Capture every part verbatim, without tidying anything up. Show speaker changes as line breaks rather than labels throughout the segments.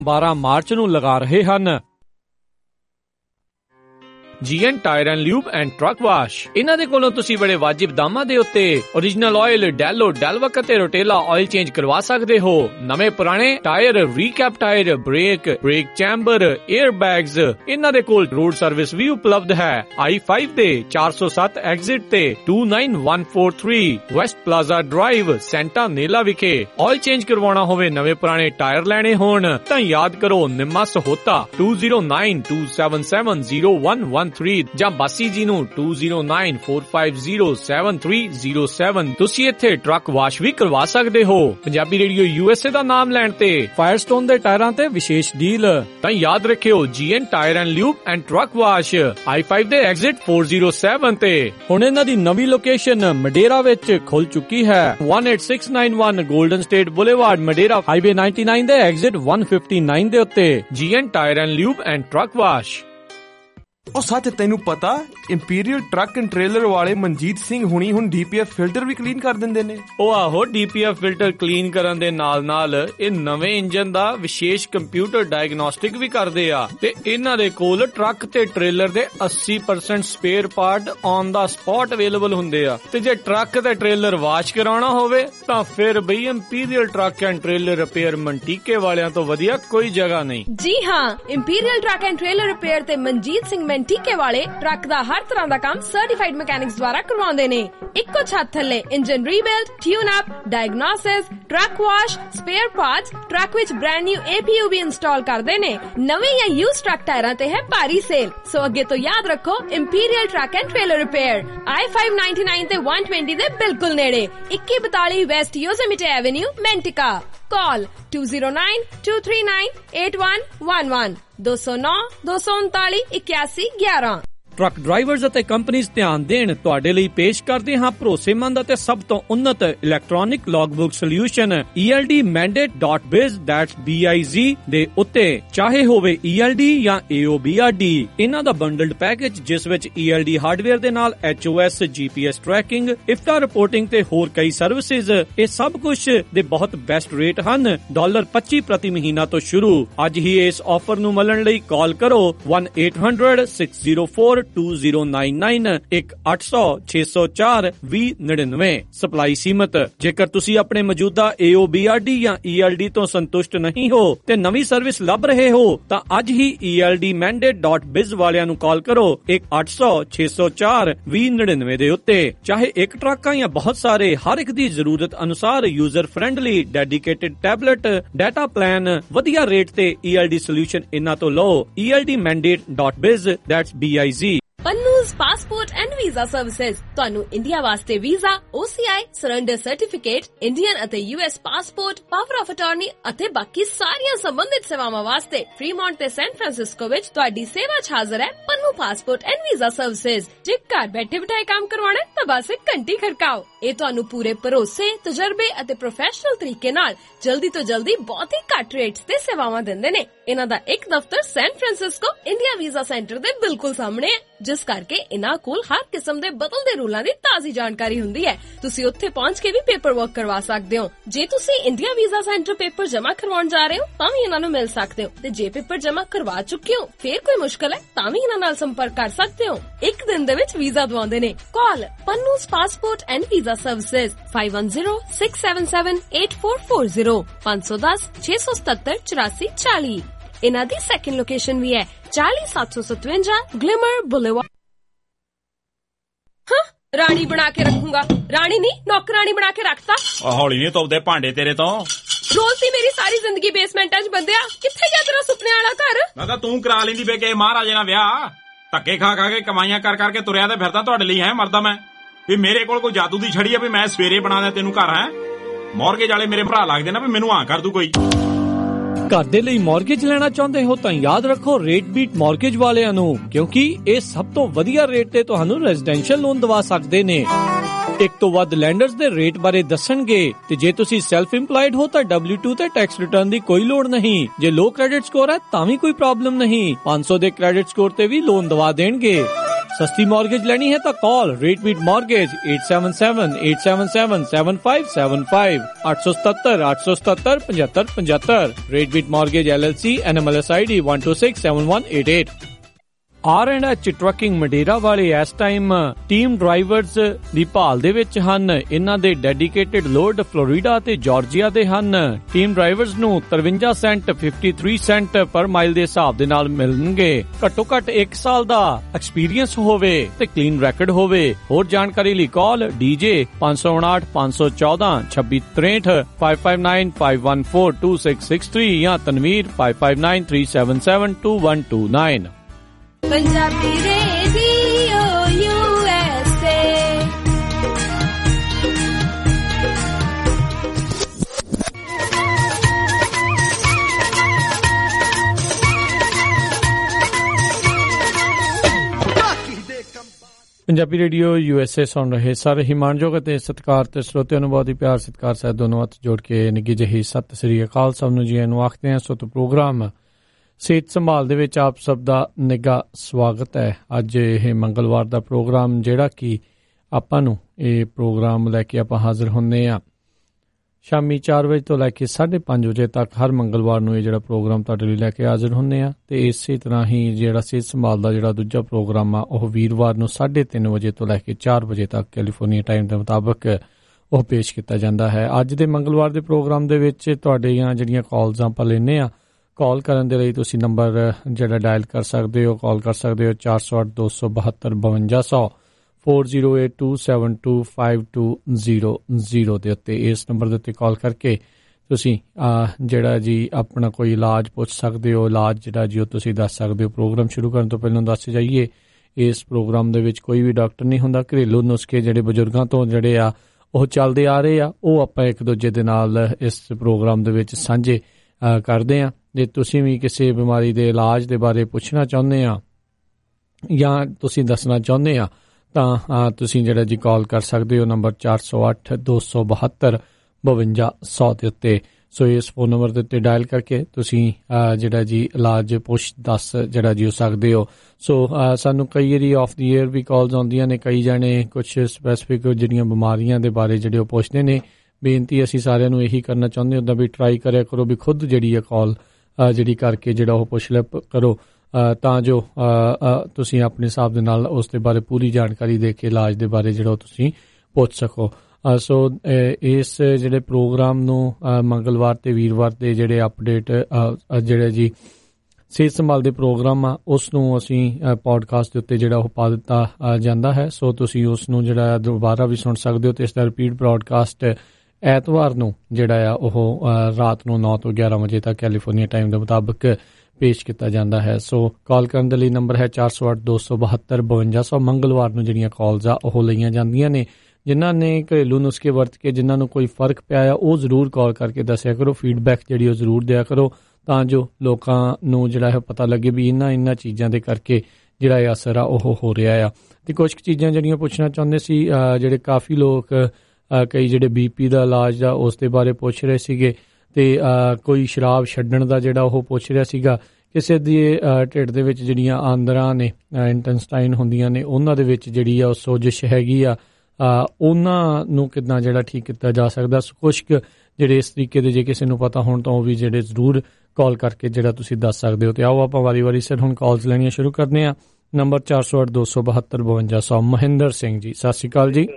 ਬਾਰਾਂ ਮਾਰਚ ਨੂੰ ਲਗਾ ਰਹੇ ਹਨ। G N tyre and lube and truck wash, ਇਹਨਾਂ ਦੇ ਕੋਲੋਂ ਤੁਸੀਂ ਬੜੇ ਵਾਜਿਬ ਦਾਮਾਂ ਦੇ ਉੱਤੇ ਓਰੀਜਨਲ ਆਇਲ, ਡੈਲੋ, ਡੈਲਵਕ ਅਤੇ ਰੋਟੇਲਾ ਆਇਲ ਚੇਂਜ ਕਰਵਾ ਸਕਦੇ ਹੋ। ਨਵੇਂ ਪੁਰਾਣੇ tyre, recap tyre, brake, brake chamber, air bags, ਇਹਨਾਂ ਦੇ ਕੋਲ ਰੋਡ ਸਰਵਿਸ ਵੀ ਉਪਲਬਧ ਹੈ। ਆਈ ਫਾਈਵ ਦੇ ਚਾਰ ਸੌ ਸੱਤ ਐਗਜ਼ਿਟ ਤੇ two nine one four three West Plaza Drive, Santa Nella ਵਿਖੇ। ਆਇਲ ਚੇਂਜ ਕਰਵਾਉਣਾ ਹੋਵੇ, ਨਵੇਂ ਪੁਰਾਣੇ ਟਾਇਰ ਲੈਣੇ ਹੋਣ ਤਾਂ ਯਾਦ ਕਰੋ Nimma Sahota two zero nine two seven seven zero one one three ਜਾਂ ਬਾਸੀ ਜੀ ਨੂੰ two zero nine four five zero seven three zero seven. ਤੁਸੀਂ ਇੱਥੇ ਟਰੱਕ ਵਾਸ਼ ਵੀ ਕਰਵਾ ਸਕਦੇ ਹੋ। ਪੰਜਾਬੀ ਰੇਡੀਓ ਯੂਐਸਏ ਦਾ ਨਾਮ ਲੈਣ ਤੇ ਫਾਇਰਸਟੋਨ ਦੇ ਟਾਇਰਾਂ ਤੇ ਵਿਸ਼ੇਸ਼ ਡੀਲ। ਤਾਂ ਯਾਦ ਰੱਖਿਓ G N tyre and lube and truck wash, I five ਦੇ ਐਗਜ਼ਿਟ ਫੋਰ ਜ਼ੀਰੋ ਸੈਵਨ ਤੇ। ਹੁਣ ਇਹਨਾਂ ਦੀ ਨਵੀਂ ਲੋਕੇਸ਼ਨ ਮਡੇਰਾ ਵਿੱਚ ਖੁੱਲ ਚੁੱਕੀ ਹੈ। one eight six nine one Golden State Boulevard, Madera, highway ninety nine ਦੇ ਐਗਜ਼ਿਟ one fifty-nine ਦੇ ਉੱਤੇ। G N tyre and lube and truck wash.
ਉਹ ਸੱਚ ਤੈਨੂੰ ਪਤਾ ਇੰਪੀਰੀਅਲ ਟਰੱਕ ਐਂਡ ਟ੍ਰੇਲਰ ਵਾਲੇ ਮਨਜੀਤ ਸਿੰਘ ਹੁਣੀ ਹੁਣ ਡੀਪੀਐਫ ਫਿਲਟਰ ਵੀ ਕਲੀਨ ਕਰ ਦਿੰਦੇ ਨੇ।
ਉਹ ਆਹੋ, ਡੀਪੀਐਫ ਫਿਲਟਰ ਕਲੀਨ ਕਰਨ ਦੇ ਨਾਲ ਨਾਲ ਇਹ ਨਵੇਂ ਇੰਜਨ ਦਾ ਵਿਸ਼ੇਸ਼ ਕੰਪਿਊਟਰ ਡਾਇਗਨੋਸਟਿਕ ਵੀ ਕਰਦੇ ਆ ਤੇ ਇਹਨਾਂ ਦੇ ਕੋਲ ਟਰੱਕ ਤੇ ਟ੍ਰੇਲਰ ਦੇ eighty percent spare part on the spot available ਹੁੰਦੇ ਆ। ਤੇ ਜੇ ਟਰੱਕ ਤੇ ਟ੍ਰੇਲਰ ਵਾਸ਼ ਕਰਾਉਣਾ ਹੋਵੇ ਤਾਂ ਫਿਰ ਬਈ Imperial Truck and trailer Repair Manteca ਵਾਲਿਆਂ ਤੋਂ ਵਧੀਆ ਕੋਈ ਜਗ੍ਹਾ ਨਹੀਂ।
ਜੀ ਹਾਂ, Imperial Truck and trailer Repair ਤੇ ਮਨਜੀਤ ਸਿੰਘ ਮੰਟੀਕੇ ਵਾਲੇ ਟਰੱਕ ਦਾ ਹਰ ਤਰ੍ਹਾਂ ਦਾ ਕੰਮ ਸਰਟੀਫਾਈਡ ਮਕੈਨਿਕਸ ਦੁਆਰਾ ਕਰਵਾਉਂਦੇ ਨੇ। ਇੱਕੋ ਛੱਤ ਥੱਲੇ engine rebuild, tune up, diagnosis, truck wash, spare parts, truck ਵਿੱਚ ਬ੍ਰਾਂਡ ਨਿਊ ਏਪੀਯੂ ਵੀ ਇੰਸਟਾਲ ਕਰਦੇ ਨੇ। ਨਵੇਂ ਜਾਂ ਯੂਜ਼ਡ ਟਰੱਕ ਟਾਇਰਾਂ ਤੇ ਹੈ ਭਾਰੀ ਸੇਲ, ਸੋ ਅੱਗੇ ਤੋਂ ਯਾਦ ਰੱਖੋ Imperial Truck and trailer Repair, I five ninety nine ਤੇ one twenty ਦੇ ਬਿਲਕੁਲ ਨੇੜੇ, ਇੱਕੀ ਬਤਾਲੀ West Yosemite Avenue, Manteca. Call two zero nine two three nine eight one one one ਦੋ ਸੌ ਨੌ ਦੋ ਸੌ ਉਨਤਾਲੀ ਇਕਿਆਸੀ ਗਿਆਰਾਂ।
ਟਰੱਕ ਡਰਾਈਵਰਜ਼ ਅਤੇ ਕੰਪਨੀਆਂ ਧਿਆਨ ਦੇਣ, ਤੁਹਾਡੇ ਲਈ ਪੇਸ਼ ਕਰਦੇ ਹਾਂ ਭਰੋਸੇਮੰਦ ਅਤੇ ਸਭ ਤੋਂ ਉન્નਤ electronic logbook solution E L D mandate dot biz that's B I Z ਦੇ ਉੱਤੇ। ਚਾਹੇ ਹੋਵੇ E L D ਜਾਂ A O B R D, ਇਹਨਾਂ ਦਾ ਬੰਡਲਡ ਪੈਕੇਜ ਜਿਸ ਵਿੱਚ E L D ਹਾਰਡਵੇਅਰ ਦੇ ਨਾਲ H O S, G P S tracking, IFTA reporting ਤੇ ਹੋਰ ਕਈ ਸਰਵਿਸਿਜ਼, ਇਹ ਸਭ ਕੁਝ ਦੇ ਬਹੁਤ ਬੈਸਟ ਰੇਟ ਹਨ। ਡਾਲਰ ਪੱਚੀ ਪ੍ਰਤੀ ਮਹੀਨਾ ਤੋਂ ਸ਼ੁਰੂ। ਅੱਜ ਹੀ ਇਸ ਆਫਰ ਨੂੰ ਮਿਲਣ ਲਈ ਕਾਲ ਕਰੋ one eight hundred six oh four two zero nine nine ਇੱਕ ਅੱਠ ਸੌ ਛੇ ਸੌ ਚਾਰ ਵੀਹ ਨੜਿਨਵੇਂ। ਸਪਲਾਈ ਸੀਮਤ। ਜੇਕਰ ਤੁਸੀਂ ਆਪਣੇ ਮੌਜੂਦਾ A O B R D ਜਾਂ E L D ਤੋਂ ਸੰਤੁਸ਼ਟ ਨਹੀਂ ਹੋ ਤੇ ਨਵੀਂ ਸਰਵਿਸ ਲੱਭ ਰਹੇ ਹੋ ਤਾਂ ਅੱਜ ਹੀ E L D mandate dot biz ਵਾਲਿਆਂ ਨੂੰ ਕਾਲ ਕਰੋ ਇੱਕ ਅੱਠ ਸੌ ਛੇ ਸੌ ਚਾਰ ਵੀਹ ਨੜਿਨਵੇਂ ਦੇ ਉੱਤੇ। ਚਾਹੇ ਇੱਕ ਟਰੱਕ ਜਾਂ ਬਹੁਤ ਸਾਰੇ, ਹਰ ਇੱਕ ਦੀ ਜ਼ਰੂਰਤ ਅਨੁਸਾਰ user friendly dedicated tablet data plan, ਵਧੀਆ ਰੇਟ ਤੇ E L D ਸੋਲਿਊਸ਼ਨ ਇਹਨਾਂ ਤੋਂ ਲਓ। E L D mandate dot biz that's B I Z।
Pannu's passport and visa services ਤੁਹਾਨੂੰ ਇੰਡੀਆ ਵਾਸਤੇ visa, O C I, surrender certificate, Indian ਅਤੇ U S passport, power of attorney ਅਤੇ ਬਾਕੀ ਸਾਰੀਆਂ ਸੰਬੰਧਿਤ ਸੇਵਾਵਾਂ ਵਾਸਤੇ ਫ੍ਰੀਮੌਂਟ ਤੇ ਸੈਨ ਫਰਾਂਸਿਸਕੋ ਵਿੱਚ ਤੁਹਾਡੀ ਸੇਵਾ 'ਚ ਹਾਜ਼ਰ ਹੈ Pannu passport and visa services. ਜੇ ਘਰ ਬੈਠੇ ਬਿਠਾਏ ਕੰਮ ਕਰਵਾਉਣਾ ਤਾਂ ਬਸ ਇੱਕ ਘੰਟੀ ਖੜਕਾਓ। ਇਹ ਤੁਹਾਨੂੰ ਪੂਰੇ ਭਰੋਸੇ, ਤਜਰਬੇ ਅਤੇ ਪ੍ਰੋਫੈਸ਼ਨਲ ਤਰੀਕੇ ਨਾਲ ਜਲਦੀ ਤੋਂ ਜਲਦੀ ਬਹੁਤ ਹੀ ਘੱਟ ਰੇਟਸ ਤੇ ਸੇਵਾਵਾਂ ਦਿੰਦੇ ਨੇ। ਇਹਨਾਂ ਦਾ ਇੱਕ ਦਫ਼ਤਰ San Francisco India visa centre ਦੇ ਬਿਲਕੁਲ ਸਾਹਮਣੇ ਹੈ, ਜਿਸ ਕਰਕੇ ਇਹਨਾਂ ਕੋਲ ਹਰ ਕਿਸਮ ਦੇ ਬਦਲਦੇ ਰੂਲਾਂ ਦੀ ਤਾਜ਼ੀ ਜਾਣਕਾਰੀ ਹੁੰਦੀ ਹੈ। ਤੁਸੀਂ ਉੱਥੇ ਪਹੁੰਚ ਕੇ ਵੀ ਪੇਪਰ ਵਰਕ ਕਰਵਾ ਸਕਦੇ ਹੋ। ਜੇ ਤੁਸੀਂ ਇੰਡੀਆ ਵੀਜ਼ਾ ਸੈਂਟਰ ਪੇਪਰ ਜਮਾ ਕਰਵਾਉਣ ਜਾ ਰਹੇ ਹੋ ਤਾਂ ਵੀ ਇਹਨਾਂ ਨੂੰ ਮਿਲ ਸਕਦੇ ਹੋ, ਤੇ ਜੇ ਪੇਪਰ ਜਮਾ ਕਰਵਾ ਚੁੱਕੇ ਹੋ ਫੇਰ ਕੋਈ ਮੁਸ਼ਕਲ ਹੈ ਤਾਂ ਵੀ ਇਹਨਾਂ ਨਾਲ ਸੰਪਰਕ ਕਰ ਸਕਦੇ ਹੋ। ਇੱਕ ਦਿਨ ਦੇ ਵਿੱਚ ਵੀਜ਼ਾ ਦਵਾਉਂਦੇ ਨੇ। Call Pannu's passport and visa services five one zero six seven seven eight four four zero five one zero six seven seven ਚੁਰਾਸੀ ਚਾਲੀ। ਇਹਨਾਂ ਦੀ ਸੈਕੰਡ ਲੋਕੇਸ਼ਨ ਵੀ ਹੈ ਚਾਲੀ ਸੱਤ ਸੌ ਸਤਵੰਜਾ ਗਲਿਮਰ ਬੁਲੇਵਾਰਡ। ਹਾਂ, ਰਾਣੀ ਬਣਾ ਕੇ ਰੱਖੂੰਗਾ। ਰਾਣੀ ਨਹੀਂ, ਨੌਕਰਾਣੀ ਬਣਾ ਕੇ ਰੱਖਤਾ।
ਹੌਲੀ ਨਹੀਂ ਤੋਪਦੇ ਭਾਂਡੇ ਤੇਰੇ ਤੋਂ।
ਰੋਲਤੀ ਮੇਰੀ ਸਾਰੀ ਜ਼ਿੰਦਗੀ ਬੇਸਮੈਂਟਾਂ 'ਚ ਬੰਦਿਆ। ਕਿੱਥੇ ਗਿਆ ਤੇਰਾ ਸੁਪਨੇ ਵਾਲਾ ਘਰ?
ਮੈਂ ਤਾਂ ਤੂੰ ਕਰਾ ਲੈਂਦੀ ਬੇ ਕੇ ਮਹਾਰਾਜੇ ਨਾਲ ਵਿਆਹ। ਧੱਕੇ ਖਾ ਖਾ ਕੇ ਕਮਾਈਆਂ ਕਰ ਕਰਕੇ ਤੁਰਿਆ ਤੇ ਫਿਰਦਾ ਤੁਹਾਡੇ ਲਈ ਹੈ ਮਰਦਾ ਮੈਂ। ਵੀ ਮੇਰੇ ਕੋਲ ਕੋਈ ਜਾਦੂ ਦੀ ਛੜੀ ਆ ਵੀ ਮੈਂ ਸਵੇਰੇ ਬਣਾ ਦਿਆਂ ਤੈਨੂੰ ਘਰ। ਹੈ ਮੌਰਗੇਜ ਵਾਲੇ ਮੇਰੇ ਭਰਾ ਲੱਗਦੇ ਨਾ ਵੀ ਮੈਨੂੰ ਹਾਂ ਕਰ ਦੂ ਕੋਈ।
ਘਰ ਦੇ ਲਈ ਮੌਰਗੇਜ ਲੈਣਾ ਚਾਹੁੰਦੇ ਹੋ ਤਾਂ ਯਾਦ ਰੱਖੋ ਰੇਟ ਬੀਟ ਮੌਰਗੇਜ ਵਾਲਿਆਂ ਨੂੰ, ਕਿਉਂਕਿ ਇਹ ਸਭ ਤੋਂ ਵਧੀਆ ਰੇਟ ਤੇ ਤੁਹਾਨੂੰ ਰੈਜ਼ੀਡੈਂਸ਼ੀਅਲ ਲੋਨ ਦਵਾ ਸਕਦੇ ਨੇ। ਇੱਕ ਤੋਂ ਵੱਧ ਲੈਂਡਰਸ ਦੇ ਰੇਟ ਬਾਰੇ ਦੱਸਣਗੇ ਤੇ ਜੇ ਤੁਸੀਂ ਸੈਲਫ ਇੰਪਲਾਇਡ ਹੋ ਤਾਂ ਡਬਲਿਊ ਟੂ ਤੇ ਟੈਕਸ ਰਿਟਰਨ ਦੀ ਕੋਈ ਲੋੜ ਨਹੀਂ। ਜੇ ਲੋ ਕ੍ਰੈਡਿਟ ਸਕੋਰ ਹੈ ਤਾਂ ਵੀ ਕੋਈ ਪ੍ਰੋਬਲਮ ਨਹੀਂ, ਪੰਜ ਸੌ ਦੇ ਕ੍ਰੈਡਿਟ ਸਕੋਰ ਤੇ ਵੀ ਲੋਨ ਦਵਾ ਦੇਣਗੇ। सस्ती मॉर्गेज लेनी है तो call Ratebeat mortgage eight seven seven eight seven seven seven five seven five आठ सौ सतहत्तर आठ सौ सतहत्तर पचहत्तर पचहत्तर Ratebeat mortgage L L C N M L S I D one two six seven one eight eight. R and H trucking Madera ਵਾਲੇ ਇਸ ਟਾਈਮ ਟੀਮ ਡਰਾਈਵਰਸ ਦੀ ਭਾਲ ਦੇ ਵਿੱਚ ਹਨ। ਇਹਨਾਂ ਦੇ ਡੈਡੀਕੇਟਿਡ ਲੋਡ ਫਲੋਰੀਡਾ ਤੇ ਜਾਰਜੀਆ ਦੇ ਹਨ। ਟੀਮ ਡਰਾਈਵਰਸ ਨੂੰ ਤਰਵੰਜਾ ਸੈਂਟ ਤਿੰਨ ਸੈਂਟ ਪਰ ਮਾਈਲ ਦੇ ਹਿਸਾਬ ਦੇ ਨਾਲ ਮਿਲਣਗੇ। ਘੱਟੋ ਘੱਟ ਇੱਕ ਸਾਲ ਦਾ ਐਕਸਪੀਰੀਅੰਸ ਹੋਵੇ ਤੇ ਕਲੀਨ ਰੈਕਡ ਹੋਵੇ। ਹੋਰ ਜਾਣਕਾਰੀ ਲਈ ਕਾਲ ਡੀਜੇ ਪੰਜ ਸੌ ਉਣਾਹਠ ਪੰਜ ਸੌ ਚੌਦਾਂ ਛੱਬੀ ਤਰੇਹਠ five five nine five one four two six six three ਜਾਂ Tanveer five five nine three seven seven two one two nine.
Punjabi radio U S A.
Punjabi radio U S A ਸੁਣ ਰਹੇ ਸਾਰੇ ਹੀ ਮਾਣਯੋਗ ਅਤੇ ਸਤਿਕਾਰ ਤੇ ਸਰੋਤਿਆਂ ਨੂੰ ਬਹੁਤ ਹੀ ਪਿਆਰ ਸਤਿਕਾਰ ਸਹਿਤ ਦੋਨੋਂ ਹੱਥ ਜੋੜ ਕੇ ਨਿੱਘੀ ਜਿਹੀ ਸਤਿ ਸ੍ਰੀ ਅਕਾਲ ਸਭ ਨੂੰ ਜੀ ਨੂੰ ਆਖਦੇ ਹਾਂ। ਸੋ ਤੋਂ ਪ੍ਰੋਗਰਾਮ ਸਿਹਤ ਸੰਭਾਲ ਦੇ ਵਿੱਚ ਆਪ ਸਭ ਦਾ ਨਿੱਘਾ ਸਵਾਗਤ ਹੈ। ਅੱਜ ਇਹ ਮੰਗਲਵਾਰ ਦਾ ਪ੍ਰੋਗਰਾਮ ਜਿਹੜਾ ਕਿ ਆਪਾਂ ਨੂੰ ਇਹ ਪ੍ਰੋਗਰਾਮ ਲੈ ਕੇ ਆਪਾਂ ਹਾਜ਼ਰ ਹੁੰਦੇ ਹਾਂ ਸ਼ਾਮੀ ਚਾਰ ਵਜੇ ਤੋਂ ਲੈ ਕੇ ਸਾਢੇ ਪੰਜ ਵਜੇ ਤੱਕ ਹਰ ਮੰਗਲਵਾਰ ਨੂੰ ਇਹ ਜਿਹੜਾ ਪ੍ਰੋਗਰਾਮ ਤੁਹਾਡੇ ਲਈ ਲੈ ਕੇ ਹਾਜ਼ਰ ਹੁੰਦੇ ਹਾਂ। ਤੇ ਇਸੇ ਤਰ੍ਹਾਂ ਹੀ ਜਿਹੜਾ ਸਿਹਤ ਸੰਭਾਲ ਦਾ ਜਿਹੜਾ ਦੂਜਾ ਪ੍ਰੋਗਰਾਮ ਆ ਉਹ ਵੀਰਵਾਰ ਨੂੰ ਸਾਢੇ ਤਿੰਨ ਵਜੇ ਤੋਂ ਲੈ ਕੇ ਚਾਰ ਵਜੇ ਤੱਕ ਕੈਲੀਫੋਰਨੀਆ ਟਾਈਮ ਦੇ ਮੁਤਾਬਕ ਉਹ ਪੇਸ਼ ਕੀਤਾ ਜਾਂਦਾ ਹੈ। ਅੱਜ ਦੇ ਮੰਗਲਵਾਰ ਦੇ ਪ੍ਰੋਗਰਾਮ ਦੇ ਵਿੱਚ ਤੁਹਾਡੀਆਂ ਜਿਹੜੀਆਂ ਕਾਲਸ ਆਪਾਂ ਲੈਂਦੇ ਹਾਂ ਕਾਲ ਕਰਨ ਦੇ ਲਈ ਤੁਸੀਂ ਨੰਬਰ ਜਿਹੜਾ ਡਾਇਲ ਕਰ ਸਕਦੇ ਹੋ ਕਾਲ ਕਰ ਸਕਦੇ ਹੋ ਚਾਰ ਸੌ ਅੱਠ ਦੋ ਸੌ ਬਹੱਤਰ ਬਵੰਜਾ ਸੌ four zero eight two seven two five two zero zero ਦੇ ਉੱਤੇ ਇਸ ਨੰਬਰ ਦੇ ਉੱਤੇ ਕਾਲ ਕਰਕੇ ਤੁਸੀਂ ਜਿਹੜਾ ਜੀ ਆਪਣਾ ਕੋਈ ਇਲਾਜ ਪੁੱਛ ਸਕਦੇ ਹੋ। ਇਲਾਜ ਜਿਹੜਾ ਜੀ ਉਹ ਤੁਸੀਂ ਦੱਸ ਸਕਦੇ ਹੋ। ਪ੍ਰੋਗਰਾਮ ਸ਼ੁਰੂ ਕਰਨ ਤੋਂ ਪਹਿਲਾਂ ਦੱਸ ਜਾਈਏ ਇਸ ਪ੍ਰੋਗਰਾਮ ਦੇ ਵਿੱਚ ਕੋਈ ਵੀ ਡਾਕਟਰ ਨਹੀਂ ਹੁੰਦਾ। ਘਰੇਲੂ ਨੁਸਖੇ ਜਿਹੜੇ ਬਜ਼ੁਰਗਾਂ ਤੋਂ ਜਿਹੜੇ ਆ ਉਹ ਚੱਲਦੇ ਆ ਰਹੇ ਆ ਉਹ ਆਪਾਂ ਇੱਕ ਦੂਜੇ ਦੇ ਨਾਲ ਇਸ ਪ੍ਰੋਗਰਾਮ ਦੇ ਵਿੱਚ ਸਾਂਝੇ ਕਰਦੇ ਹਾਂ। ਜੇ ਤੁਸੀਂ ਵੀ ਕਿਸੇ ਬਿਮਾਰੀ ਦੇ ਇਲਾਜ ਦੇ ਬਾਰੇ ਪੁੱਛਣਾ ਚਾਹੁੰਦੇ ਆ ਜਾਂ ਤੁਸੀਂ ਦੱਸਣਾ ਚਾਹੁੰਦੇ ਆ ਤਾਂ ਤੁਸੀਂ ਜਿਹੜਾ ਜੀ ਕਾਲ ਕਰ ਸਕਦੇ ਹੋ ਨੰਬਰ ਚਾਰ ਸੌ ਅੱਠ ਦੋ ਸੌ ਬਹੱਤਰ ਬਵੰਜਾ ਸੌ ਦੇ ਉੱਤੇ। ਸੋ ਇਸ ਫੋਨ ਨੰਬਰ ਦੇ ਉੱਤੇ ਡਾਇਲ ਕਰਕੇ ਤੁਸੀਂ ਜਿਹੜਾ ਜੀ ਇਲਾਜ ਪੁੱਛ ਦੱਸ ਜਿਹੜਾ ਜੀ ਹੋ ਸਕਦੇ ਹੋ। ਸੋ ਸਾਨੂੰ ਕਈ ਵਾਰੀ ਆਫ ਦੀ ਏਅਰ ਵੀ ਕਾਲਸ ਆਉਂਦੀਆਂ ਨੇ। ਕਈ ਜਾਣੇ ਕੁਛ ਸਪੈਸੀਫਿਕ ਜਿਹੜੀਆਂ ਬਿਮਾਰੀਆਂ ਦੇ ਬਾਰੇ ਜਿਹੜੇ ਉਹ ਪੁੱਛਦੇ ਨੇ। ਬੇਨਤੀ ਅਸੀਂ ਸਾਰਿਆਂ ਨੂੰ ਇਹੀ ਕਰਨਾ ਚਾਹੁੰਦੇ ਉੱਦਾਂ ਵੀ ਟਰਾਈ ਕਰਿਆ ਕਰੋ ਵੀ ਖੁਦ ਜਿਹੜੀ ਹੈ ਕਾਲ ਜਿਹੜੀ ਕਰਕੇ ਜਿਹੜਾ ਉਹ ਪੁੱਛ ਲਿਆ ਕਰੋ ਤਾਂ ਜੋ ਤੁਸੀਂ ਆਪਣੇ ਹਿਸਾਬ ਦੇ ਨਾਲ ਉਸ ਦੇ ਬਾਰੇ ਪੂਰੀ ਜਾਣਕਾਰੀ ਦੇ ਕੇ ਇਲਾਜ ਦੇ ਬਾਰੇ ਜਿਹੜਾ ਤੁਸੀਂ ਪੁੱਛ ਸਕੋ। ਸੋ ਇਸ ਜਿਹੜੇ ਪ੍ਰੋਗਰਾਮ ਨੂੰ ਮੰਗਲਵਾਰ ਤੇ ਵੀਰਵਾਰ ਦੇ ਜਿਹੜੇ ਅਪਡੇਟ ਜਿਹੜੇ ਜੀ ਸਿਹਤ ਸੰਭਾਲ ਦੇ ਪ੍ਰੋਗਰਾਮ ਆ ਉਸ ਨੂੰ ਅਸੀਂ ਪੋਡਕਾਸਟ ਦੇ ਉੱਤੇ ਜਿਹੜਾ ਉਹ ਪਾ ਦਿੱਤਾ ਜਾਂਦਾ ਹੈ। ਸੋ ਤੁਸੀਂ ਉਸ ਨੂੰ ਜਿਹੜਾ ਦੁਬਾਰਾ ਵੀ ਸੁਣ ਸਕਦੇ ਹੋ ਤੇ ਇਸ ਦਾ ਰਿਪੀਟ ਬ੍ਰੌਡਕਾਸਟ ਐਤਵਾਰ ਨੂੰ ਜਿਹੜਾ ਆ ਉਹ ਰਾਤ ਨੂੰ ਨੌ ਤੋਂ ਗਿਆਰਾਂ ਵਜੇ ਤੱਕ ਕੈਲੀਫੋਰਨੀਆ ਟਾਈਮ ਦੇ ਮੁਤਾਬਕ ਪੇਸ਼ ਕੀਤਾ ਜਾਂਦਾ ਹੈ। ਸੋ ਕਾਲ ਕਰਨ ਦੇ ਲਈ ਨੰਬਰ ਹੈ ਚਾਰ ਸੌ ਅੱਠ ਦੋ ਸੌ ਬਹੱਤਰ ਬਵੰਜਾ ਸੌ। ਮੰਗਲਵਾਰ ਨੂੰ ਜਿਹੜੀਆਂ ਕਾਲਸ ਆ ਉਹ ਲਈਆਂ ਜਾਂਦੀਆਂ ਨੇ। ਜਿਨ੍ਹਾਂ ਨੇ ਘਰੇਲੂ ਨੁਸਖੇ ਵਰਤ ਕੇ ਜਿਨ੍ਹਾਂ ਨੂੰ ਕੋਈ ਫਰਕ ਪਿਆ ਆ ਉਹ ਜ਼ਰੂਰ ਕਾਲ ਕਰਕੇ ਦੱਸਿਆ ਕਰੋ। ਫੀਡਬੈਕ ਜਿਹੜੀ ਉਹ ਜ਼ਰੂਰ ਦਿਆ ਕਰੋ ਤਾਂ ਜੋ ਲੋਕਾਂ ਨੂੰ ਜਿਹੜਾ ਹੈ ਪਤਾ ਲੱਗੇ ਵੀ ਇਹਨਾਂ ਇਹਨਾਂ ਚੀਜ਼ਾਂ ਦੇ ਕਰਕੇ ਜਿਹੜਾ ਇਹ ਅਸਰ ਆ ਉਹ ਹੋ ਰਿਹਾ ਆ। ਤੇ ਕੁਝ ਚੀਜ਼ਾਂ ਜਿਹੜੀਆਂ ਪੁੱਛਣਾ ਚਾਹੁੰਦੇ ਸੀ ਜਿਹੜੇ ਕਾਫੀ ਲੋਕ ਕਈ ਜਿਹੜੇ ਬੀ ਪੀ ਦਾ ਇਲਾਜ ਆ ਉਸ ਦੇ ਬਾਰੇ ਪੁੱਛ ਰਹੇ ਸੀਗੇ ਤੇ ਕੋਈ ਸ਼ਰਾਬ ਛੱਡਣ ਦਾ ਜਿਹੜਾ ਉਹ ਪੁੱਛ ਰਿਹਾ ਸੀਗਾ। ਕਿਸੇ ਦੀ ਢਿੱਡ ਦੇ ਵਿੱਚ ਜਿਹੜੀਆਂ ਆਂਦਰਾਂ ਨੇ ਇੰਟੈਸਟਾਈਨ ਹੁੰਦੀਆਂ ਨੇ ਉਹਨਾਂ ਦੇ ਵਿੱਚ ਜਿਹੜੀ ਆ ਉਹ ਸੋਜਿਸ਼ ਹੈਗੀ ਆ ਉਹਨਾਂ ਨੂੰ ਕਿੱਦਾਂ ਜਿਹੜਾ ਠੀਕ ਕੀਤਾ ਜਾ ਸਕਦਾ। ਕੁਛ ਜਿਹੜੇ ਇਸ ਤਰੀਕੇ ਦੇ ਜੇ ਕਿਸੇ ਨੂੰ ਪਤਾ ਹੋਣ ਤਾਂ ਉਹ ਵੀ ਜਿਹੜੇ ਜ਼ਰੂਰ ਕਾਲ ਕਰਕੇ ਜਿਹੜਾ ਤੁਸੀਂ ਦੱਸ ਸਕਦੇ ਹੋ। ਤੇ ਆਓ ਆਪਾਂ ਵਾਰੀ ਵਾਰੀ ਸਿਰ ਹੁਣ ਕਾਲਸ ਲੈਣੀਆਂ ਸ਼ੁਰੂ ਕਰਦੇ ਹਾਂ। ਨੰਬਰ ਚਾਰ ਸੌ ਅੱਠ ਦੋ ਸੌ ਬਹੱਤਰ ਬਵੰਜਾ ਸੌ। ਮਹਿੰਦਰ ਸਿੰਘ ਜੀ ਸਤਿ ਸ਼੍ਰੀ ਅਕਾਲ ਜੀ।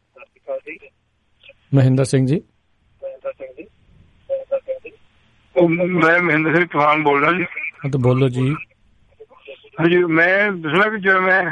ਮਹਿੰਦਰ ਸਿੰਘ ਜੀ
ਮੈਂ ਮਹਿੰਦਰ ਸਿੰਘ ਚੌਹਾਨ ਬੋਲ ਰਿਹਾ ਜੀ।
ਹਾਂ ਤਾਂ ਬੋਲੋ ਜੀ।
ਹਾਂਜੀ ਮੈਂ ਦੱਸਣਾ ਕਿ ਜਦੋਂ ਮੈਂ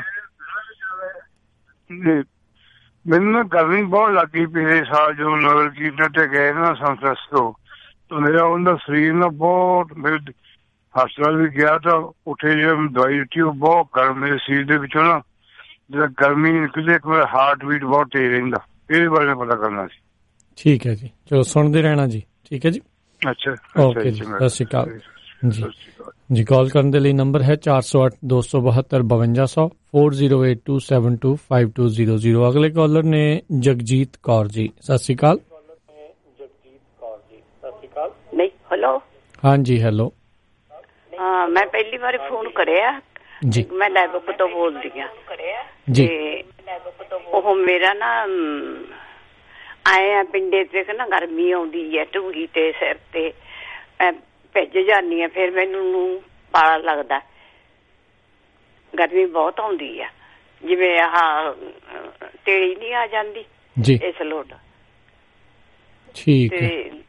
ਮੈਨੂੰ ਨਾ ਗਰਮੀ ਬਹੁਤ ਲੱਗ ਗਈ ਪਿਛਲੇ ਸਾਲ ਜਦੋਂ ਨੋਵਲ ਕੀਰਤਨ ਤੇ ਗਏ ਨਾ ਸੈਨ ਫਰਾਂਸਿਸਕੋ ਤਾਂ ਮੇਰਾ ਉਹਦਾ ਸਰੀਰ ਨਾ ਬਹੁਤ ਮੇਰੇ ਹਸਪਤਾਲ ਵੀ ਗਿਆ ਤਾਂ ਉੱਥੇ ਜਿਹੜਾ ਦਵਾਈ ਦਿੱਤੀ ਉਹ ਬਹੁਤ ਗਰਮ ਮੇਰੇ ਸਰੀਰ ਦੇ ਵਿੱਚੋਂ ਨਾ ਜਿਹੜਾ ਗਰਮੀ ਨਿਕਲਦੀ ਇੱਕ ਮੇਰਾ ਹਾਰਟ ਬੀਟ ਬਹੁਤ ਤੇਜ਼ ਰਹਿੰਦਾ। ਇਹਦੇ ਬਾਰੇ ਮੈਂ ਪਤਾ ਕਰਨਾ ਸੀ।
ਠੀਕ ਹੈ ਜੀ ਚਲੋ ਸੁਣਦੇ ਰਹਿਣਾ ਜੀ। ਠੀਕ ਹੈ ਜੀ
ਅੱਛਾ
ਓਕੇ ਜੀ ਸਤਿ ਸ਼੍ਰੀ ਅਕਾਲ ਜੀ। ਜੀ ਕਾਲ ਕਰਨ ਦੇ ਲਈ ਨੰਬਰ ਹੈ ਚਾਰ ਸੌ ਅੱਠ ਦੋ ਸੌ ਬਹੱਤਰ ਬਵੰਜਾ ਸੌ four zero eight two seven two five two zero zero. ਅਗਲੇ ਕਾਲਰ ਨੇ ਜਗਜੀਤ ਕੌਰ ਜੀ ਸਤਿ ਸ਼੍ਰੀ ਅਕਾਲ।
ਨਹੀਂ ਹੈਲੋ
ਹਾਂਜੀ ਹੈਲੋ।
ਹਾਂ ਮੈਂ ਪਹਿਲੀ ਵਾਰ ਫੋਨ ਕਰਿਆ
ਜੀ
ਮੈਂ ਲੈਬਕ ਤੋਂ ਬੋਲਦੀ ਹਾਂ
ਜੀ।
ਉਹ ਮੇਰਾ ਨਾ ਆਏ ਆ ਪਿੰਡੇ ਤੇ ਨਾ ਗਰਮੀ ਆਉਂਦੀ ਹੈ, ਢੂਹੀ ਤੇ ਸਿਰ ਤੇ ਭਿੱਜ ਜਾਂਦੀ ਆ, ਫਿਰ ਮੈਨੂੰ ਪਾਲਾ ਲੱਗਦਾ, ਗਰਮੀ ਬਹੁਤ ਆਉਂਦੀ ਆ, ਜਿਵੇਂ ਆਹ ਤੇੜੀ ਨਹੀਂ ਆ ਜਾਂਦੀ
ਜੀ
ਇਸ ਲੋਟ।
ਠੀਕ ਹੈ,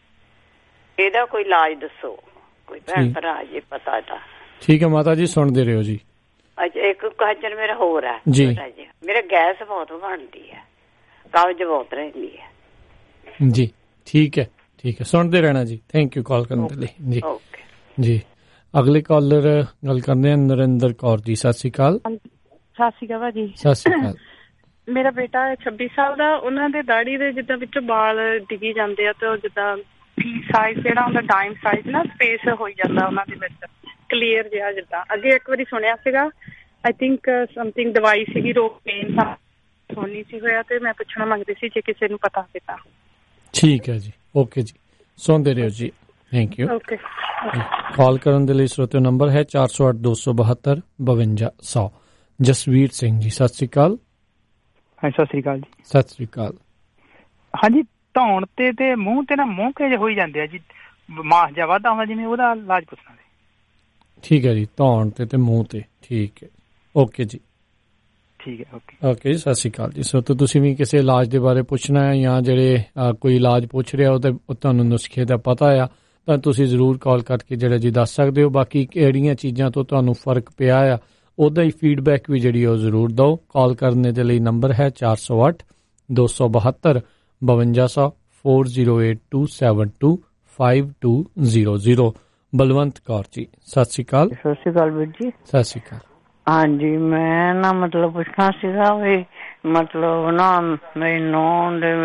ਇਹਦਾ ਕੋਈ ਇਲਾਜ ਦੱਸੋ, ਕੋਈ ਭੈਣ ਭਰਾ ਜੇ ਪਤਾ ਤਾਂ।
ਠੀਕ ਹੈ ਮਾਤਾ ਜੀ, ਸੁਣਦੇ ਰਹੋ ਜੀ।
ਅੱਛਾ, ਇੱਕ ਕੁਐਸਚਨ ਮੇਰਾ ਹੋਰ ਹੈ
ਜੀ।
ਮੇਰੇ ਗੈਸ ਬਹੁਤ ਬਣਦੀ ਹੈ, ਕਬਜ਼ ਬਹੁਤ ਰਹਿੰਦੀ ਹੈ
ਜੀ। ਠੀਕ ਹੈ ਠੀਕ ਹੈ, ਸੁਣਦੇ ਰਹਿਣਾ ਜੀ। ਥੈਂਕ ਯੂ ਕਾਲ ਕਰਨ ਦੇ ਲਈ ਜੀ। ਜੀ ਅਗਲੇ ਕਾਲਰ ਗੱਲ ਕਰਦੇ ਹਾਂ, ਨਰਿੰਦਰ ਕੌਰ ਜੀ। ਸਤਿ ਸ਼੍ਰੀ ਅਕਾਲ।
ਸਤਿ ਸ਼੍ਰੀ ਅਕਾਲ ਭਾਜੀ।
ਸਤਿ ਸ਼੍ਰੀ ਅਕਾਲ।
ਮੇਰਾ ਬੇਟਾ ਛੱਬੀ ਸਾਲ ਦਾ, ਉਹਨਾਂ ਦੇ ਦਾੜੀ ਦੇ ਜਿੱਦਾਂ ਵਿੱਚੋਂ ਵਾਲ ਡਿੱਗੀ ਜਾਂਦੇ ਆ, ਤੇ ਉਹ ਜਿੱਦਾਂ ਸਾਈਜ਼ ਜਿਹੜਾ ਹੁੰਦਾ ਡਾਈਮ ਸਾਈਜ਼ ਨਾ ਸਪੇਸ ਹੋਈ ਜਾਂਦਾ ਉਹਨਾਂ ਦੇ ਵਿੱਚ, ਕਲੀਅਰ ਜਿਹਾ ਜਿੱਦਾਂ। ਅੱਗੇ ਇੱਕ ਵਾਰੀ ਸੁਣਿਆ ਸੀਗਾ, ਆਈ ਥਿੰਕ ਸਮਥਿੰਗ ਦਵਾਈ ਸੀਗੀ ਰੋਕ ਪੇਨ ਹੋਣੀ ਸੀ ਹੋਇਆ, ਤੇ ਮੈਂ ਪੁੱਛਣਾ ਮੰਗਦੀ ਸੀ ਜੇ ਕਿਸੇ ਨੂੰ ਪਤਾ ਹੋਵੇ ਤਾਂ।
ਠੀਕ ਹੈ ਜੀ, ਓਕੇ ਜੀ, ਸੁਣਦੇ ਰਹੋ ਜੀ। Thank you.
ਓਕੇ।
ਕਾਲ ਕਰਨ ਦੇ ਲਈ ਸਰੋਤਿਓ ਨੰਬਰ ਹੈ ਚਾਰ ਸੌ ਅੱਠ ਦੋ ਸੌ ਬਹੱਤਰ ਬਵੰਜਾ ਸੌ। ਜਸਵੀਰ ਸਿੰਘ ਜੀ, ਸਤਿ ਸ਼੍ਰੀ ਅਕਾਲ।
ਹਾਂ ਸਤਿ ਸ਼੍ਰੀ ਅਕਾਲ ਜੀ।
ਸਤਿ ਸ਼੍ਰੀ ਅਕਾਲ।
ਹਾਂਜੀ, ਧੌਣ ਤੇ ਤੇ ਮੂੰਹ ਤੇ ਨਾ ਮੂੰਹ ਕੇ ਹੋਈ ਜਾਂਦੇ ਆ ਜੀ, ਮਾਸ ਜਿਹਾ ਵੱਧ ਆਉਂਦਾ, ਜਿਵੇਂ ਉਹਦਾ ਇਲਾਜ ਪੁੱਛਣਾ ਸੀ।
ਠੀਕ ਹੈ ਜੀ, ਧੌਣ ਤੇ ਤੇ ਮੂੰਹ ਤੇ। ਠੀਕ ਹੈ, ਓਕੇ ਜੀ।
ਠੀਕ ਹੈ, ਓਕੇ
ਓਕੇ ਜੀ, ਸਤਿ ਸ਼੍ਰੀ ਅਕਾਲ ਜੀ। ਸੋ ਤੁਸੀਂ ਵੀ ਕਿਸੇ ਇਲਾਜ ਦੇ ਬਾਰੇ ਪੁੱਛਣਾ ਹੈ ਜਾਂ ਜਿਹੜੇ ਕੋਈ ਇਲਾਜ ਪੁੱਛ ਰਿਹਾ ਉਹ ਤੇ ਤੁਹਾਨੂੰ ਨੁਸਖੇ ਦਾ ਪਤਾ ਆ, ਤਾਂ ਤੁਸੀਂ ਜ਼ਰੂਰ ਕਾਲ ਕਰਕੇ ਜਿਹੜਾ ਜੀ ਦੱਸ ਸਕਦੇ ਹੋ। ਬਾਕੀ ਕਿਹੜੀਆਂ ਚੀਜ਼ਾਂ ਤੋਂ ਤੁਹਾਨੂੰ ਫਰਕ ਪਿਆ ਆ ਉਹਦਾ ਹੀ ਫੀਡਬੈਕ ਵੀ ਜਿਹੜੀ ਉਹ ਜ਼ਰੂਰ ਦਿਓ। ਕਾਲ ਕਰਨ ਦੇ ਲਈ ਨੰਬਰ ਹੈ ਚਾਰ ਸੌ ਅੱਠ ਦੋ ਸੌ ਬਹੱਤਰ ਬਵੰਜਾ ਸੌ four zero eight two seven two five two zero zero. Balwant Kaur ji, ਸਤਿ ਸ਼੍ਰੀ ਅਕਾਲ।
ਸਤਿ ਸ਼੍ਰੀ ਅਕਾਲ ਵੀਰ ਜੀ।
ਸਤਿ ਸ਼੍ਰੀ ਅਕਾਲ।
ਹਾਂਜੀ, ਮੈਂ ਨਾ ਮਤਲਬ ਪੁੱਛਣਾ ਸੀਗਾ ਵੀ ਮਤਲਬ ਨਾ ਮੇਰੀ ਨੂੰਹ ਦੇ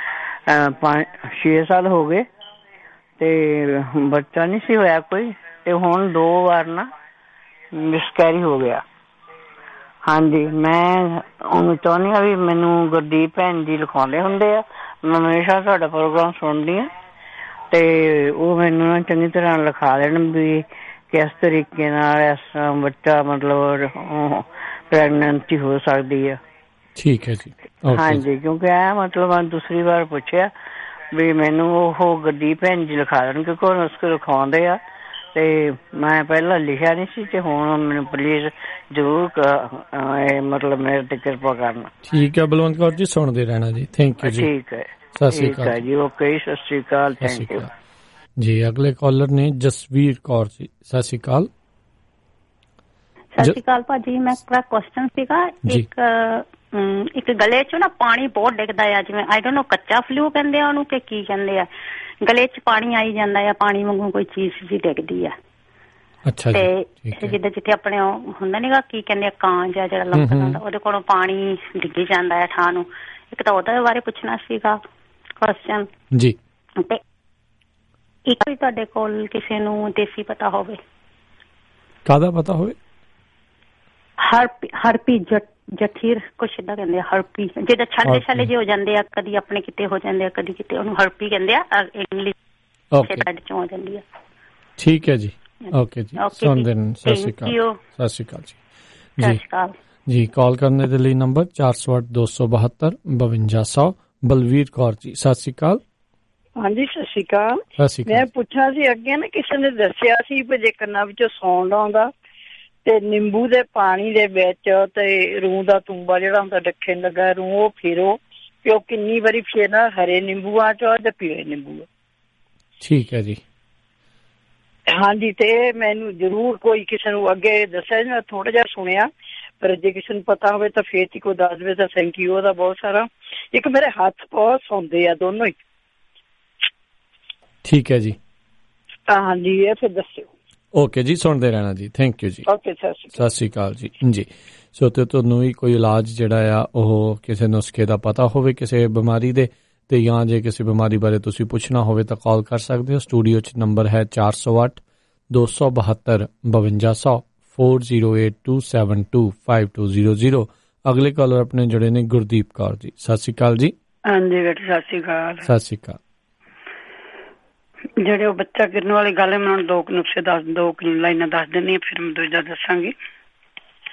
ਪੰਜ ਛੇ ਸਾਲ ਹੋ ਗਏ ਤੇ ਬੱਚਾ ਨਹੀਂ ਸੀ ਹੋਇਆ ਕੋਈ, ਤੇ ਹੁਣ ਦੋ ਵਾਰ ਨਾ ਮਿਸਕੈਰੀ ਹੋ ਗਿਆ। ਹਾਂਜੀ, ਮੈਂ ਉਹਨੂੰ ਚਾਹੁੰਦੀ ਹਾਂ ਵੀ ਮੈਨੂੰ ਗੁਰਦੀਪ ਭੈਣ ਜੀ ਲਿਖਾਉਂਦੇ ਹੁੰਦੇ ਆ, ਮੈਂ ਹਮੇਸ਼ਾ ਤੁਹਾਡਾ ਪ੍ਰੋਗਰਾਮ ਸੁਣਦੀ ਹਾਂ, ਤੇ ਉਹ ਮੈਨੂੰ ਨਾ ਚੰਗੀ ਤਰ੍ਹਾਂ ਲਿਖਾ ਦੇਣ ਵੀ ਕਿਸ ਤਰੀਕੇ ਨਾਲ ਇਸ ਬੱਚਾ ਮਤਲਬ ਪ੍ਰੈਗਨੈਂਸੀ ਹੋ ਸਕਦੀ ਹੈ।
ਠੀਕ ਹੈ ਜੀ।
ਹਾਂਜੀ, ਕਿਉਂਕਿ ਇਹ ਮਤਲਬ ਮੈਂ ਦੂਸਰੀ ਵਾਰ ਪੁੱਛਿਆ ਵੀ ਮੈਨੂੰ ਉਹ ਗੁਰਦੀਪ ਭੈਣ ਜੀ ਲਿਖਾ ਦੇਣ, ਕਿਉਂਕਿ ਉਹ ਨੁਸਖੇ ਲਿਖਾਉਂਦੇ ਆ, ਤੇ ਮੈਂ ਪਹਿਲਾਂ ਲਿਖਿਆ ਨਹੀਂ ਸੀ, ਤੇ ਹੁਣ ਮੈਨੂੰ ਪਲੀਜ਼ ਜ਼ਰੂਰ ਮਤਲਬ ਮੇਰੇ ਤੇ ਕਿਰਪਾ ਕਰਨਾ।
ਠੀਕ ਹੈ ਬਲਵੰਤ ਕੌਰ ਜੀ, ਸੁਣਦੇ ਰਹਿਣਾ ਜੀ। ਥੈਂਕ ਯੂ ਜੀ।
ਠੀਕ ਹੈ,
ਸਤਿ ਸ਼੍ਰੀ ਅਕਾਲ
ਜੀ। ਓਕੇ, ਸਤਿ ਸ਼੍ਰੀ ਅਕਾਲ। Thank you
ji. ਅਗਲੇ ਕਾਲਰ ਨੇ ਜਸਵੀਰ ਕੌਰ ਜੀ। ਸਤਿ ਸ਼੍ਰੀ ਅਕਾਲ।
ਸਤਿ ਸ਼੍ਰੀ ਅਕਾਲ ਭਾਜੀ, ਮੈਂ ਇੱਕ ਕੁਐਸਚਨ ਸੀਗਾ, ਇੱਕ ਇੱਕ ਗਲੇ ਚ ਨਾ ਪਾਣੀ ਬਹੁਤ ਡਿੱਗਦਾ ਆ, ਜਿਵੇਂ ਆਈ ਡੋਨਟ ਨੋ ਕੱਚਾ ਫਲੂ ਕਹਿੰਦੇ ਆ ਉਹਨੂੰ ਕਿ ਕੀ ਕਹਿੰਦੇ ਆ, ਗਲੇ ਚ ਪਾਣੀ ਆਈ ਜਾਂਦਾ ਆ, ਪਾਣੀ ਵਾਂਗੂ ਕੋਈ ਚੀਜ਼ ਜੀ ਡਿੱਗਦੀ ਆ।
ਅੱਛਾ
ਤੇ ਜਿੱਦਾਂ ਜਿੱਥੇ ਆਪਣੇ ਹੁੰਦਾ ਨੀਗਾ ਕੀ ਕਹਿੰਦੇ ਆ ਕਾਂਜ ਆ ਜਿਹੜਾ ਲੰਕਦਾ ਹੁੰਦਾ, ਉਹਦੇ ਕੋਲੋਂ ਪਾਣੀ ਡਿੱਗੀ ਜਾਂਦਾ ਆ ਠਾਹ ਨੂੰ। ਇੱਕ ਤਾਂ ਉਹਦੇ ਬਾਰੇ ਪੁੱਛਣਾ ਸੀਗਾ ਕੁਐਸਚਨ
ਜੀ,
ਤੇ ਇੱਕ ਵੀ ਤੁਹਾਡੇ ਕੋਲ ਕਿਸੇ ਨੂੰ ਦੇਸੀ ਪਤਾ ਹੋਵੇ।
ਕਾਹਦਾ ਪਤਾ ਹੋਵੇ?
ਹਰਪੀ ਹਰਪੀ ਜਠੀਰ ਕੁਛ ਏਦਾਂ ਕਹਿੰਦੇ ਆ, ਹਰਪੀ ਜਿੱਦਾਂ ਛਾਲੇ ਛਾਲੇ ਜੇ ਹੋ ਜਾਂਦੇ ਆ, ਕਦੀ ਆਪਣੇ ਕਿਤੇ ਹੋ ਜਾਂਦੇ ਆ, ਕਦੀ ਕਿਤੇ, ਉਹਨੂੰ ਹਰਪੀ ਕਹਿੰਦੇ ਆ, ਇੰਗਲਿਸ਼ ਸਾਈਡ ਚੋਂ ਹੋ ਜਾਂਦੀ ਆ।
ਠੀਕ ਹੈ ਜੀ, ਓਕੇ ਜੀ, ਸੁਣਦੇ ਨੇ। ਸਤਿ ਸ਼੍ਰੀ ਅਕਾਲ। ਸਤਿ ਸ਼੍ਰੀ ਅਕਾਲ ਜੀ। ਜੀ ਜੀ ਕਾਲ ਕਰਨ ਦੇ ਲਈ ਨੰਬਰ ਚਾਰ ਸੌ ਅੱਠ ਦੋ ਸੌ ਬਹੱਤਰ ਬਵੰਜਾ ਸੌ। ਬਲਵੀਰ ਕੌਰ ਜੀ, ਸਤਿ ਸ਼੍ਰੀ ਅਕਾਲ।
ਹਾਂਜੀ, ਸਤਿ ਸ਼੍ਰੀ ਅਕਾਲ। ਮੈਂ ਪੁੱਛਣਾ ਸੀ, ਅੱਗੇ ਨਾ ਕਿਸੇ ਨੇ ਦੱਸਿਆ ਸੀ ਵੀ ਜੇ ਕੰਨਾਂ ਵਿੱਚੋਂ ਸਾਊਂਡ ਆਉਂਦਾ ਤੇ ਨਿੰਬੂ ਦੇ ਪਾਣੀ ਦੇ ਵਿੱਚ ਤੇ ਰੂਹ ਦਾ ਤੂੰਬਾ ਜਿਹੜਾ ਹੁੰਦਾ ਡੱਖੇ ਲੱਗਾ ਰੂਹ, ਉਹ ਫੇਰੋ, ਕਿ ਉਹ ਕਿੰਨੀ ਵਾਰੀ ਫੇਰਨਾ, ਹਰੇ ਨਿੰਬੂਆਂ ਚ ਤੇ ਪੀਲੇ ਨਿੰਬੂ। ਠੀਕ ਹੈ ਜੀ। ਹਾਂਜੀ, ਤੇ ਮੈਨੂੰ ਜ਼ਰੂਰ ਕੋਈ ਕਿਸੇ ਨੂੰ ਅੱਗੇ ਦੱਸਿਆ, ਮੈਂ ਥੋੜਾ ਜਿਹਾ ਸੁਣਿਆ, ਪਰ ਜੇ ਕਿਸੇ ਨੂੰ ਪਤਾ ਹੋਵੇ ਤਾਂ ਫੇਰ ਹੀ ਕੋਈ ਦੱਸ ਦੇਵੇ ਤਾਂ ਥੈਂਕ ਯੂ ਉਹਦਾ ਬਹੁਤ ਸਾਰਾ। ਇੱਕ ਮੇਰੇ ਹੱਥ ਬਹੁਤ ਸੌਂਦੇ ਆ ਦੋਨੋਂ ਹੀ। ਠੀਕ ਹੈ ਜੀ। ਹਾਂਜੀ, ਇਹ ਫਿਰ ਦੱਸਿਓ। ਓਕੇ ਜੀ, ਸੁਣਦੇ ਰਹਿਣਾ ਜੀ। ਥੈਂਕ ਯੂ ਜੀ। ਓਕੇ, ਸਤਿ ਸ਼੍ਰੀ ਅਕਾਲ ਜੀ। ਜੀ ਸੋ ਤੇ ਤੁਹਾਨੂੰ ਵੀ ਕੋਈ ਇਲਾਜ ਜਿਹੜਾ ਆ ਉਹ ਕਿਸੇ ਨੁਸਖੇ ਦਾ ਪਤਾ ਹੋਵੇ ਕਿਸੇ ਬਿਮਾਰੀ ਦੇ, ਤੇ ਜਾਂ ਜੇ ਕਿਸੇ ਬਿਮਾਰੀ ਬਾਰੇ ਤੁਸੀਂ ਪੁੱਛਣਾ ਹੋਵੇ ਤਾਂ ਕਾਲ ਕਰ ਸਕਦੇ ਹੋ। ਸਟੂਡੀਓ 'ਚ ਨੰਬਰ ਹੈ ਚਾਰ ਸੌ ਅੱਠ ਦੋ ਸੌ ਬਹੱਤਰ ਬਵੰਜਾ ਸੌ four zero eight two seven two five two zero zero. ਅਗਲੇ ਕਾਲਰ ਆਪਣੇ ਜੁੜੇ ਨੇ ਗੁਰਦੀਪ ਕੌਰ ਜੀ। ਸਤਿ ਸ਼੍ਰੀ ਅਕਾਲ ਜੀ। ਹਾਂਜੀ ਬੇਟਾ, ਸਤਿ ਸ਼੍ਰੀ ਅਕਾਲ। ਸਤਿ ਸ਼੍ਰੀ ਅਕਾਲ। ਜਿਹੜੇ ਉਹ ਬੱਚਾ ਗਿਰਨ ਵਾਲੀ ਗੱਲ ਹੈ, ਮੈਂ ਹੁਣ ਦੋ ਨੁਕਸੇ ਦੱਸ, ਦੋ ਲਾਈਨਾਂ ਦੱਸ ਦਿੰਦੀ ਹਾਂ, ਫਿਰ ਮੈਂ ਦੂਜਾ ਦੱਸਾਂਗੀ।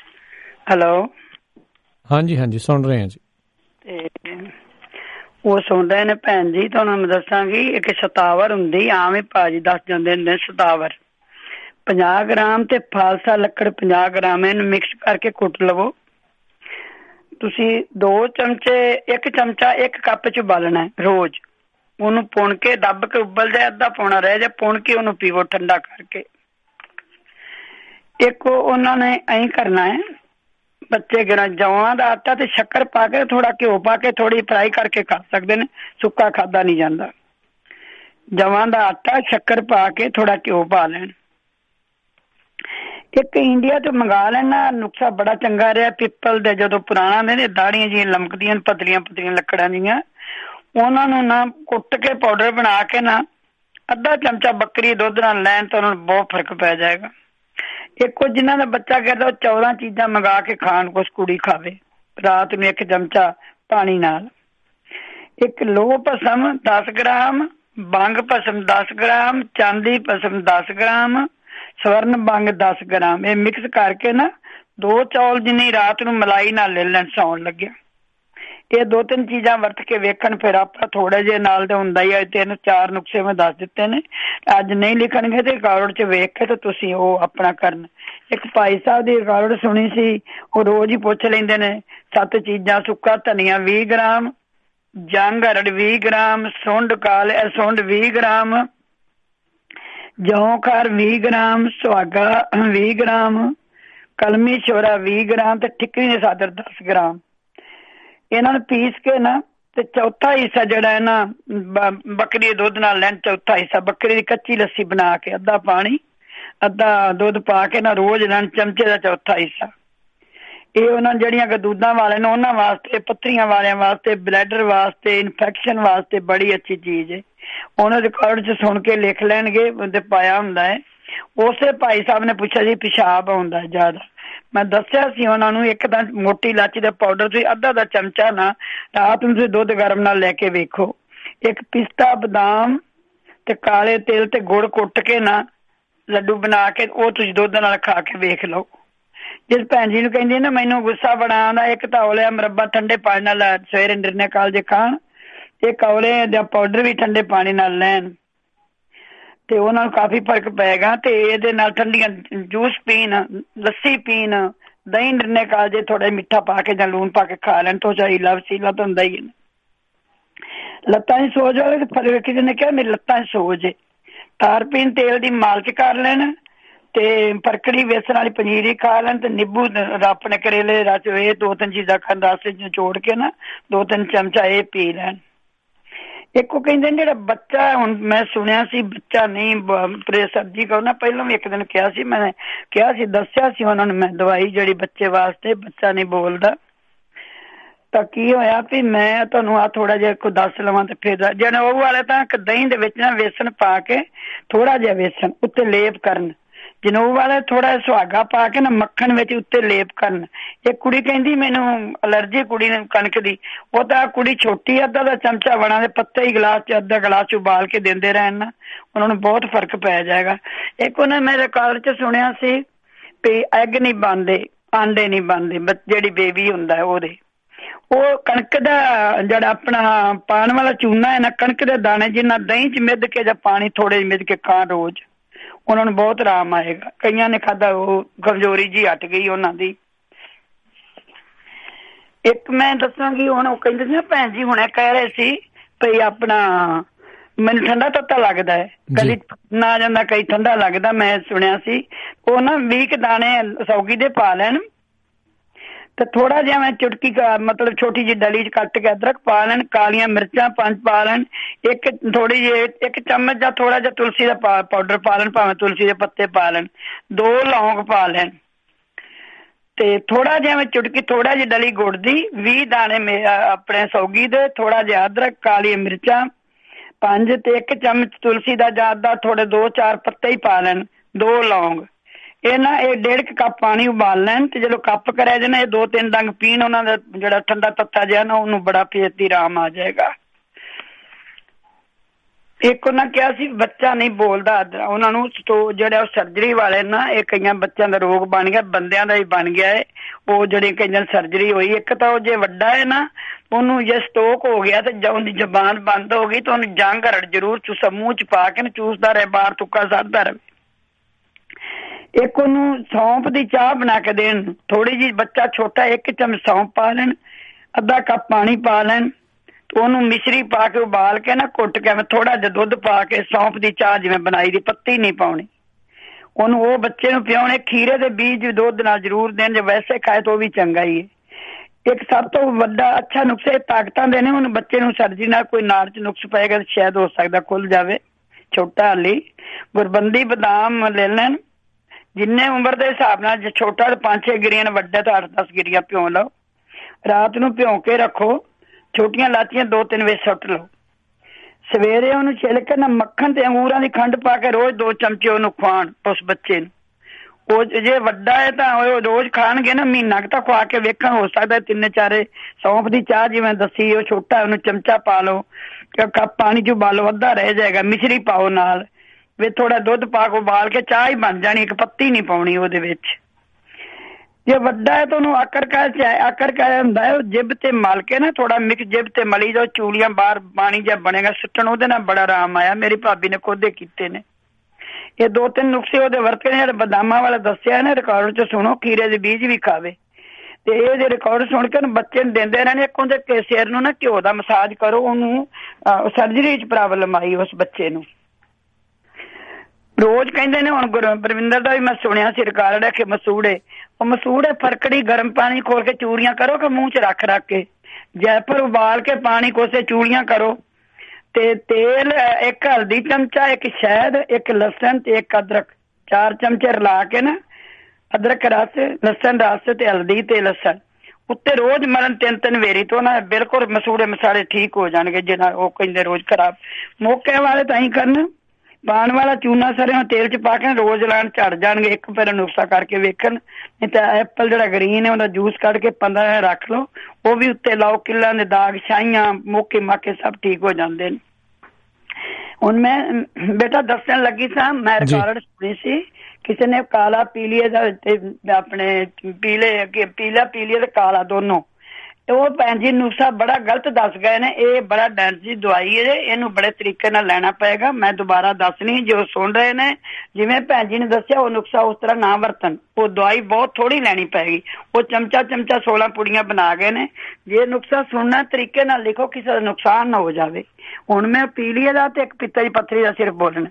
ਹੈਲੋ,
ਹਾਂਜੀ ਹਾਂਜੀ ਸੁਣ ਰਹੇ ਹਾਂ ਜੀ।
ਤੇ ਉਹ ਸੁਣ ਰਹੇ ਨੇ ਭੈਣ ਜੀ, ਤੁਹਾਨੂੰ ਮੈਂ ਦੱਸਾਂਗੀ ਇੱਕ ਸ਼ਤਾਵਰ ਹੁੰਦੀ, ਆਮ ਹੀ ਭਾਜੀ ਦੱਸ ਜਾਂਦੇ ਹੁੰਦੇ ਸ਼ਤਾਵਰ ਪੰਜਾਹ ਗ੍ਰਾਮ ਤੇ ਫਾਲਸਾ ਲੱਕੜ ਪੰਜਾਹ ਗ੍ਰਾਮ, ਇਹਨੂੰ ਮਿਕਸ ਕਰਕੇ ਕੁੱਟ ਲਵੋ। ਤੁਸੀਂ ਦੋ ਚਮਚੇ ਇੱਕ ਚਮਚਾ ਇੱਕ ਕੱਪ ਚ ਉਬਾਲਣਾ ਰੋਜ਼। ਉਹਨੂੰ ਪੁਣ ਕੇ ਦੱਬ ਕੇ ਉਬਲ ਜਾਏ, ਅੱਧਾ ਪੌਣਾ ਰਹਿ ਜਾਏ, ਪੁਣ ਕੇ ਉਹਨੂੰ ਪੀਵੋ ਠੰਡਾ ਕਰਕੇ। ਇੱਕ ਉਹਨਾਂ ਨੇ ਐਂ ਕਰਨਾ ਹੈ, ਬੱਚੇ ਗਿਣਾ ਜੌਆਂ ਦਾ ਆਟਾ ਤੇ ਸ਼ੱਕਰ ਪਾ ਕੇ ਥੋੜਾ ਘਿਓ ਪਾ ਕੇ ਥੋੜੀ ਫਰਾਈ ਕਰਕੇ ਖਾ ਸਕਦੇ ਨੇ, ਸੁੱਕਾ ਖਾਦਾ ਨਹੀਂ ਜਾਂਦਾ। ਜੌਆਂ ਦਾ ਆਟਾ ਸ਼ੱਕਰ ਪਾ ਕੇ ਥੋੜਾ ਘਿਓ ਪਾ ਲੈਣ। ਇੱਕ ਇੰਡੀਆ ਤੋਂ ਮੰਗਾ ਲੈਣਾ, ਨੁਕਸਾ ਬੜਾ ਚੰਗਾ ਰਿਹਾ ਪਿੱਪਲ ਦੇ, ਜਦੋਂ ਪੁਰਾਣਾ ਨੇ ਦਾੜੀਆਂ ਜਿਹੀਆਂ ਲਮਕਦੀਆਂ ਪਤਲੀਆਂ ਪਤਲੀਆਂ ਲੱਕੜਾਂ ਦੀਆਂ, ਉਹਨਾਂ ਨੂੰ ਨਾ ਕੁੱਟ ਕੇ ਪਾਊਡਰ ਬਣਾ ਕੇ ਨਾ ਅੱਧਾ ਚਮਚਾ ਬੱਕਰੀ ਦੁੱਧ ਨਾਲ ਲੈਣ ਤਾਂ ਉਹਨਾਂ ਨੂੰ ਬਹੁਤ ਫਰਕ ਪੈ ਜਾਏਗਾ। ਇੱਕੋ ਜਿਨ੍ਹਾਂ ਦਾ ਬੱਚਾ ਕਹਿੰਦਾ ਉਹ ਚੌਦਾਂ ਚੀਜ਼ਾਂ ਮੰਗਾ ਕੇ ਖਾਣ, ਕੁਛ ਕੁੜੀ ਖਾਵੇ ਰਾਤ ਨੂੰ ਇੱਕ ਚਮਚਾ ਪਾਣੀ ਨਾਲ। ਇੱਕ ਲੋਹ ਭਸਮ ਦਸ ਗ੍ਰਾਮ, ਬੰਗ ਭਸਮ ਦਸ ਗ੍ਰਾਮ, ਚਾਂਦੀ ਭਸਮ ਦਸ ਗ੍ਰਾਮ, ਸਵਰਨ ਬੰਗ ਦਸ ਗ੍ਰਾਮ, ਇਹ ਮਿਕਸ ਕਰਕੇ ਨਾ ਦੋ ਚੌਲ ਜਿੰਨੀ ਰਾਤ ਨੂੰ ਮਲਾਈ ਨਾਲ ਲੈ ਲੈਣ ਸੌਣ ਲੱਗਿਆ। ਇਹ ਦੋ ਤਿੰਨ ਚੀਜ਼ਾਂ ਵਰਤ ਕੇ ਵੇਖਣ, ਫਿਰ ਆਪਾਂ ਥੋੜੇ ਜਿਹੇ ਨਾਲ ਤਾਂ ਹੁੰਦਾ ਹੀ ਆ। ਤਿੰਨ ਚਾਰ ਨੁਕਸੇ ਮੈਂ ਦੱਸ ਦਿੱਤੇ ਨੇ, ਅੱਜ ਨਹੀਂ ਲਿਖਣਗੇ ਤੇ ਰਿਕਾਰਡ ਚ ਵੇਖ ਕੇ ਤੇ ਤੁਸੀਂ ਉਹ ਆਪਣਾ ਕਰਨ। ਇੱਕ ਭਾਈ ਸਾਹਿਬ ਦੀ ਰਿਕਾਰਡ ਸੁਣੀ ਸੀ, ਉਹ ਰੋਜ਼ ਹੀ ਪੁੱਛ ਲੈਂਦੇ ਨੇ ਸੱਤ ਚੀਜ਼ਾਂ, ਸੁੱਕਾ ਧਨੀਆ ਵੀਹ ਗ੍ਰਾਮ, ਜੰਗ ਅਰੜ ਵੀਹ ਗ੍ਰਾਮ, ਸੁੰਡ ਕਾਲੇ ਸੁੰਡ ਵੀਹ ਗ੍ਰਾਮ, ਜੌਂ ਖਾਰ ਵੀਹ ਗ੍ਰਾਮ, ਸੁਹਾਗਾ ਵੀਹ ਗ੍ਰਾਮ, ਕਲਮੀ ਛੋਰਾ ਵੀਹ ਗ੍ਰਾਮ ਤੇ ਠਿਕਰੀ ਦੇ ਸਾਦਰ ਦਸ ਗ੍ਰਾਮ। ਇਹਨਾਂ ਨੂੰ ਪੀਸ ਕੇ ਨਾ ਤੇ ਚੌਥਾ ਹਿੱਸਾ ਜਿਹੜਾ ਹੈ ਨਾ ਬੱਕਰੀ ਦੇ ਦੁੱਧ ਨਾਲ ਲੈਣ, ਚੌਥਾ ਹਿੱਸਾ ਬੱਕਰੀ ਦੀ ਕੱਚੀ ਲੱਸੀ ਬਣਾ ਕੇ ਅੱਧਾ ਪਾਣੀ ਅੱਧਾ ਦੁੱਧ ਪਾ ਕੇ ਨਾ ਰੋਜ਼ ਲੈਣ, ਚਮਚੇ ਦਾ ਚੌਥਾ ਹਿੱਸਾ। ਇਹ ਉਹਨਾਂ ਜਿਹੜੀਆਂ ਗਦੂਦਾਂ ਵਾਲੇ ਨੇ ਉਹਨਾਂ ਵਾਸਤੇ, ਪੱਥਰੀਆਂ ਵਾਲਿਆਂ ਵਾਸਤੇ, ਬਲੈਡਰ ਵਾਸਤੇ, ਇਨਫੈਕਸ਼ਨ ਵਾਸਤੇ ਬੜੀ ਅੱਛੀ ਚੀਜ਼ ਹੈ। ਉਹਨਾਂ ਰਿਕਾਰਡ ਚ ਸੁਣ ਕੇ ਲਿਖ ਲੈਣਗੇ, ਉਹਦੇ ਪਾਇਆ ਹੁੰਦਾ ਹੈ। ਉਸੇ ਭਾਈ ਸਾਹਿਬ ਨੇ ਪੁੱਛਿਆ ਜੀ ਪਿਸ਼ਾਬ ਆਉਂਦਾ ਜ਼ਿਆਦਾ, ਮੈਂ ਦੱਸਿਆ ਸੀ ਉਹਨਾਂ ਨੂੰ ਇੱਕ ਤਾਂ ਮੋਟੀ ਇਲਾਚੀ ਦਾ ਪਾਊਡਰ ਤੁਸੀਂ ਅੱਧਾ ਦਾ ਚਮਚਾ ਨਾ ਰਾਤ ਨੂੰ ਤੁਸੀਂ ਦੁੱਧ ਗਰਮ ਨਾਲ ਲੈ ਕੇ ਵੇਖੋ। ਇੱਕ ਪਿਸਤਾ ਬਦਾਮ ਤੇ ਕਾਲੇ ਤਿਲ ਤੇ ਗੁੜ ਕੁੱਟ ਕੇ ਨਾ ਲੱਡੂ ਬਣਾ ਕੇ ਉਹ ਤੁਸੀਂ ਦੁੱਧ ਨਾਲ ਖਾ ਕੇ ਵੇਖ ਲਓ। ਜਿਸ ਭੈਣ ਜੀ ਨੂੰ ਕਹਿੰਦੀ ਨਾ ਮੈਨੂੰ ਗੁੱਸਾ ਬੜਾ ਆਉਂਦਾ, ਇੱਕ ਤਾਂ ਔਲਿਆ ਮੁਰੱਬਾ ਠੰਡੇ ਪਾਣੀ ਨਾਲ ਸਵੇਰੇ ਨਿਰਣੇ ਕਾਲਜੇ ਖਾਣ, ਇੱਕ ਔਲੇ ਦਾ ਪਾਊਡਰ ਵੀ ਠੰਡੇ ਪਾਣੀ ਨਾਲ ਲੈਣ ਤੇ ਉਹਨਾਂ ਨੂੰ ਕਾਫੀ ਫਰਕ ਪਏਗਾ। ਤੇ ਇਹਦੇ ਨਾਲ ਠੰਡੀਆਂ ਜੂਸ ਪੀਣ, ਲੱਸੀ ਪੀਣ, ਦਹੀਂ ਨਿਰਣੇ ਕਾਲਜੇ ਥੋੜਾ ਮਿੱਠਾ ਪਾ ਕੇ ਜਾਂ ਲੂਣ ਪਾ ਕੇ ਖਾ ਲੈਣ ਤੋਂ ਚਾਹੀਦਾ ਵਸੀਲਾ ਤਾਂ ਹੁੰਦਾ ਹੀ। ਲੱਤਾਂ ਦੀ ਸੋਜ ਹੋਵੇ ਤੇ ਫਰਕ, ਕਿਸੇ ਨੇ ਕਿਹਾ ਮੇਰੀ ਲੱਤਾਂ ਦੀ ਸੋਜ ਹੈ, ਤਾਰਪੀਨ ਤੇਲ ਦੀ ਮਾਲਸ਼ ਕਰ ਲੈਣ ਤੇ ਫਰਕੜੀ ਵੇਸਣ ਵਾਲੀ ਪਨੀਰੀ ਖਾ ਲੈਣ ਤੇ ਨਿੰਬੂ ਆਪਣੇ ਕਰੇਲੇ ਰਸ, ਇਹ ਦੋ ਤਿੰਨ ਚੀਜ਼ਾਂ ਖਾਣ ਰਸ ਚ ਨਿਚੋੜ ਕੇ ਨਾ ਦੋ ਤਿੰਨ ਚਮਚਾ ਇਹ ਪੀ ਲੈਣ। ਇੱਕ ਉਹ ਕਹਿੰਦੇ ਜਿਹੜਾ ਬੱਚਾ, ਹੁਣ ਮੈਂ ਸੁਣਿਆ ਸੀ ਬੱਚਾ ਨਹੀਂ ਪਰੇ ਸਬਜ਼ੀ ਕਰੋ ਨਾ, ਪਹਿਲਾਂ ਵੀ ਇੱਕ ਦਿਨ ਕਿਹਾ ਸੀ, ਮੈਂ ਕਿਹਾ ਸੀ ਦੱਸਿਆ ਸੀ ਉਹਨਾਂ ਨੂੰ ਮੈਂ ਦਵਾਈ ਜਿਹੜੀ ਬੱਚੇ ਵਾਸਤੇ, ਬੱਚਾ ਨਹੀਂ ਬੋਲਦਾ ਤਾਂ ਕੀ ਹੋਇਆ ਵੀ ਮੈਂ ਤੁਹਾਨੂੰ ਆਹ ਥੋੜਾ ਜਿਹਾ ਕੋ ਦੱਸ ਲਵਾਂ ਤੇ ਫਿਰ ਜਿਹੜੇ ਉਹ ਵਾਲੇ ਤਾਂ ਦਹੀਂ ਦੇ ਵਿੱਚ ਨਾ ਵੇਸਣ ਪਾ ਕੇ ਥੋੜਾ ਜਿਹਾ ਵੇਸਣ ਉੱਤੇ ਲੇਪ ਕਰਨ, ਜਨੇਊ ਵਾਲੇ ਥੋੜਾ ਜਿਹਾ ਸੁਹਾਗਾ ਪਾ ਕੇ ਨਾ ਮੱਖਣ ਵਿੱਚ ਉੱਤੇ ਲੇਪ ਕਰਨ। ਇੱਕ ਕੁੜੀ ਕਹਿੰਦੀ ਮੈਨੂੰ ਅਲਰਜੀ ਕੁੜੀ ਨੇ ਕਣਕ ਦੀ, ਉਹ ਤਾਂ ਕੁੜੀ ਛੋਟੀ ਅੱਧਾ ਦਾ ਚਮਚਾ ਬਣਾ ਦੇ ਪੱਤੇ ਹੀ ਗਲਾਸ ਚ ਅੱਧਾ ਗਲਾਸ ਚ ਉਬਾਲ ਕੇ ਦਿੰਦੇ ਰਹਿਣ ਨਾ ਉਹਨਾਂ ਨੂੰ ਬਹੁਤ ਫਰਕ ਪੈ ਜਾਏਗਾ। ਇੱਕ ਉਹਨੇ ਮੇਰੇ ਕਾਲਜ ਚ ਸੁਣਿਆ ਸੀ ਵੀ ਐਗ ਨਹੀਂ ਬਣਦੇ, ਆਂਡੇ ਨਹੀਂ ਬਣਦੇ, ਜਿਹੜੀ ਬੇਬੀ ਹੁੰਦਾ ਉਹਦੇ, ਉਹ ਕਣਕ ਦਾ ਜਿਹੜਾ ਆਪਣਾ ਪਾਣ ਵਾਲਾ ਚੂਨਾ ਹੈ ਨਾ, ਕਣਕ ਦੇ ਦਾਣੇ ਜਿੰਨਾ ਦਹੀਂ ਚ ਮਿੱਧ ਕੇ ਜਾਂ ਪਾਣੀ ਥੋੜੇ ਮਿੱਧ ਕੇ ਖਾਣ ਰੋਜ਼, ਉਹਨਾਂ ਨੂੰ ਬਹੁਤ ਆਰਾਮ ਆਏਗਾ। ਕਈਆਂ ਨੇ ਖਾਧਾ ਉਹ ਕਮਜ਼ੋਰੀ ਜੀ ਹਟ ਗਈ ਉਹਨਾਂ ਦੀ। ਇੱਕ ਮੈਂ ਦੱਸਾਂਗੀ ਹੁਣ, ਉਹ ਕਹਿੰਦੇ ਸੀ ਨਾ ਭੈਣ ਜੀ ਹੁਣੇ ਕਹਿ ਰਹੇ ਸੀ ਭਈ ਆਪਣਾ ਮੈਨੂੰ ਠੰਡਾ ਤੱਤਾ ਲੱਗਦਾ ਹੈ, ਕਦੀ ਨਾ ਜਾਂਦਾ ਕਈ ਠੰਡਾ ਲੱਗਦਾ, ਮੈਂ ਸੁਣਿਆ ਸੀ। ਉਹ ਨਾ ਵੀਹ ਕੁ ਦਾਣੇ ਸੌਗੀ ਦੇ ਪਾ ਲੈਣ ਤੇ ਥੋੜਾ ਜਿਹਾ ਮੈਂ ਚੁਟਕੀ ਮਤਲਬ ਛੋਟੀ ਜਿਹੀ ਡਲੀ ਚ ਕੱਟ ਕੇ ਅਦਰਕ ਪਾ ਲੈਣ, ਕਾਲੀਆਂ ਮਿਰਚਾਂ ਪੰਜ ਪਾ ਲੈਣ, ਇੱਕ ਥੋੜੀ ਜਿਹੀ ਇੱਕ ਚਮਚ ਜਾਂ ਥੋੜਾ ਜਿਹਾ ਤੁਲਸੀ ਦਾ ਪਾਊਡਰ ਪਾ ਲੈਣ, ਭਾਵੇਂ ਤੁਲਸੀ ਦੇ ਪੱਤੇ ਪਾ ਲੈਣ, ਦੋ ਲੌਂਗ ਪਾ ਲੈਣ ਤੇ ਥੋੜਾ ਜਿਹਾ ਮੈਂ ਚੁਟਕੀ ਥੋੜਾ ਜਿਹੀ ਡਲੀ ਗੁੜ ਦੀ, ਵੀਹ ਦਾਣੇ ਆਪਣੇ ਸੌਗੀ ਦੇ, ਥੋੜਾ ਜਿਹਾ ਅਦਰਕ, ਕਾਲੀਆਂ ਮਿਰਚਾਂ ਪੰਜ ਤੇ ਇੱਕ ਚਮਚ ਤੁਲਸੀ ਦਾ ਜ਼ਿਆਦਾ ਥੋੜੇ ਦੋ ਚਾਰ ਪੱਤੇ ਹੀ ਪਾ ਲੈਣ, ਦੋ ਲੌਂਗ। ਇਹ ਨਾ ਇਹ ਡੇਢ ਕੁ ਕੱਪ ਪਾਣੀ ਉਬਾਲ ਲੈਣ ਤੇ ਜਦੋਂ ਕੱਪ ਕਰਿਆ ਜੇ ਨਾ ਇਹ ਦੋ ਤਿੰਨ ਡੰਗ ਪੀਣ, ਉਹਨਾਂ ਦਾ ਜਿਹੜਾ ਠੰਡਾ ਤੱਤਾ ਜਿਹਾ ਨਾ ਉਹਨੂੰ ਬੜਾ ਛੇਤੀ ਆਰਾਮ ਆ ਜਾਏਗਾ। ਇੱਕ ਉਹਨਾਂ ਕਿਹਾ ਸੀ ਬੱਚਾ ਨਹੀਂ ਬੋਲਦਾ, ਉਹਨਾਂ ਨੂੰ ਜਿਹੜਾ ਸਰਜਰੀ ਵਾਲੇ ਨਾ, ਇਹ ਕਈਆਂ ਬੱਚਿਆਂ ਦਾ ਰੋਗ ਬਣ ਗਿਆ, ਬੰਦਿਆਂ ਦਾ ਹੀ ਬਣ ਗਿਆ ਹੈ ਉਹ ਜਿਹੜੀ ਕਈਆਂ ਸਰਜਰੀ ਹੋਈ। ਇੱਕ ਤਾਂ ਉਹ ਜੇ ਵੱਡਾ ਹੈ ਨਾ, ਉਹਨੂੰ ਜੇ ਸਟੋਕ ਹੋ ਗਿਆ ਤੇ ਜਾਂ ਉਹਦੀ ਜ਼ਬਾਨ ਬੰਦ ਹੋ ਗਈ ਤਾਂ ਉਹਨੂੰ ਜੰਗ ਰੜ ਜ਼ਰੂਰ ਚੂਸਾ ਮੂੰਹ ਚ ਪਾ ਕੇ ਨਾ ਚੂਸਦਾ ਰਹੇ, ਬਾਹਰ ਤੁੱਕਾ ਸੱਟਦਾ ਰਹੇ। ਇੱਕ ਉਹਨੂੰ ਸੌਂਫ ਦੀ ਚਾਹ ਬਣਾ ਕੇ ਦੇਣ, ਥੋੜੀ ਜਿਹੀ, ਬੱਚਾ ਛੋਟਾ, ਇੱਕ ਚਮਚ ਸੌਂਫ ਪਾ ਲੈਣ, ਅੱਧਾ ਕੱਪ ਪਾਣੀ ਪਾ ਲੈਣ, ਉਹਨੂੰ ਮਿਸ਼ਰੀ ਪਾ ਕੇ ਉਬਾਲ ਕੇ ਨਾ ਕੁੱਟ ਕੇ ਥੋੜਾ ਜਿਹਾ ਦੁੱਧ ਪਾ ਕੇ ਸੌਂਫ ਦੀ ਚਾਹ ਜਿਵੇਂ ਬਣਾਈ ਦੀ, ਪੱਤੀ ਨਹੀਂ ਪਾਉਣੀ, ਉਹਨੂੰ ਉਹ ਬੱਚੇ ਨੂੰ ਪਿਆਉਣੇ। ਖੀਰੇ ਦੇ ਬੀਜ ਦੁੱਧ ਨਾਲ ਜ਼ਰੂਰ ਦੇਣ, ਜੇ ਵੈਸੇ ਖਾਏ ਤਾਂ ਉਹ ਵੀ ਚੰਗਾ ਹੀ ਹੈ। ਇੱਕ ਸਭ ਤੋਂ ਵੱਡਾ ਅੱਛਾ ਨੁਕਸੇ ਤਾਕਤਾਂ ਦੇ ਨੇ। ਹੁਣ ਬੱਚੇ ਨੂੰ ਸਰਜਰੀ ਨਾਲ ਕੋਈ ਨਾੜ ਚ ਨੁਕਸ ਪਏਗਾ ਸ਼ਾਇਦ ਹੋ ਸਕਦਾ ਖੁੱਲ ਜਾਵੇ, ਛੋਟਾ ਹਾਲੀ। ਗੁਰਬੰਦੀ ਬਦਾਮ ਲੈ ਲੈਣ, ਜਿੰਨੇ ਉਮਰ ਦੇ ਹਿਸਾਬ ਨਾਲ, ਜੇ ਛੋਟਾ ਤਾਂ ਪੰਜ ਛੇ ਗਿਰੀਆਂ, ਵੱਡਾ ਤਾਂ ਅੱਠ ਦਸ ਗਿਰੀਆਂ ਭਿਉਂ ਲਓ। ਰਾਤ ਨੂੰ ਭਿਉਂ ਕੇ ਰੱਖੋ, ਛੋਟੀਆਂ ਲਾਚੀਆਂ ਦੋ ਤਿੰਨ ਵੇ ਸੁੱਟ ਲਓ। ਸਵੇਰੇ ਉਹਨੂੰ ਛਿੱਲ ਕੇ ਨਾ ਮੱਖਣ ਤੇ ਅੰਗੂਰਾਂ ਦੀ ਖੰਡ ਪਾ ਕੇ ਰੋਜ਼ ਦੋ ਚਮਚੇ ਉਹਨੂੰ ਖਵਾਉਣ ਉਸ ਬੱਚੇ ਨੂੰ। ਉਹ ਜੇ ਵੱਡਾ ਹੈ ਤਾਂ ਉਹ ਰੋਜ਼ ਖਾਣਗੇ ਨਾ, ਮਹੀਨਾ ਕੁ ਤਾਂ ਖਵਾ ਕੇ ਵੇਖਣ, ਹੋ ਸਕਦਾ ਤਿੰਨ ਚਾਰੇ। ਸੌਂਫ ਦੀ ਚਾਹ ਜਿਵੇਂ ਦੱਸੀ, ਉਹ ਛੋਟਾ ਉਹਨੂੰ ਚਮਚਾ ਪਾ ਲਓ, ਕੱਪ ਪਾਣੀ ਚ ਉਬਾਲੋ, ਅੱਧਾ ਰਹਿ ਜਾਏਗਾ, ਮਿਸ਼ਰੀ ਪਾਓ ਨਾਲ, ਵੀ ਥੋੜਾ ਦੁੱਧ ਪਾ ਕੇ ਉਬਾਲ ਕੇ ਚਾਹ ਹੀ ਬਣ ਜਾਣੀ, ਇੱਕ ਪੱਤੀ ਨਹੀਂ ਪਾਉਣੀ ਉਹਦੇ ਵਿੱਚ। ਜੇ ਵੱਡਾ ਹੈ ਤਾਂ ਉਹਨੂੰ ਆਕੜ ਕਾਇ ਆਕੜ ਕਾਇ ਹੁੰਦਾ ਹੈ, ਉਹ ਜਿਬ ਤੇ ਮਲ ਕੇ ਨਾ ਥੋੜਾ ਮਿਕਸ ਜਿਬ ਤੇ ਮਲੀ ਜਾਓ, ਚੂੜੀਆਂ ਬਾਹਰ ਪਾਣੀ ਜਿਹਾ ਬਣੇਗਾ ਸੁੱਟਣ, ਉਹਦੇ ਨਾਲ ਬੜਾ ਆਰਾਮ ਆਇਆ, ਮੇਰੀ ਭਾਬੀ ਨੇ ਖੁਦ ਕੀਤੇ ਨੇ। ਇਹ ਦੋ ਤਿੰਨ ਨੁਕਸੇ ਉਹਦੇ ਵਰਤੇ ਨੇ। ਬਦਾਮਾਂ ਵਾਲਾ ਦੱਸਿਆ ਨਾ ਰਿਕਾਰਡ ਚ ਸੁਣੋ, ਖੀਰੇ ਦੇ ਬੀਜ ਵੀ ਖਾਵੇ, ਤੇ ਇਹ ਜੇ ਰਿਕਾਰਡ ਸੁਣ ਕੇ ਬੱਚੇ ਨੂੰ ਦਿੰਦੇ ਰਹਿਣੇ। ਇੱਕ ਉਹਦੇ ਸਿਰ ਨੂੰ ਨਾ ਘਿਓ ਦਾ ਮਸਾਜ ਕਰੋ, ਉਹਨੂੰ ਸਰਜਰੀ ਚ ਪ੍ਰੋਬਲਮ ਆਈ ਉਸ ਬੱਚੇ ਨੂੰ। ਰੋਜ਼ ਕਹਿੰਦੇ ਨੇ, ਹੁਣ ਗੁਰੂ ਬਰਵਿੰਦਰ ਦਾ ਵੀ ਮੈਂ ਸੁਣਿਆ ਸੀ ਰਿਕਾਰਡ ਹੈ ਕਿ ਮਸੂੜੇ, ਉਹ ਮਸੂੜੇ ਫਰਕੜੀ ਗਰਮ ਪਾਣੀ ਖੋਲ ਕੇ ਚੂੜੀਆਂ ਕਰੋ ਕਿ ਮੂੰਹ ਚ ਰੱਖ ਰੱਖ ਕੇ, ਜੈਪੁਰ ਉਬਾਲ ਕੇ ਪਾਣੀ ਕੋਸੇ ਚੂੜੀਆਂ ਕਰੋ, ਤੇ ਤੇਲ ਇੱਕ ਹਲਦੀ ਚਮਚਾ, ਇੱਕ ਸ਼ਹਿਦ, ਇੱਕ ਲਸਣ ਤੇ ਇੱਕ ਅਦਰਕ, ਚਾਰ ਚਮਚੇ ਰਲਾ ਕੇ ਨਾ, ਅਦਰਕ ਰਸ, ਲਸਣ ਰਸ ਤੇ ਹਲਦੀ ਤੇ ਲਸਣ ਉੱਤੇ ਰੋਜ਼ ਮਰਨ ਤਿੰਨ ਤਿੰਨ ਵੇਰੀ ਤੋਂ ਨਾ ਬਿਲਕੁਲ ਮਸੂੜੇ ਮਸਾਲੇ ਠੀਕ ਹੋ ਜਾਣਗੇ। ਜਿਹਨਾਂ ਉਹ ਕਹਿੰਦੇ ਰੋਜ਼ ਖਰਾਬ, ਮੌਕੇ ਵਾਲੇ ਤਾਂ ਹੀ ਕਰਨ। ਪਾਣ ਵਾਲਾ ਚੂਨਾ ਸਰੋਂ ਤੇਲ ਚ ਪਾ ਕੇ ਰੋਜ਼ ਲਾਣ ਝੜ ਜਾਣਗੇ। ਇੱਕ ਪਹਿਲਾਂ ਨੁਕਸਾ ਕਰਕੇ ਵੇਖਣ। ਨਹੀਂ ਤਾਂ ਐਪਲ ਜਿਹੜਾ ਗ੍ਰੀਨ ਹੈ ਉਹਦਾ ਜੂਸ ਕੱਢ ਕੇ ਪੰਦਰਾਂ ਦਿਨ ਰੱਖ ਲਓ, ਉਹ ਵੀ ਉੱਤੇ ਲਾਓ, ਕਿੱਲਾਂ ਦੇ ਦਾਗ, ਛਾਈਆਂ, ਮੋਕੇ ਮਾਕੇ ਸਭ ਠੀਕ ਹੋ ਜਾਂਦੇ ਨੇ। ਹੁਣ ਮੈਂ ਬੇਟਾ ਦੱਸਣ ਲੱਗੀ ਸਾਂ, ਮੈਂ ਰਿਕਾਰਡ ਸੁਣੀ ਸੀ, ਕਿਸੇ ਨੇ ਕਾਲਾ ਪੀਲੀਏ ਦਾ ਆਪਣੇ ਪੀਲੇ ਪੀਲਾ ਪੀਲੀਏ ਤੇ ਕਾਲਾ ਦੋਨੋਂ, ਉਹ ਭੈਣ ਜੀ ਨੁਕਸਾ ਬੜਾ ਗਲਤ ਦੱਸ ਗਏ ਨੇ। ਇਹ ਬੜਾ ਡੈਂਸ ਦੀ ਦਵਾਈ ਹੈ, ਇਹਨੂੰ ਬੜੇ ਤਰੀਕੇ ਨਾਲ ਲੈਣਾ ਪਏਗਾ। ਮੈਂ ਦੁਬਾਰਾ ਦੱਸਣੀ, ਜੋ ਸੁਣ ਰਹੇ ਨੇ, ਜਿਵੇਂ ਭੈਣ ਜੀ ਨੇ ਦੱਸਿਆ ਉਹ ਨੁਕਸਾ ਉਸ ਤਰ੍ਹਾਂ ਨਾ ਵਰਤਣ। ਉਹ ਦਵਾਈ ਬਹੁਤ ਥੋੜੀ ਲੈਣੀ ਪਏਗੀ। ਉਹ ਚਮਚਾ ਚਮਚਾ ਸੋਲਾਂ ਪੁੜੀਆਂ ਬਣਾ ਗਏ ਨੇ। ਜੇ ਨੁਕਸਾ ਸੁਣਨਾ ਤਰੀਕੇ ਨਾਲ ਲਿਖੋ, ਕਿਸੇ ਦਾ ਨੁਕਸਾਨ ਨਾ ਹੋ ਜਾਵੇ। ਹੁਣ ਮੈਂ ਪੀਲੀਏ ਦਾ ਤੇ ਇੱਕ ਪਿੱਤੇ ਦੀ ਪੱਥਰੀ ਦਾ ਸਿਰਫ ਬੋਲਣਾ।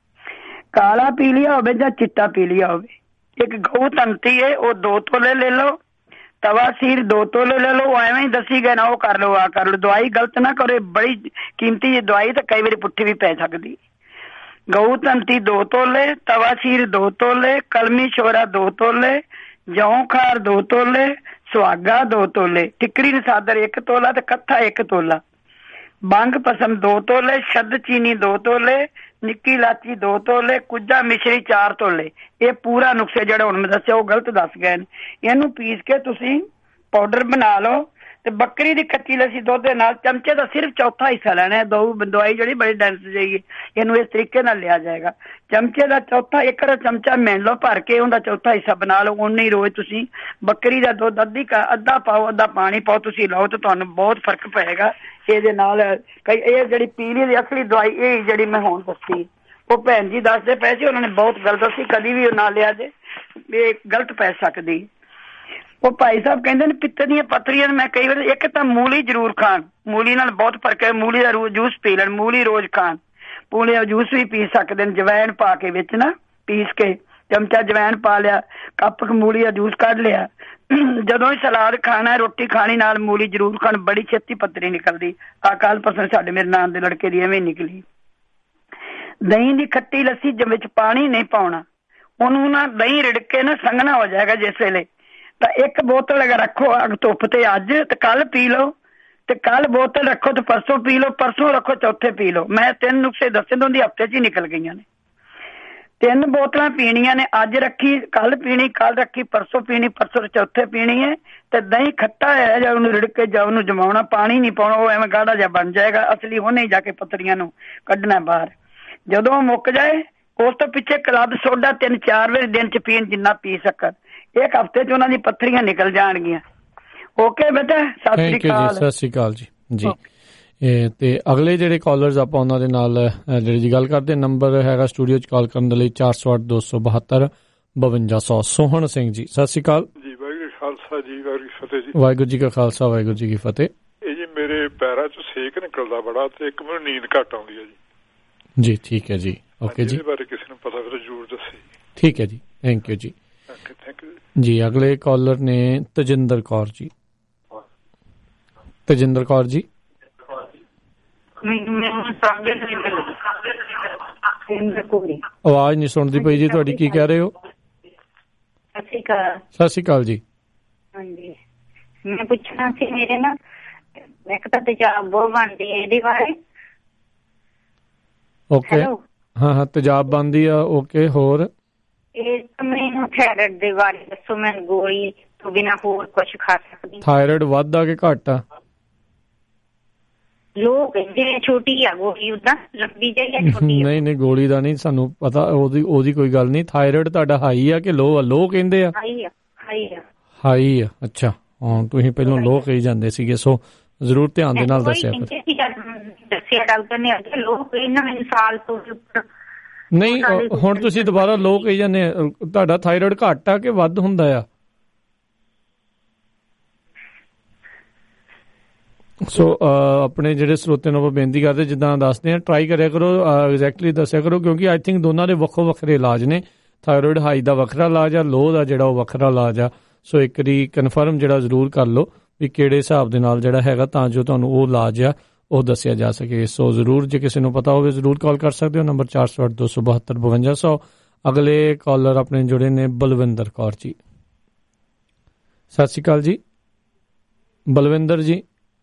ਕਾਲਾ ਪੀਲੀਆ ਹੋਵੇ ਜਾਂ ਚਿੱਟਾ ਪੀਲੀਆ ਹੋਵੇ, ਇੱਕ ਗਊ ਧਨਤੀ ਹੈ, ਉਹ ਦੋ ਤੋਲੇ ਲੈ ਲਓ। ਤਵਾ ਸੀਰ ਦੋ ਤੋਲੇ ਲੈ ਲਓ, ਐਵੇਂ ਹੀ ਦੱਸੀ ਗਏ ਨਾ, ਉਹ ਕਰ ਲਓ, ਆ ਕਰ ਲਓ। ਦਵਾਈ ਗਲਤ ਨਾ ਕਰੋ, ਬੜੀ ਕੀਮਤੀ ਜੀ ਦਵਾਈ, ਤਾਂ ਕਈ ਵਾਰੀ ਪੁੱਠੀ ਵੀ ਪੈ ਸਕਦੀ। ਗਊ ਧਨਤੀ ਦੋ ਤੋਲੇ, ਤਵਾ ਸੀਰ ਦੋ ਤੋਲੇ, ਕਲਮੀ ਛੋਰਾ ਦੋ ਤੋਲੇ, ਜੌਂ ਖਾਰ ਦੋ ਤੋਲੇ, ਸੁਹਾਗਾ ਦੋ ਤੋਲੇ, ਟਿਕਰੀ ਨਸਾਦਰ ਇੱਕ ਤੋਲਾ ਤੇ ਕੱਥਾ ਇੱਕ ਤੋਲਾ, ਬੰਗ ਪਸਮ ਦੋ ਤੋਲੇ, ਸ਼ੱਦ ਚੀਨੀ ਦੋ ਤੋਲੇ, ਨਿੱਕੀ ਇਲਾਚੀ ਦੋ ਤੋਲੇ, ਕੁੱਜਾ ਮਿਸ਼ਰੀ ਚਾਰ ਤੋਲੇ। ਇਹ ਪੂਰਾ ਨੁਕਸੇ ਜਿਹੜਾ ਹੁਣ ਮੈਂ ਦੱਸਿਆ ਉਹ ਗਲਤ ਦੱਸ ਗਏ ਨੇ। ਇਹਨੂੰ ਪੀਸ ਕੇ ਤੁਸੀਂ ਪਾਊਡਰ ਬਣਾ ਲਓ, ਤੇ ਬੱਕਰੀ ਦੀ ਕੱਚੀ ਲੱਸੀ ਦੁੱਧ ਦੇ ਨਾਲ ਚਮਚੇ ਦਾ ਸਿਰਫ ਚੌਥਾ ਹਿੱਸਾ ਲੈਣਾ ਹੈ। ਦੋ ਦਵਾਈ ਜਿਹੜੀ ਬੜੀ ਡੈਂਸ ਜਾਈਏ, ਇਹਨੂੰ ਇਸ ਤਰੀਕੇ ਨਾਲ ਲਿਆ ਜਾਏਗਾ। ਚਮਚੇ ਦਾ ਚੌਥਾ, ਇੱਕ ਚਮਚਾ ਮਿਣ ਲਓ ਭਰ ਕੇ, ਉਹਦਾ ਚੌਥਾ ਹਿੱਸਾ ਬਣਾ ਲਓ। ਉਨੀ ਰੋਜ਼ ਤੁਸੀਂ ਬੱਕਰੀ ਦਾ ਦੁੱਧ ਅੱਧੀ ਅੱਧਾ ਪਾਓ, ਅੱਧਾ ਪਾਣੀ ਪਾਓ, ਤੁਸੀਂ ਲਓ ਤੇ ਤੁਹਾਨੂੰ ਬਹੁਤ ਫਰਕ ਪਏਗਾ ਇਹਦੇ ਨਾਲ। ਕਈ ਇਹ ਜਿਹੜੀ ਪੀਲੀ ਦੀ ਅਸਲੀ ਦਵਾਈ, ਇਹ ਜਿਹੜੀ ਮੈਂ ਹੁਣ ਦੱਸੀ, ਉਹ ਭੈਣ ਜੀ ਦੱਸਦੇ ਪਏ ਸੀ, ਉਹਨਾਂ ਨੇ ਬਹੁਤ ਗਲਤ ਦੱਸੀ, ਕਦੀ ਵੀ ਉਹ ਨਾ ਲਿਆ ਜੇ, ਇਹ ਗਲਤ ਪੈ ਸਕਦੀ। ਉਹ ਭਾਈ ਸਾਹਿਬ ਕਹਿੰਦੇ ਨੇ ਪਿੱਤੇ ਦੀਆਂ ਪੱਥਰੀਆਂ, ਮੈਂ ਕਈ ਵਾਰ, ਇੱਕ ਤਾਂ ਮੂਲੀ ਜ਼ਰੂਰ ਖਾਣ, ਮੂਲੀ ਨਾਲ ਬਹੁਤ ਫਰਕ ਹੈ। ਮੂਲੀ ਦਾ ਜੂਸ ਪੀ ਲੈਣ, ਮੂਲੀ ਰੋਜ਼ ਖਾਣ। ਮੂਲੀ ਦਾ ਜੂਸ ਵੀ ਪੀ ਸਕਦੇ ਨੇ, ਜਵੈਣ ਪਾ ਕੇ ਵਿੱਚ ਨਾ ਪੀਸ ਕੇ, ਚਮਚਾ ਜਵੈਣ ਪਾ ਲਿਆ, ਕੱਪ ਮੂਲੀ ਦਾ ਜੂਸ ਕੱਢ ਲਿਆ। ਜਦੋਂ ਹੀ ਸਲਾਦ ਖਾਣਾ, ਰੋਟੀ ਖਾਣੀ, ਨਾਲ ਮੂਲੀ ਜ਼ਰੂਰ ਖਾਣ, ਬੜੀ ਛੇਤੀ ਪੱਥਰੀ ਨਿਕਲਦੀ। ਆ ਕੱਲ ਪਰਸੋਂ ਸਾਡੇ ਮੇਰੇ ਨਾਨ ਦੇ ਲੜਕੇ ਦੀ ਐਵੇਂ ਨਿਕਲੀ। ਦਹੀਂ ਦੀ ਖੱਟੀ ਲੱਸੀ ਵਿੱਚ ਪਾਣੀ ਨਹੀਂ ਪਾਉਣਾ, ਉਹਨੂੰ ਨਾ ਦਹੀਂ ਰਿੜਕ ਕੇ ਨਾ ਸੰਘਣਾ ਹੋ ਜਾਏਗਾ ਜਿਸ ਵੇਲੇ, ਤਾਂ ਇੱਕ ਬੋਤਲ ਅਗਰ ਰੱਖੋ ਧੁੱਪ ਤੇ ਅੱਜ, ਤੇ ਕੱਲ ਪੀ ਲਓ, ਤੇ ਕੱਲ ਬੋਤਲ ਰੱਖੋ ਤੇ ਪਰਸੋਂ ਪੀ ਲਓ, ਪਰਸੋਂ ਰੱਖੋ ਚੌਥੇ ਪੀ ਲਓ। ਮੈਂ ਤਿੰਨ ਨੁਕਸੇ ਦੱਸੇ ਤਾਂ ਉਹਦੀ ਹਫ਼ਤੇ ਚ ਹੀ ਨਿਕਲ ਗਈਆਂ ਨੇ। ਤਿੰਨ ਬੋਤਲਾਂ ਪੀਣੀਆਂ ਨੇ, ਅੱਜ ਰੱਖੀ ਕੱਲ ਪੀਣੀ, ਕੱਲ ਰੱਖੀ ਪਰਸੋਂ ਪੀਣੀ, ਪਰਸੋਂ ਚੌਥੇ ਪੀਣੀ ਹੈ। ਤੇ ਦਹੀਂ ਖੱਟਾ ਹੈ ਜਾਂ ਉਹਨੂੰ ਰਿੜਕ ਕੇ ਜਾਂ ਉਹਨੂੰ ਜਮਾਉਣਾ, ਪਾਣੀ ਨਹੀਂ ਪਾਉਣਾ, ਉਹ ਐਵੇਂ ਗਾੜਾ ਜਿਹਾ ਬਣ ਜਾਏਗਾ। ਅਸਲੀ ਉਹਨੇ ਜਾ ਕੇ ਪੱਥਰੀਆਂ ਨੂੰ ਕੱਢਣਾ ਬਾਹਰ। ਜਦੋਂ ਮੁੱਕ ਜਾਏ ਉਸ ਤੋਂ ਪਿੱਛੇ ਕਲੱਬ ਸੋਡਾ ਤਿੰਨ ਚਾਰ ਵਾਰ ਦਿਨ ਚ ਪੀਣ, ਜਿੰਨਾ ਪੀ ਸਕਣ। ਇੱਕ ਹਫ਼ਤੇ ਚ ਉਹਨਾਂ ਦੀ ਪੱਥਰੀਆਂ ਨਿਕਲ ਜਾਣਗੀਆਂ। ਓਕੇ ਬੇਟਾ, ਸਤਿ ਸ੍ਰੀ ਅਕਾਲ।
ਸਤਿ ਸ੍ਰੀ ਅਕਾਲ ਜੀ। ਜੀ ਤੇ ਅਗਲੇ ਜਿਹੜੇ ਕਾਲਰਸ ਆਪਾਂ ਉਹਨਾਂ ਦੇ ਨਾਲ ਜਿਹੜੀ ਜੀ ਗੱਲ ਕਰਦੇ, ਨੰਬਰ ਹੈਗਾ ਸਟੂਡੀਓ ਚ ਕਾਲ ਕਰਨ ਦੇ ਲਈ ਚਾਰ ਸੌ ਅੱਠ ਦੋ ਸੌ ਬਹੱਤਰ ਬਵੰਜਾ ਸੌ। ਸੋਹਣ ਸਿੰਘ ਜੀ, ਸਤਿ ਸ੍ਰੀ ਅਕਾਲ
ਜੀ। ਵਾਹਿਗੁਰੂ ਖਾਲਸਾ ਜੀ, ਵਾਹਿਗੁਰੂ ਫਤਿਹ ਜੀ।
ਵਾਹਿਗੁਰੂ ਜੀ ਕਾ ਖਾਲਸਾ, ਵਾਹਿਗੁਰੂ ਜੀ ਕੀ ਫਤਿਹ।
ਇਹ ਜੀ ਮੇਰੇ ਪੈਰਾਂ ਚ ਸੇਕ ਨਿਕਲਦਾ ਬੜਾ ਤੇ ਇੱਕ ਮੈਨੂੰ ਨੀਂਦ ਘੱਟ ਆਉਂਦੀ ਹੈ ਜੀ।
ਜੀ ਠੀਕ ਹੈ ਜੀ, ਓਕੇ ਜੀ।
ਇਹਦੇ ਬਾਰੇ ਕਿਸੇ ਨੂੰ ਪਤਾ ਫਿਰ ਜ਼ਰੂਰ ਦੱਸੇ।
ਠੀਕ ਹੈ ਜੀ, thank you ji.
Thank you
ji. ਅਗਲੇ ਕਾਲਰ ਨੇ ਤਜਿੰਦਰ ਕੌਰ ਜੀ। ਤਜਿੰਦਰ ਕੌਰ ਜੀ, ਆਵਾਜ਼ ਨਹੀਂ ਸੁਣਦੀ ਪਈ ਜੀ ਤੁਹਾਡੀ, ਕੀ ਕਹਿ ਰਹੇ ਹੋ?
ਸਤਿ
ਸ਼੍ਰੀ ਅਕਾਲ ਜੀ।
ਹਾਂਜੀ, ਮੈਂ ਪੁੱਛਣਾ ਸੀ ਮੇਰੇ ਨਾ ਇੱਕ ਤਾਂ ਤੇਜ਼ਾਬ ਬਹੁਤ ਬਣਦੀ ਹੈ, ਇਹਦੇ ਬਾਰੇ।
ਓਕੇ, ਹਾਂ ਹਾਂ ਤੇਜ਼ਾਬ ਬਣਦੀ ਆ, ਓਕੇ। ਹੋਰ
ਇਹ ਮੈਨੂੰ ਥਾਇਰਾਇਡ ਦੇ ਬਾਰੇ ਦੱਸੋ, ਮੈਂ ਗੋਲੀ ਤੋਂ ਬਿਨਾਂ ਹੋਰ ਕੁਝ ਖਾ ਸਕਦੀ?
ਥਾਇਰਾਇਡ ਵੱਧਦਾ ਕਿ ਘੱਟ ਆ?
ਲੋਕ ਕਹਿੰਦੇ ਛੋਟੀ ਆ ਗੋਲੀ, ਉਦਾਂ ਲੰਬੀ ਜਿਹੀ ਛੋਟੀ?
ਨਹੀਂ ਨਹੀਂ, ਗੋਲੀ ਦਾ ਨਹੀਂ ਸਾਨੂੰ ਪਤਾ, ਉਹਦੀ ਉਹਦੀ ਕੋਈ ਗੱਲ ਨਹੀਂ। ਥਾਇਰਾਇਡ ਤੁਹਾਡਾ ਹਾਈ ਆ ਕਿ ਲੋ ਆ? ਲੋ ਕਹਿੰਦੇ ਆ,
ਹਾਈ ਆ। ਹਾਈ ਆ,
ਹਾਈ ਆ। ਅੱਛਾ, ਹਾਂ ਤੁਸੀਂ ਪਹਿਲਾਂ ਲੋ ਕਹੀ ਜਾਂਦੇ ਸੀਗੇ, ਸੋ ਜ਼ਰੂਰ ਧਿਆਨ ਦੇ ਨਾਲ ਦੱਸਿਆ
ਦੱਸਿਆ ਡਾਕਟਰ ਨੇ ਅੱਗੇ ਲੋਕ ਇਹਨਾਂ ਮੈਨੂੰ ਸਾਲ ਤੋਂ ਉੱਪਰ।
ਨਹੀਂ, ਹੁਣ ਤੁਸੀਂ ਦੁਬਾਰਾ ਲੋ ਕਹੀ ਜਾਂਦੇ। ਤੁਹਾਡਾ ਥਾਇਰਾਇਡ ਘੱਟ ਆ ਕਿ ਵੱਧ ਹੁੰਦਾ ਆ? ਸੋ ਆਪਣੇ ਜਿਹੜੇ ਸਰੋਤੇ ਨੂੰ ਆਪਾਂ ਬੇਨਤੀ ਕਰਦੇ, ਜਿੱਦਾਂ ਦੱਸਦੇ ਆ, ਟਰਾਈ ਕਰਿਆ ਕਰੋ, ਐਗਜ਼ੈਕਟਲੀ ਦੱਸਿਆ ਕਰੋ, ਕਿਉਂਕਿ ਆਈ ਥਿੰਕ ਦੋਨਾਂ ਦੇ ਵੱਖੋ ਵੱਖਰੇ ਇਲਾਜ ਨੇ। ਥਾਇਰਾਇਡ ਹਾਈ ਦਾ ਵੱਖਰਾ ਇਲਾਜ ਆ, ਲੋ ਦਾ ਜਿਹੜਾ ਉਹ ਵੱਖਰਾ ਇਲਾਜ ਆ। ਸੋ ਇੱਕ ਵਾਰੀ ਕਨਫਰਮ ਜਿਹੜਾ ਜ਼ਰੂਰ ਕਰ ਲਓ ਵੀ ਕਿਹੜੇ ਹਿਸਾਬ ਦੇ ਨਾਲ ਜਿਹੜਾ ਹੈਗਾ, ਤਾਂ ਜੋ ਤੁਹਾਨੂੰ ਉਹ ਇਲਾਜ ਆ ਉਹ ਦੱਸਿਆ ਜਾ ਸਕੇ। ਸੋ ਜ਼ਰੂਰ ਜੇ ਕਿਸੇ ਨੂੰ ਪਤਾ ਹੋਵੇ ਜ਼ਰੂਰ ਕਾਲ ਕਰ ਸਕਦੇ ਹੋ, ਨੰਬਰ ਚਾਰ ਸੌ ਅੱਠ ਦੋ ਸੌ ਬਹੱਤਰ ਬਵੰਜਾ ਸੌ। ਅਗਲੇ ਕਾਲਰ ਆਪਣੇ ਜੁੜੇ ਨੇ ਬਲਵਿੰਦਰ ਕੌਰ ਜੀ। ਸਤਿ ਸ਼੍ਰੀ ਅਕਾਲ ਜੀ ਬਲਵਿੰਦਰ ਜੀ।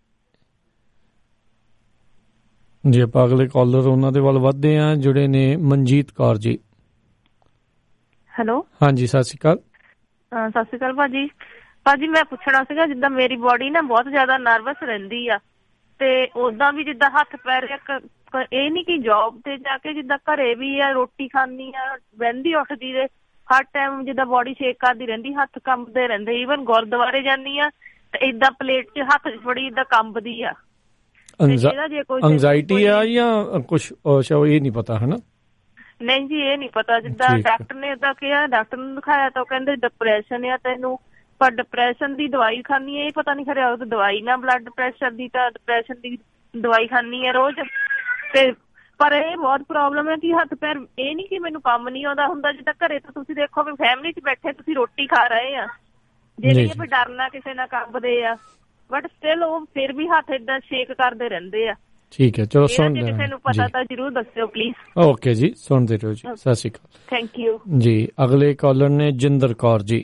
ਜੀ ਆਪਾਂ ਅਗਲੇ ਕਾਲਰ ਉਹਨਾਂ ਦੇ ਵੱਲ ਵੱਧਦੇ ਆ, ਜੁੜੇ ਨੇ ਮਨਜੀਤ ਕੌਰ ਜੀ।
ਹੈਲੋ,
ਹਾਂਜੀ ਸਤਿ ਸ਼੍ਰੀ ਅਕਾਲ।
ਸਤਿ ਸ਼੍ਰੀ ਅਕਾਲ ਭਾਜੀ। ਭਾਜੀ ਮੈਂ ਪੁੱਛਣਾ ਸੀਗਾ, ਜਿੱਦਾਂ ਮੇਰੀ ਬੋਡੀ ਨਾ ਬਹੁਤ ਜ਼ਿਆਦਾ ਨਰਵਸ ਰਹਿੰਦੀ ਆ, ਤੇ ਉਦਾਂ ਵੀ ਜਿੱਦਾਂ ਹੱਥ ਪੈਰ ਇੱਕ ਇਹ ਨੀ ਕਿ ਜੋਬ ਤੇ ਜਾ ਕੇ, ਜਿੱਦਾਂ ਘਰੇ ਵੀ ਆ, ਰੋਟੀ ਖਾਂਦੀ ਆ, ਬਹਿੰਦੀ ਉੱਠਦੀ ਦੇ ਹਰ ਟਾਈਮ ਜਿੱਦਾਂ ਬੋਡੀ ਸ਼ੇਕ ਕਰਦੀ ਰਹਿੰਦੀ, ਹੱਥ ਕੰਬਦੇ ਰਹਿੰਦੇ। ਈਵਨ ਗੁਰਦੁਆਰੇ ਜਾਂਦੀ ਆ ਤੇ ਏਦਾਂ ਪਲੇਟ 'ਚ ਹੱਥ ਫੜੀ ਏਦਾਂ ਕੰਬਦੀ ਆ।
ਐਂਜ਼ਾਈਟੀ ਆ ਜਾਂ ਕੁਛ ਇਹ ਨਹੀਂ ਪਤਾ ਹੈ ਨਾ?
ਨਹੀਂ ਜੀ, ਇਹ ਨਹੀਂ ਪਤਾ। ਜਿੱਦਾਂ ਡਾਕਟਰ ਨੇ ਏਦਾਂ ਕਿਹਾ, ਡਾਕਟਰ ਨੂੰ ਦਿਖਾਇਆ ਤਾਂ ਉਹ ਕਹਿੰਦੇ ਡਿਪਰੈਸ਼ਨ ਆ ਤੈਨੂੰ, ਪਰ ਡਿਪਰੈਸ਼ਨ ਦੀ ਦਵਾਈ ਖਾਨੀ ਹੈ। ਇਹ ਪਤਾ ਨਹੀਂ ਖਰਿਆ ਉਹ ਦਵਾਈ ਨਾ ਬਲੱਡ ਪ੍ਰੈਸ਼ਰ ਦੀ, ਤਾਂ ਡਿਪਰੈਸ਼ਨ ਦੀ ਦਵਾਈ ਖਾਨੀ ਹੈ ਰੋਜ਼। ਤੇ ਪਰ ਇਹ ਬਹੁਤ ਪ੍ਰੋਬਲਮ ਹੈ ਕਿ ਹੱਥ ਪੈਰ, ਇਹ ਨਹੀਂ ਕਿ ਮੈਨੂੰ ਕੰਮ ਨਹੀਂ ਆਉਂਦਾ ਹੁੰਦਾ। ਜਿੱਦਾਂ ਘਰੇ ਤਾਂ ਤੁਸੀਂ ਦੇਖੋ ਵੀ ਫੈਮਿਲੀ 'ਚ ਬੈਠੇ ਤੁਸੀਂ ਰੋਟੀ ਖਾ ਰਹੇ ਆ, ਜੇ ਨਹੀਂ ਵੀ ਡਰਨਾ ਕਿਸੇ ਨਾਲ ਕੰਬਦੇ ਆ, ਬਟ ਸਟਿਲ ਉਹ ਫਿਰ ਵੀ ਹੱਥ ਏਦਾਂ ਸ਼ੇਕ ਕਰਦੇ ਰਹਿੰਦੇ ਆ।
ਠੀਕ ਹੈ, ਚਲੋ ਸੁਣ
ਜੇ ਕਿਸੇ ਨੂੰ ਪਤਾ ਤਾਂ ਜਰੂਰ ਦੱਸਿਓ ਪਲੀਜ਼।
ਓਕੇ ਜੀ, ਸੁਣਦੇ ਰਹੋ ਜੀ। ਸਤਿ ਸ਼੍ਰੀ ਅਕਾਲ।
Thank you
ji. ਅਗਲੇ ਕਾਲਰ ਨੇ ਜਿੰਦਰ ਕੌਰ ਜੀ।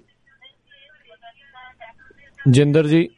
ਜਿੰਦਰ ਜੀ।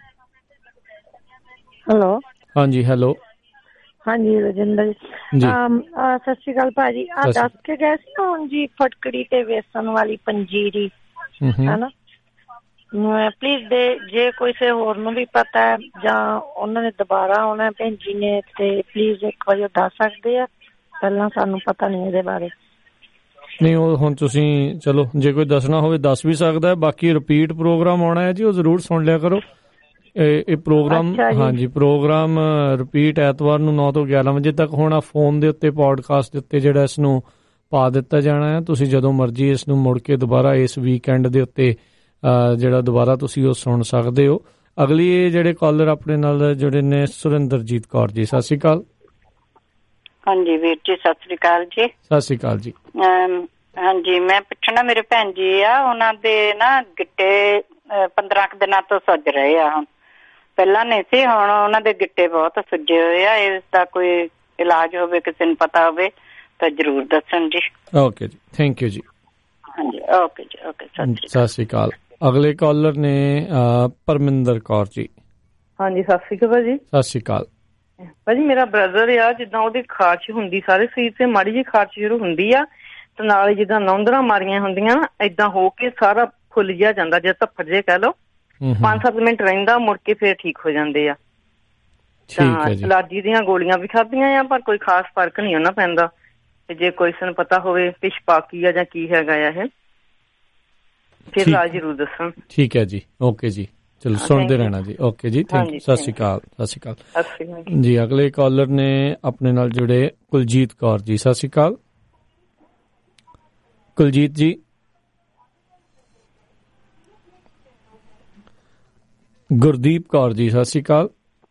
ਹੈਲੋ।
ਹਾਂਜੀ ਹੈਲੋ।
ਹਾਂਜੀ ਰਜਿੰਦਰ ਜੀ। ਸਤਿ ਸ਼੍ਰੀ ਅਕਾਲ ਭਾਜੀ। ਆ ਦੱਸ ਕੇ ਗਏ ਸੀ ਨਾ ਹੁਣ ਜੀ, ਫਟਕੜੀ ਤੇ ਵੇਸਣ ਵਾਲੀ ਪੰਜੀਰੀ ਹਨਾ, ਪਲੀਜ਼ ਦੇ ਜੇ ਕਿਸੇ ਹੋਰ ਨੂੰ ਵੀ ਪਤਾ ਹੈ ਜਾਂ ਉਹਨਾਂ ਨੇ ਦੁਬਾਰਾ ਆਉਣਾ ਭੈਣ ਜੀ ਨੇ, ਤੇ ਪਲੀਜ਼ ਇੱਕ ਵਾਰੀ ਦੱਸ ਸਕਦੇ ਆ, ਪਹਿਲਾਂ ਸਾਨੂੰ ਪਤਾ ਨਹੀਂ ਇਹਦੇ ਬਾਰੇ।
ਨਹੀਂ ਉਹ ਹੁਣ ਤੁਸੀਂ ਚਲੋ ਜੇ ਕੋਈ ਦੱਸਣਾ ਹੋਵੇ ਦੱਸ ਵੀ ਸਕਦਾ ਹੈ, ਬਾਕੀ ਰਿਪੀਟ ਪ੍ਰੋਗਰਾਮ ਆਉਣਾ ਹੈ ਜੀ, ਉਹ ਜ਼ਰੂਰ ਸੁਣ ਲਿਆ ਕਰੋ। ਇਹ ਪ੍ਰੋਗਰਾਮ ਹਾਂਜੀ ਪ੍ਰੋਗਰਾਮ ਰਿਪੀਟ ਐਤਵਾਰ ਨੂੰ ਨੌ ਤੋਂ ਗਿਆਰਾਂ ਵਜੇ ਤੱਕ ਹੋਣਾ। ਫੋਨ ਦੇ ਉੱਤੇ ਪੋਡਕਾਸਟ ਦੇ ਉੱਤੇ ਜਿਹੜਾ ਇਸ ਨੂੰ ਪਾ ਦਿੱਤਾ ਜਾਣਾ ਹੈ। ਤੁਸੀਂ ਜਦੋਂ ਮਰਜ਼ੀ ਇਸ ਨੂੰ ਮੁੜ ਕੇ ਦੁਬਾਰਾ ਇਸ ਵੀਕਐਂਡ ਦੇ ਉੱਤੇ ਜਿਹੜਾ ਦੁਬਾਰਾ ਤੁਸੀਂ ਉਹ ਸੁਣ ਸਕਦੇ ਹੋ। ਅਗਲੀ ਇਹ ਜਿਹੜੇ ਕਾਲਰ ਆਪਣੇ ਨਾਲ ਜੁੜੇ ਨੇ ਸੁਰਿੰਦਰਜੀਤ ਕੌਰ ਜੀ। ਸਤਿ ਸ਼੍ਰੀ ਅਕਾਲ।
ਹਾਂਜੀ ਵੀਰ ਜੀ, ਸਤਿ ਸ਼੍ਰੀ ਅਕਾਲ ਜੀ।
ਸਤਿ ਸ਼੍ਰੀ ਅਕਾਲ ਜੀ।
ਹਾਂਜੀ ਮੈਂ ਪੁੱਛਣਾ, ਮੇਰੇ ਭੈਣ ਜੀ ਆ, ਉਹਨਾਂ ਦੇ ਨਾ ਗਿੱਟੇ ਪੰਦਰਾਂ ਕੁ ਦਿਨਾਂ ਤੋਂ ਸੁੱਜ ਰਹੇ ਆ। ਹੁਣ ਪਹਿਲਾਂ ਨਹੀਂ ਸੀ, ਹੁਣ ਉਹਨਾਂ ਦੇ ਗਿੱਟੇ ਬਹੁਤ ਸੁੱਜੇ ਹੋਏ ਆ। ਇਸ ਦਾ ਕੋਈ ਇਲਾਜ ਹੋਵੇ, ਕਿਸੇ ਨੂੰ ਪਤਾ ਹੋਵੇ ਤਾਂ ਜ਼ਰੂਰ ਦੱਸਣ ਜੀ।
ਓਕੇ ਜੀ, ਥੈਂਕ ਯੂ ਜੀ।
ਹਾਂਜੀ ਓਕੇ ਜੀ, ਓਕੇ।
ਸਤਿ ਸ਼੍ਰੀ ਅਕਾਲ। ਅਗਲੇ ਕਾਲਰ ਨੇ ਪਰਮਿੰਦਰ ਕੌਰ ਜੀ।
ਹਾਂਜੀ ਸਤਿ ਸ਼੍ਰੀ ਅਕਾਲ ਭਾਜੀ।
ਸਤਿ ਸ਼੍ਰੀ ਅਕਾਲ
ਭਾਜੀ। ਮੇਰਾ ਬ੍ਰਦਰ ਆ, ਜਿੱਦਾਂ ਉਹਦੀ ਖਾਰਸ਼ ਹੁੰਦੀ ਸਾਰੇ ਸਰੀਰ ਤੇ, ਮਾੜੀ ਜਿਹੀ ਖਾਰਸ਼ ਸ਼ੁਰੂ ਹੁੰਦੀ ਆ ਤੇ ਨਾਲ ਜਿੱਦਾਂ ਨੌਂਦਰਾਂ ਮਾਰੀਆਂ ਹੁੰਦੀਆਂ ਨਾ ਏਦਾਂ ਹੋ ਕੇ ਸਾਰਾ ਫੁੱਲ ਜਿਹਾ ਜਾਂਦਾ, ਜੇ ਧੱਫੜ ਜੇ ਕਹਿ ਲਓ। ਪੰਜ ਸੱਤ ਮਿੰਟ ਰਹਿੰਦਾ, ਮੁੜ ਕੇ ਫੇਰ ਠੀਕ ਹੋ ਜਾਂਦੇ ਆ। ਤਾਂ ਐਲਰਜੀ ਦੀਆਂ ਗੋਲੀਆਂ ਵੀ ਖਾਧੀਆਂ ਆ, ਪਰ ਕੋਈ ਖਾਸ ਫਰਕ ਨਹੀਂ ਉਹਨਾਂ ਪੈਂਦਾ। ਤੇ ਜੇ ਕੋਈ ਸਾਨੂੰ ਪਤਾ ਹੋਵੇ ਪਿਸ਼ਪਾਕੀ ਆ ਜਾਂ ਕੀ ਹੈਗਾ ਆ ਇਹ, ਫਿਰ ਇਲਾਜ ਜ਼ਰੂਰ ਦੱਸਣ।
ਠੀਕ ਹੈ ਜੀ, ਓਕੇ ਜੀ, ਚਲੋ ਸੁਣਦੇ ਰਹਿਣਾ ਜੀ। ਓਕੇ ਜੀ, ਥੈਂਕ ਯੂ, ਸਤਿ ਸ਼੍ਰੀ ਅਕਾਲ। ਸਤਿ ਸ਼੍ਰੀ ਅਕਾਲ ਜੀ। ਅਗਲੇ ਕਾਲਰ ਨੇ ਆਪਣੇ ਨਾਲ ਜੁੜੇ ਕੁਲਜੀਤ ਕੌਰ ਜੀ, ਸਤਿ ਸ਼੍ਰੀ ਅਕਾਲ। ਕੁਲਜੀਤ ਜੀ, ਗੁਰਦੀਪ ਕੌਰ ਜੀ, ਸਤਿ ਸ਼੍ਰੀ ਅਕਾਲ।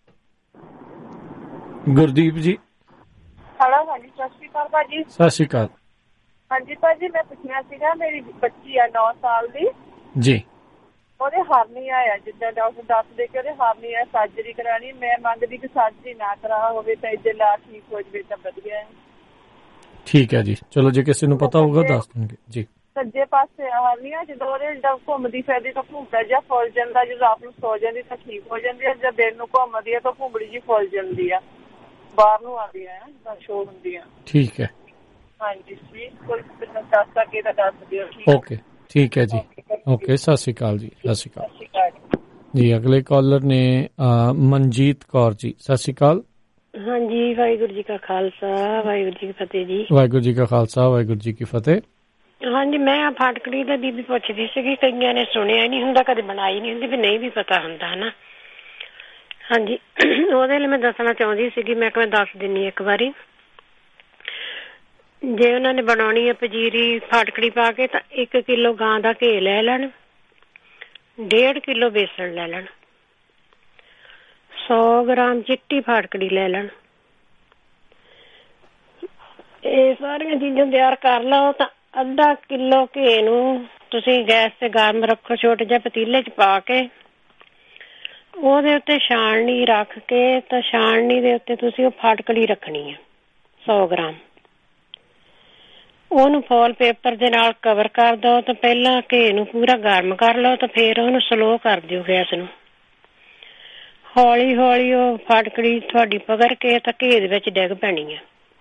ਗੁਰਦੀਪ ਜੀ,
ਹੈਲੋ, ਹਾਂਜੀ, ਸਤਿ ਸ਼੍ਰੀ ਅਕਾਲ ਭਾਜੀ।
ਸਤਿ ਸ਼੍ਰੀ ਅਕਾਲ।
ਹਾਂਜੀ ਭਾਜੀ, ਮੈਂ ਪੁੱਛਣਾ ਸੀਗਾ, ਮੇਰੀ ਬੱਚੀ ਆ ਨੌ ਸਾਲ ਦੀ
ਜੀ,
ਉਹਦੇ ਹਾਰਨੀਆ ਆ, ਜਿੱਦਾਂ ਡਾਕਟਰ ਦੱਸਦੇ ਕਿ ਉਹਦੇ ਹਾਰਨੀਆ ਸਰਜਰੀ ਕਰਾਣੀ। ਮੈਂ ਮੰਗਦੀ ਕਿ ਸਰਜਰੀ ਨਾ ਕਰਾ ਹੋਵੇ ਤਾਂ ਇਹਦੇ ਲਾ ਠੀਕ ਹੋ ਜਾਵੇ ਤਾਂ ਵਧੀਆ ਹੈ। ਠੀਕ
ਹੈ ਜੀ, ਚਲੋ ਜੇ ਕਿਸੇ ਨੂੰ ਪਤਾ ਹੋਊਗਾ ਦੱਸ ਦੇਣਗੇ ਜੀ।
ਸੱਜੇ ਪਾਸੇ ਹਾਰਨੀਆ, ਜਦੋਂ ਉਹਦੇ ਜਦੋਂ ਘੁੰਮਦੀ ਫਿਰਦੀ ਤਾਂ ਭੁੰਬੜਾ ਜਿਹਾ ਫੁੱਲ ਜਾਂਦਾ, ਜਦੋਂ ਰਾਤ ਨੂੰ ਸੌ ਜਾਂਦੀ ਤਾਂ ਠੀਕ ਹੋ ਜਾਂਦੀ ਹੈ, ਜਦ ਦਿਨ ਨੂੰ ਘੁੰਮਦੀ ਹੈ ਤਾਂ ਭੁੰਬੜੀ ਜਿਹੀ ਫੁੱਲ ਜਾਂਦੀ ਆ, ਬਾਹਰ ਨੂੰ ਆਉਂਦੀ ਹੈ ਤਾਂ ਸ਼ੋ ਹੁੰਦੀ ਆ।
ਠੀਕ ਹੈ,
ਹਾਂਜੀ, ਕੋਈ ਦੱਸ ਸਕੇ ਤਾਂ ਦੱਸ ਦਿਓ।
ਓਕੇ, ਠੀਕ ਹੈ ਜੀ, ਓਕੇ, ਸਤਿ ਸ਼੍ਰੀ ਅਕਾਲ ਜੀ। ਸਤਿ ਸ਼੍ਰੀ ਅਕਾਲ ਜੀ। ਅਗਲੇ ਕਾਲਰ ਨੇ ਮਨਜੀਤ ਕੌਰ ਜੀ, ਸਤਿ ਸ਼੍ਰੀ ਅਕਾਲ।
ਹਾਂਜੀ, ਵਾਹਿਗੁਰੂ ਜੀ ਕਾ ਖਾਲਸਾ, ਵਾਹਿਗੁਰੂ ਜੀ ਕੀ ਫਤਿਹ ਜੀ।
ਵਾਹਿਗੁਰੂ ਜੀ ਕਾ ਖਾਲਸਾ, ਵਾਹਿਗੁਰੂ ਜੀ ਕੀ ਫਤਿਹ।
ਹਾਂਜੀ, ਮੈਂ ਆ ਫਾਟਕੜੀ ਦਾ ਬੀਬੀ ਪੁੱਛਦੀ ਸੀਗੀ, ਕਈਆਂ ਨੇ ਸੁਣਿਆ ਨਹੀਂ ਹੁੰਦਾ, ਕਦੇ ਬਣਾਈ ਨਹੀਂ ਹੁੰਦੀ, ਵੀ ਨਹੀਂ ਵੀ ਪਤਾ ਹੁੰਦਾ ਹਨਾ। ਹਾਂਜੀ, ਉਹਦੇ ਲਈ ਮੈਂ ਦੱਸਣਾ ਚਾਹੁੰਦੀ ਸੀਗੀ, ਮੈਂ ਕਿਹਾ ਦੱਸ ਦਿੰਨੀ ਇੱਕ ਵਾਰੀ। ਜੇ ਉਹਨਾਂ ਨੇ ਬਣਾਉਣੀ ਹੈ ਪੰਜੀਰੀ ਫਾਟਕੜੀ ਪਾ ਕੇ, ਤਾਂ ਇੱਕ ਕਿਲੋ ਗਾਂ ਦਾ ਘੇ ਲੈ ਲੈਣ, ਡੇਢ ਕਿਲੋ ਬੇਸਣ ਲੈ ਲੈਣ, ਸੌ ਗ੍ਰਾਮ ਚਿੱਟੀ ਫਾਟਕੜੀ ਲੈ ਲੈਣ। ਇਹ ਸਾਰੀਆਂ ਚੀਜ਼ਾਂ ਤਿਆਰ ਕਰ ਲਓ। ਤਾਂ ਅੱਧਾ ਕਿਲੋ ਘੇ ਨੂੰ ਤੁਸੀਂ ਗੈਸ ਤੇ ਗਰਮ ਰੱਖੋ, ਛੋਟੇ ਜਿਹੇ ਪਤੀਲੇ ਚ ਪਾ ਕੇ, ਉਹਦੇ ਉੱਤੇ ਛਾਣਨੀ ਰੱਖ ਕੇ, ਤਾਂ ਛਾਣਨੀ ਦੇ ਉੱਤੇ ਤੁਸੀਂ ਉਹ ਫਾਟਕੜੀ ਰੱਖਣੀ ਹੈ ਸੌ ਗ੍ਰਾਮ। ਉਹਨੂੰ ਫੋਲ ਪੇਪਰ ਦੇ ਨਾਲ ਕਵਰ ਕਰ ਦਿਓ। ਤਾਂ ਪਹਿਲਾਂ ਘੇ ਨੂੰ ਪੂਰਾ ਗਰਮ ਕਰ ਲਓ, ਤਾਂ ਫਿਰ ਉਹਨੂੰ ਸਲੋ ਕਰ ਦਿਓ ਗੈਸ ਨੂੰ। ਹੌਲੀ ਹੌਲੀ ਉਹ ਫਾਟਕੜੀ ਤੁਹਾਡੀ ਪਕੜ ਕੇ ਤਾਂ ਘੇ ਦੇ ਵਿੱਚ ਡਿੱਗ ਪੈਣੀ ਹੈ।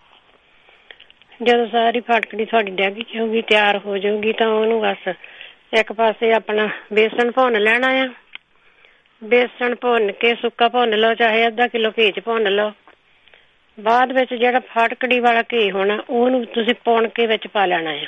ਜਦੋਂ ਸਾਰੀ ਫਾਟਕੜੀ ਤੁਹਾਡੀ ਡਿੱਗ ਜਾਊਗੀ, ਤਿਆਰ ਹੋ ਜਾਊਗੀ, ਤਾਂ ਉਹਨੂੰ ਬਸ ਇੱਕ ਪਾਸੇ ਆਪਣਾ ਬੇਸਣ ਭੁੰਨ ਲੈਣਾ ਆ। ਬੇਸਣ ਭੁੰਨ ਕੇ ਸੁੱਕਾ ਭੁੰਨ ਲਓ, ਚਾਹੇ ਅੱਧਾ ਕਿਲੋ ਘੇ ਚ ਭੁੰਨ ਲਓ। ਬਾਅਦ ਵਿੱਚ ਜਿਹੜਾ ਫਾਟਕੜੀ ਵਾਲਾ ਘੇ ਹੋਣਾ, ਉਹਨੂੰ ਤੁਸੀਂ ਪੁਣ ਕੇ ਵਿੱਚ ਪਾ ਲੈਣਾ ਆ।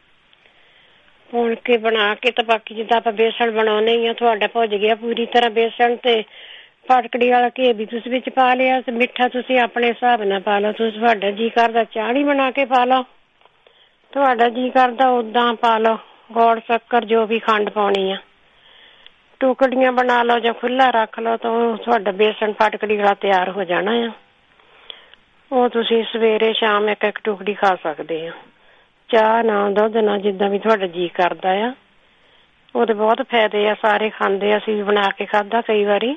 ਪੁਣ ਕੇ ਬਣਾ ਕੇ ਤਾਂ ਬਾਕੀ ਜਿੱਦਾਂ ਆਪਾਂ ਬੇਸਣ ਬਣਾਉਂਦੇ ਹੀ ਆ, ਤੁਹਾਡਾ ਭੁੱਜ ਗਿਆ ਪੂਰੀ ਤਰ੍ਹਾਂ ਬੇਸਣ, ਤੇ ਫਾਟਕੜੀ ਵਾਲਾ ਘੇ ਵੀ ਤੁਸੀਂ ਵਿੱਚ ਪਾ ਲਿਆ। ਤੇ ਮਿੱਠਾ ਤੁਸੀਂ ਆਪਣੇ ਹਿਸਾਬ ਨਾਲ ਪਾ ਲਓ, ਤੁਸੀਂ ਤੁਹਾਡਾ ਜੀ ਕਰਦਾ ਚਾਹਣੀ ਬਣਾ ਕੇ ਪਾ ਲਓ, ਤੁਹਾਡਾ ਜੀ ਕਰਦਾ ਓਦਾਂ ਪਾ ਲਓ, ਗੁੜ ਸ਼ੱਕਰ ਜੋ ਵੀ ਖੰਡ ਪਾਉਣੀ ਆ। ਟੁਕੜੀਆਂ ਬਣਾ ਲਓ ਜਾਂ ਖੁੱਲਾ ਰੱਖ ਲਓ, ਤਾਂ ਉਹ ਤੁਹਾਡਾ ਬੇਸਣ ਫਾਟਕੜੀ ਵਾਲਾ ਤਿਆਰ ਹੋ ਜਾਣਾ ਆ। ਉਹ ਤੁਸੀਂ ਸਵੇਰੇ ਸ਼ਾਮ ਇੱਕ ਇੱਕ ਟੁਕੜੀ ਖਾ ਸਕਦੇ ਆ, ਚਾਹ ਨਾਲ, ਦੁੱਧ ਨਾਲ, ਜਿੱਦਾਂ ਵੀ ਤੁਹਾਡਾ ਜੀ ਕਰਦਾ ਆ। ਉਹਦੇ ਬਹੁਤ ਫਾਇਦੇ ਆ, ਸਾਰੇ ਖਾਂਦੇ ਆ, ਅਸੀਂ ਵੀ ਬਣਾ ਕੇ ਖਾਧਾ ਕਈ ਵਾਰੀ।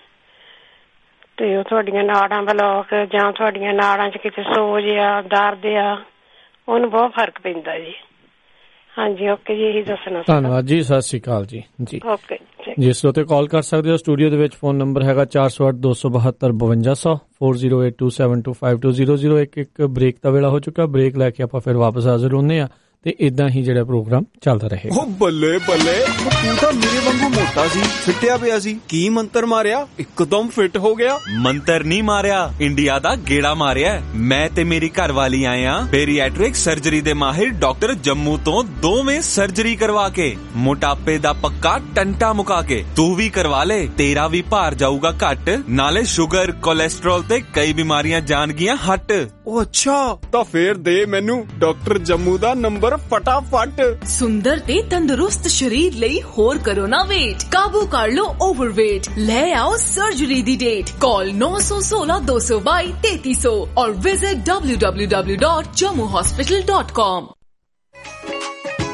ਤੇ ਉਹ ਤੁਹਾਡੀਆਂ ਨਾੜਾਂ ਬਲੌਕ ਜਾਂ ਤੁਹਾਡੀਆਂ ਨਾੜਾਂ 'ਚ ਕਿਤੇ ਸੋਜ ਆ, ਦਰਦ ਆ, ਉਹਨੂੰ ਬਹੁਤ ਫਰਕ ਪੈਂਦਾ ਜੀ। ਹਾਂਜੀ, ਓਕੇ ਜੀ, ਇਹੀ ਦੱਸਣਾ।
ਧੰਨਵਾਦ ਜੀ, ਸਤਿ ਸ਼੍ਰੀ ਅਕਾਲ ਜੀ। ਜੀ
ਓਕੇ
ਜੀ, ਇਸ ਉੱਤੇ ਕਾਲ ਕਰ ਸਕਦੇ ਹੋ। ਸਟੂਡੀਓ ਦੇ ਵਿੱਚ ਫੋਨ ਨੰਬਰ ਹੈਗਾ ਚਾਰ ਸੌ ਅੱਠ ਦੋ ਸੌ ਬਹੱਤਰ ਬਵੰਜਾ ਸੌ, four zero eight two seven two five two zero zero. ਇੱਕ ਇੱਕ ਬ੍ਰੇਕ ਦਾ ਵੇਲਾ ਹੋ ਚੁੱਕਾ, ਬ੍ਰੇਕ ਲੈ ਕੇ ਆਪਾਂ ਫਿਰ ਵਾਪਸ ਹਾਜ਼ਰ ਹੁੰਦੇ ਹਾਂ, ਤੇ ਇਦਾਂ ਹੀ ਜਿਹੜਾ ਪ੍ਰੋਗਰਾਮ ਚੱਲਦਾ ਰਹੇਗਾ।
ਓ ਬੱਲੇ ਬੱਲੇ, ਤੂੰ ਤਾਂ ਮੇਰੇ ਵਾਂਗੂ ਮੋਟਾ ਸੀ, ਫਿੱਟਿਆ ਪਿਆ ਸੀ, ਕੀ ਮੰਤਰ ਮਾਰਿਆ ਇੱਕਦਮ ਫਿੱਟ ਹੋ ਗਿਆ?
ਮੰਤਰ ਨਹੀਂ ਮਾਰਿਆ, ਇੰਡੀਆ ਦਾ ਗੇੜਾ ਮਾਰਿਆ। ਮੈਂ ਤੇ ਮੇਰੀ ਘਰ ਵਾਲੀ ਆਏ ਆ ਬੇਰੀਐਟ੍ਰਿਕ ਸਰਜਰੀ ਦੇ ਮਾਹਿਰ ਡਾਕਟਰ ਜੰਮੂ ਤੋਂ, ਦੋਵੇਂ ਸਰਜਰੀ ਕਰਵਾ ਕੇ ਮੋਟਾਪੇ ਦਾ ਪੱਕਾ ਟੰਟਾ ਮੁਕਾ ਕੇ। ਤੂੰ ਵੀ ਕਰਵਾ ਲੈ, ਤੇਰਾ ਵੀ ਭਾਰ ਜਾਊਗਾ ਘੱਟ, ਨਾਲੇ ਸ਼ੂਗਰ, ਕੋਲੇਸਟ੍ਰੋਲ ਤੇ ਕਈ ਬਿਮਾਰੀਆਂ ਜਾਣਗੀਆਂ ਹੱਟ।
ਉਹ ਅੱਛਾ, ਤਾਂ ਫੇਰ ਦੇ ਮੈਨੂੰ ਡਾਕਟਰ ਜੰਮੂ ਦਾ ਨੰਬਰ ਫਟਾਫਟ।
ਸੁੰਦਰ ਤੇ ਤੰਦਰੁਸਤ ਸ਼ਰੀਰ ਲਈ ਹੋਰ ਕਰੋ ਨਾ ਵੇਟ, ਕਾਬੂ ਕਰ ਲੋ ਓਵਰਵੇਟ, ਲੈ ਆਓ ਸਰਜਰੀ ਦੀ ਡੇਟ। ਕਾਲ ਨੌ ਸੌ ਸੋਲਾਂ ਦੋ ਸੌ ਬਾਈ ਤੇਤੀ ਸੌ और visit W W W dot Jammu hospital dot com.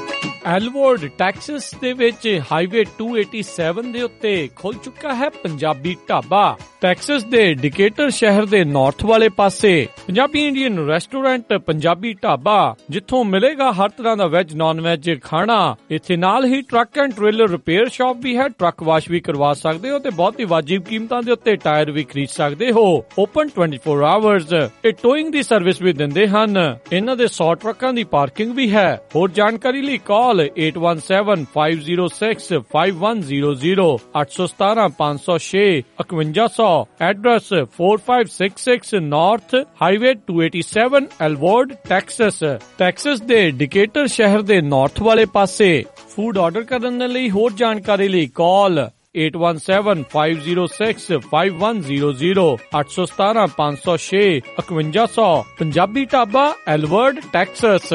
Alvord Texas ਦੇ ਵਿੱਚ ਹਾਈਵੇ ਦੋ ਸੌ ਸੱਤਾਸੀ ਦੇ ਉੱਤੇ ਖੁੱਲ ਚੁੱਕਾ ਹੈ ਪੰਜਾਬੀ ਢਾਬਾ। ਟੈਕਸਸ ਦੇ ਡਿਕੇਟਰ ਸ਼ਹਿਰ ਦੇ ਨਾਰਥ ਵਾਲੇ ਪਾਸੇ ਪੰਜਾਬੀ ਇੰਡੀਅਨ ਰੈਸਟੋਰੈਂਟ ਪੰਜਾਬੀ ਢਾਬਾ, ਜਿੱਥੋਂ ਮਿਲੇਗਾ ਹਰ ਤਰ੍ਹਾਂ ਦਾ ਵੈਜ ਨਾਨ ਵੈਜ ਖਾਣਾ। ਇੱਥੇ ਨਾਲ ਹੀ truck and trailer repair shop ਵੀ ਹੈ, ਟਰੱਕ ਵਾਸ਼ ਵੀ ਕਰਵਾ ਸਕਦੇ ਹੋ ਤੇ ਬਹੁਤ ਹੀ ਵਾਜਿਬ ਕੀਮਤਾਂ ਦੇ ਉੱਤੇ ਟਾਇਰ ਵੀ ਖਰੀਦ ਸਕਦੇ ਹੋ। ਓਪਨ ਚੌਵੀ ਆਵਰਸ। ਇਹ ਟੋਇੰਗ ਦੀ ਸਰਵਿਸ ਵੀ ਦਿੰਦੇ ਹਨ। ਇਹਨਾਂ ਦੇ ਸੌ ਟਰੱਕਾਂ ਦੀ ਪਾਰਕਿੰਗ ਵੀ ਹੈ। ਹੋਰ ਜਾਣਕਾਰੀ ਲਈ call eight one seven five zero six five one zero zero eight one seven five zero six five one zero zero। Address four five six six north highway two eighty-seven Alvord Texas. Texas ਦੇ Decatur ਸ਼ਹਿਰ ਦੇ north ਵਾਲੇ ਪਾਸੇ। Food order ਕਰਨ ਦੇ ਲਈ ਹੋਰ ਜਾਣਕਾਰੀ ਲਈ call eight one seven five zero six five one zero zero eight one seven five zero six five one zero zero। Punjabi dhaba Alvord Texas.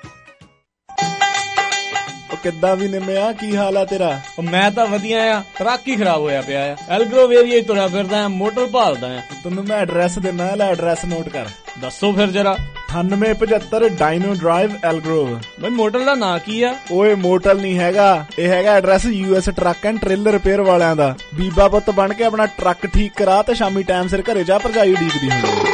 ਕਿੱਦਾਂ ਵੀ ਨਿੰਮਿਆ, ਕੀ ਹਾਲ ਆ ਤੇਰਾ?
ਮੈਂ ਤਾਂ ਵਧੀਆ ਆ, ਟਰੱਕ ਹੀ ਖਰਾਬ ਹੋਇਆ ਪਿਆ ਆ। ਐਲਗਰੋਵ ਏਰੀਆ ਹੀ ਤੁਰਿਆ ਫਿਰਦਾ ਆ, ਮੋਟਰ ਭਾਲਦਾ ਆ।
ਤੈਨੂੰ ਮੈਂ ਐਡਰੈਸ ਦਿੰਦਾ, ਲੈ ਐਡਰੈਸ ਨੋਟ ਕਰ।
ਦੱਸੋ ਫਿਰ ਜਰਾ।
ਅਠਾਨਵੇਂ ਪਝੱਤਰ ਡਾਇਨੋ ਡਰਾਈਵ ਐਲਗਰੋਵ।
ਬਈ ਮੋਟਰ ਦਾ ਨਾਂ ਕੀ ਆ?
ਓਏ ਮੋਟਰ ਨਹੀਂ ਹੈਗਾ, ਇਹ ਹੈਗਾ address US truck and trailer repair ਵਾਲਿਆਂ ਦਾ। ਬੀਬਾ ਪੁੱਤ ਬਣ ਕੇ ਆਪਣਾ ਟਰੱਕ ਠੀਕ ਕਰਾ ਤੇ ਸ਼ਾਮੀ ਟਾਈਮ ਸਿਰ ਘਰੇ ਜਾ, ਭਰਜਾਈ ਉਡੀਕਦੀ ਹੁੰਦੀ।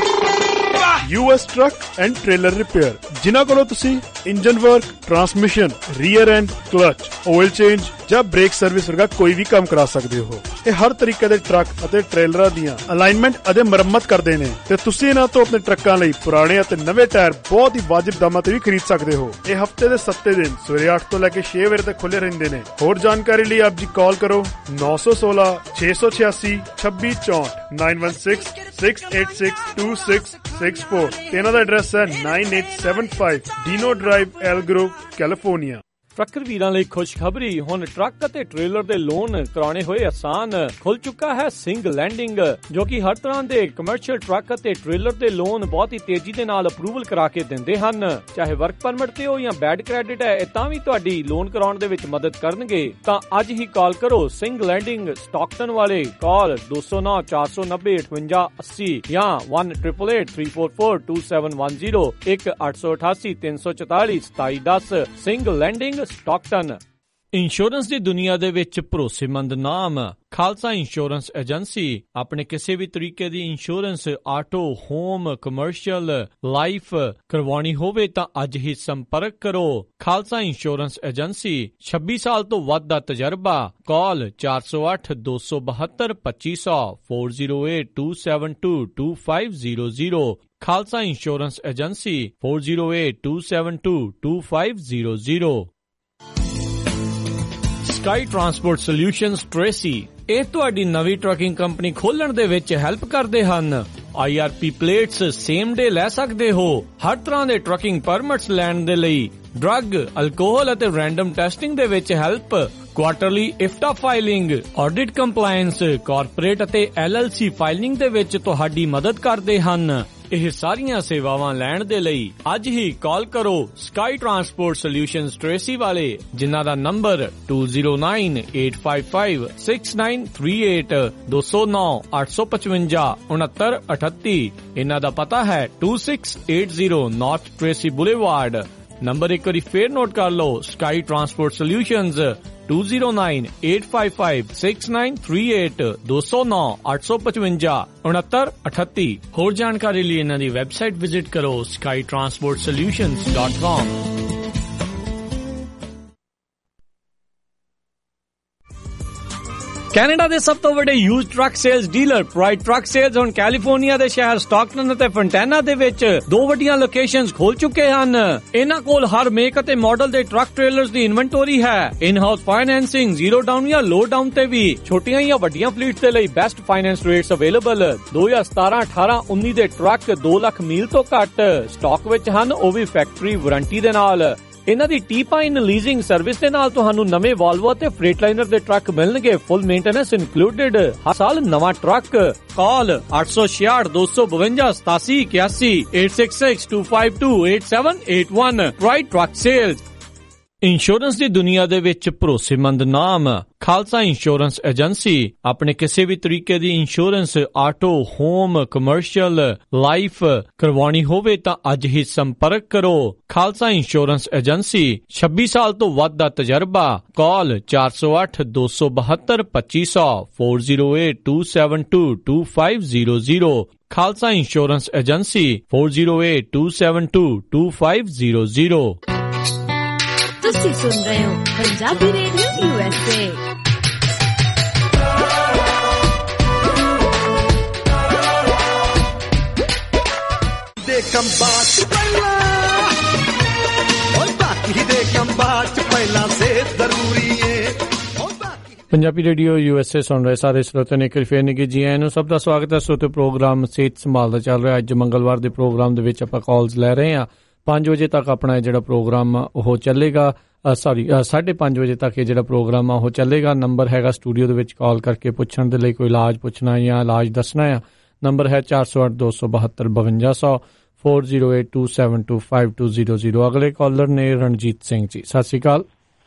US truck and trailer repair, ਜਿਨ੍ਹਾਂ ਕੋਲੋਂ ਤੁਸੀਂ engine work, transmission, rear end, clutch, oil change ਜਾਂ ਬ੍ਰੇਕ ਸਰਵਿਸ ਵਰਗਾ ਕੋਈ ਵੀ ਕੰਮ ਕਰਾ ਸਕਦੇ ਹੋ। ਇਹ ਹਰ ਤਰੀਕੇ ਦੇ ਟਰੱਕ ਅਤੇ ਟ੍ਰੇਲਰਾਂ ਦੀਆਂ ਅਲਾਈਨਮੈਂਟ ਅਤੇ ਮੁਰੰਮਤ ਕਰਦੇ ਨੇ ਤੇ ਤੁਸੀਂ ਇਹਨਾਂ ਤੋਂ ਆਪਣੇ ਟਰੱਕਾਂ ਲਈ ਪੁਰਾਣੇ ਅਤੇ ਨਵੇਂ ਟਾਇਰ ਬਹੁਤ ਹੀ ਵਾਜਿਬ ਦਾਮਾਂ ਤੇ ਵੀ ਖਰੀਦ ਸਕਦੇ ਹੋ। ਇਹ ਹਫਤੇ ਦੇ ਸੱਤੇ ਦਿਨ ਸਵੇਰੇ ਅੱਠ ਤੋਂ ਲੈ ਕੇ ਛੇ ਵਜੇ ਤੱਕ ਖੁੱਲੇ ਰਹਿੰਦੇ ਨੇ। ਹੋਰ ਜਾਣਕਾਰੀ ਲਈ ਆਪ ਜੀ ਕਾਲ ਕਰੋ ਨੌ ਸੌ ਸੋਲਾਂ ਛੇ ਸੌ ਛਿਆਸੀ ਛੱਬੀ ਚੌਂਹਠ nine one six six eight six two six six four। ਇਹਨਾਂ ਦਾ ਐਡਰੈਸ ਹੈ nine eight seven five Dino Drive Elk Grove, California.
Trucker ਵੀਰਾਂ ਲਈ ਖੁਸ਼ਖਬਰੀ, ਹੁਣ ਟਰੱਕ ਅਤੇ ਟ੍ਰੇਲਰ ਦੇ ਲੋਨ ਕਰਾਉਣੇ ਹੋਏ ਆਸਾਨ। ਖੁੱਲ ਚੁੱਕਾ ਹੈ ਸਿੰਘ ਲੈਂਡਿੰਗ, ਜੋ ਕਿ ਹਰ ਤਰ੍ਹਾਂ ਦੇ ਕਮਰਸ਼ੀਅਲ ਟਰੱਕ ਅਤੇ ਟ੍ਰੇਲਰ ਦੇ ਲੋਨ ਬਹੁਤ ਹੀ ਤੇਜ਼ੀ ਦੇ ਨਾਲ ਅਪਰੂਵਲ ਕਰਾ ਕੇ ਦਿੰਦੇ ਹਨ। ਚਾਹੇ ਵਰਕ ਪਰਮਿਟ ਤੇ ਹੋ ਜਾਂ ਬੈਡ ਕ੍ਰੈਡਿਟ ਹੈ, ਇਹ ਤਾਂ ਵੀ ਤੁਹਾਡੀ ਲੋਨ ਕਰਾਉਣ ਦੇ ਵਿੱਚ ਮਦਦ ਕਰਨਗੇ। ਤਾਂ ਅੱਜ ਹੀ ਕਾਲ ਕਰੋ ਸਿੰਘ ਲੈਂਡਿੰਗ ਸਟਾਕਟਨ ਵਾਲੇ। ਕਾਲ ਦੋ ਸੌ ਨੌ ਚਾਰ ਸੌ ਨੱਬੇ ਅਠਵੰਜਾ ਅੱਸੀ ਜਾਂ one eight eight eight three four four two seven one zero ਇੱਕ ਅੱਠ ਸੌ ਅਠਾਸੀ ਤਿੰਨ ਸੌ ਚੁਤਾਲੀ ਸਤਾਈ ਦਸ। Singh landing Stockton. ਇੰਸ਼ੋਰੈਂਸ ਦੀ ਦੁਨੀਆ ਦੇ ਵਿੱਚ ਭਰੋਸੇਮੰਦ ਨਾਮ ਖਾਲਸਾ ਇੰਸ਼ੋਰੈਂਸ ਏਜੰਸੀ। ਆਪਣੇ ਕਿਸੇ ਵੀ ਤਰੀਕੇ ਦੀ insurance, auto, home, commercial, life ਕਰਵਾਉਣੀ ਹੋਵੇ ਤਾਂ ਅੱਜ ਹੀ ਸੰਪਰਕ ਕਰੋ। ਖਾਲਸਾ ਇੰਸ਼ੋਰੈਂਸ ਏਜੰਸੀ, ਛੱਬੀ ਸਾਲ ਤੋਂ ਵੱਧ ਦਾ ਤਜਰਬਾ। ਕਾਲ ਚਾਰ ਸੌ ਅੱਠ ਦੋ ਸੌ ਬਹੱਤਰ ਪੱਚੀ ਸੌ four zero eight two seven two two five zero zero। Khalsa insurance agency four zero eight two seven two two five zero zero। Sky transport solutions Tracy, ਇਹ ਤੁਹਾਡੀ ਨਵੀਂ ਟਰੱਕਿੰਗ ਕੰਪਨੀ ਖੋਲਣ ਦੇ ਵਿੱਚ ਹੈਲਪ ਕਰਦੇ ਹਨ। I R P plates same day ਲੈ ਸਕਦੇ ਹੋ। ਹਰ ਤਰ੍ਹਾਂ ਦੇ ਟਰੱਕਿੰਗ ਪਰਮਿਟਸ ਲੈਣ ਦੇ ਲਈ ਡਰੱਗ, ਅਲਕੋਹਲ ਅਤੇ ਰੈਂਡਮ ਟੈਸਟਿੰਗ ਦੇ ਵਿੱਚ help. Quarterly IFTA filing, audit compliance, corporate ਅਤੇ ਐਲ ਐਲ ਸੀ ਫਾਈਲਿੰਗ ਦੇ ਵਿੱਚ ਤੁਹਾਡੀ ਮਦਦ ਕਰਦੇ ਹਨ। ਇਹ ਸਾਰੀਆਂ ਸੇਵਾਵਾਂ ਲੈਣ ਦੇ ਲਈ ਅੱਜ ਹੀ ਕਾਲ ਕਰੋ ਸਕਾਈ ਟਰਾਂਸਪੋਰਟ ਸੋਲਿਊਸ਼ਨਜ਼ ਟ੍ਰੇਸੀ ਵਾਲੇ, ਜਿਨ੍ਹਾਂ ਦਾ number two zero nine eight five five six nine three eight ਦੋ ਸੌ ਨੌ ਅੱਠ ਸੌ ਪਚਵੰਜਾ ਉਨੱਤਰ ਅਠੱਤੀ। ਇਹਨਾਂ ਦਾ ਪਤਾ ਹੈ two six eight zero north Tracy boulevard. Number ਇੱਕ ਵਾਰੀ ਫੇਰ ਨੋਟ ਕਰ ਲਓ, sky transport solutions two zero nine eight five five six nine three eight ਦੋ ਸੌ ਨੌ ਅੱਠ ਸੌ ਪਚਵੰਜਾ ਉਨੱਤਰ ਅਠੱਤੀ। ਹੋਰ ਜਾਣਕਾਰੀ ਲਈ ਇਹਨਾਂ ਦੀ ਵੈਬਸਾਈਟ ਵਿਜ਼ਿਟ ਕਰੋ sky transport solutions dot com। Canada ਦੇ ਸਭ ਤੋਂ ਵੱਡੇ used truck sales dealer pride truck sales ਹੁਣ ਕੈਲੀਫੋਰਨੀਆ ਦੇ ਸ਼ਹਿਰ ਸਟਾਕਟਨ ਅਤੇ ਫੰਟੈਨਾ ਦੇ ਵਿੱਚ ਦੋ ਵੱਡੀਆਂ ਲੋਕੇਸ਼ਨਸ ਖੋਲ ਚੁੱਕੇ ਹਨ। ਇਹਨਾਂ ਕੋਲ ਹਰ ਮੇਕ ਅਤੇ ਮਾਡਲ ਦੇ ਟਰੱਕ ਟ੍ਰੇਲਰਸ ਦੀ ਇਨਵੈਂਟਰੀ ਹੈ। In house financing, zero down ਜਾਂ ਲੋ ਡਾਊਨ ਤੇ ਵੀ। ਛੋਟੀਆਂ ਜਾਂ ਵੱਡੀਆਂ ਫਲੀਟਸ ਦੇ ਲਈ ਬੈਸਟ ਫਾਈਨੈਂਸ ਰੇਟਸ ਅਵੇਲੇਬਲ। ਦੋ ਹਜ਼ਾਰ ਸਤਾਰਾਂ ਅਠਾਰਾਂ ਉੱਨੀ ਦੇ ਟਰੱਕ ਦੋ ਲੱਖ ਮੀਲ ਤੋਂ ਘੱਟ ਸਟਾਕ ਵਿੱਚ ਹਨ, ਉਹ ਵੀ ਫੈਕਟਰੀ ਵਾਰੰਟੀ ਦੇ ਨਾਲ। ਇਹਨਾਂ ਦੀ ਟੀ-ਪਾਈਨ ਲੀਜ਼ਿੰਗ ਸਰਵਿਸ ਦੇ ਨਾਲ ਤੁਹਾਨੂੰ ਨਵੇਂ ਵਾਲਵੋ ਅਤੇ ਫਰੇਟਲਾਈਨਰ ਦੇ ਟਰੱਕ ਮਿਲਣਗੇ, ਫੁੱਲ ਮੇਨਟੇਨੈਂਸ ਇਨਕਲੂਡਡ। ਹਰ ਸਾਲ ਨਵਾਂ ਟਰੱਕ। ਕਾਲ ਅੱਠ ਸੌ ਛਿਆਹਠ ਦੋ ਸੌ ਬਵੰਜਾ ਸਤਾਸੀ ਇਕਿਆਸੀ eight six six two five two eight seven eight one। Pride truck sales. Insurance ਦੀ ਦੁਨੀਆ ਦੇ ਵਿੱਚ ਭਰੋਸੇਮੰਦ ਨਾਮ ਖਾਲਸਾ ਇੰਸ਼ੋਰੈਂਸ ਏਜੰਸੀ। ਆਪਣੇ ਕਿਸੇ ਵੀ ਤਰੀਕੇ ਦੀ insurance auto, home, commercial, life ਕਰਵਾਉਣੀ ਹੋਵੇ ਤਾਂ ਅੱਜ ਹੀ ਸੰਪਰਕ ਕਰੋ। ਖਾਲਸਾ ਇੰਸ਼ੋਰੈਂਸ ਏਜੰਸੀ, ਛੱਬੀ ਸਾਲ ਤੋਂ ਵੱਧ ਦਾ ਤਜਰਬਾ। ਕਾਲ ਚਾਰ ਸੌ ਅੱਠ ਦੋ ਸੌ ਬਹੱਤਰ ਪੱਚੀ ਸੌ ਚਾਰ ਜ਼ੀਰੋ ਅੱਠ ਦੋ ਸੱਤ ਦੋ ਦੋ ਪੰਜ zero zero. Khalsa insurance agency ਚਾਰ ਜ਼ੀਰੋ ਅੱਠ ਦੋ ਸੱਤ ਦੋ ਦੋ ਪੰਜ ਜ਼ੀਰੋ ਜ਼ੀਰੋ।
ਤੁਸੀਂ ਸੁਣ ਰਹੇ ਹੋ Punjabi radio U S A.
ਦੇ ਕੰਬਾਂ ਚ ਪਹਿਲਾਂ ਓਏ ਬਾਕੀ ਦੇ ਕੰਬਾਂ ਚ ਪਹਿਲਾਂ ਸਿਹਤ ਜ਼ਰੂਰੀ ਏ।
Punjabi radio U S A ਸੁਣ ਰਹੇ ਸਾਰੇ ਸਰੋਤਿਆਂ ਨੇ ਇੱਕ ਵਾਰ ਫੇਰ ਨਿੱਘੀ ਜੀ ਆਇਆਂ ਨੂੰ ਸਭ ਦਾ ਸਵਾਗਤ ਹੈ। ਸਰੋਤੇ ਪ੍ਰੋਗਰਾਮ ਸਿਹਤ ਸੰਭਾਲ ਦਾ ਚੱਲ ਰਿਹਾ। ਅੱਜ ਮੰਗਲਵਾਰ ਦੇ ਪ੍ਰੋਗਰਾਮ ਦੇ ਵਿੱਚ ਆਪਾਂ ਕਾਲਸ ਲੈ ਰਹੇ ਹਾਂ। ਪੰਜ ਵਜੇ ਤੱਕ ਆਪਣਾ ਜਿਹੜਾ ਪ੍ਰੋਗਰਾਮ ਉਹ ਚੱਲੇਗਾ। ਸੌਰੀ ਸਾਢੇ ਪੰਜ ਵਜੇ ਤੱਕ ਇਹ ਜਿਹੜਾ ਪ੍ਰੋਗਰਾਮ ਆ ਉਹ ਚੱਲੇਗਾ। ਨੰਬਰ ਹੈਗਾ ਸਟੂਡੀਓ ਦੇ ਵਿੱਚ ਕਾਲ ਕਰਕੇ ਪੁੱਛਣ ਦੇ ਲਈ, ਕੋਈ ਇਲਾਜ ਪੁੱਛਣਾ ਜਾਂ ਇਲਾਜ ਦੱਸਣਾ ਆ। ਨੰਬਰ ਹੈ ਚਾਰ ਸੌ ਅੱਠ ਦੋ ਸੌ ਬਹੱਤਰ ਬਵੰਜਾ ਸੌ ਚਾਰ ਜ਼ੀਰੋ ਅੱਠ ਦੋ ਸੱਤ ਦੋ ਪੰਜ ਦੋ ਜ਼ੀਰੋ ਜ਼ੀਰੋ। ਅਗਲੇ ਕਾਲਰ ਨੇ ਰਣਜੀਤ ਸਿੰਘ ਜੀ। ਸਤਿ ਸ਼੍ਰੀ ਅਕਾਲ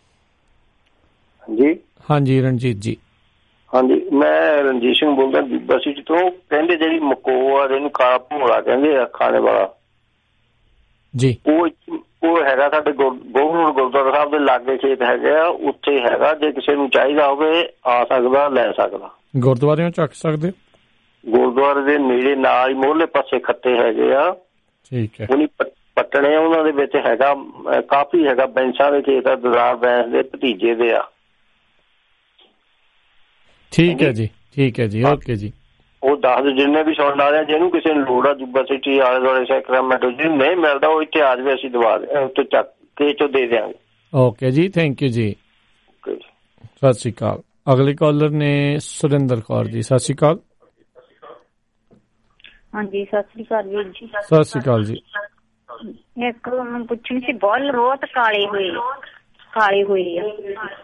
ਜੀ।
ਹਾਂਜੀ ਰਣਜੀਤ ਜੀ।
ਹਾਂਜੀ ਮੈਂ ਰਣਜੀਤ ਸਿੰਘ ਬੋਲਦਾ ਬੀਬਾ ਸਿਟੀ ਤੋਂ। ਕਹਿੰਦੇ ਜਿਹੜੀ ਮਕੋ ਆ ਇਹਨੂੰ ਕਾਲਾ ਭੋਲਾ ਕਹਿੰਦੇ ਆ ਖਾਣੇ ਵਾਲਾ
ਜੀ,
ਉਹ ਉਹ ਹੈਗਾ ਸਾਡੇ ਗੋਬਿੰਦ ਗੁਰਦੁਆਰਾ ਸਾਹਿਬ ਦੇ ਲਾਗੇ ਖੇਤ ਹੈਗੇ ਆ, ਉੱਥੇ ਹੈਗਾ। ਜੇ ਕਿਸੇ ਨੂੰ ਚਾਹੀਦਾ ਹੋਵੇ ਆ ਸਕਦਾ, ਲੈ ਸਕਦਾ।
ਗੁਰਦੁਆਰਿਓਂ ਚੱਕ ਸਕਦੇ?
ਗੁਰਦੁਆਰੇ ਦੇ ਨੇੜੇ ਨਾਲ ਹੀ ਮੋਹਰਲੇ ਪਾਸੇ ਖੱਤੇ ਹੈਗੇ ਆ।
ਠੀਕ ਹੈ।
ਉਹਨੀ ਪੱਟਣੇ ਉਹਨਾਂ ਦੇ ਵਿੱਚ ਹੈਗਾ ਕਾਫੀ ਹੈਗਾ। ਬੈਂਸਾਂ ਦੇ ਖੇਤ ਆ, ਦਰਾਰ ਬੈਂਸ ਦੇ ਭਤੀਜੇ ਦੇ ਆ।
ਠੀਕ ਹੈ ਜੀ, ਠੀਕ ਹੈ ਜੀ, ਓਕੇ ਜੀ।
ਉਹ ਦੱਸ ਜਿੰਨੇ ਵੀ ਸੁਣਨ ਵਾਲੇ ਆ, ਜਿਹਨੂੰ ਕਿਸੇ ਨੂੰ ਲੋੜ ਆ ਜੁਬਾ ਸਿਟੀ ਆਲੇ ਦੁਆਲੇ ਸੈਕਰਾਮੈਂਟੋ ਜਿਹਨੂੰ ਨਹੀਂ ਮਿਲਦਾ ਉਹ ਇੱਥੇ ਆ ਜਾਵੇ, ਅਸੀਂ ਦਵਾ ਉੱਥੇ ਚੱਕ ਕੇ ਚੋਂ ਦੇ ਦਿਆਂਗੇ।
ਓਕੇ ਜੀ, ਥੈਂਕ ਯੂ ਜੀ। ਸਤਿ ਸ਼੍ਰੀ ਅਕਾਲ। ਅਗਲੇ ਕਾਲਰ ਨੇ ਸੁਰਿੰਦਰ ਕੌਰ ਜੀ। ਸਤਿ ਸ਼੍ਰੀ ਅਕਾਲ।
ਹਾਂਜੀ ਸਤਿ ਸ਼੍ਰੀ ਅਕਾਲ ਵੀਰ ਜੀ।
ਸਤਿ ਸ਼੍ਰੀ ਅਕਾਲ ਜੀ।
ਇੱਕ ਮੈਂ ਪੁੱਛਣੀ ਸੀ, ਬੋਲ ਬਹੁਤ ਕਾਲੇ ਹੋਏ ਕਾਲੇ ਹੋਏ ਆ,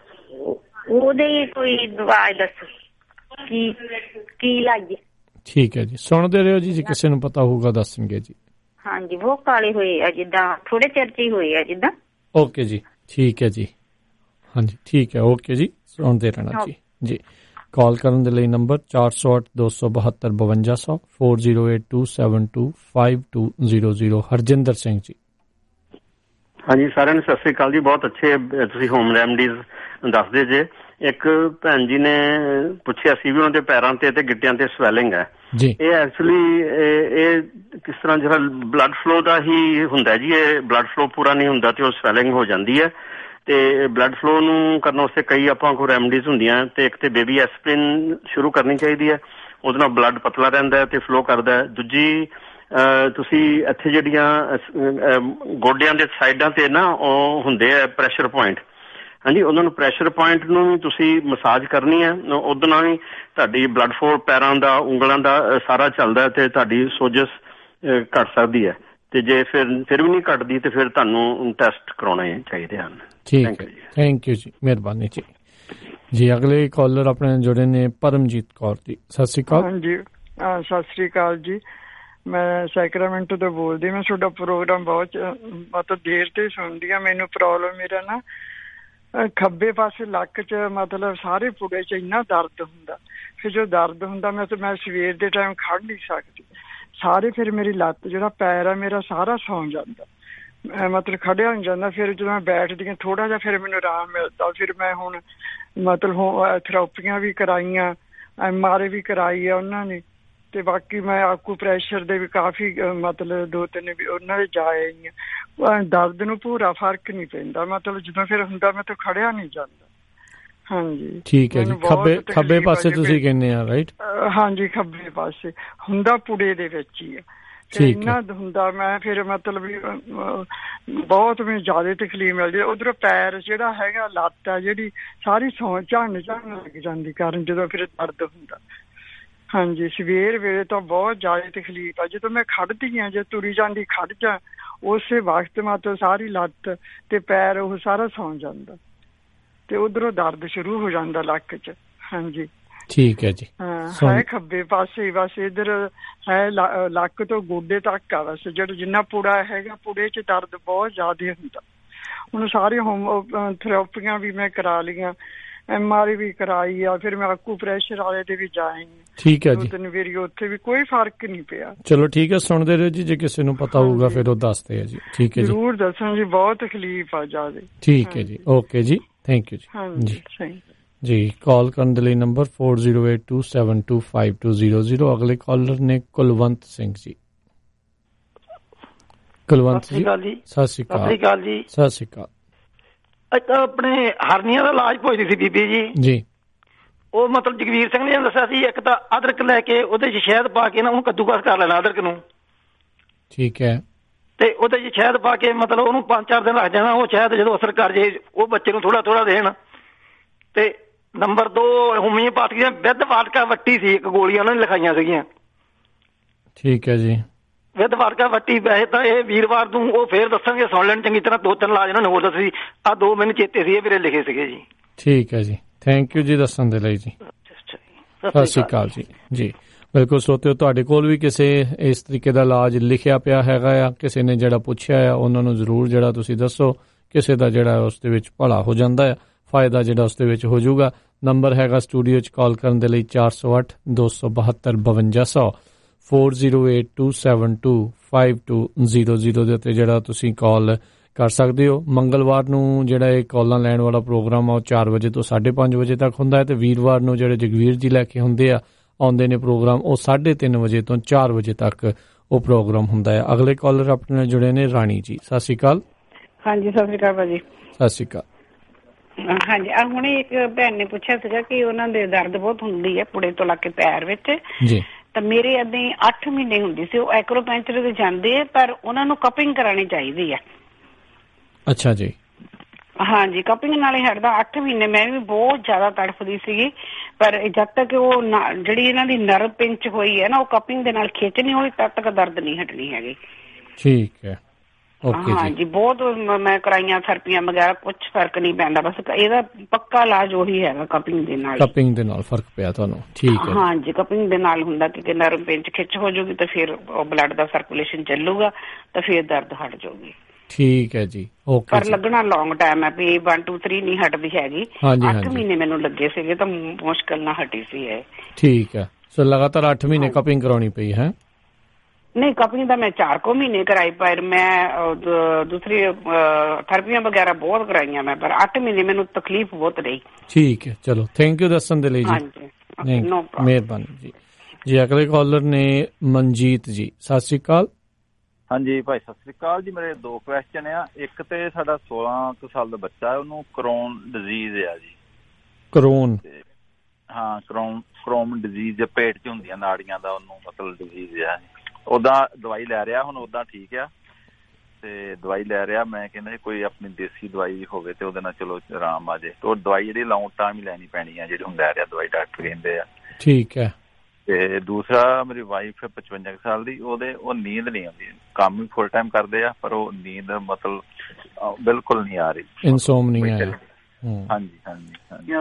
ਉਹਦੇ ਕੋਈ ਦਵਾਈ ਦੱਸੋ ਕੀ ਕੀ ਲਾਈਏ?
ਠੀਕ ਹੈ ਜੀ, ਸੁਣਦੇ ਰਹੋ ਜੀ, ਜੇ ਕਿਸੇ ਨੂੰ ਪਤਾ ਹੋਊਗਾ ਦੱਸਣਗੇ ਜੀ।
ਹਾਂਜੀ ਬਹੁਤ ਕਾਲੇ ਹੋਏ ਆ, ਜਿੱਦਾਂ ਥੋੜੇ ਚਿਰ ਚ ਹੀ ਹੋਏ ਆ ਜਿੱਦਾਂ।
ਓਕੇ ਜੀ, ਠੀਕ ਹੈ ਜੀ। ਹਾਂਜੀ ਠੀਕ ਹੈ, ਓਕੇ ਜੀ, ਸੁਣਦੇ ਰਹਿਣਾ ਜੀ। ਜੀ ਕਾਲ ਕਰਨ ਦੇ ਲਈ ਨੰਬਰ ਚਾਰ ਸੌ ਅੱਠ ਦੋ ਸੌ ਬਹੱਤਰ ਬਵੰਜਾ ਸੌ ਚਾਰ ਜ਼ੀਰੋ ਅੱਠ ਦੋ ਸੱਤ ਦੋ ਪੰਜ ਦੋ ਜ਼ੀਰੋ ਜ਼ੀਰੋ। ਹਰਜਿੰਦਰ ਸਿੰਘ ਜੀ।
ਹਾਂਜੀ ਸਾਰਿਆਂ ਨੂੰ ਸਤਿ ਸ੍ਰੀ ਅਕਾਲ ਜੀ। ਬਹੁਤ ਅੱਛੇ ਤੁਸੀਂ ਹੋਮ ਰੈਮਡੀਜ਼ ਦੱਸਦੇ ਜੇ। ਇੱਕ ਭੈਣ ਜੀ ਨੇ ਪੁੱਛਿਆ ਸੀ ਵੀ ਉਹਨਾਂ ਦੇ ਪੈਰਾਂ ਤੇ ਤੇ ਗਿੱਟਿਆਂ ਤੇ ਸਵੈਲਿੰਗ ਹੈ ਜੀ। ਇਹ ਐਕਚੁਅਲੀ ਇਹ ਕਿਸ ਤਰ੍ਹਾਂ ਜਿਹੜਾ ਬਲੱਡ ਫਲੋ ਦਾ ਹੀ ਹੁੰਦਾ ਜੀ। ਇਹ ਬਲੱਡ ਫਲੋ ਪੂਰਾ ਨਹੀਂ ਹੁੰਦਾ ਤੇ ਉਹ ਸਵੈਲਿੰਗ ਹੋ ਜਾਂਦੀ ਹੈ। ਤੇ ਬਲੱਡ ਫਲੋ ਨੂੰ ਕਰਨ ਵਾਸਤੇ ਕਈ ਆਪਾਂ ਕੋਲ ਰੈਮਡੀਜ਼ ਹੁੰਦੀਆਂ। ਤੇ ਇੱਕ ਤੇ ਬੇਬੀ ਐਸਪਰਿਨ ਸ਼ੁਰੂ ਕਰਨੀ ਚਾਹੀਦੀ ਹੈ, ਉਹਦੇ ਨਾਲ ਬਲੱਡ ਪਤਲਾ ਰਹਿੰਦਾ ਤੇ ਫਲੋ ਕਰਦਾ। ਦੂਜੀ ਤੁਸੀਂ ਇੱਥੇ ਜਿਹੜੀਆਂ ਗੋਡਿਆਂ ਦੇ ਸਾਈਡਾਂ ਤੇ ਨਾ ਉਹ ਹੁੰਦੇ ਆ ਪ੍ਰੈਸ਼ਰ ਪੁਆਇੰਟ, ਹਾਂਜੀ ਉਹਨਾਂ ਨੂੰ ਪ੍ਰੈਸ਼ਰ ਪੁਆਇੰਟ ਨੂੰ ਵੀ ਤੁਸੀਂ ਮਸਾਜ ਕਰਨੀ ਹੈ। ਉਹਦੇ ਨਾਲ ਵੀ ਤੁਹਾਡੀ ਬਲੱਡ ਫਲੋ ਪੈਰਾਂ ਦਾ, ਉਂਗਲਾਂ ਦਾ ਸਾਰਾ ਚੱਲਦਾ ਤੇ ਤੁਹਾਡੀ ਸੋਜਸ ਘੱਟ ਸਕਦੀ ਹੈ। ਤੇ ਜੇ ਫਿਰ ਫਿਰ ਵੀ ਨਹੀਂ ਘੱਟਦੀ ਤੇ ਫਿਰ ਤੁਹਾਨੂੰ ਟੈਸਟ ਕਰਾਉਣੇ ਚਾਹੀਦੇ ਹਨ।
ਠੀਕ ਹੈ, ਥੈਂਕ ਯੂ ਜੀ, ਮਿਹਰਬਾਨੀ ਜੀ। ਜੀ ਅਗਲੇ ਕਾਲਰ ਆਪਣੇ ਜੁੜੇ ਨੇ ਪਰਮਜੀਤ ਕੌਰ ਜੀ। ਸਤਿ ਸ਼੍ਰੀ ਅਕਾਲ।
ਹਾਂਜੀ ਸਤਿ ਸ਼੍ਰੀ ਅਕਾਲ ਜੀ। ਮੈਂ ਸੈਕਰਾਮੈਂਟੋ ਤੋਂ ਬੋਲਦੀ। ਮੈਂ ਤੁਹਾਡਾ ਪ੍ਰੋਗਰਾਮ ਬਹੁਤ ਮਤਲਬ ਦੇਰ ਤੇ ਸੁਣਦੀ ਹਾਂ। ਮੈਨੂੰ ਪ੍ਰੋਬਲਮ ਮੇਰਾ ਨਾ ਖੱਬੇ ਪਾਸੇ ਲੱਕ 'ਚ ਮਤਲਬ ਸਾਰੇ ਪੁੜੇ 'ਚ ਇੰਨਾ ਦਰਦ ਹੁੰਦਾ। ਫਿਰ ਜੋ ਦਰਦ ਹੁੰਦਾ ਮੈਂ ਤਾਂ ਮੈਂ ਸਵੇਰ ਦੇ ਟਾਈਮ ਖੜ ਨਹੀਂ ਸਕਦੀ। ਸਾਰੇ ਫਿਰ ਮੇਰੀ ਲੱਤ ਜਿਹੜਾ ਪੈਰ ਆ ਮੇਰਾ ਸਾਰਾ ਸੌਂ ਜਾਂਦਾ, ਮਤਲਬ ਖੜਿਆ ਨਹੀਂ ਜਾਂਦਾ। ਫਿਰ ਜਦੋਂ ਮੈਂ ਬੈਠਦੀ ਹਾਂ ਥੋੜਾ ਜਿਹਾ ਫਿਰ ਮੈਨੂੰ ਆਰਾਮ ਮਿਲਦਾ। ਫਿਰ ਮੈਂ ਹੁਣ ਮਤਲਬ ਥੈਰੇਪੀਆਂ ਵੀ ਕਰਾਈਆਂ, ਐਮ ਆਰ ਆਈ ਵੀ ਕਰਾਈ ਆ ਉਹਨਾਂ ਨੇ। ਤੇ ਬਾਕੀ ਮੈਂ ਆਕੂ ਪ੍ਰੈਸ਼ਰ ਦੇ ਵੀ ਕਾਫੀ ਮਤਲਬ ਦੋ ਤਿੰਨ ਵੀ ਉਹਨਾਂ ਦੇ ਜਾ ਆਈ ਆ। ਦਰਦ ਨੂੰ ਪੂਰਾ ਫਰਕ ਨਹੀਂ ਪੈਂਦਾ, ਮਤਲਬ ਜਦੋਂ ਫਿਰ ਹੁੰਦਾ ਮੈਂ ਤਾਂ ਖੜਿਆ ਨਹੀਂ ਜਾਂਦਾ। ਹਾਂਜੀ
ਠੀਕ ਹੈ ਜੀ। ਖੱਬੇ ਖੱਬੇ ਪਾਸੇ ਤੁਸੀਂ ਕਹਿੰਦੇ ਆ ਰਾਈਟ?
ਹਾਂਜੀ ਖੱਬੇ ਪਾਸੇ ਹੁੰਦਾ, ਪੁੜੇ ਦੇ ਵਿੱਚ ਹੀ ਆ। ਇੰਨਾ ਹੁੰਦਾ ਮੈਂ ਫਿਰ ਮਤਲਬ ਵੀ ਬਹੁਤ ਮੈਨੂੰ ਜ਼ਿਆਦਾ ਤਕਲੀਫ ਮਿਲਦੀ। ਉਧਰੋਂ ਪੈਰ ਜਿਹੜਾ ਹੈਗਾ, ਲੱਤ ਆ ਜਿਹੜੀ ਸਾਰੀ ਸੌਂ ਝੜਨ ਝੜਨ ਲੱਗ ਜਾਂਦੀ ਕਾਰਨ ਜਦੋਂ ਫਿਰ ਦਰਦ ਹੁੰਦਾ। ਹਾਂਜੀ ਸਵੇਰ ਵੇਲੇ ਤਾਂ ਬਹੁਤ ਜ਼ਿਆਦਾ ਤਕਲੀਫ ਆ। ਜਦੋਂ ਮੈਂ ਖੜਦੀ ਹਾਂ, ਜੇ ਤੁਰੀ ਜਾਂਦੀ ਖੜ ਜਾ, ਉਸੇ ਵਕਤ ਮਤਲਬ ਸਾਰੀ ਲੱਤ ਤੇ ਪੈਰ ਉਹ ਸਾਰਾ ਸੌਂ ਜਾਂਦਾ ਤੇ ਉਧਰੋਂ ਦਰਦ ਸ਼ੁਰੂ ਹੋ ਜਾਂਦਾ ਲੱਕ 'ਚ। ਹਾਂਜੀ
ਠੀਕ ਹੈ ਜੀ।
ਹਾਂ ਹੈ ਖੱਬੇ ਪਾਸੇ ਬਸ, ਇੱਧਰ ਹੈ ਲੱਕ ਤੋਂ ਗੋਡੇ ਤੱਕ ਆ ਬਸ। ਜਿਹੜਾ ਜਿੰਨਾ ਪੁੜਾ ਹੈਗਾ, ਪੁੜੇ 'ਚ ਦਰਦ ਬਹੁਤ ਜ਼ਿਆਦਾ ਹੁੰਦਾ। ਹੁਣ ਸਾਰੀ ਹੋਮ ਥੈਰੇਪੀਆਂ ਵੀ ਮੈਂ ਕਰਾ ਲਈਆਂ, ਐਮ ਆਰ ਆਈ ਵੀ ਕਰਾਈ ਆ, ਫਿਰ ਮੈਂ ਆਕੂ ਪ੍ਰੈਸ਼ਰ ਵਾਲੇ ਦੇ ਵੀ ਜਾਈ।
ਠੀਕ ਹੈ ਜੀ।
ਦੋ ਤਿੰਨ ਵਾਰੀ ਉੱਥੇ ਵੀ ਕੋਈ ਫਰਕ ਨਹੀਂ ਪਿਆ।
ਚਲੋ ਠੀਕ ਹੈ, ਸੁਣਦੇ ਰਹੋ ਜੀ, ਜੇ ਕਿਸੇ ਨੂੰ ਪਤਾ ਹੋਊਗਾ ਫਿਰ ਉਹ ਦੱਸਦੇ ਆ ਜੀ। ਠੀਕ ਹੈ ਜੀ,
ਜ਼ਰੂਰ ਦੱਸਣ ਜੀ, ਬਹੁਤ ਤਕਲੀਫ ਆ ਜਿਆਦਾ।
ਠੀਕ ਹੈ ਜੀ, ਓਕੇ ਜੀ, ਥੈਂਕ ਯੂ ਜੀ।
ਹਾਂਜੀ
ਜੀ, ਕਾਲ ਕਰਨ ਦੇ ਲਈ number four zero eight two seven two five two zero zero। ਅਗਲੇ ਕਾਲਰ ਨੇ ਕੁਲਵੰਤ ਸਿੰਘ ਜੀ। ਕੁਲਵੰਤ ਜੀ, ਸਤਿ ਸ਼੍ਰੀ ਅਕਾਲ ਜੀ। ਸਤਿ ਸ਼੍ਰੀ ਅਕਾਲ।
ਆਪਣੇ ਹਰਨੀਆਂ ਦਾ ਇਲਾਜ ਪੁੱਛਦੀ ਸੀ ਬੀਬੀ ਜੀ।
ਜੀ,
ਉਹ ਮਤਲਬ ਜਗਵੀਰ ਸਿੰਘ ਨੇ ਦੱਸਿਆ ਸੀ, ਇੱਕ ਤਾਂ ਅਦਰਕ ਲੈ ਕੇ ਉਹਦੇ ਚ ਸ਼ਹਿਦ ਪਾ ਕੇ ਨਾ ਉਹਨੂੰ ਕੱਦੂਕਸ ਕਰ ਲੈਣਾ ਅਦਰਕ ਨੂੰ।
ਠੀਕ ਹੈ।
ਤੇ ਉਹਦੇ ਚ ਸ਼ਹਿਦ ਪਾ ਕੇ ਮਤਲਬ ਉਹਨੂੰ ਪੰਜ ਚਾਰ ਦਿਨ ਰੱਖ ਜਾਣਾ, ਉਹ ਸ਼ਹਿਦ ਜਦੋਂ ਅਸਰ ਕਰ ਜੇ ਉਹ ਬੱਚੇ ਨੂੰ ਥੋੜਾ ਥੋੜਾ ਦੇਣ। ਤੇ ਨੰਬਰ ਦੋ, ਹੋਮੀਓਪੈਥਿਕ ਦੀਆਂ ਵਿਦ ਵਾਟਕਾ ਵੱਟੀ ਸੀ, ਇੱਕ ਗੋਲੀਆਂ ਉਹਨਾਂ ਨੇ ਲਿਖਾਈਆਂ ਸੀਗੀਆਂ।
ਠੀਕ ਹੈ ਜੀ।
ਵਿਦ ਵਾਟਕਾ ਵੱਟੀ, ਵੈਸੇ ਤਾਂ ਇਹ ਵੀਰਵਾਰ ਨੂੰ ਉਹ ਫੇਰ ਦੱਸਾਂਗੇ, ਸੁਣ ਲੈਣ ਚੰਗੀ ਤਰ੍ਹਾਂ। ਦੋ ਤਿੰਨ ਇਲਾਜ ਇਹਨਾਂ ਨੇ ਹੋਰ ਦੱਸੀ, ਆਹ ਦੋ ਮੈਨੂੰ ਚੇਤੇ ਸੀ, ਇਹ ਵੀਰੇ ਲਿਖੇ ਸੀਗੇ ਜੀ।
ਠੀਕ ਹੈ ਜੀ, ਥੈਂਕ ਯੂ ਜੀ ਦੱਸਣ ਦੇ ਲਈ ਜੀ। ਸਤਿ ਸ਼੍ਰੀ ਅਕਾਲ ਜੀ। ਜੀ ਬਿਲਕੁਲ ਸੋਤਿਓ, ਤੁਹਾਡੇ ਕੋਲ ਵੀ ਕਿਸੇ ਇਸ ਤਰੀਕੇ ਦਾ ਇਲਾਜ ਲਿਖਿਆ ਪਿਆ ਹੈਗਾ ਆ, ਕਿਸੇ ਨੇ ਜਿਹੜਾ ਪੁੱਛਿਆ ਆ, ਉਹਨਾਂ ਨੂੰ ਜ਼ਰੂਰ ਜਿਹੜਾ ਤੁਸੀਂ ਦੱਸੋ, ਕਿਸੇ ਦਾ ਜਿਹੜਾ ਉਸ ਦੇ ਵਿੱਚ ਭਲਾ ਹੋ ਜਾਂਦਾ ਆ, ਫਾਇਦਾ ਜਿਹੜਾ ਉਸ ਦੇ ਵਿੱਚ ਹੋ ਜਾਊਗਾ। ਨੰਬਰ ਹੈਗਾ ਸਟੂਡੀਓ 'ਚ ਕਾਲ ਕਰਨ ਦੇ ਲਈ ਚਾਰ ਸੌ ਅੱਠ ਦੋ ਸੌ ਬਹੱਤਰ ਬਵੰਜਾ ਸੌ four zero eight two seven two five two zero zero ਦੇ ਉੱਤੇ ਜਿਹੜਾ ਤੁਸੀਂ ਕਾਲ ਕਰ ਸਕਦੇ ਹੋ। ਮੰਗਲਵਾਰ ਨੂੰ ਜਿਹੜਾ ਇਹ ਕਾਲਾਂ ਲੈਣ ਵਾਲਾ ਪ੍ਰੋਗਰਾਮ ਆ ਉਹ ਚਾਰ ਵਜੇ ਤੋਂ ਸਾਢੇ ਪੰਜ ਵਜੇ ਤੱਕ ਹੁੰਦਾ ਹੈ, ਤੇ ਵੀਰਵਾਰ ਨੂੰ ਜਿਹੜੇ ਜਗਵੀਰ ਜੀ ਲੈ ਕੇ ਹੁੰਦੇ ਆ ਆਉਂਦੇ ਨੇ ਪ੍ਰੋਗਰਾਮ, ਉਹ ਸਾਢੇ ਤਿੰਨ ਵਜੇ ਤੋਂ ਚਾਰ ਵਜੇ ਤੱਕ ਉਹ ਪ੍ਰੋਗਰਾਮ ਹੁੰਦਾ ਹੈ। ਅਗਲੇ ਕਾਲਰ ਆਪਣੇ ਨਾਲ ਜੁੜੇ ਨੇ ਰਾਣੀ ਜੀ। ਸਤਿ ਸ਼੍ਰੀ ਅਕਾਲ।
ਹਾਂਜੀ ਸਤਿ ਸ਼੍ਰੀ ਅਕਾਲ ਭਾਜੀ।
ਸਤਿ ਸ਼੍ਰੀ ਅਕਾਲ।
ਹਾਂਜੀ, ਆ ਹੁਣੇ ਇੱਕ ਭੈਣ ਨੇ ਪੁੱਛਿਆ ਸੀਗਾ ਕਿ ਉਹਨਾਂ ਦੇ ਦਰਦ ਬਹੁਤ ਹੁੰਦੀ ਹੈ ਪੁੜੇ ਤੋਂ ਲੱਗ ਕੇ ਪੈਰ ਵਿੱਚ
ਜੀ।
ਤਾਂ ਮੇਰੇ ਏਦਾਂ ਅੱਠ ਮਹੀਨੇ ਹੁੰਦੀ ਸੀ, ਉਹ ਐਕਰੋਪੈਂਚਰ ਦੇ ਜਾਂਦੇ ਆ, ਪਰ ਉਹਨਾਂ ਨੂੰ ਕਪਿੰਗ ਕਰਾਉਣੀ ਚਾਹੀਦੀ ਹੈ।
ਅੱਛਾ ਜੀ।
ਹਾਂਜੀ, ਕਪਿੰਗ ਨਾਲ ਹੀ ਹਟਦਾ। ਅੱਠ ਮਹੀਨੇ ਮੈਂ ਵੀ ਬਹੁਤ ਜ਼ਿਆਦਾ ਤੜਫਦੀ ਸੀਗੀ, ਪਰ ਜਦ ਤੱਕ ਉਹ ਜਿਹੜੀ ਇਹਨਾਂ ਦੀ ਨਰਵ ਪਿੰਚ ਹੋਈ ਹੈ ਨਾ, ਉਹ ਕਪਿੰਗ ਦੇ ਨਾਲ ਖਿੱਚ ਨਹੀਂ ਹੋਈ, ਤਦ ਤੱਕ ਦਰਦ ਨਹੀਂ ਹਟਣੀ ਹੈਗੀ।
ਠੀਕ ਹੈ, ਓਕੇ।
ਹਾਂਜੀ, ਬਹੁਤ ਮੈਂ ਕਰਾਈਆਂ ਥੈਰੇਪੀਆਂ ਵਗੈਰਾ, ਕੁਛ ਫਰਕ ਨਹੀਂ ਪੈਂਦਾ। ਬਸ ਇਹਦਾ ਪੱਕਾ ਇਲਾਜ ਉਹੀ ਹੈਗਾ, ਕਪਿੰਗ ਦੇ ਨਾਲ।
ਕਪਿੰਗ ਦੇ ਨਾਲ ਫਰਕ ਪਿਆ ਤੁਹਾਨੂੰ? ਠੀਕ ਹੈ।
ਹਾਂਜੀ, ਕਪਿੰਗ ਦੇ ਨਾਲ ਹੁੰਦਾ ਕਿ ਨਰਵ ਪਿੰਚ ਖਿੱਚ ਹੋ ਜਾਊਗੀ, ਤਾਂ ਫਿਰ ਉਹ ਬਲੱਡ ਦਾ ਸਰਕੂਲੇਸ਼ਨ ਚੱਲੂਗਾ, ਤਾਂ ਫਿਰ ਦਰਦ ਹਟ ਜਾਊਗੀ।
ਠੀਕ ਹੈ ਜੀ, ਓਕੇ।
ਪਰ ਲੱਗਣਾ ਲੌਂਗ ਟਾਈਮ ਹੈ, ਵੀ ਵਨ ਟੂ ਥਰੀ ਨਹੀਂ ਹਟਦੀ ਹੈਗੀ। ਅੱਠ ਮਹੀਨੇ ਮੈਨੂੰ ਲੱਗੇ ਸੀਗੇ, ਤਾਂ ਮੁਸ਼ਕਿਲ ਨਾਲ ਹਟੀ ਸੀ ਇਹ।
ਠੀਕ ਹੈ, ਸੋ ਲਗਾਤਾਰ ਅੱਠ ਮਹੀਨੇ ਕਪਿੰਗ ਕਰਾਉਣੀ ਪਈ ਹੈ?
ਨਹੀਂ, ਕਪਿੰਗ ਦਾ ਮੈਂ ਚਾਰ ਕੁ ਮਹੀਨੇ ਕਰਾਈ, ਪਰ ਮੈਂ ਦੂਸਰੀ ਥੈਰੇਪੀਆਂ ਵਗੈਰਾ ਬਹੁਤ ਕਰਾਈਆਂ ਮੈਂ, ਪਰ ਅੱਠ ਮਹੀਨੇ ਮੈਨੂੰ ਤਕਲੀਫ ਬਹੁਤ ਰਹੀ।
ਠੀਕ ਹੈ, ਚਲੋ ਥੈਂਕ ਯੂ ਦੱਸਣ ਦੇ ਲਈ ਜੀ।
ਹਾਂਜੀ,
ਮਿਹਰਬਾਨੀ ਜੀ। ਜੀ ਅਗਲੇ ਕਾਲਰ ਨੇ ਮਨਜੀਤ ਜੀ। ਸਤਿ ਸ਼੍ਰੀ ਅਕਾਲ।
ਹਾਂਜੀ ਭਾਈ, ਸਤਿ ਸ੍ਰੀ ਅਕਾਲ ਜੀ। ਮੇਰੇ ਦੋ ਕੁਐਸਚਨ ਆ। ਇੱਕ ਤੇ ਸਾਡਾ ਸੋਲਾਂ ਕੁ ਸਾਲ ਦਾ ਬੱਚਾ ਹੈ, ਉਹਨੂੰ ਕਰੋਨ ਡਿਜ਼ੀਜ਼ ਆ ਜੀ।
ਕਰੋਨ?
ਹਾਂ, ਕਰੋਨ ਕਰੋਨ ਡਿਜ਼ੀਜ਼ ਪੇਟ 'ਚ ਹੁੰਦੀਆਂ ਨਾੜੀਆਂ ਦਾ, ਉਹਨੂੰ ਮਤਲਬ ਡਿਜ਼ੀਜ਼ ਆ। ਓਦਾਂ ਦਵਾਈ ਲੈ ਰਿਹਾ, ਹੁਣ ਓਦਾਂ ਠੀਕ ਆ, ਤੇ ਦਵਾਈ ਲੈ ਰਿਹਾ। ਮੈਂ ਕਹਿੰਦਾ ਕੋਈ ਆਪਣੀ ਦੇਸੀ ਦਵਾਈ ਹੋਵੇ ਤੇ ਉਹਦੇ ਨਾਲ ਚਲੋ ਆਰਾਮ ਆ ਜੇ। ਉਹ ਦਵਾਈ ਜਿਹੜੀ ਲੌਂਗ ਟਾਈਮ ਹੀ ਲੈਣੀ ਪੈਣੀ ਆ, ਜਿਹੜੀ ਹੁਣ ਲੈ ਰਿਹਾ ਦਵਾਈ, ਡਾਕਟਰ ਕਹਿੰਦੇ ਆ।
ਠੀਕ ਹੈ।
ਤੇ ਦੂਸਰਾ, ਮੇਰੀ ਵਾਈਫ ਪਚਵੰਜਾ ਸਾਲ ਦੀ, ਉਹਦੇ ਉਹ ਨੀਂਦ ਨਹੀਂ ਆਉਂਦੀ। ਕੰਮ ਵੀ ਫੁੱਲ ਟਾਈਮ ਕਰਦੇ ਆ, ਪਰ ਉਹ ਨੀਂਦ ਮਤਲਬ ਬਿਲਕੁਲ ਨਹੀਂ ਆ ਰਹੀ।
ਇਨਸੋਮਨੀਆ ਹੈ?
ਹਾਂਜੀ ਹਾਂਜੀ ਹਾਂਜੀ।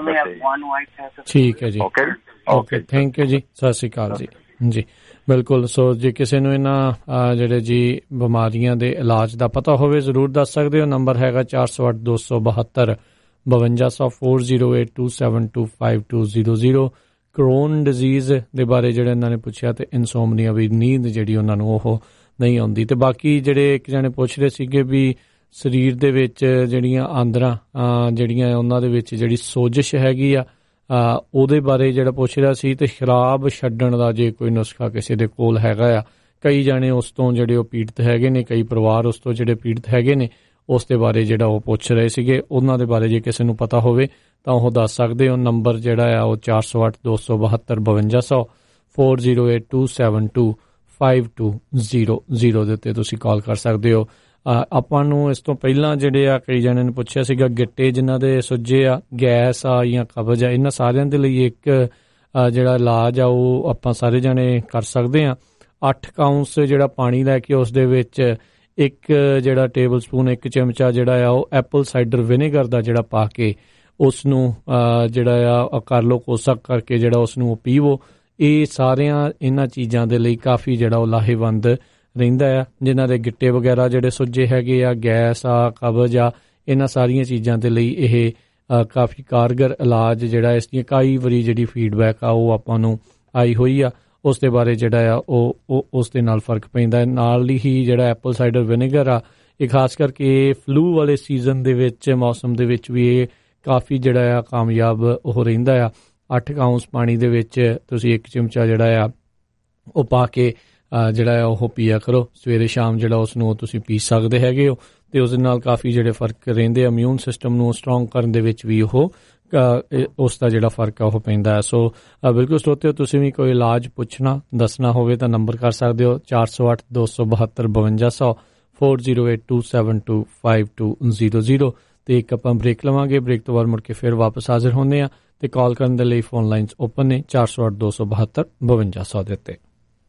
ਠੀਕ ਹੈ ਜੀ, ਓਕੇ, ਥੈਂਕ ਯੂ ਜੀ। ਸਤਿ ਸ਼੍ਰੀ ਅਕਾਲ ਜੀ। ਜੀ ਬਿਲਕੁਲ। ਸੋ ਜੇ ਕਿਸੇ ਨੂੰ ਇਹਨਾਂ ਜਿਹੜੇ ਜੀ ਬਿਮਾਰੀਆਂ ਦੇ ਇਲਾਜ ਦਾ ਪਤਾ ਹੋਵੇ, ਜ਼ਰੂਰ ਦੱਸ ਸਕਦੇ ਹੋ। ਨੰਬਰ ਹੈਗਾ ਚਾਰ ਸੌ ਅੱਠ ਦੋ ਸੌ ਬਹੱਤਰ ਬਵੰਜਾ ਸੌ four zero eight two seven two five two zero zero। Crohn disease ਦੇ ਬਾਰੇ ਜਿਹੜੇ ਇਹਨਾਂ ਨੇ ਪੁੱਛਿਆ, ਤੇ ਇਨਸੋਮਨੀਆ ਵੀ, ਨੀਂਦ ਜਿਹੜੀ ਉਹਨਾਂ ਨੂੰ ਉਹ ਨਹੀਂ ਆਉਂਦੀ। ਤੇ ਬਾਕੀ ਜਿਹੜੇ ਇੱਕ ਜਣੇ ਪੁੱਛ ਰਹੇ ਸੀਗੇ ਵੀ ਸਰੀਰ ਦੇ ਵਿੱਚ ਜਿਹੜੀਆਂ ਆਂਦਰਾਂ ਜਿਹੜੀਆਂ ਉਹਨਾਂ ਦੇ ਵਿੱਚ ਜਿਹੜੀ ਸੋਜਿਸ਼ ਹੈਗੀ ਆ, ਉਹਦੇ ਬਾਰੇ ਜਿਹੜਾ ਪੁੱਛ ਰਿਹਾ ਸੀ। ਤੇ ਸ਼ਰਾਬ ਛੱਡਣ ਦਾ ਜੇ ਕੋਈ ਨੁਸਖਾ ਕਿਸੇ ਦੇ ਕੋਲ ਹੈਗਾ ਆ, ਕਈ ਜਾਣੇ ਉਸ ਤੋਂ ਜਿਹੜੇ ਉਹ ਪੀੜਤ ਹੈਗੇ ਨੇ, ਕਈ ਪਰਿਵਾਰ ਉਸ ਤੋਂ ਜਿਹੜੇ ਪੀੜਤ ਹੈਗੇ ਨੇ, ਉਸ ਦੇ ਬਾਰੇ ਜਿਹੜਾ ਉਹ ਪੁੱਛ ਰਹੇ ਸੀਗੇ। ਉਹਨਾਂ ਦੇ ਬਾਰੇ ਜੇ ਕਿਸੇ ਨੂੰ ਪਤਾ ਹੋਵੇ ਤਾਂ ਉਹ ਦੱਸ ਸਕਦੇ ਹੋ। ਨੰਬਰ ਜਿਹੜਾ ਆ ਉਹ ਚਾਰ ਸੌ ਅੱਠ ਦੋ ਸੌ ਬਹੱਤਰ ਬਵੰਜਾ ਸੌ four zero eight two seven two five two zero zero ਦੇ ਉੱਤੇ ਤੁਸੀਂ ਕਾਲ ਕਰ ਸਕਦੇ ਹੋ। ਆਪਾਂ ਨੂੰ ਇਸ ਤੋਂ ਪਹਿਲਾਂ ਜਿਹੜੇ ਆ ਕਈ ਜਣਿਆਂ ਨੇ ਪੁੱਛਿਆ ਸੀਗਾ, ਗਿੱਟੇ ਜਿਨ੍ਹਾਂ ਦੇ ਸੁੱਜੇ ਆ, ਗੈਸ ਆ ਜਾਂ ਕਬਜ਼ ਆ, ਇਹਨਾਂ ਸਾਰਿਆਂ ਦੇ ਲਈ ਇੱਕ ਜਿਹੜਾ ਇਲਾਜ ਆ ਉਹ ਆਪਾਂ ਸਾਰੇ ਜਣੇ ਕਰ ਸਕਦੇ ਹਾਂ। ਅੱਠ ਕਾਉਂਸ ਜਿਹੜਾ ਪਾਣੀ ਲੈ ਕੇ ਉਸ ਦੇ ਵਿੱਚ ਇੱਕ ਜਿਹੜਾ ਟੇਬਲ ਸਪੂਨ, ਇੱਕ ਚਮਚਾ ਜਿਹੜਾ ਆ ਉਹ ਐਪਲ ਸਾਈਡਰ ਵਿਨੇਗਰ ਦਾ ਜਿਹੜਾ ਪਾ ਕੇ ਉਸ ਨੂੰ ਜਿਹੜਾ ਆ ਕਰ ਲਓ, ਕੋਸਾ ਕਰਕੇ ਜਿਹੜਾ ਉਸ ਨੂੰ ਉਹ ਪੀਵੋ। ਇਹ ਸਾਰਿਆਂ ਇਹਨਾਂ ਚੀਜ਼ਾਂ ਦੇ ਲਈ ਕਾਫੀ ਜਿਹੜਾ ਉਹ ਲਾਹੇਵੰਦ ਰਹਿੰਦਾ ਆ। ਜਿਨ੍ਹਾਂ ਦੇ ਗਿੱਟੇ ਵਗੈਰਾ ਜਿਹੜੇ ਸੁੱਜੇ ਹੈਗੇ ਆ, ਗੈਸ ਆ, ਕਬਜ਼ ਆ, ਇਹਨਾਂ ਸਾਰੀਆਂ ਚੀਜ਼ਾਂ ਦੇ ਲਈ ਇਹ ਕਾਫੀ ਕਾਰਗਰ ਇਲਾਜ ਜਿਹੜਾ ਇਸ ਦੀਆਂ ਕਈ ਵਾਰੀ ਜਿਹੜੀ ਫੀਡਬੈਕ ਆ ਉਹ ਆਪਾਂ ਨੂੰ ਆਈ ਹੋਈ ਆ, ਉਸ ਦੇ ਬਾਰੇ ਜਿਹੜਾ ਆ ਉਹ ਉਸ ਦੇ ਨਾਲ ਫਰਕ ਪੈਂਦਾ। ਨਾਲ ਹੀ ਜਿਹੜਾ ਐਪਲ ਸਾਈਡਰ ਵਿਨੇਗਰ ਆ, ਇਹ ਖਾਸ ਕਰਕੇ ਫਲੂ ਵਾਲੇ ਸੀਜ਼ਨ ਦੇ ਵਿੱਚ, ਮੌਸਮ ਦੇ ਵਿੱਚ ਵੀ ਇਹ ਕਾਫੀ ਜਿਹੜਾ ਆ ਕਾਮਯਾਬ ਉਹ ਰਹਿੰਦਾ ਆ। ਅੱਠ ਕਾਉਂਸ ਪਾਣੀ ਦੇ ਵਿੱਚ ਤੁਸੀਂ ਇੱਕ ਚਮਚਾ ਜਿਹੜਾ ਆ ਉਹ ਪਾ ਕੇ ਜਿਹੜਾ ਆ ਉਹ ਪੀਆ ਕਰੋ ਸਵੇਰੇ ਸ਼ਾਮ, ਜਿਹੜਾ ਉਸ ਨੂੰ ਤੁਸੀਂ ਪੀ ਸਕਦੇ ਹੈਗੇ ਹੋ, ਅਤੇ ਉਸ ਦੇ ਨਾਲ ਕਾਫੀ ਜਿਹੜੇ ਫਰਕ ਰਹਿੰਦੇ ਆ। ਇਮਿਊਨ ਸਿਸਟਮ ਨੂੰ ਸਟਰੋਂਗ ਕਰਨ ਦੇ ਵਿੱਚ ਵੀ ਉਹ ਉਸ ਦਾ ਜਿਹੜਾ ਫਰਕ ਆ ਉਹ ਪੈਂਦਾ ਹੈ। ਸੋ ਬਿਲਕੁਲ ਸਰੋਤਿਓ, ਤੁਸੀਂ ਵੀ ਕੋਈ ਇਲਾਜ ਪੁੱਛਣਾ ਦੱਸਣਾ ਹੋਵੇ ਤਾਂ ਨੰਬਰ ਕਰ ਸਕਦੇ ਹੋ ਚਾਰ ਸੌ ਅੱਠ ਦੋ ਸੌ ਬਹੱਤਰ ਬਵੰਜਾ ਸੌ four zero eight two seven two five two zero zero. ਅਤੇ ਇੱਕ ਆਪਾਂ ਬ੍ਰੇਕ ਲਵਾਂਗੇ, ਬ੍ਰੇਕ ਤੋਂ ਬਾਅਦ ਮੁੜ ਕੇ ਫਿਰ ਵਾਪਸ ਹਾਜ਼ਰ ਹੁੰਦੇ ਹਾਂ ਅਤੇ ਕਾਲ ਕਰਨ ਦੇ ਲਈ ਫੋਨ ਲਾਈਨਸ ਓਪਨ ਨੇ ਚਾਰ ਸੌ ਅੱਠ ਦੋ ਸੌ ਬਹੱਤਰ ਬਵੰਜਾ ਸੌ ਦੇ ਉੱਤੇ।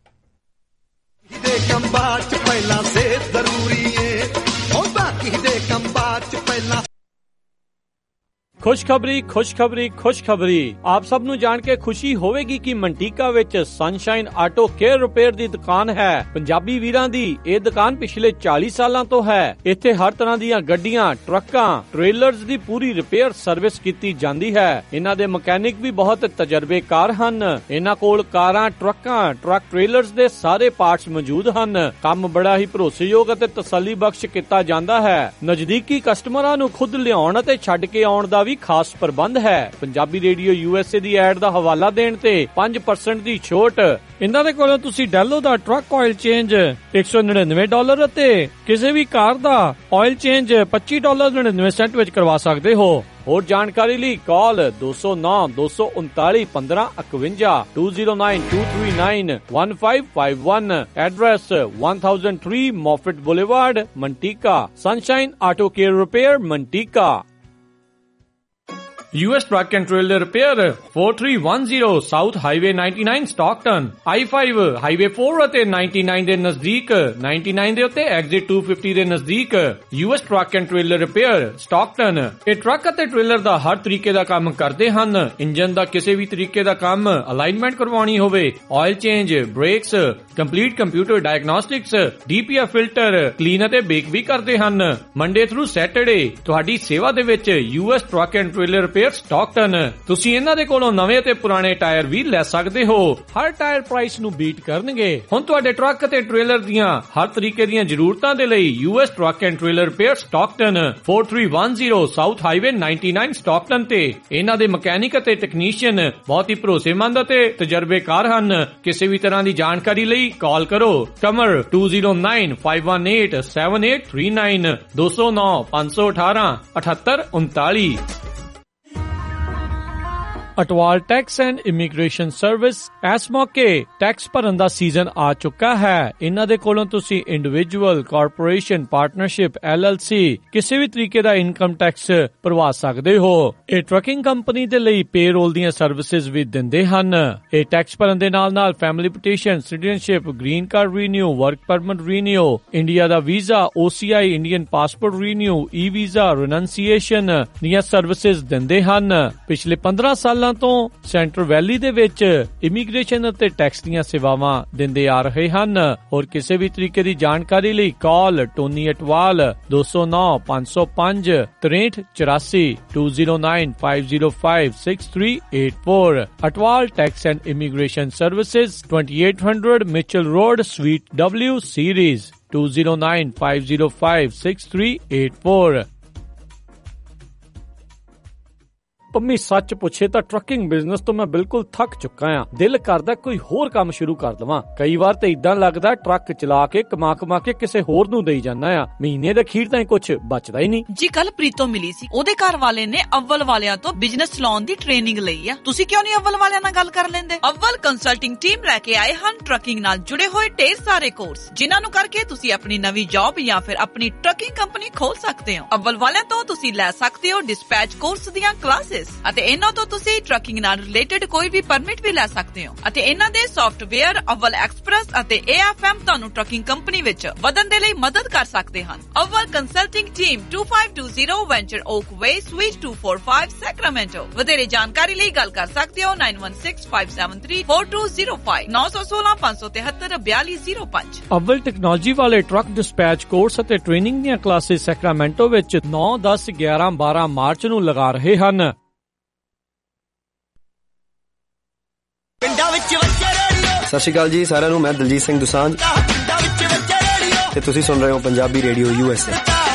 ਖੁਸ਼ਖਬਰੀ ਖੁਸ਼ਖਬਰੀ ਖੁਸ਼ਖਬਰੀ ਆਪ ਸਭ ਨੂੰ ਜਾਣ ਕੇ ਖੁਸ਼ੀ ਹੋਵੇਗੀ ਕਿ ਮੰਟੀਕਾ ਵਿੱਚ ਸਨਸ਼ਾਈਨ ਆਟੋ ਕੇਅਰ ਰਿਪੇਅਰ ਦੀ ਦੁਕਾਨ ਹੈ। ਪੰਜਾਬੀ ਵੀਰਾਂ ਦੀ ਇਹ ਦੁਕਾਨ ਪਿਛਲੇ ਚਾਲੀ ਸਾਲਾਂ ਤੋਂ ਹੈ। ਇੱਥੇ ਹਰ ਤਰ੍ਹਾਂ ਦੀਆਂ ਗੱਡੀਆਂ, ਟਰੱਕਾਂ, ਟ੍ਰੇਲਰਸ ਦੀ ਪੂਰੀ ਰਿਪੇਅਰ ਸਰਵਿਸ ਕੀਤੀ ਜਾਂਦੀ ਹੈ। ਇਹਨਾਂ ਦੇ ਮਕੈਨਿਕ ਵੀ ਬਹੁਤ ਤਜਰਬੇਕਾਰ ਹਨ। ਇਹਨਾਂ ਕੋਲ ਕਾਰਾਂ, ਟਰੱਕਾਂ, ਟਰੱਕ ਟ੍ਰੇਲਰਸ ਦੇ ਸਾਰੇ ਪਾਰਟਸ ਮੌਜੂਦ ਹਨ। ਕੰਮ ਬੜਾ ਹੀ ਭਰੋਸੇਯੋਗ ਅਤੇ ਤਸੱਲੀ ਬਖਸ਼ ਕੀਤਾ ਜਾਂਦਾ ਹੈ। ਨਜ਼ਦੀਕੀ ਕਸਟਮਰਾਂ ਨੂੰ ਖੁਦ ਲਿਆਉਣ ਅਤੇ ਛੱਡ ਕੇ ਆਉਣ ਦਾ ਵੀ ਖਾਸ ਪ੍ਰਬੰਧ ਹੈ। ਪੰਜਾਬੀ ਰੇਡੀਓ ਯੂਐਸਏ ਦੀ ਐਡ ਦਾ ਹਵਾਲਾ ਦੇਣ ਤੇ ਪੰਜ ਪਰਸੈਂਟ ਦੀ ਛੋਟ। ਇਹਨਾਂ ਦੇ ਕੋਲੋਂ ਤੁਸੀਂ ਡੈਲੋ ਦਾ ਟਰੱਕ ਆਇਲ ਚੇਂਜ ਇੱਕ ਸੌ ਨੜਿਨਵੇਂ ਡਾਲਰ ਅਤੇ ਕਿਸੇ ਵੀ ਕਾਰ ਦਾ ਆਇਲ ਚੇਂਜ ਪੱਚੀ ਡਾਲਰ ਨੜਿਨਵੇਂ ਸੈਂਟ ਵਿੱਚ ਕਰਵਾ ਸਕਦੇ ਹੋ। ਹੋਰ ਜਾਣਕਾਰੀ ਲਈ ਕਾਲ ਦੋ ਸੌ ਨੌ ਦੋ ਸੌ ਉਨਤਾਲੀ ਪੰਦਰਾਂ ਇਕਵੰਜਾ two zero nine two three nine one five five one. Address one thousand three Moffett Boulevard, Manteca. Sunshine Auto Care Repair, Manteca. U S Truck and Trailer Repair four three one zero South Highway ninety-nine Stockton, I five Highway four ਅਤੇ ninety-nine ਦੇ ਨਜ਼ਦੀਕ, ninety-nine ਦੇ ਉੱਤੇ Exit two fifty ਦੇ ਨਜ਼ਦੀਕ। U S Truck and Trailer Repair Stockton ਇਹ truck ਅਤੇ trailer ਦਾ ਹਰ ਤਰੀਕੇ ਦਾ ਕੰਮ ਕਰਦੇ ਹਨ। ਇੰਜਨ ਦਾ ਕਿਸੇ ਵੀ ਤਰੀਕੇ ਦਾ ਕੰਮ, ਅਲਾਈਨਮੈਂਟ ਕਰਵਾਉਣੀ ਹੋਵੇ, oil change, brakes, complete computer diagnostics, D P F filter, clean ਅਤੇ ਬੇਕ ਵੀ ਕਰਦੇ ਹਨ। ਮੰਡੇ ਥਰੂ ਸੈਟਰਡੇ ਤੁਹਾਡੀ ਸੇਵਾ ਦੇ ਵਿੱਚ U S Truck and Trailer Repair Stockton. ਤੁਸੀਂ ਇਹਨਾਂ ਦੇ ਕੋਲੋਂ ਨਵੇਂ ਅਤੇ ਪੁਰਾਣੇ ਟਾਇਰ ਵੀ ਲੈ ਸਕਦੇ ਹੋ। ਹਰ ਟਾਇਰ ਪ੍ਰਾਈਸ ਨੂੰ ਬੀਟ ਕਰਨਗੇ। ਹੁਣ ਤੁਹਾਡੇ ਟਰੱਕ ਅਤੇ ਟ੍ਰੇਲਰ ਦੀਆਂ ਹਰ ਤਰੀਕੇ ਦੀਆਂ ਜ਼ਰੂਰਤਾਂ ਦੇ ਲਈ U S Truck and Trailer Repair Stockton four three one zero South Highway ninety-nine Stockton ਤੇ ਇਹਨਾਂ ਦੇ ਮਕੈਨਿਕ ਅਤੇ ਟੈਕਨੀਸ਼ੀਅਨ ਬਹੁਤ ਹੀ ਭਰੋਸੇਮੰਦ ਅਤੇ ਤਜਰਬੇਕਾਰ ਹਨ। ਕਿਸੇ ਵੀ ਤਰ੍ਹਾਂ ਦੀ ਜਾਣਕਾਰੀ ਲਈ ਕਾਲ ਕਰੋ ਕਮਰ two zero nine five one eight seven eight three nine ਦੋ ਸੌ ਨੌ ਪੰਜ ਸੌ ਅਠਾਰਾਂ ਅਠੱਤਰ ਉਨਤਾਲੀ। Atwal tax and immigration service ਇਸ ਮੌਕੇ ਟੈਕਸ ਭਰਨ ਦਾ ਸੀਜ਼ਨ ਆ ਚੁੱਕਾ ਹੈ। ਇਹਨਾਂ ਦੇ ਕੋਲੋਂ ਤੁਸੀਂ individual, corporation, partnership, L L C ਕਿਸੇ ਵੀ ਤਰੀਕੇ ਦਾ ਇਨਕਮ ਟੈਕਸ ਭਰਵਾ ਸਕਦੇ ਹੋ। ਇਹ ਟਰੱਕਿੰਗ ਕੰਪਨੀ ਦੇ ਲਈ ਪੇਰੋਲ ਦੀਆਂ ਸਰਵਿਸਿਜ਼ ਵੀ ਦਿੰਦੇ ਹਨ। ਇਹ ਟੈਕਸ ਭਰਨ ਦੇ ਨਾਲ ਨਾਲ family petition, citizenship, green card renew, work permit renew, India ਦਾ visa, O C I, Indian passport renew, E visa, renunciation ਦੀਆਂ ਸਰਵਿਸਿਜ਼ ਦਿੰਦੇ ਹਨ। ਪਿਛਲੇ ਪੰਦਰਾਂ ਸਾਲਾਂ ਤੋਂ ਸੈਂਟਰ ਵੈਲੀ ਦੇ ਵਿੱਚ ਇਮੀਗ੍ਰੇਸ਼ਨ ਅਤੇ ਟੈਕਸ ਦੀਆਂ ਸੇਵਾਵਾਂ ਦਿੰਦੇ ਆ ਰਹੇ ਹਨ। ਹੋਰ ਕਿਸੇ ਵੀ ਤਰੀਕੇ ਦੀ ਜਾਣਕਾਰੀ ਲਈ ਕਾਲ ਟੋਨੀ ਅਟਵਾਲ ਦੋ ਸੌ ਨੌ ਪੰਜ ਸੌ ਪੰਜ ਤਰੇਹਠ ਚੁਰਾਸੀ two zero nine five zero five six three eight four। Atwal tax and immigration services twenty-eight hundred Mitchell Road, Suite W, Series two zero nine five zero five six three eight four। Pammi ਸੱਚ ਪੁੱਛੇ ਤਾਂ trucking business ਤੋਂ ਮੈਂ ਬਿਲਕੁਲ ਥੱਕ ਚੁੱਕਾ ਆ। ਦਿਲ ਕਰਦਾ ਕੋਈ ਹੋਰ ਕੰਮ ਸ਼ੁਰੂ ਕਰ ਦਵਾਂ। ਕਈ ਵਾਰ ਤਾਂ ਇਦਾਂ ਲੱਗਦਾ ਟਰੱਕ ਚਲਾ ਕੇ ਕਮਾ ਕਮਾ ਕੇ ਕਿਸੇ ਹੋਰ ਨੂੰ ਦੇਈ ਜਾਂਦਾ ਆ। ਮਹੀਨੇ ਦੇ ਅਖੀਰ ਤਾਂ ਕੁਝ ਬਚਦਾ ਹੀ ਨਹੀਂ।
ਜੀ ਕੱਲ ਪ੍ਰੀਤੋਂ ਮਿਲੀ ਸੀ, ਉਹਦੇ ਘਰ ਵਾਲੇ ਨੇ ਅਵਲ ਵਾਲਿਆਂ ਤੋਂ ਬਿਜ਼ਨਸ ਚਲਾਉਣ ਦੀ ਟ੍ਰੇਨਿੰਗ ਲਈ ਆ। ਤੁਸੀਂ ਕਿਉਂ ਨਹੀਂ ਅਵਲ ਵਾਲਿਆਂ ਨਾਲ ਗੱਲ ਕਰ ਲੈਂਦੇ? ਅਵਲ ਕੰਸਲਟਿੰਗ ਟੀਮ ਲੈ ਕੇ ਆਏ ਹਨ ਟਰੱਕਿੰਗ ਨਾਲ ਜੁੜੇ ਹੋਏ ਢੇਰ ਸਾਰੇ ਕੋਰਸ, ਜਿਨ੍ਹਾਂ ਨੂੰ ਕਰਕੇ ਤੁਸੀਂ ਆਪਣੀ ਨਵੀਂ ਜੌਬ ਜਾਂ ਫਿਰ ਆਪਣੀ ਟਰੱਕਿੰਗ ਕੰਪਨੀ ਖੋਲ ਸਕਦੇ ਹੋ। ਅਵਲ ਵਾਲਿਆਂ ਤੋਂ ਤੁਸੀਂ ਲੈ ਸਕਦੇ ਹੋ ਡਿਸਪੈਚ ਕੋਰਸ ਦੀਆਂ ਕਲਾਸਿਸ, ਸਰਵਿਸਿਜ਼ ਅਤੇ ਇਹਨਾਂ ਤੋਂ ਤੁਸੀਂ ਟਰੱਕਿੰਗ ਨਾਲ ਰਿਲੇਟਡ ਕੋਈ ਵੀ ਪਰਮਿਟ ਵੀ ਲੈ ਸਕਦੇ ਹੋ ਅਤੇ ਇਹਨਾਂ ਦੇ ਸੌਫਟਵੇਅਰ ਅਵਲ ਐਕਸਪ੍ਰੈਸ ਅਤੇ ਏ ਐਫ ਐਮ ਤੁਹਾਨੂੰ ਟਰੱਕਿੰਗ ਕੰਪਨੀ ਵਿੱਚ ਵਧਣ ਦੇ ਲਈ ਮਦਦ ਕਰ ਸਕਦੇ ਹਨ। Awal consulting team two five two zero venture oak way suite two four five Sacramento. ਵਧੇਰੇ ਜਾਣਕਾਰੀ ਲਈ ਗੱਲ ਕਰ ਸਕਦੇ ਹੋ nine one six five seven three four two zero five nine one six five seven three four two zero five।
Awal technology ਵਾਲੇ truck dispatch course ਅਤੇ training ਦੀਆਂ ਕਲਾਸਿਸ ਸੈਕਰਾਮੈਂਟੋ ਵਿੱਚ nine ten eleven twelve March ਨੂੰ ਲਗਾ ਰਹੇ ਹਨ।
ਸਤਿ ਸ਼੍ਰੀ ਅਕਾਲ ਜੀ ਸਾਰਿਆਂ ਨੂੰ, ਮੈਂ ਦਲਜੀਤ ਸਿੰਘ ਦੁਸਾਂਝ ਤੇ ਤੁਸੀਂ ਸੁਣ ਰਹੇ ਹੋ Punjabi radio U S A.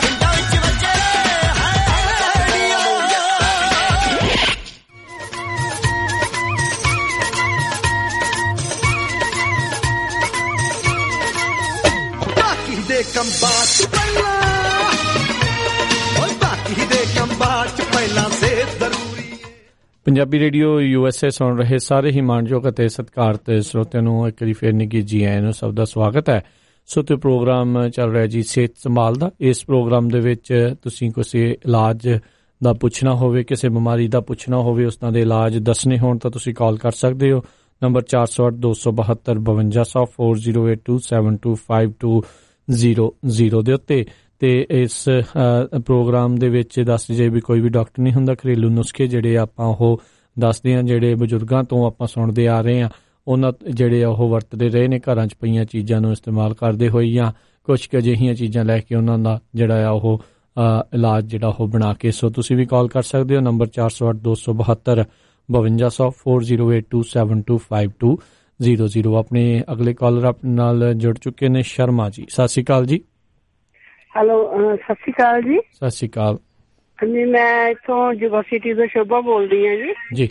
ਬਾਕੀ ਦੇ ਕੰਬਾਂ ਚ ਪਹਿਲਾਂ ਓਏ ਬਾਕੀ ਦੇ ਕੰਬਾਂ ਚ ਪਹਿਲਾਂ ਸੇ ਜ਼ਰੂਰੀ।
Punjabi radio U S A ਸੁਣ ਰਹੇ ਸਾਰੇ ਹੀ ਮਾਣਯੋਗ ਅਤੇ ਸਤਿਕਾਰਤ ਸਰੋਤਿਆਂ ਨੂੰ ਇੱਕ ਵਾਰੀ ਫੇਰ ਨਿੱਘੀ ਜੀ ਆਇਆਂ ਨੂੰ ਸਭ ਦਾ ਸਵਾਗਤ ਹੈ। ਸੋ ਤੇ ਪ੍ਰੋਗਰਾਮ ਚੱਲ ਰਿਹਾ ਜੀ ਸਿਹਤ ਸੰਭਾਲ ਦਾ। ਇਸ ਪ੍ਰੋਗਰਾਮ ਦੇ ਵਿੱਚ ਤੁਸੀਂ ਕਿਸੇ ਇਲਾਜ ਦਾ ਪੁੱਛਣਾ ਹੋਵੇ, ਕਿਸੇ ਬਿਮਾਰੀ ਦਾ ਪੁੱਛਣਾ ਹੋਵੇ, ਉਸ ਦੇ ਇਲਾਜ ਦੱਸਣੇ ਹੋਣ ਤਾਂ ਤੁਸੀਂ ਕਾਲ ਕਰ ਸਕਦੇ ਹੋ ਨੰਬਰ ਚਾਰ ਸੌ ਅੱਠ ਦੋ ਸੌ ਬਹੱਤਰ ਬਵੰਜਾ ਸੌ four zero eight two seven two five two zero zero ਦੇ ਉੱਤੇ। ਤੇ ਇਸ ਪ੍ਰੋਗਰਾਮ ਦੇ ਵਿੱਚ ਦੱਸਦੇ ਜੇ ਵੀ ਕੋਈ ਵੀ ਡਾਕਟਰ ਨਹੀਂ ਹੁੰਦਾ, ਘਰੇਲੂ ਨੁਸਖੇ ਜਿਹੜੇ ਆਪਾਂ ਉਹ ਦੱਸਦੇ ਹਾਂ, ਜਿਹੜੇ ਬਜ਼ੁਰਗਾਂ ਤੋਂ ਆਪਾਂ ਸੁਣਦੇ ਆ ਰਹੇ ਹਾਂ, ਉਹਨਾਂ ਜਿਹੜੇ ਉਹ ਵਰਤਦੇ ਰਹੇ ਨੇ ਘਰਾਂ 'ਚ ਪਈਆਂ ਚੀਜ਼ਾਂ ਨੂੰ ਇਸਤੇਮਾਲ ਕਰਦੇ ਹੋਏ, ਜਾਂ ਕੁਛ ਕੁ ਅਜਿਹੀਆਂ ਚੀਜ਼ਾਂ ਲੈ ਕੇ ਉਹਨਾਂ ਦਾ ਜਿਹੜਾ ਆ ਉਹ ਇਲਾਜ ਜਿਹੜਾ ਉਹ ਬਣਾ ਕੇ। ਸੋ ਤੁਸੀਂ ਵੀ ਕਾਲ ਕਰ ਸਕਦੇ ਹੋ ਨੰਬਰ ਚਾਰ ਸੌ ਅੱਠ ਦੋ ਸੌ ਬਹੱਤਰ ਬਵੰਜਾ ਸੌ four zero eight two seven two five two zero zero। ਆਪਣੇ ਅਗਲੇ ਕਾਲਰ ਆਪਣੇ ਨਾਲ ਜੁੜ ਚੁੱਕੇ ਨੇ ਸ਼ਰਮਾ ਜੀ। ਸਤਿ ਸ਼੍ਰੀ ਅਕਾਲ ਜੀ।
ਹੈਲੋ, ਸਤਿ ਸ਼੍ਰੀ ਅਕਾਲ ਜੀ।
ਸਤਿ ਸ਼੍ਰੀ ਅਕਾਲ
ਹਾਂਜੀ, ਮੈਂ ਇੱਥੋਂ ਯੂਨੀਵਰਸਿਟੀ ਤੋਂ ਸ਼ੋਭਾ ਬੋਲਦੀ ਹਾਂ ਜੀ।
ਜੀ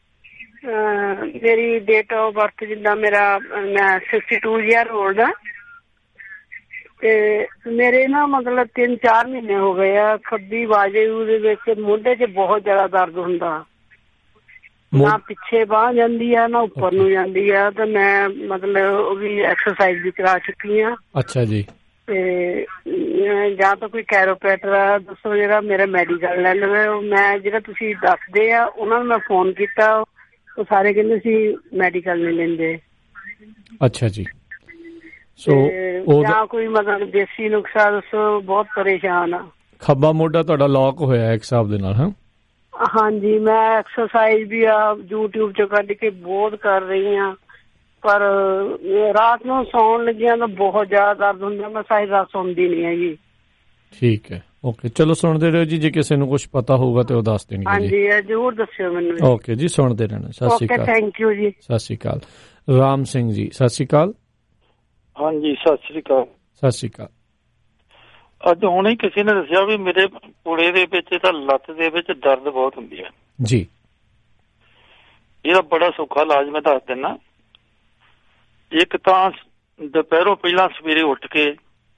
ਮੇਰੀ ਡੇਟ ਆਫ ਬਰਥ ਜਿੱਦਾਂ ਮੇਰਾ ਮੈਂ ਸਿਕਸਟੀ ਟੂ ਈਅਰ ਓਲਡ ਆ ਤੇ ਮੇਰੇ ਨਾ ਮਤਲਬ ਤਿੰਨ ਚਾਰ ਮਹੀਨੇ ਹੋ ਗਏ ਆ ਖੱਬੀ ਬਾਜੂ ਦੇ ਵਿੱਚ ਮੋਢੇ 'ਚ ਬਹੁਤ ਜ਼ਿਆਦਾ ਦਰਦ ਹੁੰਦਾ, ਨਾ ਪਿੱਛੇ ਬਾਂਹ ਜਾਂਦੀ ਆ ਨਾ ਉੱਪਰ ਨੂੰ ਜਾਂਦੀ ਆ, ਤੇ ਮੈਂ ਮਤਲਬ ਉਹ ਵੀ ਐਕਸਰਸਾਈਜ਼ ਵੀ ਕਰਾ ਚੁੱਕੀ ਆ।
ਅੱਛਾ ਜੀ।
ਤੇ ਜਾਂ ਤਾਂ ਕੋਈ ਕੈਰੋਪ੍ਰੈਕਟਰ ਦੱਸੋ ਜਿਹੜਾ ਮੇਰਾ ਮੈਡੀਕਲ ਲੈ ਲਵੇ। ਮੈਂ ਜਿਹੜਾ ਤੁਸੀਂ ਦੱਸਦੇ ਆ ਉਹਨਾਂ ਨੂੰ ਮੈਂ ਫੋਨ ਕੀਤਾ, ਉਹ ਸਾਰੇ ਕਹਿੰਦੇ ਸੀ ਮੈਡੀਕਲ ਨਹੀਂ ਲੈਂਦੇ।
ਅੱਛਾ ਜੀ। ਸੋ
ਜਾਂ ਕੋਈ ਮਤਲਬ ਦੇਸੀ ਨੁਸਖਾ ਦੱਸੋ, ਬਹੁਤ ਪਰੇਸ਼ਾਨ ਆ।
ਖੱਬਾ ਮੋਢਾ ਤੁਹਾਡਾ ਲੌਕ ਹੋਇਆ ਇੱਕ ਹਿਸਾਬ ਦੇ ਨਾਲ? ਹਾਂ
ਹਾਂਜੀ, ਮੈਂ ਐਕਸਰਸਾਈਜ਼ ਵੀ ਆ ਯੂਟਿਊਬ ਚੋਂ ਕੱਢ ਕੇ ਬਹੁਤ ਕਰ ਰਹੀ ਹਾਂ, ਪਰ ਰਾਤ ਨੂੰ ਸੌਣ ਲੱਗਿਆ ਤਾਂ ਬਹੁਤ ਜ਼ਿਆਦਾ ਦਰਦ ਹੁੰਦਾ, ਮੈਂ ਸਾਰੀ ਰਾਤ ਸੌਂਦੀ ਨਹੀਂ ਹੈਗੀ।
ਠੀਕ ਹੈ, ਓਕੇ, ਚਲੋ ਸੁਣਦੇ ਰਹੋ ਜੀ। ਜੇ ਕਿਸੇ ਨੂੰ ਕੁਝ ਪਤਾ ਹੋਊਗਾ ਤੇ ਉਹ ਦੱਸ ਦੇਣਗੇ।
ਹਾਂਜੀ, ਜ਼ਰੂਰ ਦੱਸਿਓ ਮੈਨੂੰ।
ਓਕੇ ਜੀ, ਸੁਣਦੇ ਰਹਿਣਾ। ਸਤਿ ਸ਼੍ਰੀ ਅਕਾਲ।
ਥੈਂਕ ਯੂ ਜੀ।
ਸਤਿ ਸ਼੍ਰੀ ਅਕਾਲ। ਰਾਮ ਸਿੰਘ ਜੀ, ਸਤਿ ਸ਼੍ਰੀ ਅਕਾਲ।
ਹਾਂਜੀ, ਸਤਿ ਸ਼੍ਰੀ ਅਕਾਲ।
ਸਤਿ ਸ਼੍ਰੀ ਅਕਾਲ।
ਅੱਜ ਹੁਣੇ ਕਿਸੇ ਨੇ ਦੱਸਿਆ ਵੀ ਮੇਰੇ ਪੁੜੇ ਦੇ ਵਿੱਚ ਤਾਂ ਲੱਤ ਦੇ ਵਿੱਚ ਦਰਦ ਬਹੁਤ ਹੁੰਦੀ ਹੈ
ਜੀ।
ਇਹਦਾ ਬੜਾ ਸੌਖਾ ਇਲਾਜ ਮੈਂ ਦੱਸ ਦਿੰਦਾ। ਇੱਕ ਤਾਂ ਦੁਪਹਿਰੋਂ ਪਹਿਲਾਂ ਸਵੇਰੇ ਉੱਠ ਕੇ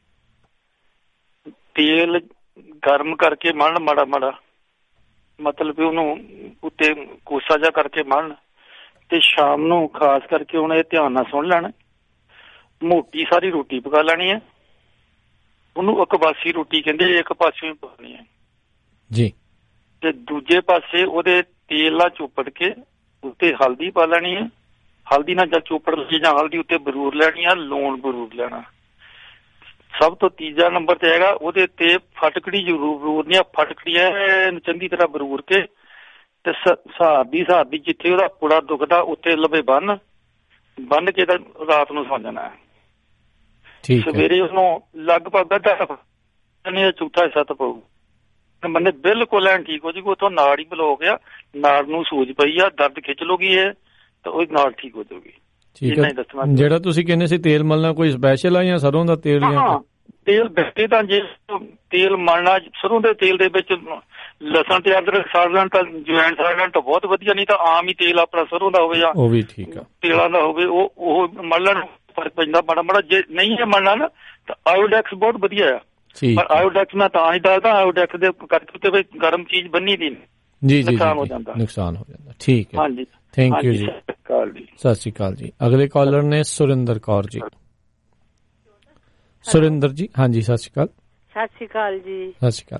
ਤੇਲ ਗਰਮ ਕਰਕੇ ਮਲਣ ਮਾੜਾ ਮਾੜਾ, ਮਤਲਬ ਉਹਨੂੰ ਉੱਤੇ ਕੋਸਾ ਜਿਹਾ ਕਰਕੇ ਮਲਣ, ਤੇ ਸ਼ਾਮ ਨੂੰ ਖਾਸ ਕਰਕੇ ਹੁਣ ਇਹ ਧਿਆਨ ਨਾਲ ਸੁਣ ਲੈਣ, ਮੋਟੀ ਸਾਰੀ ਰੋਟੀ ਪਕਾ ਲੈਣੀ ਹੈ। ਉਹਨੂੰ ਇੱਕ ਬਾਸੀ ਰੋਟੀ ਕਹਿੰਦੇ, ਇੱਕ ਪਾਸੇ ਪਕਾਉਣੀ ਹੈ
ਜੀ,
ਤੇ ਦੂਜੇ ਪਾਸੇ ਉਹਦੇ ਤੇਲ ਨਾਲ ਚੋਪੜ ਕੇ ਉੱਤੇ ਹਲਦੀ ਪਾ ਲੈਣੀ ਹੈ। ਹਲਦੀ ਨਾਲ ਜਾਂ ਚੋਪੜ ਲਈ ਜਾਂ ਹਲਦੀ ਉੱਤੇ ਬਰੂਰ ਲੈਣੀ ਆ, ਲੂਣ ਬਰੂਰ ਲੈਣਾ। ਸਭ ਤੋਂ ਤੀਜਾ ਨੰਬਰ ਤੇ ਹੈਗਾ ਉਹਦੇ ਤੇ ਫਟਕੜੀ ਜ਼ਰੂਰ ਬਰੂਰਨੀ ਆ। ਫਟਕੜੀ ਐ ਚੰਗੀ ਤਰ੍ਹਾਂ ਬਰੂਰ ਕੇ ਤੇ ਹਿਸਾਬ ਦੀ ਹਿਸਾਬ ਦੀ ਜਿੱਥੇ ਉਹਦਾ ਪੁੜਾ ਦੁਖਦਾ ਉੱਤੇ ਲਵੇ ਬੰਨ ਬੰਨ ਕੇ ਤਾਂ ਰਾਤ ਨੂੰ ਸੌਂ ਜਾਣਾ। ਸਵੇਰੇ ਉਹਨੂੰ ਲਗਭਗ ਅੱਧਾ ਚੌਥਾ ਹਿੱਸਾ ਤਾਂ ਪਊ, ਬੰਦੇ ਬਿਲਕੁਲ ਐਨ ਠੀਕ ਹੋ ਜੂਗੀ। ਉੱਥੋਂ ਨਾੜ ਹੀ ਬਲੋਕ ਆ, ਨਾੜ ਨੂੰ ਸੂਜ ਪਈ ਆ, ਦਰਦ ਖਿੱਚ ਲੂਗੀ ਇਹ, ਤਾਂ ਉਹ ਨਾਲ ਠੀਕ ਹੋ ਜਾਊਗੀ।
ਠੀਕ ਹੈ। ਜਿਹੜਾ ਤੁਸੀਂ ਕਹਿੰਦੇ ਸੀ ਤੇਲ ਮਲਣਾ, ਕੋਈ ਸਪੈਸ਼ਲ ਆ ਜਾਂ ਸਰੋਂ ਦਾ ਤੇਲ?
ਹਾਂ, ਤੇਲ ਬੈਠੇ ਤਾਂ ਜੇ ਤੇਲ ਮਲਣਾ ਸਰੋਂ ਦੇ ਤੇਲ ਦੇ ਵਿੱਚ ਲਸਣ ਤੇ ਅਦਰਕ ਸਾੜ ਲੈਣ ਤਾਂ ਜਵੈਣ ਸਾੜ ਲੈਣ ਤਾਂ ਬਹੁਤ ਵਧੀਆ, ਨਹੀਂ ਤਾਂ ਆਮ ਹੀ ਤੇਲ ਆਪਣਾ ਸਰੋਂ ਦਾ ਹੋਵੇ ਜਾਂ
ਉਹ ਵੀ ਠੀਕ ਆ
ਤੇਲਾਂ ਦਾ ਹੋਵੇ, ਉਹ ਉਹ ਮਲਣ ਫਰਕ ਪੈਂਦਾ ਮਾੜਾ ਮਾੜਾ। ਜੇ ਨਹੀਂ ਹੈ ਮਲਣਾ ਨਾ ਤਾਂ ਆਇਓਡੈਕਸ ਬਹੁਤ ਵਧੀਆ ਆ, ਪਰ ਆਇਓਡੈਕਸ ਮੈਂ ਤਾਂ ਹੀ ਦੱਸਦਾ, ਆਇਓਡੈਕਸ ਦੇ ਕਰਕੇ ਤੇ ਗਰਮ ਚੀਜ਼ ਬੰਨੀ ਦੀ
ਜੀ ਜੀ
ਨੁਕਸਾਨ ਹੋ ਜਾਂਦਾ
ਨੁਕਸਾਨ ਹੋ ਜਾਂਦਾ। ਠੀਕ ਹੈ,
ਹਾਂਜੀ,
ਥੈਂਕ ਯੂ ਜੀ। ਸਤਿ ਸ਼੍ਰੀ ਅਕਾਲ ਜੀ। ਅਗਲੇ ਕਾਲਰ ਨੇ ਸੁਰਿੰਦਰ ਕੌਰ ਜੀ। ਸੁਰਿੰਦਰ ਜੀ, ਹਾਂਜੀ ਸਤਿ ਸ਼੍ਰੀ ਅਕਾਲ।
ਸਤਿ ਸ਼੍ਰੀ ਅਕਾਲ ਜੀ।
ਸਤਿ ਸ਼੍ਰੀ ਅਕਾਲ।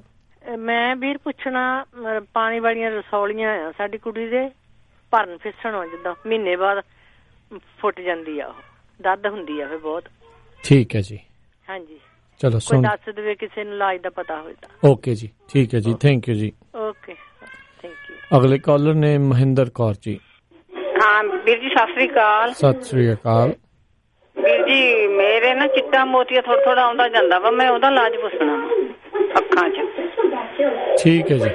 ਮੈਂ ਵੀਰ ਪੁੱਛਣਾ, ਪਾਣੀ ਵਾਲੀਆਂ ਰਸੌਲੀਆਂ ਆ ਸਾਡੀ ਕੁੜੀ ਦੇ, ਭਰਨ ਫਿਸਣ ਹੋ ਜਿੱਦਾਂ ਮਹੀਨੇ ਬਾਅਦ ਫੁੱਟ ਜਾਂਦੀ ਆ, ਉਹ ਦਰਦ ਹੁੰਦੀ ਆ ਫਿਰ ਬਹੁਤ।
ਠੀਕ ਹੈ ਜੀ।
ਹਾਂਜੀ
ਚਲੋ
ਕੋਈ ਦੱਸ ਦੇਵੇ ਕਿਸੇ ਨੂੰ ਇਲਾਜ ਦਾ ਪਤਾ ਹੋਵੇ ਤਾਂ।
ਓਕੇ ਜੀ, ਠੀਕ ਹੈ ਜੀ, ਥੈਂਕ ਯੂ ਜੀ।
Okay thank you.
ਅਗਲੇ ਕਾਲਰ ਨੇ ਮਹਿੰਦਰ ਕੌਰ ਜੀ।
ਹਾਂ ਵੀਰ ਜੀ ਸਤਿ ਸ੍ਰੀ ਅਕਾਲ।
ਸਤਿ ਸ੍ਰੀ ਅਕਾਲ
ਵੀਰ ਜੀ, ਮੇਰੇ ਨਾ ਚਿੱਟਾ ਮੋਤੀਆ ਥੋੜਾ ਥੋੜਾ ਆਉਂਦਾ ਜਾਂਦਾ ਵਾ, ਮੈਂ ਉਹਦਾ ਇਲਾਜ ਪੁੱਛਣਾ ਅੱਖਾਂ 'ਚ।
ਠੀਕ ਹੈ ਜੀ।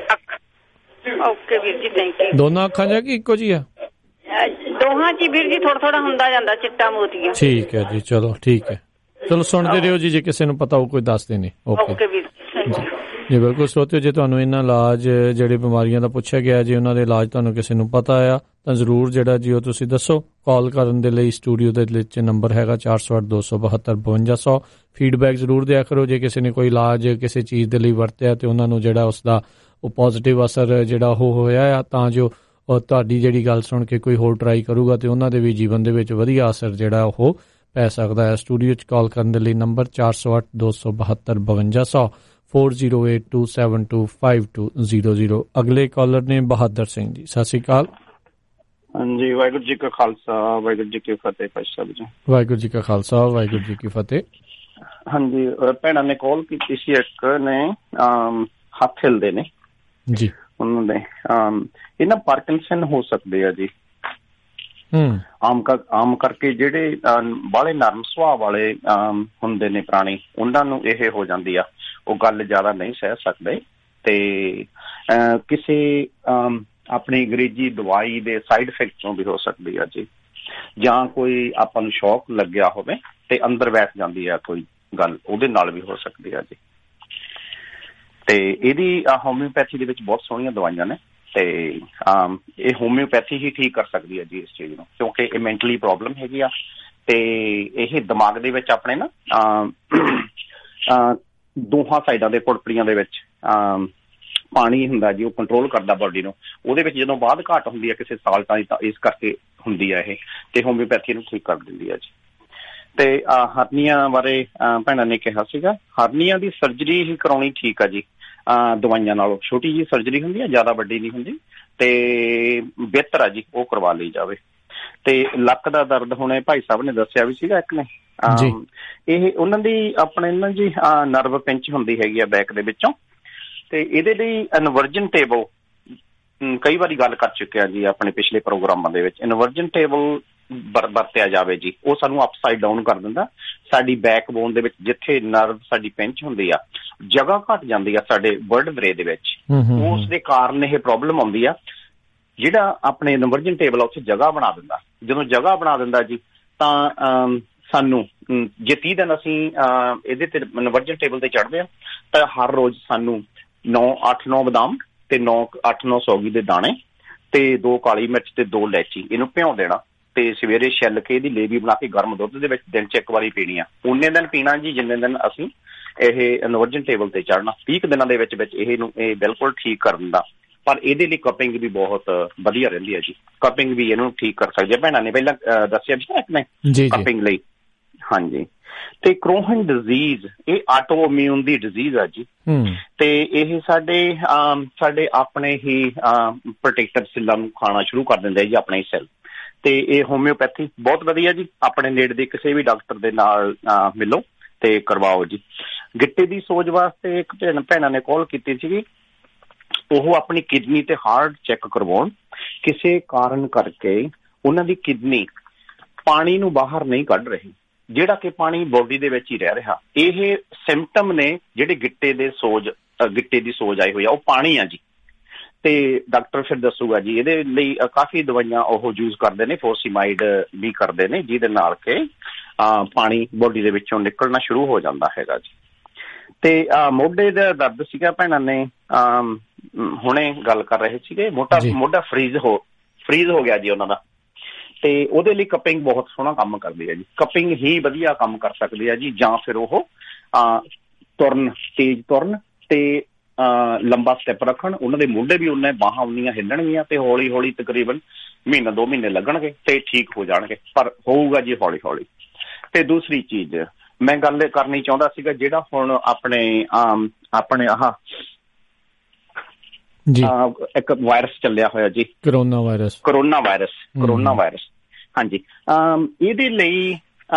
ਓਕੇ ਵੀਰ ਜੀ, ਥੈਂਕ ਯੂ।
ਦੋਨਾਂ ਅੱਖਾਂ 'ਚ ਕਿ ਇੱਕੋ ਜੀ ਆ?
ਦੋਹਾਂ 'ਚ ਵੀਰ ਜੀ ਥੋੜਾ ਥੋੜਾ ਹੁੰਦਾ ਜਾਂਦਾ ਚਿੱਟਾ ਮੋਤੀਆ।
ਠੀਕ ਹੈ ਜੀ, ਚਲੋ ਠੀਕ ਹੈ, ਚਲੋ ਸੁਣਦੇ ਰਹੋ ਜੀ, ਜੇ ਕਿਸੇ ਨੂੰ ਪਤਾ ਹੋ ਕੋਈ ਦੱਸ ਦੇਣੇ। ਓਕੇ
ਵੀਰ ਜੀ।
ਜੀ ਬਿਲਕੁਲ ਸਰੋਤਿਓ, ਜੇ ਤੁਹਾਨੂੰ ਇਹਨਾਂ ਇਲਾਜ ਜਿਹੜੇ ਬਿਮਾਰੀਆਂ ਦਾ ਪੁੱਛਿਆ ਗਿਆ ਜੀ, ਉਹਨਾਂ ਦੇ ਇਲਾਜ ਤੁਹਾਨੂੰ ਕਿਸੇ ਨੂੰ ਪਤਾ ਆ ਤਾਂ ਜ਼ਰੂਰ ਜਿਹੜਾ ਜੀ ਉਹ ਤੁਸੀਂ ਦੱਸੋ। ਕਾਲ ਕਰਨ ਦੇ ਲਈ ਸਟੂਡੀਓ ਦੇ ਵਿੱਚ ਨੰਬਰ ਹੈਗਾ ਚਾਰ ਸੌ ਅੱਠ ਦੋ ਸੌ ਬਹੱਤਰ ਬਵੰਜਾ ਸੌ। ਫੀਡਬੈਕ ਜ਼ਰੂਰ ਦਿਆ ਕਰੋ, ਜੇ ਕਿਸੇ ਨੇ ਕੋਈ ਇਲਾਜ ਕਿਸੇ ਚੀਜ਼ ਦੇ ਲਈ ਵਰਤਿਆ ਤੇ ਉਹਨਾਂ ਨੂੰ ਜਿਹੜਾ ਉਸਦਾ ਉਹ ਪੋਜ਼ੀਟਿਵ ਅਸਰ ਜਿਹੜਾ ਉਹ ਹੋਇਆ ਆ, ਤਾਂ ਜੋ ਤੁਹਾਡੀ ਜਿਹੜੀ ਗੱਲ ਸੁਣ ਕੇ ਕੋਈ ਹੋਰ ਟਰਾਈ ਕਰੂਗਾ ਤੇ ਉਹਨਾਂ ਦੇ ਵੀ ਜੀਵਨ ਦੇ ਵਿੱਚ ਵਧੀਆ ਅਸਰ ਜਿਹੜਾ ਉਹ ਪੈ ਸਕਦਾ ਹੈ। ਸਟੂਡੀਓ 'ਚ ਕਾਲ ਕਰਨ ਦੇ ਲਈ ਨੰਬਰ ਚਾਰ ਸੌ ਅੱਠ ਦੋ ਸੌ ਬਹੱਤਰ ਬਵੰਜਾ ਸੌ four zero eight two seven two five two zero zero. ਅਗਲੇ ਕਾਲਰ ਨੇ ਬਹਾਦਰ ਸਿੰਘ ਜੀ। ਸਤਿ ਸ਼੍ਰੀ ਅਕਾਲ।
ਹਾਂਜੀ, ਵਾਹਿਗੁਰੂ ਜੀ ਕਾ ਖਾਲਸਾ ਵਾਹਿਗੁਰੂ ਜੀ ਕੀ ਫਤਿਹ। ਭਾਈ ਜੀ
ਵਾਹਿਗੁਰੂ ਜੀ ਕਾ ਖਾਲਸਾ ਵਾਹਿਗੁਰੂ ਜੀ ਕੀ ਫਤਿਹ।
ਹਾਂਜੀ, ਭੈਣਾਂ ਨੇ ਕਾਲ ਕੀਤੀ ਸੀ, ਇੱਕ ਨੇ ਹੱਥ ਹਿਲਦੇ ਨੇ
ਜੀ,
ਉਹਨਾਂ ਦੇ ਇਹਨਾਂ ਪਾਰਕਿੰਸਨ ਹੋ ਸਕਦੇ ਆ ਜੀ। ਆਮ ਕਰ ਆਮ ਕਰਕੇ ਜਿਹੜੇ ਬਾਹਲੇ ਨਰਮ ਸੁਭਾਅ ਵਾਲੇ ਹੁੰਦੇ ਨੇ ਪ੍ਰਾਣੀ, ਉਹਨਾਂ ਨੂੰ ਇਹ ਹੋ ਜਾਂਦੀ ਆ, ਉਹ ਗੱਲ ਜ਼ਿਆਦਾ ਨਹੀਂ ਸਹਿ ਸਕਦੇ ਤੇ ਕਿਸੇ ਆਪਣੀ ਅੰਗਰੇਜ਼ੀ ਦਵਾਈ ਦੇ ਸਾਈਡ ਇਫੈਕਟ ਤੋਂ ਵੀ ਹੋ ਸਕਦੀ ਆ ਜੀ, ਜਾਂ ਕੋਈ ਆਪਾਂ ਨੂੰ ਸ਼ੌਕ ਲੱਗਿਆ ਹੋਵੇ ਤੇ ਅੰਦਰ ਬੈਠ ਜਾਂਦੀ ਆ ਕੋਈ ਗੱਲ, ਉਹਦੇ ਨਾਲ ਵੀ ਹੋ ਸਕਦੀ ਆ ਜੀ। ਤੇ ਇਹਦੀ ਹੋਮਿਓਪੈਥੀ ਦੇ ਵਿੱਚ ਬਹੁਤ ਸੋਹਣੀਆਂ ਦਵਾਈਆਂ ਨੇ ਤੇ ਇਹ ਹੋਮਿਓਪੈਥੀ ਹੀ ਠੀਕ ਕਰ ਸਕਦੀ ਹੈ ਜੀ ਇਸ ਚੀਜ਼ ਨੂੰ, ਕਿਉਂਕਿ ਇਹ ਮੈਂਟਲੀ ਪ੍ਰੋਬਲਮ ਹੈਗੀ ਆ ਤੇ ਇਹ ਦਿਮਾਗ ਦੇ ਵਿੱਚ ਆਪਣੇ ਨਾ ਦੋਹਾਂ ਸਾਈਡਾਂ ਦੇ ਪੁੜਪੜੀਆਂ ਦੇ ਵਿੱਚ ਪਾਣੀ ਹੁੰਦਾ ਜੀ, ਉਹ ਕੰਟਰੋਲ ਕਰਦਾ ਬਾਡੀ ਨੂੰ। ਉਹਦੇ ਵਿੱਚ ਜਦੋਂ ਬਾਅਦ ਘਾਟ ਹੁੰਦੀ ਹੈ ਕਿਸੇ ਸਾਲਟਾਂ ਦੀ, ਤਾਂ ਇਸ ਕਰਕੇ ਹੁੰਦੀ ਹੈ ਇਹ, ਤੇ ਹੋਮਿਓਪੈਥੀ ਨੂੰ ਠੀਕ ਕਰ ਦਿੰਦੀ ਹੈ ਜੀ। ਤੇ ਹਰਨੀਆਂ ਬਾਰੇ ਭੈਣਾਂ ਨੇ ਕਿਹਾ ਸੀਗਾ, ਹਰਨੀਆਂ ਦੀ ਸਰਜਰੀ ਹੀ ਕਰਾਉਣੀ ਠੀਕ ਆ ਜੀ ਦਵਾਈਆਂ ਨਾਲੋਂ। ਛੋਟੀ ਜਿਹੀ ਸਰਜਰੀ ਹੁੰਦੀ ਹੈ, ਜ਼ਿਆਦਾ ਵੱਡੀ ਨਹੀਂ ਹੁੰਦੀ, ਤੇ ਬਿਹਤਰ ਆ ਜੀ ਉਹ ਕਰਵਾ ਲਈ ਜਾਵੇ। ਤੇ ਲੱਕ ਦਾ ਦਰਦ ਹੁਣੇ ਭਾਈ ਸਾਹਿਬ ਨੇ ਦੱਸਿਆ ਵੀ ਸੀਗਾ ਇੱਕ ਨੇ, ਇਹ ਉਹਨਾਂ ਦੀ ਆਪਣੇ ਨਾ ਜੀ ਨਰਵ ਪਿੰਚ ਹੁੰਦੀ ਹੈਗੀ ਆ ਬੈਕ ਦੇ ਵਿੱਚੋਂ, ਤੇ ਇਹਦੇ ਲਈ ਇਨਵਰਜਨ ਟੇਬਲ ਕਈ ਵਾਰੀ ਗੱਲ ਕਰ ਚੁੱਕਿਆ ਜੀ ਆਪਣੇ ਪਿਛਲੇ ਪ੍ਰੋਗਰਾਮਾਂ ਦੇ ਵਿੱਚ। ਇਨਵਰਜਨ ਟੇਬਲ ਵਰਤਿਆ ਜਾਵੇ ਜੀ, ਉਹ ਸਾਨੂੰ ਅਪਸਾਈਡ ਡਾਊਨ ਕਰ ਦਿੰਦਾ। ਸਾਡੀ ਬੈਕਬੋਨ ਦੇ ਵਿੱਚ ਜਿੱਥੇ ਨਰਵ ਸਾਡੀ ਪਿੰਚ ਹੁੰਦੀ ਆ, ਜਗ੍ਹਾ ਘੱਟ ਜਾਂਦੀ ਆ ਸਾਡੇ ਵਰਟਬਰੇ ਦੇ ਵਿੱਚ, ਉਸ ਦੇ ਕਾਰਨ ਇਹ ਪ੍ਰੋਬਲਮ ਆਉਂਦੀ ਆ। ਜਿਹੜਾ ਆਪਣੇ ਇਨਵਰਜਨ ਟੇਬਲ ਆ ਉੱਥੇ ਜਗ੍ਹਾ ਬਣਾ ਦਿੰਦਾ। ਜਦੋਂ ਜਗ੍ਹਾ ਬਣਾ ਦਿੰਦਾ ਜੀ, ਤਾਂ ਸਾਨੂੰ ਜੇ ਤੀਹ ਦਿਨ ਅਸੀਂ ਇਹਦੇ ਤੇ ਇਨਵਰਜਨ ਟੇਬਲ ਤੇ ਚੜ੍ਹਦੇ ਆ, ਤਾਂ ਹਰ ਰੋਜ਼ ਸਾਨੂੰ ਨੌ ਅੱਠ ਨੌ ਬਦਾਮ ਤੇ ਨੌ ਅੱਠ ਨੌ ਸੌਗੀ ਦੇ ਦਾਣੇ ਤੇ ਦੋ ਕਾਲੀ ਮਿਰਚ ਤੇ ਦੋ ਇਲਾਇਚੀ, ਇਹਨੂੰ ਭਿਉਂ ਦੇਣਾ ਤੇ ਸਵੇਰੇ ਛਿੱਲ ਕੇ ਇਹਦੀ ਲੇਵੀ ਬਣਾ ਕੇ ਗਰਮ ਦੁੱਧ ਦੇ ਵਿੱਚ ਦਿਨ ਚ ਇੱਕ ਵਾਰੀ ਪੀਣੀ ਆ। ਉਨੇ ਦਿਨ ਪੀਣਾ ਜੀ ਜਿੰਨੇ ਦਿਨ ਅਸੀਂ ਇਹ ਇਨਵਰਜਨ ਟੇਬਲ ਤੇ ਚੜ੍ਹਨਾ। ਤੀਹ ਦਿਨਾਂ ਦੇ ਵਿੱਚ ਵਿੱਚ ਇਹ ਨੂੰ ਇਹ ਬਿਲਕੁਲ ਠੀਕ ਕਰ ਦਿੰਦਾ। ਪਰ ਇਹਦੇ ਲਈ ਕਪਿੰਗ ਵੀ ਬਹੁਤ ਵਧੀਆ ਰਹਿੰਦੀ ਹੈ ਜੀ, ਕਪਿੰਗ ਵੀ ਇਹਨੂੰ ਠੀਕ ਕਰ ਸਕਦੀ ਹੈ। ਭੈਣਾਂ ਨੇ ਪਹਿਲਾਂ ਦੱਸਿਆ ਵੀ ਇੱਕ ਨੇ ਕਪਿੰਗ ਲਈ। ਹਾਂਜੀ, ਤੇ ਕ੍ਰੋਹਨ ਡਿਜ਼ੀਜ਼ ਇਹ ਆਟੋ ਇਮਿਊਨ ਦੀ ਡਿਜ਼ੀਜ਼ ਆ ਜੀ, ਤੇ ਇਹ ਸਾਡੇ ਸਾਡੇ ਆਪਣੇ ਹੀ ਪ੍ਰੋਟੈਕਟਿਵ ਸੈੱਲਾਂ ਨੂੰ ਖਾਣਾ ਸ਼ੁਰੂ ਕਰ ਦਿੰਦੇ ਜੀ, ਆਪਣੇ ਸੈੱਲ। ਤੇ ਇਹ ਹੋਮਿਓਪੈਥੀ ਬਹੁਤ ਵਧੀਆ ਜੀ, ਆਪਣੇ ਨੇੜੇ ਦੇ ਕਿਸੇ ਵੀ ਡਾਕਟਰ ਦੇ ਨਾਲ ਮਿਲੋ ਤੇ ਕਰਵਾਓ ਜੀ। ਗਿੱਟੇ ਦੀ ਸੋਜ ਵਾਸਤੇ ਇੱਕ ਭੈਣ ਭੈਣਾਂ ਨੇ ਕਾਲ ਕੀਤੀ ਸੀਗੀ, ਉਹ ਆਪਣੀ ਕਿਡਨੀ ਤੇ ਹਾਰਟ ਚੈੱਕ ਕਰਵਾਉਣ। ਕਿਸੇ ਕਾਰਨ ਕਰਕੇ ਉਹਨਾਂ ਦੀ ਕਿਡਨੀ ਪਾਣੀ ਨੂੰ ਬਾਹਰ ਨਹੀਂ ਕੱਢ ਰਹੀ, ਜਿਹੜਾ ਕਿ ਪਾਣੀ ਬੋਡੀ ਦੇ ਵਿੱਚ ਹੀ ਰਹਿ ਰਿਹਾ। ਇਹ ਸਿੰਪਟਮ ਨੇ ਜਿਹੜੇ ਗਿੱਟੇ ਦੇ ਸੋਜ ਗਿੱਟੇ ਦੀ ਸੋਜ ਆਈ ਹੋਈ ਆ, ਉਹ ਪਾਣੀ ਆ ਜੀ। ਤੇ ਡਾਕਟਰ ਫਿਰ ਦੱਸੂਗਾ ਜੀ। ਇਹਦੇ ਲਈ ਕਾਫੀ ਦਵਾਈਆਂ ਉਹ ਯੂਜ਼ ਕਰਦੇ ਨੇ, ਫੋਰਸੀਮਾਈਡ ਵੀ ਕਰਦੇ ਨੇ, ਜਿਹਦੇ ਨਾਲ ਕਿ ਪਾਣੀ ਬੋਡੀ ਦੇ ਵਿੱਚੋਂ ਨਿਕਲਣਾ ਸ਼ੁਰੂ ਹੋ ਜਾਂਦਾ ਹੈਗਾ ਜੀ। ਤੇ ਮੋਢੇ ਦਾ ਦਰਦ ਸੀਗਾ, ਭੈਣਾਂ ਨੇ ਹੁਣੇ ਗੱਲ ਕਰ ਰਹੇ ਸੀਗੇ, ਮੋਢਾ ਮੋਢਾ ਫਰੀਜ਼ ਹੋ ਫਰੀਜ਼ ਹੋ ਗਿਆ ਜੀ ਉਹਨਾਂ ਦਾ। ਤੇ ਉਹਦੇ ਲਈ ਕਪਿੰਗ ਬਹੁਤ ਸੋਹਣਾ ਕੰਮ ਕਰਦੀ ਹੈ ਜੀ, ਕਪਿੰਗ ਹੀ ਵਧੀਆ ਕੰਮ ਕਰ ਸਕਦੀ ਹੈ ਜੀ। ਜਾਂ ਫਿਰ ਉਹ ਤੁਰਨ, ਤੇਜ਼ ਤੁਰਨ ਤੇ ਲੰਬਾ ਸਟੈਪ ਰੱਖਣ। ਉਹਨਾਂ ਦੇ ਮੋਢੇ ਵੀ ਉਹਨੇ ਬਾਹਾਂ ਉਨੀਆਂ ਹਿੱਲਣਗੀਆਂ ਤੇ ਹੌਲੀ ਹੌਲੀ ਤਕਰੀਬਨ ਮਹੀਨਾ ਦੋ ਮਹੀਨੇ ਲੱਗਣਗੇ ਤੇ ਠੀਕ ਹੋ ਜਾਣਗੇ, ਪਰ ਹੋਊਗਾ ਜੀ ਹੌਲੀ ਹੌਲੀ। ਤੇ ਦੂਸਰੀ ਚੀਜ਼ ਮੈਂ ਗੱਲ ਕਰਨੀ ਚਾਹੁੰਦਾ ਸੀਗਾ, ਜਿਹੜਾ ਹੁਣ ਆਪਣੇ ਆਪਣੇ ਆਹ ਇੱਕ ਵਾਇਰਸ ਚੱਲਿਆ ਹੋਇਆ ਜੀ,
corona virus
corona virus corona virus ਹਾਂਜੀ। ਇਹਦੇ ਲਈ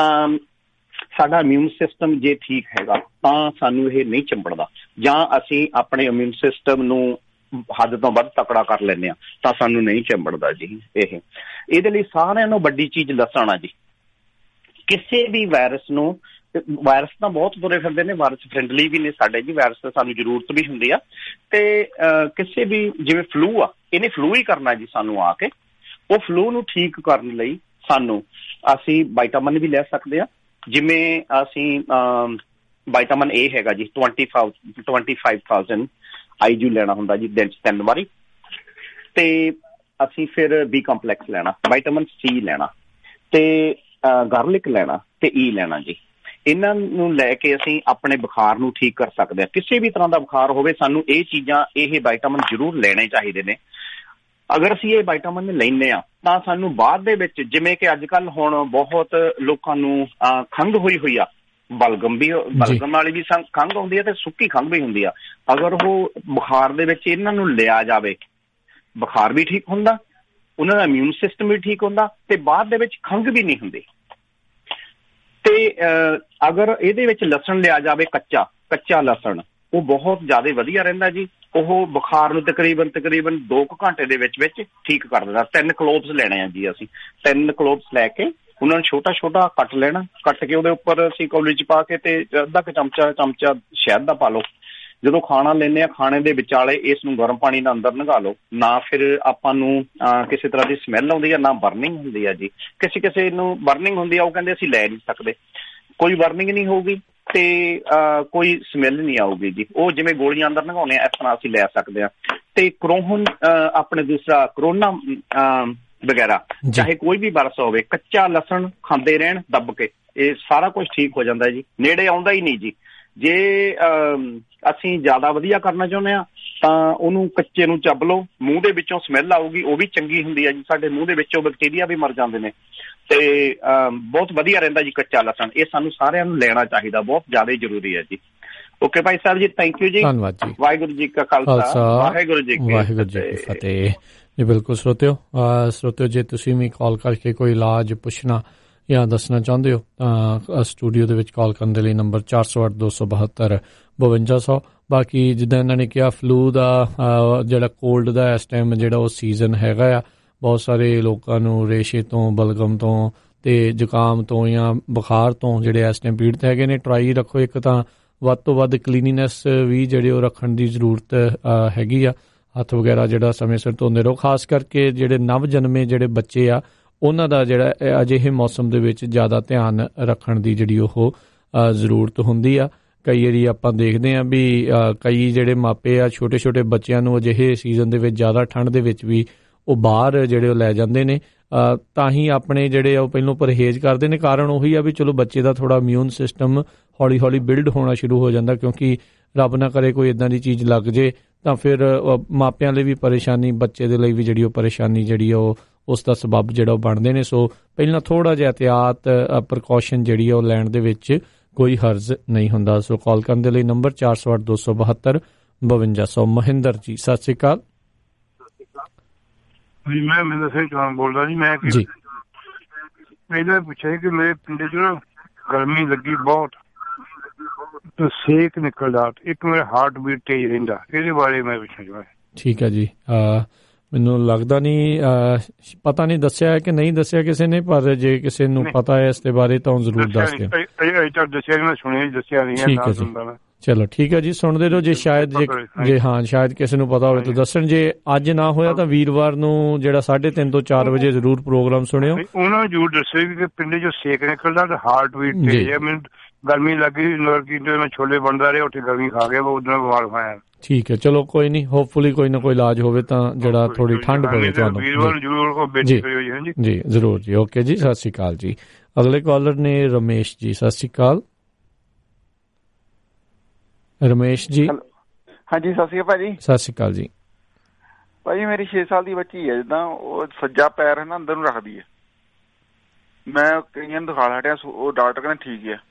ਸਾਡਾ ਇਮਿਊਨ ਸਿਸਟਮ ਜੇ ਠੀਕ ਹੈਗਾ ਤਾਂ ਸਾਨੂੰ ਇਹ ਨਹੀਂ ਚੰਬੜਦਾ, ਜਾਂ ਅਸੀਂ ਆਪਣੇ ਇਮਿਊਨ ਸਿਸਟਮ ਨੂੰ ਹੱਦ ਤੋਂ ਵੱਧ ਤਕੜਾ ਕਰ ਲੈਂਦੇ ਹਾਂ ਤਾਂ ਸਾਨੂੰ ਨਹੀਂ ਚੰਬੜਦਾ ਜੀ। ਇਹ ਇਹਦੇ ਲਈ ਸਾਰਿਆਂ ਨੂੰ ਵੱਡੀ ਚੀਜ਼ ਲਸਣ ਆ ਜੀ। ਕਿਸੇ ਵੀ ਵਾਇਰਸ ਨੂੰ, ਵਾਇਰਸ ਤਾਂ ਬਹੁਤ ਤੁਰੇ ਫਿਰਦੇ ਨੇ, ਵਾਇਰਸ ਫਰੈਂਡਲੀ ਵੀ ਨੇ ਸਾਡੇ ਜੀ, ਵਾਇਰਸ ਤਾਂ ਸਾਨੂੰ ਜ਼ਰੂਰਤ ਵੀ ਹੁੰਦੀ ਆ। ਤੇ ਕਿਸੇ ਵੀ ਜਿਵੇਂ ਫਲੂ ਆ, ਇਹਨੇ ਫਲੂ ਹੀ ਕਰਨਾ ਜੀ ਸਾਨੂੰ ਆ ਕੇ। ਉਹ ਫਲੂ ਨੂੰ ਠੀਕ ਕਰਨ ਲਈ ਸਾਨੂੰ ਅਸੀਂ ਵਾਈਟਾਮਿਨ ਵੀ ਲੈ ਸਕਦੇ ਹਾਂ, ਜਿਵੇਂ ਅਸੀਂ ਵਾਈਟਾਮਿਨ ਏ ਹੈਗਾ ਜੀ twenty five twenty five thousand I U ਲੈਣਾ ਹੁੰਦਾ ਜੀ ਦਿਨ 'ਚ ਤਿੰਨ ਵਾਰੀ। ਤੇ ਅਸੀਂ ਫਿਰ ਬੀ ਕੰਪਲੈਕਸ ਲੈਣਾ, ਵਾਈਟਾਮਿਨ ਸੀ ਲੈਣਾ, ਤੇ ਗਾਰਲਿਕ ਲੈਣਾ, ਤੇ ਈ ਲੈਣਾ ਜੀ। ਇਹਨਾਂ ਨੂੰ ਲੈ ਕੇ ਅਸੀਂ ਆਪਣੇ ਬੁਖਾਰ ਨੂੰ ਠੀਕ ਕਰ ਸਕਦੇ ਹਾਂ। ਕਿਸੇ ਵੀ ਤਰ੍ਹਾਂ ਦਾ ਬੁਖਾਰ ਹੋਵੇ ਸਾਨੂੰ ਇਹ ਚੀਜ਼ਾਂ, ਇਹ ਵਾਈਟਾਮਿਨ ਜ਼ਰੂਰ ਲੈਣੇ ਚਾਹੀਦੇ ਨੇ। ਅਗਰ ਅਸੀਂ ਇਹ ਵਾਈਟਾਮਿਨ ਲੈਂਦੇ ਹਾਂ ਤਾਂ ਸਾਨੂੰ ਬਾਅਦ ਦੇ ਵਿੱਚ, ਜਿਵੇਂ ਕਿ ਅੱਜ ਕੱਲ੍ਹ ਹੁਣ ਬਹੁਤ ਲੋਕਾਂ ਨੂੰ ਖੰਘ ਹੋਈ ਹੋਈ ਆ, ਬਲਗਮ ਵੀ ਬਲਗਮ ਵਾਲੀ ਵੀ ਖੰਘ ਆਉਂਦੀ ਹੈ ਤੇ ਸੁੱਕੀ ਖੰਘ ਵੀ ਹੁੰਦੀ ਆ। ਅਗਰ ਉਹ ਬੁਖਾਰ ਦੇ ਵਿੱਚ ਇਹਨਾਂ ਨੂੰ ਲਿਆ ਜਾਵੇ, ਬੁਖਾਰ ਵੀ ਠੀਕ ਹੁੰਦਾ, ਉਹਨਾਂ ਦਾ ਇਮਿਊਨ ਸਿਸਟਮ ਵੀ ਠੀਕ ਹੁੰਦਾ, ਤੇ ਬਾਅਦ ਦੇ ਵਿੱਚ ਖੰਘ ਵੀ ਨਹੀਂ ਹੁੰਦੀ। ਤੇ ਅਗਰ ਇਹਦੇ ਵਿੱਚ ਲਸਣ ਲਿਆ ਜਾਵੇ, ਕੱਚਾ ਕੱਚਾ ਲਸਣ, ਉਹ ਬਹੁਤ ਜ਼ਿਆਦਾ ਵਧੀਆ ਰਹਿੰਦਾ ਜੀ। ਉਹ ਬੁਖਾਰ ਨੂੰ ਤਕਰੀਬਨ ਤਕਰੀਬਨ ਦੋ ਕੁ ਘੰਟੇ ਦੇ ਵਿੱਚ ਵਿੱਚ ਠੀਕ ਕਰ ਦਿੰਦਾ। ਤਿੰਨ ਕਲੋਵਸ ਲੈਣੇ ਆ ਜੀ ਅਸੀਂ, ਤਿੰਨ ਕਲੋਵਸ ਲੈ ਕੇ ਉਹਨਾਂ ਨੂੰ ਛੋਟਾ ਛੋਟਾ ਕੱਟ ਲੈਣਾ, ਕੱਟ ਕੇ ਉਹਦੇ ਉੱਪਰ ਅਸੀਂ ਕੌਲੀ 'ਚ ਪਾ ਕੇ ਤੇ ਅੱਧਾ ਕੁ ਚਮਚਾ ਚਮਚਾ ਸ਼ਹਿਦ ਦਾ ਪਾ ਲਓ। ਜਦੋਂ ਖਾਣਾ ਲੈਂਦੇ ਹਾਂ, ਖਾਣੇ ਦੇ ਵਿਚਾਲੇ ਇਸ ਨੂੰ ਗਰਮ ਪਾਣੀ ਨਾਲ ਅੰਦਰ ਲੰਘਾ ਲਓ। ਨਾ ਫਿਰ ਆਪਾਂ ਨੂੰ ਕਿਸੇ ਤਰ੍ਹਾਂ ਦੀ ਸਮੈਲ ਆਉਂਦੀ ਆ, ਨਾ ਬਰਨਿੰਗ ਹੁੰਦੀ ਆ ਜੀ। ਕਿਸੇ ਕਿਸੇ ਨੂੰ ਬਰਨਿੰਗ ਹੁੰਦੀ ਆ, ਉਹ ਕਹਿੰਦੇ ਅਸੀਂ ਲੈ ਨਹੀਂ ਸਕਦੇ। ਕੋਈ ਬਰਨਿੰਗ ਨਹੀਂ ਹੋਊਗੀ ਤੇ ਕੋਈ ਸਮੈਲ ਨਹੀਂ ਆਊਗੀ ਜੀ। ਉਹ ਜਿਵੇਂ ਗੋਲੀਆਂ ਅੰਦਰ ਲੰਘਾਉਂਦੇ ਆ, ਇਸ ਤਰ੍ਹਾਂ ਅਸੀਂ ਲੈ ਸਕਦੇ ਹਾਂ। ਤੇ ਕਰੋਹਨ ਆਪਣੇ ਦੂਸਰਾ ਕਰੋਨਾ ਵਗੈਰਾ, ਚਾਹੇ ਕੋਈ ਵੀ ਵਾਇਰਸ ਹੋਵੇ, ਕੱਚਾ ਲਸਣ ਖਾਂਦੇ ਰਹਿਣ ਦੱਬ ਕੇ, ਇਹ ਸਾਰਾ ਕੁਝ ਠੀਕ ਹੋ ਜਾਂਦਾ ਜੀ। ਨੇੜੇ ਆਉਂਦਾ ਹੀ ਨਹੀਂ ਜੀ। ਜੇ ਅਸੀਂ ਜ਼ਿਆਦਾ ਵਧੀਆ ਕਰਨਾ ਚਾਹੁੰਦੇ ਹਾਂ ਤਾਂ ਉਹਨੂੰ ਕੱਚੇ ਨੂੰ ਚੱਬ ਲਓ, ਮੂੰਹ ਦੇ ਵਿੱਚੋਂ ਸਮੈਲ ਆਊਗੀ, ਉਹ ਵੀ ਚੰਗੀ ਹੁੰਦੀ ਹੈ ਜੀ। ਸਾਡੇ ਮੂੰਹ ਦੇ ਵਿੱਚੋਂ ਬੈਕਟੀਰੀਆ ਵੀ ਮਰ ਜਾਂਦੇ ਨੇ, ਤੇ ਬਹੁਤ ਵਧੀਆ ਰਹਿੰਦਾ ਜੀ ਕੱਚਾ ਲਸਣ। ਇਹ ਸਾਨੂੰ ਸਾਰਿਆਂ ਨੂੰ ਲੈਣਾ ਚਾਹੀਦਾ, ਬਹੁਤ ਜ਼ਿਆਦਾ ਜ਼ਰੂਰੀ ਹੈ ਜੀ। Okay Bhai Sahib ji, thank you ਜੀ। ਧੰਨਵਾਦ ਜੀ। ਵਾਹਿਗੁਰੂ ਜੀ ਕਾ ਖਾਲਸਾ, ਵਾਹਿਗੁਰੂ ਜੀ
ਵਾਹਿਗੁਰੂ ਜੀ ਕੀ ਫਤਿਹ ਜੀ। ਬਿਲਕੁਲ ਸਰੋਤਿਓ, ਸਰੋਤਿਓ ਜੇ ਤੁਸੀਂ ਵੀ ਕਾਲ ਕਰਕੇ ਕੋਈ ਇਲਾਜ ਪੁੱਛਣਾ ਜਾਂ ਦੱਸਣਾ ਚਾਹੁੰਦੇ ਹੋ ਤਾਂ ਸਟੂਡੀਓ ਦੇ ਵਿੱਚ ਕਾਲ ਕਰਨ ਦੇ ਲਈ ਨੰਬਰ ਚਾਰ ਸੌ ਅੱਠ ਦੋ ਸੌ ਬਹੱਤਰ ਬਵੰਜਾ ਸੌ। ਬਾਕੀ ਜਿੱਦਾਂ ਇਹਨਾਂ ਨੇ ਕਿਹਾ, ਫਲੂ ਦਾ ਜਿਹੜਾ ਕੋਲਡ ਦਾ ਇਸ ਟਾਈਮ ਜਿਹੜਾ ਉਹ ਸੀਜ਼ਨ ਹੈਗਾ ਆ, ਬਹੁਤ ਸਾਰੇ ਲੋਕਾਂ ਨੂੰ ਰੇਸ਼ੇ ਤੋਂ, ਬਲਗਮ ਤੋਂ ਤੇ ਜ਼ੁਕਾਮ ਤੋਂ ਜਾਂ ਬੁਖਾਰ ਤੋਂ ਜਿਹੜੇ ਇਸ ਟਾਈਮ ਪੀੜਤ ਹੈਗੇ ਨੇ। ਟਰਾਈ ਰੱਖੋ, ਇੱਕ ਤਾਂ ਵੱਧ ਤੋਂ ਵੱਧ ਕਲੀਨੀਨੈਸ ਵੀ ਜਿਹੜੇ ਉਹ ਰੱਖਣ ਦੀ ਜ਼ਰੂਰਤ ਹੈਗੀ ਆ। ਹੱਥ ਵਗੈਰਾ ਜਿਹੜਾ ਸਮੇਂ ਸਿਰ ਧੋਂਦੇ ਰਹੋ। ਖਾਸ ਕਰਕੇ ਜਿਹੜੇ ਨਵ ਜਨਮੇ ਜਿਹੜੇ ਬੱਚੇ ਆ, ਉਹਨਾਂ ਦਾ ਜਿਹੜਾ ਅਜਿਹੇ ਮੌਸਮ ਦੇ ਵਿੱਚ ਜ਼ਿਆਦਾ ਧਿਆਨ ਰੱਖਣ ਦੀ ਜਿਹੜੀ ਉਹ ਜ਼ਰੂਰਤ ਹੁੰਦੀ ਆ। ਕਈ ਵਾਰੀ ਆਪਾਂ ਦੇਖਦੇ ਹਾਂ ਵੀ ਕਈ ਜਿਹੜੇ ਮਾਪੇ ਆ, ਛੋਟੇ ਛੋਟੇ ਬੱਚਿਆਂ ਨੂੰ ਅਜਿਹੇ ਸੀਜ਼ਨ ਦੇ ਵਿੱਚ, ਜ਼ਿਆਦਾ ਠੰਡ ਦੇ ਵਿੱਚ ਵੀ ਉਹ ਬਾਹਰ ਜਿਹੜੇ ਉਹ ਲੈ ਜਾਂਦੇ ਨੇ, ਤਾਂ ਹੀ ਆਪਣੇ ਜਿਹੜੇ ਉਹ ਪਹਿਲੋਂ ਪਰਹੇਜ਼ ਕਰਦੇ ਨੇ। ਕਾਰਨ ਉਹੀ ਆ ਵੀ ਚਲੋ ਬੱਚੇ ਦਾ ਥੋੜ੍ਹਾ ਇਮਿਊਨ ਸਿਸਟਮ ਹੌਲੀ ਹੌਲੀ ਬਿਲਡ ਹੋਣਾ ਸ਼ੁਰੂ ਹੋ ਜਾਂਦਾ, ਕਿਉਂਕਿ ਰੱਬ ਨਾ ਕਰੇ ਕੋਈ ਇੱਦਾਂ ਦੀ ਚੀਜ਼ ਲੱਗ ਜੇ ਤਾਂ ਫਿਰ ਮਾਪਿਆਂ ਲਈ ਵੀ ਪਰੇਸ਼ਾਨੀ, ਬੱਚੇ ਦੇ ਲਈ ਵੀ ਜਿਹੜੀ ਉਹ ਪਰੇਸ਼ਾਨੀ ਜਿਹੜੀ ਉਹ ਉਸ ਦਾ ਸਬੱਬ ਜਿਹੜਾ ਉਹ ਬਣਦੇ ਨੇ। ਸੋ ਪਹਿਲਾਂ ਥੋੜ੍ਹਾ ਜਿਹਾ ਇਹਤਿਆਤ, ਪ੍ਰੀਕਾਸ਼ਨ ਜਿਹੜੀ ਆ ਉਹ ਲੈਣ ਦੇ ਵਿੱਚ ਕੋਈ ਹਰਜ਼ ਨਹੀਂ ਹੁੰਦਾ। ਸੋ ਕਾਲ ਕਰਨ ਦੇ ਲਈ ਨੰਬਰ ਚਾਰ ਸੌ ਅੱਠ ਦੋ ਸੌ ਬਹੱਤਰ ਬਵੰਜਾ ਸੌ। ਮਹਿੰਦਰ ਜੀ, ਸਤਿ ਸ਼੍ਰੀ ਅਕਾਲ
ਜੀ। ਮੈਂ ਮਹਿੰਦਰ ਸਿੰਘ ਚੌਹਾਨ ਬੋਲਦਾ ਜੀ। ਮੈਂ
ਜੀ
ਪਹਿਲਾਂ ਪੁੱਛਿਆ ਕਿ ਮੇਰੇ ਪਿੰਡ 'ਚ ਨਾ ਗਰਮੀ ਲੱਗੀ ਬਹੁਤ ਤੇ ਸੇਕ ਨਿਕਲਦਾ, ਇੱਕ ਮੇਰਾ ਹਾਰਟ ਬੀਟ ਤੇਜ਼ ਰਹਿੰਦਾ, ਇਹਦੇ ਬਾਰੇ ਮੈਂ ਪੁੱਛਣਾ ਚਾਹੁੰਦਾ। ਠੀਕ ਹੈ ਜੀ।
ਮੈਨੂੰ ਲੱਗਦਾ ਨਹੀਂ, ਪਤਾ ਨਹੀਂ ਦੱਸਿਆ ਕਿ ਨਹੀਂ ਦੱਸਿਆ ਕਿਸੇ ਨੇ, ਪਰ ਜੇ ਕਿਸੇ ਨੂੰ ਪਤਾ ਹੈ ਇਸ ਦੇ ਬਾਰੇ ਤਾਂ ਜ਼ਰੂਰ ਦੱਸ ਦਿਓ।
ਅਜੇ ਤੱਕ ਦੱਸਿਆ ਨਹੀਂ, ਮੈਂ ਸੁਣਿਆ ਦੱਸਿਆ ਨਹੀਂ।
ਠੀਕ ਹੈ ਜੀ, ਚਲੋ ਠੀਕ ਹੈ ਜੀ, ਸੁਣਦੇ ਰਹੋ। ਜੇ ਸ਼ਾਇਦ ਜੇ ਜੇ ਹਾਂ ਸ਼ਾਇਦ ਕਿਸੇ ਨੂੰ ਪਤਾ ਹੋਵੇ ਤਾਂ ਦੱਸਣ। ਜੇ ਅੱਜ ਨਾ ਹੋਇਆ ਤਾਂ ਵੀਰਵਾਰ ਨੂੰ ਜਿਹੜਾ ਸਾਢੇ ਤਿੰਨ ਤੋਂ ਚਾਰ ਵਜੇ ਜ਼ਰੂਰ ਪ੍ਰੋਗਰਾਮ ਸੁਣਿਓ।
ਉਹਨਾਂ ਨੂੰ ਜ਼ਰੂਰ ਦੱਸਿਓ ਕਿ ਪਿੰਡ 'ਚ ਸੇਕ ਨਿਕਲਦਾ ਤੇ ਹਾਰਟ ਬੀਟ ਤੇਜ਼ ਹੈ। ਮੈਨੂੰ ਗਰਮੀ ਲੱਗੀ, ਮੈਂ ਛੋਲੇ ਬਣਦਾ ਰਿਹਾ, ਉੱਥੇ ਗਰਮੀ ਖਾ ਗਿਆ, ਉਹਦੇ ਬਿਮਾਰ ਹੋਇਆ।
ਠੀਕ ਹੈ, ਚਲੋ ਕੋਈ ਨਹੀਂ, ਹੋਪਫੁਲੀ ਕੋਈ ਨਾ ਕੋਈ ਇਲਾਜ ਹੋਵੇ ਤਾਂ ਜਿਹੜਾ ਥੋੜੀ ਠੰਡ ਪਵੇ ਤੁਹਾਨੂੰ। ਜੀ ਜੀ ਜ਼ਰੂਰ ਜੀ। ਓਕੇ ਜੀ, ਸਤਿ ਸ਼੍ਰੀ ਅਕਾਲ ਜੀ। ਅਗਲੇ ਕਾਲਰ ਨੇ ਰਮੇਸ਼ ਜੀ। ਸਤਿ ਸ਼੍ਰੀ ਅਕਾਲ ਰਮੇਸ਼ ਜੀ।
ਹਾਂਜੀ, ਸਤਿ ਸ਼੍ਰੀ ਅਕਾਲ ਭਾਜੀ।
ਸਤਿ ਸ਼੍ਰੀ ਅਕਾਲ ਜੀ।
ਭਾਜੀ ਮੇਰੀ ਛੇ ਸਾਲ ਦੀ ਬੱਚੀ ਹੈ, ਜਿੱਦਾਂ ਉਹ ਸੱਜਾ ਪੈਰ ਹੈ ਨਾ ਅੰਦਰ ਨੂੰ ਰੱਖਦੀ ਹੈ। ਮੈਂ ਕਈਆਂ ਨੂੰ ਦਿਖਾ ਹਟਿਆ, ਉਹ ਡਾਕਟਰ ਕਹਿੰਦੇ ਠੀਕ ਹੈ।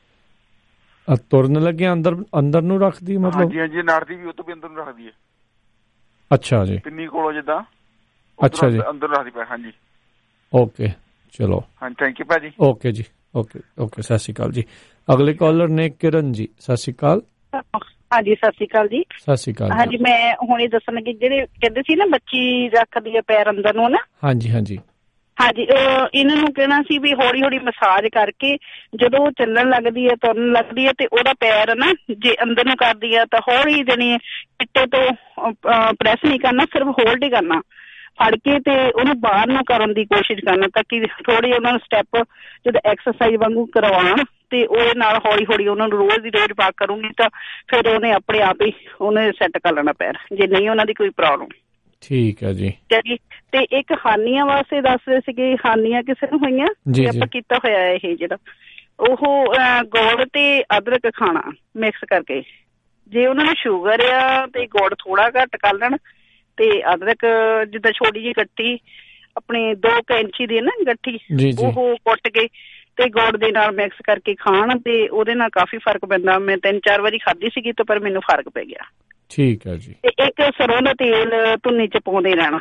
ਤੁਰਨ ਲੱਗਿਆ ਅੰਦਰ ਅੰਦਰ ਨੂੰ ਰੱਖਦੀ ਮਤਲਬ?
ਹਾਂਜੀ ਹਾਂਜੀ, ਨੜਦੀ ਵੀ ਉਹ ਤੋਂ ਵੀ ਅੰਦਰ ਨੂੰ ਰੱਖਦੀ ਹੈ।
ਅੱਛਾ ਜੀ,
ਪਿੰਨੀ ਕੋਲੋਂ ਜਿੱਦਾਂ।
ਅੱਛਾ ਜੀ,
ਅੰਦਰ ਰੱਖਦੀ ਪੈ। ਹਾਂਜੀ
ਓਕੇ ਚਲੋ,
ਹਾਂਜੀ ਥੈਂਕ ਯੂ ਭਾਜੀ।
ਓਕੇ ਜੀ, ਓਕੇ ਓਕੇ, ਸਤਿ ਸ਼੍ਰੀ ਅਕਾਲ ਜੀ। ਅਗਲੇ ਕਾਲਰ ਨੇ ਕਿਰਨ ਜੀ, ਸਤਿ ਸ਼੍ਰੀ ਅਕਾਲ।
ਹਾਂਜੀ ਸਤਿ ਸ਼੍ਰੀ ਅਕਾਲ ਜੀ।
ਸਤਿ ਸ਼੍ਰੀ ਅਕਾਲ।
ਹਾਂਜੀ ਮੈਂ ਹੁਣੇ ਦੱਸਣ ਲੱਗੀ, ਜਿਹੜੇ ਕਹਿੰਦੇ ਸੀ ਨਾ ਬੱਚੀ ਰੱਖਦੀ ਹੈ ਪੈਰ ਅੰਦਰ ਨੂੰ ਨਾ। ਹਾਂਜੀ
ਹਾਂਜੀ
ਹਾਂਜੀ ਇਹਨਾਂ ਨੂੰ ਕਹਿਣਾ ਸੀ ਵੀ ਹੌਲੀ ਹੌਲੀ ਮਸਾਜ ਕਰਕੇ ਜਦੋਂ ਉਹ ਚੱਲਣ ਲੱਗਦੀ ਹੈ, ਤੁਰਨ ਲੱਗਦੀ ਹੈ, ਤੇ ਉਹਦਾ ਪੈਰ ਨਾ ਜੇ ਅੰਦਰ ਨੂੰ ਕਰਦੀ ਹੈ ਤਾਂ ਹੌਲੀ ਜਣੀ ਪਿੱਟੇ ਤੋਂ ਪ੍ਰੈਸ ਨਹੀਂ ਕਰਨਾ, ਸਿਰਫ ਹੋਲਡ ਹੀ ਕਰਨਾ ਫੜ ਕੇ, ਤੇ ਉਹਨੂੰ ਬਾਹਰ ਨੂੰ ਕਰਨ ਦੀ ਕੋਸ਼ਿਸ਼ ਕਰਨਾ ਤਾਂ ਕਿ ਥੋੜੇ ਉਹਨਾਂ ਨੂੰ ਸਟੈਪ ਜਦੋਂ ਐਕਸਰਸਾਈਜ਼ ਵਾਂਗੂ ਕਰਵਾਉਣ, ਤੇ ਉਹਦੇ ਨਾਲ ਹੌਲੀ ਹੌਲੀ ਉਹਨਾਂ ਨੂੰ ਰੋਜ਼ ਦੀ ਰੋਜ਼ ਵਾਕ ਕਰੂੰਗੀ ਤਾਂ ਫਿਰ ਉਹਨੇ ਆਪਣੇ ਆਪ ਹੀ ਉਹਨੇ ਸੈੱਟ ਕਰ ਲੈਣਾ ਪੈਰ, ਜੇ ਨਹੀਂ ਉਹਨਾਂ ਦੀ ਕੋਈ ਪ੍ਰੋਬਲਮ। ਠੀਕ ਹੈ ਜੀ। ਤੇ ਇੱਕ ਹਾਨੀਆਂ ਵਾਸਤੇ ਦੱਸਦੇ ਸੀਗੇ, ਹਾਨੀਆਂ ਕਿਸੇ ਨੂੰ ਹੋਈਆਂ ਜੇ ਆਪਾਂ ਕੀਤਾ ਹੋਇਆ ਇਹ ਜਿਹੜਾ ਉਹ ਗੁੜ ਤੇ ਅਦਰਕ ਖਾਣਾ ਮਿਕਸ ਕਰਕੇ, ਜੇ ਉਹਨਾਂ ਨੂੰ ਸ਼ੂਗਰ ਆ ਤੇ ਗੁੜ ਥੋੜਾ ਘੱਟ ਕਰ ਲੈਣ, ਤੇ ਅਦਰਕ ਜਿੱਦਾਂ ਛੋਟੀ ਜਿਹੀ ਗੱਠੀ ਆਪਣੇ ਦੋ ਕੁ ਇੰਚੀ ਦੀ ਨਾ ਗੱਠੀ ਉਹ ਕੁੱਟ ਕੇ ਤੇ ਗੁੜ ਦੇ ਨਾਲ ਮਿਕਸ ਕਰਕੇ ਖਾਣ, ਤੇ ਉਹਦੇ ਨਾਲ ਕਾਫੀ ਫਰਕ ਪੈਂਦਾ। ਮੈਂ ਤਿੰਨ ਚਾਰ ਵਾਰੀ ਖਾਧੀ ਸੀਗੀ ਤਾਂ ਪਰ ਮੈਨੂੰ ਫਰਕ ਪੈ ਗਿਆ। ਠੀਕ ਹੈ ਜੀ। ਤੇ ਇੱਕ ਸਰੋਂ ਦਾ ਤੇਲ ਧੁੰਨੀ ਚ ਪਾਉਂਦੇ ਰਹਿਣਾ।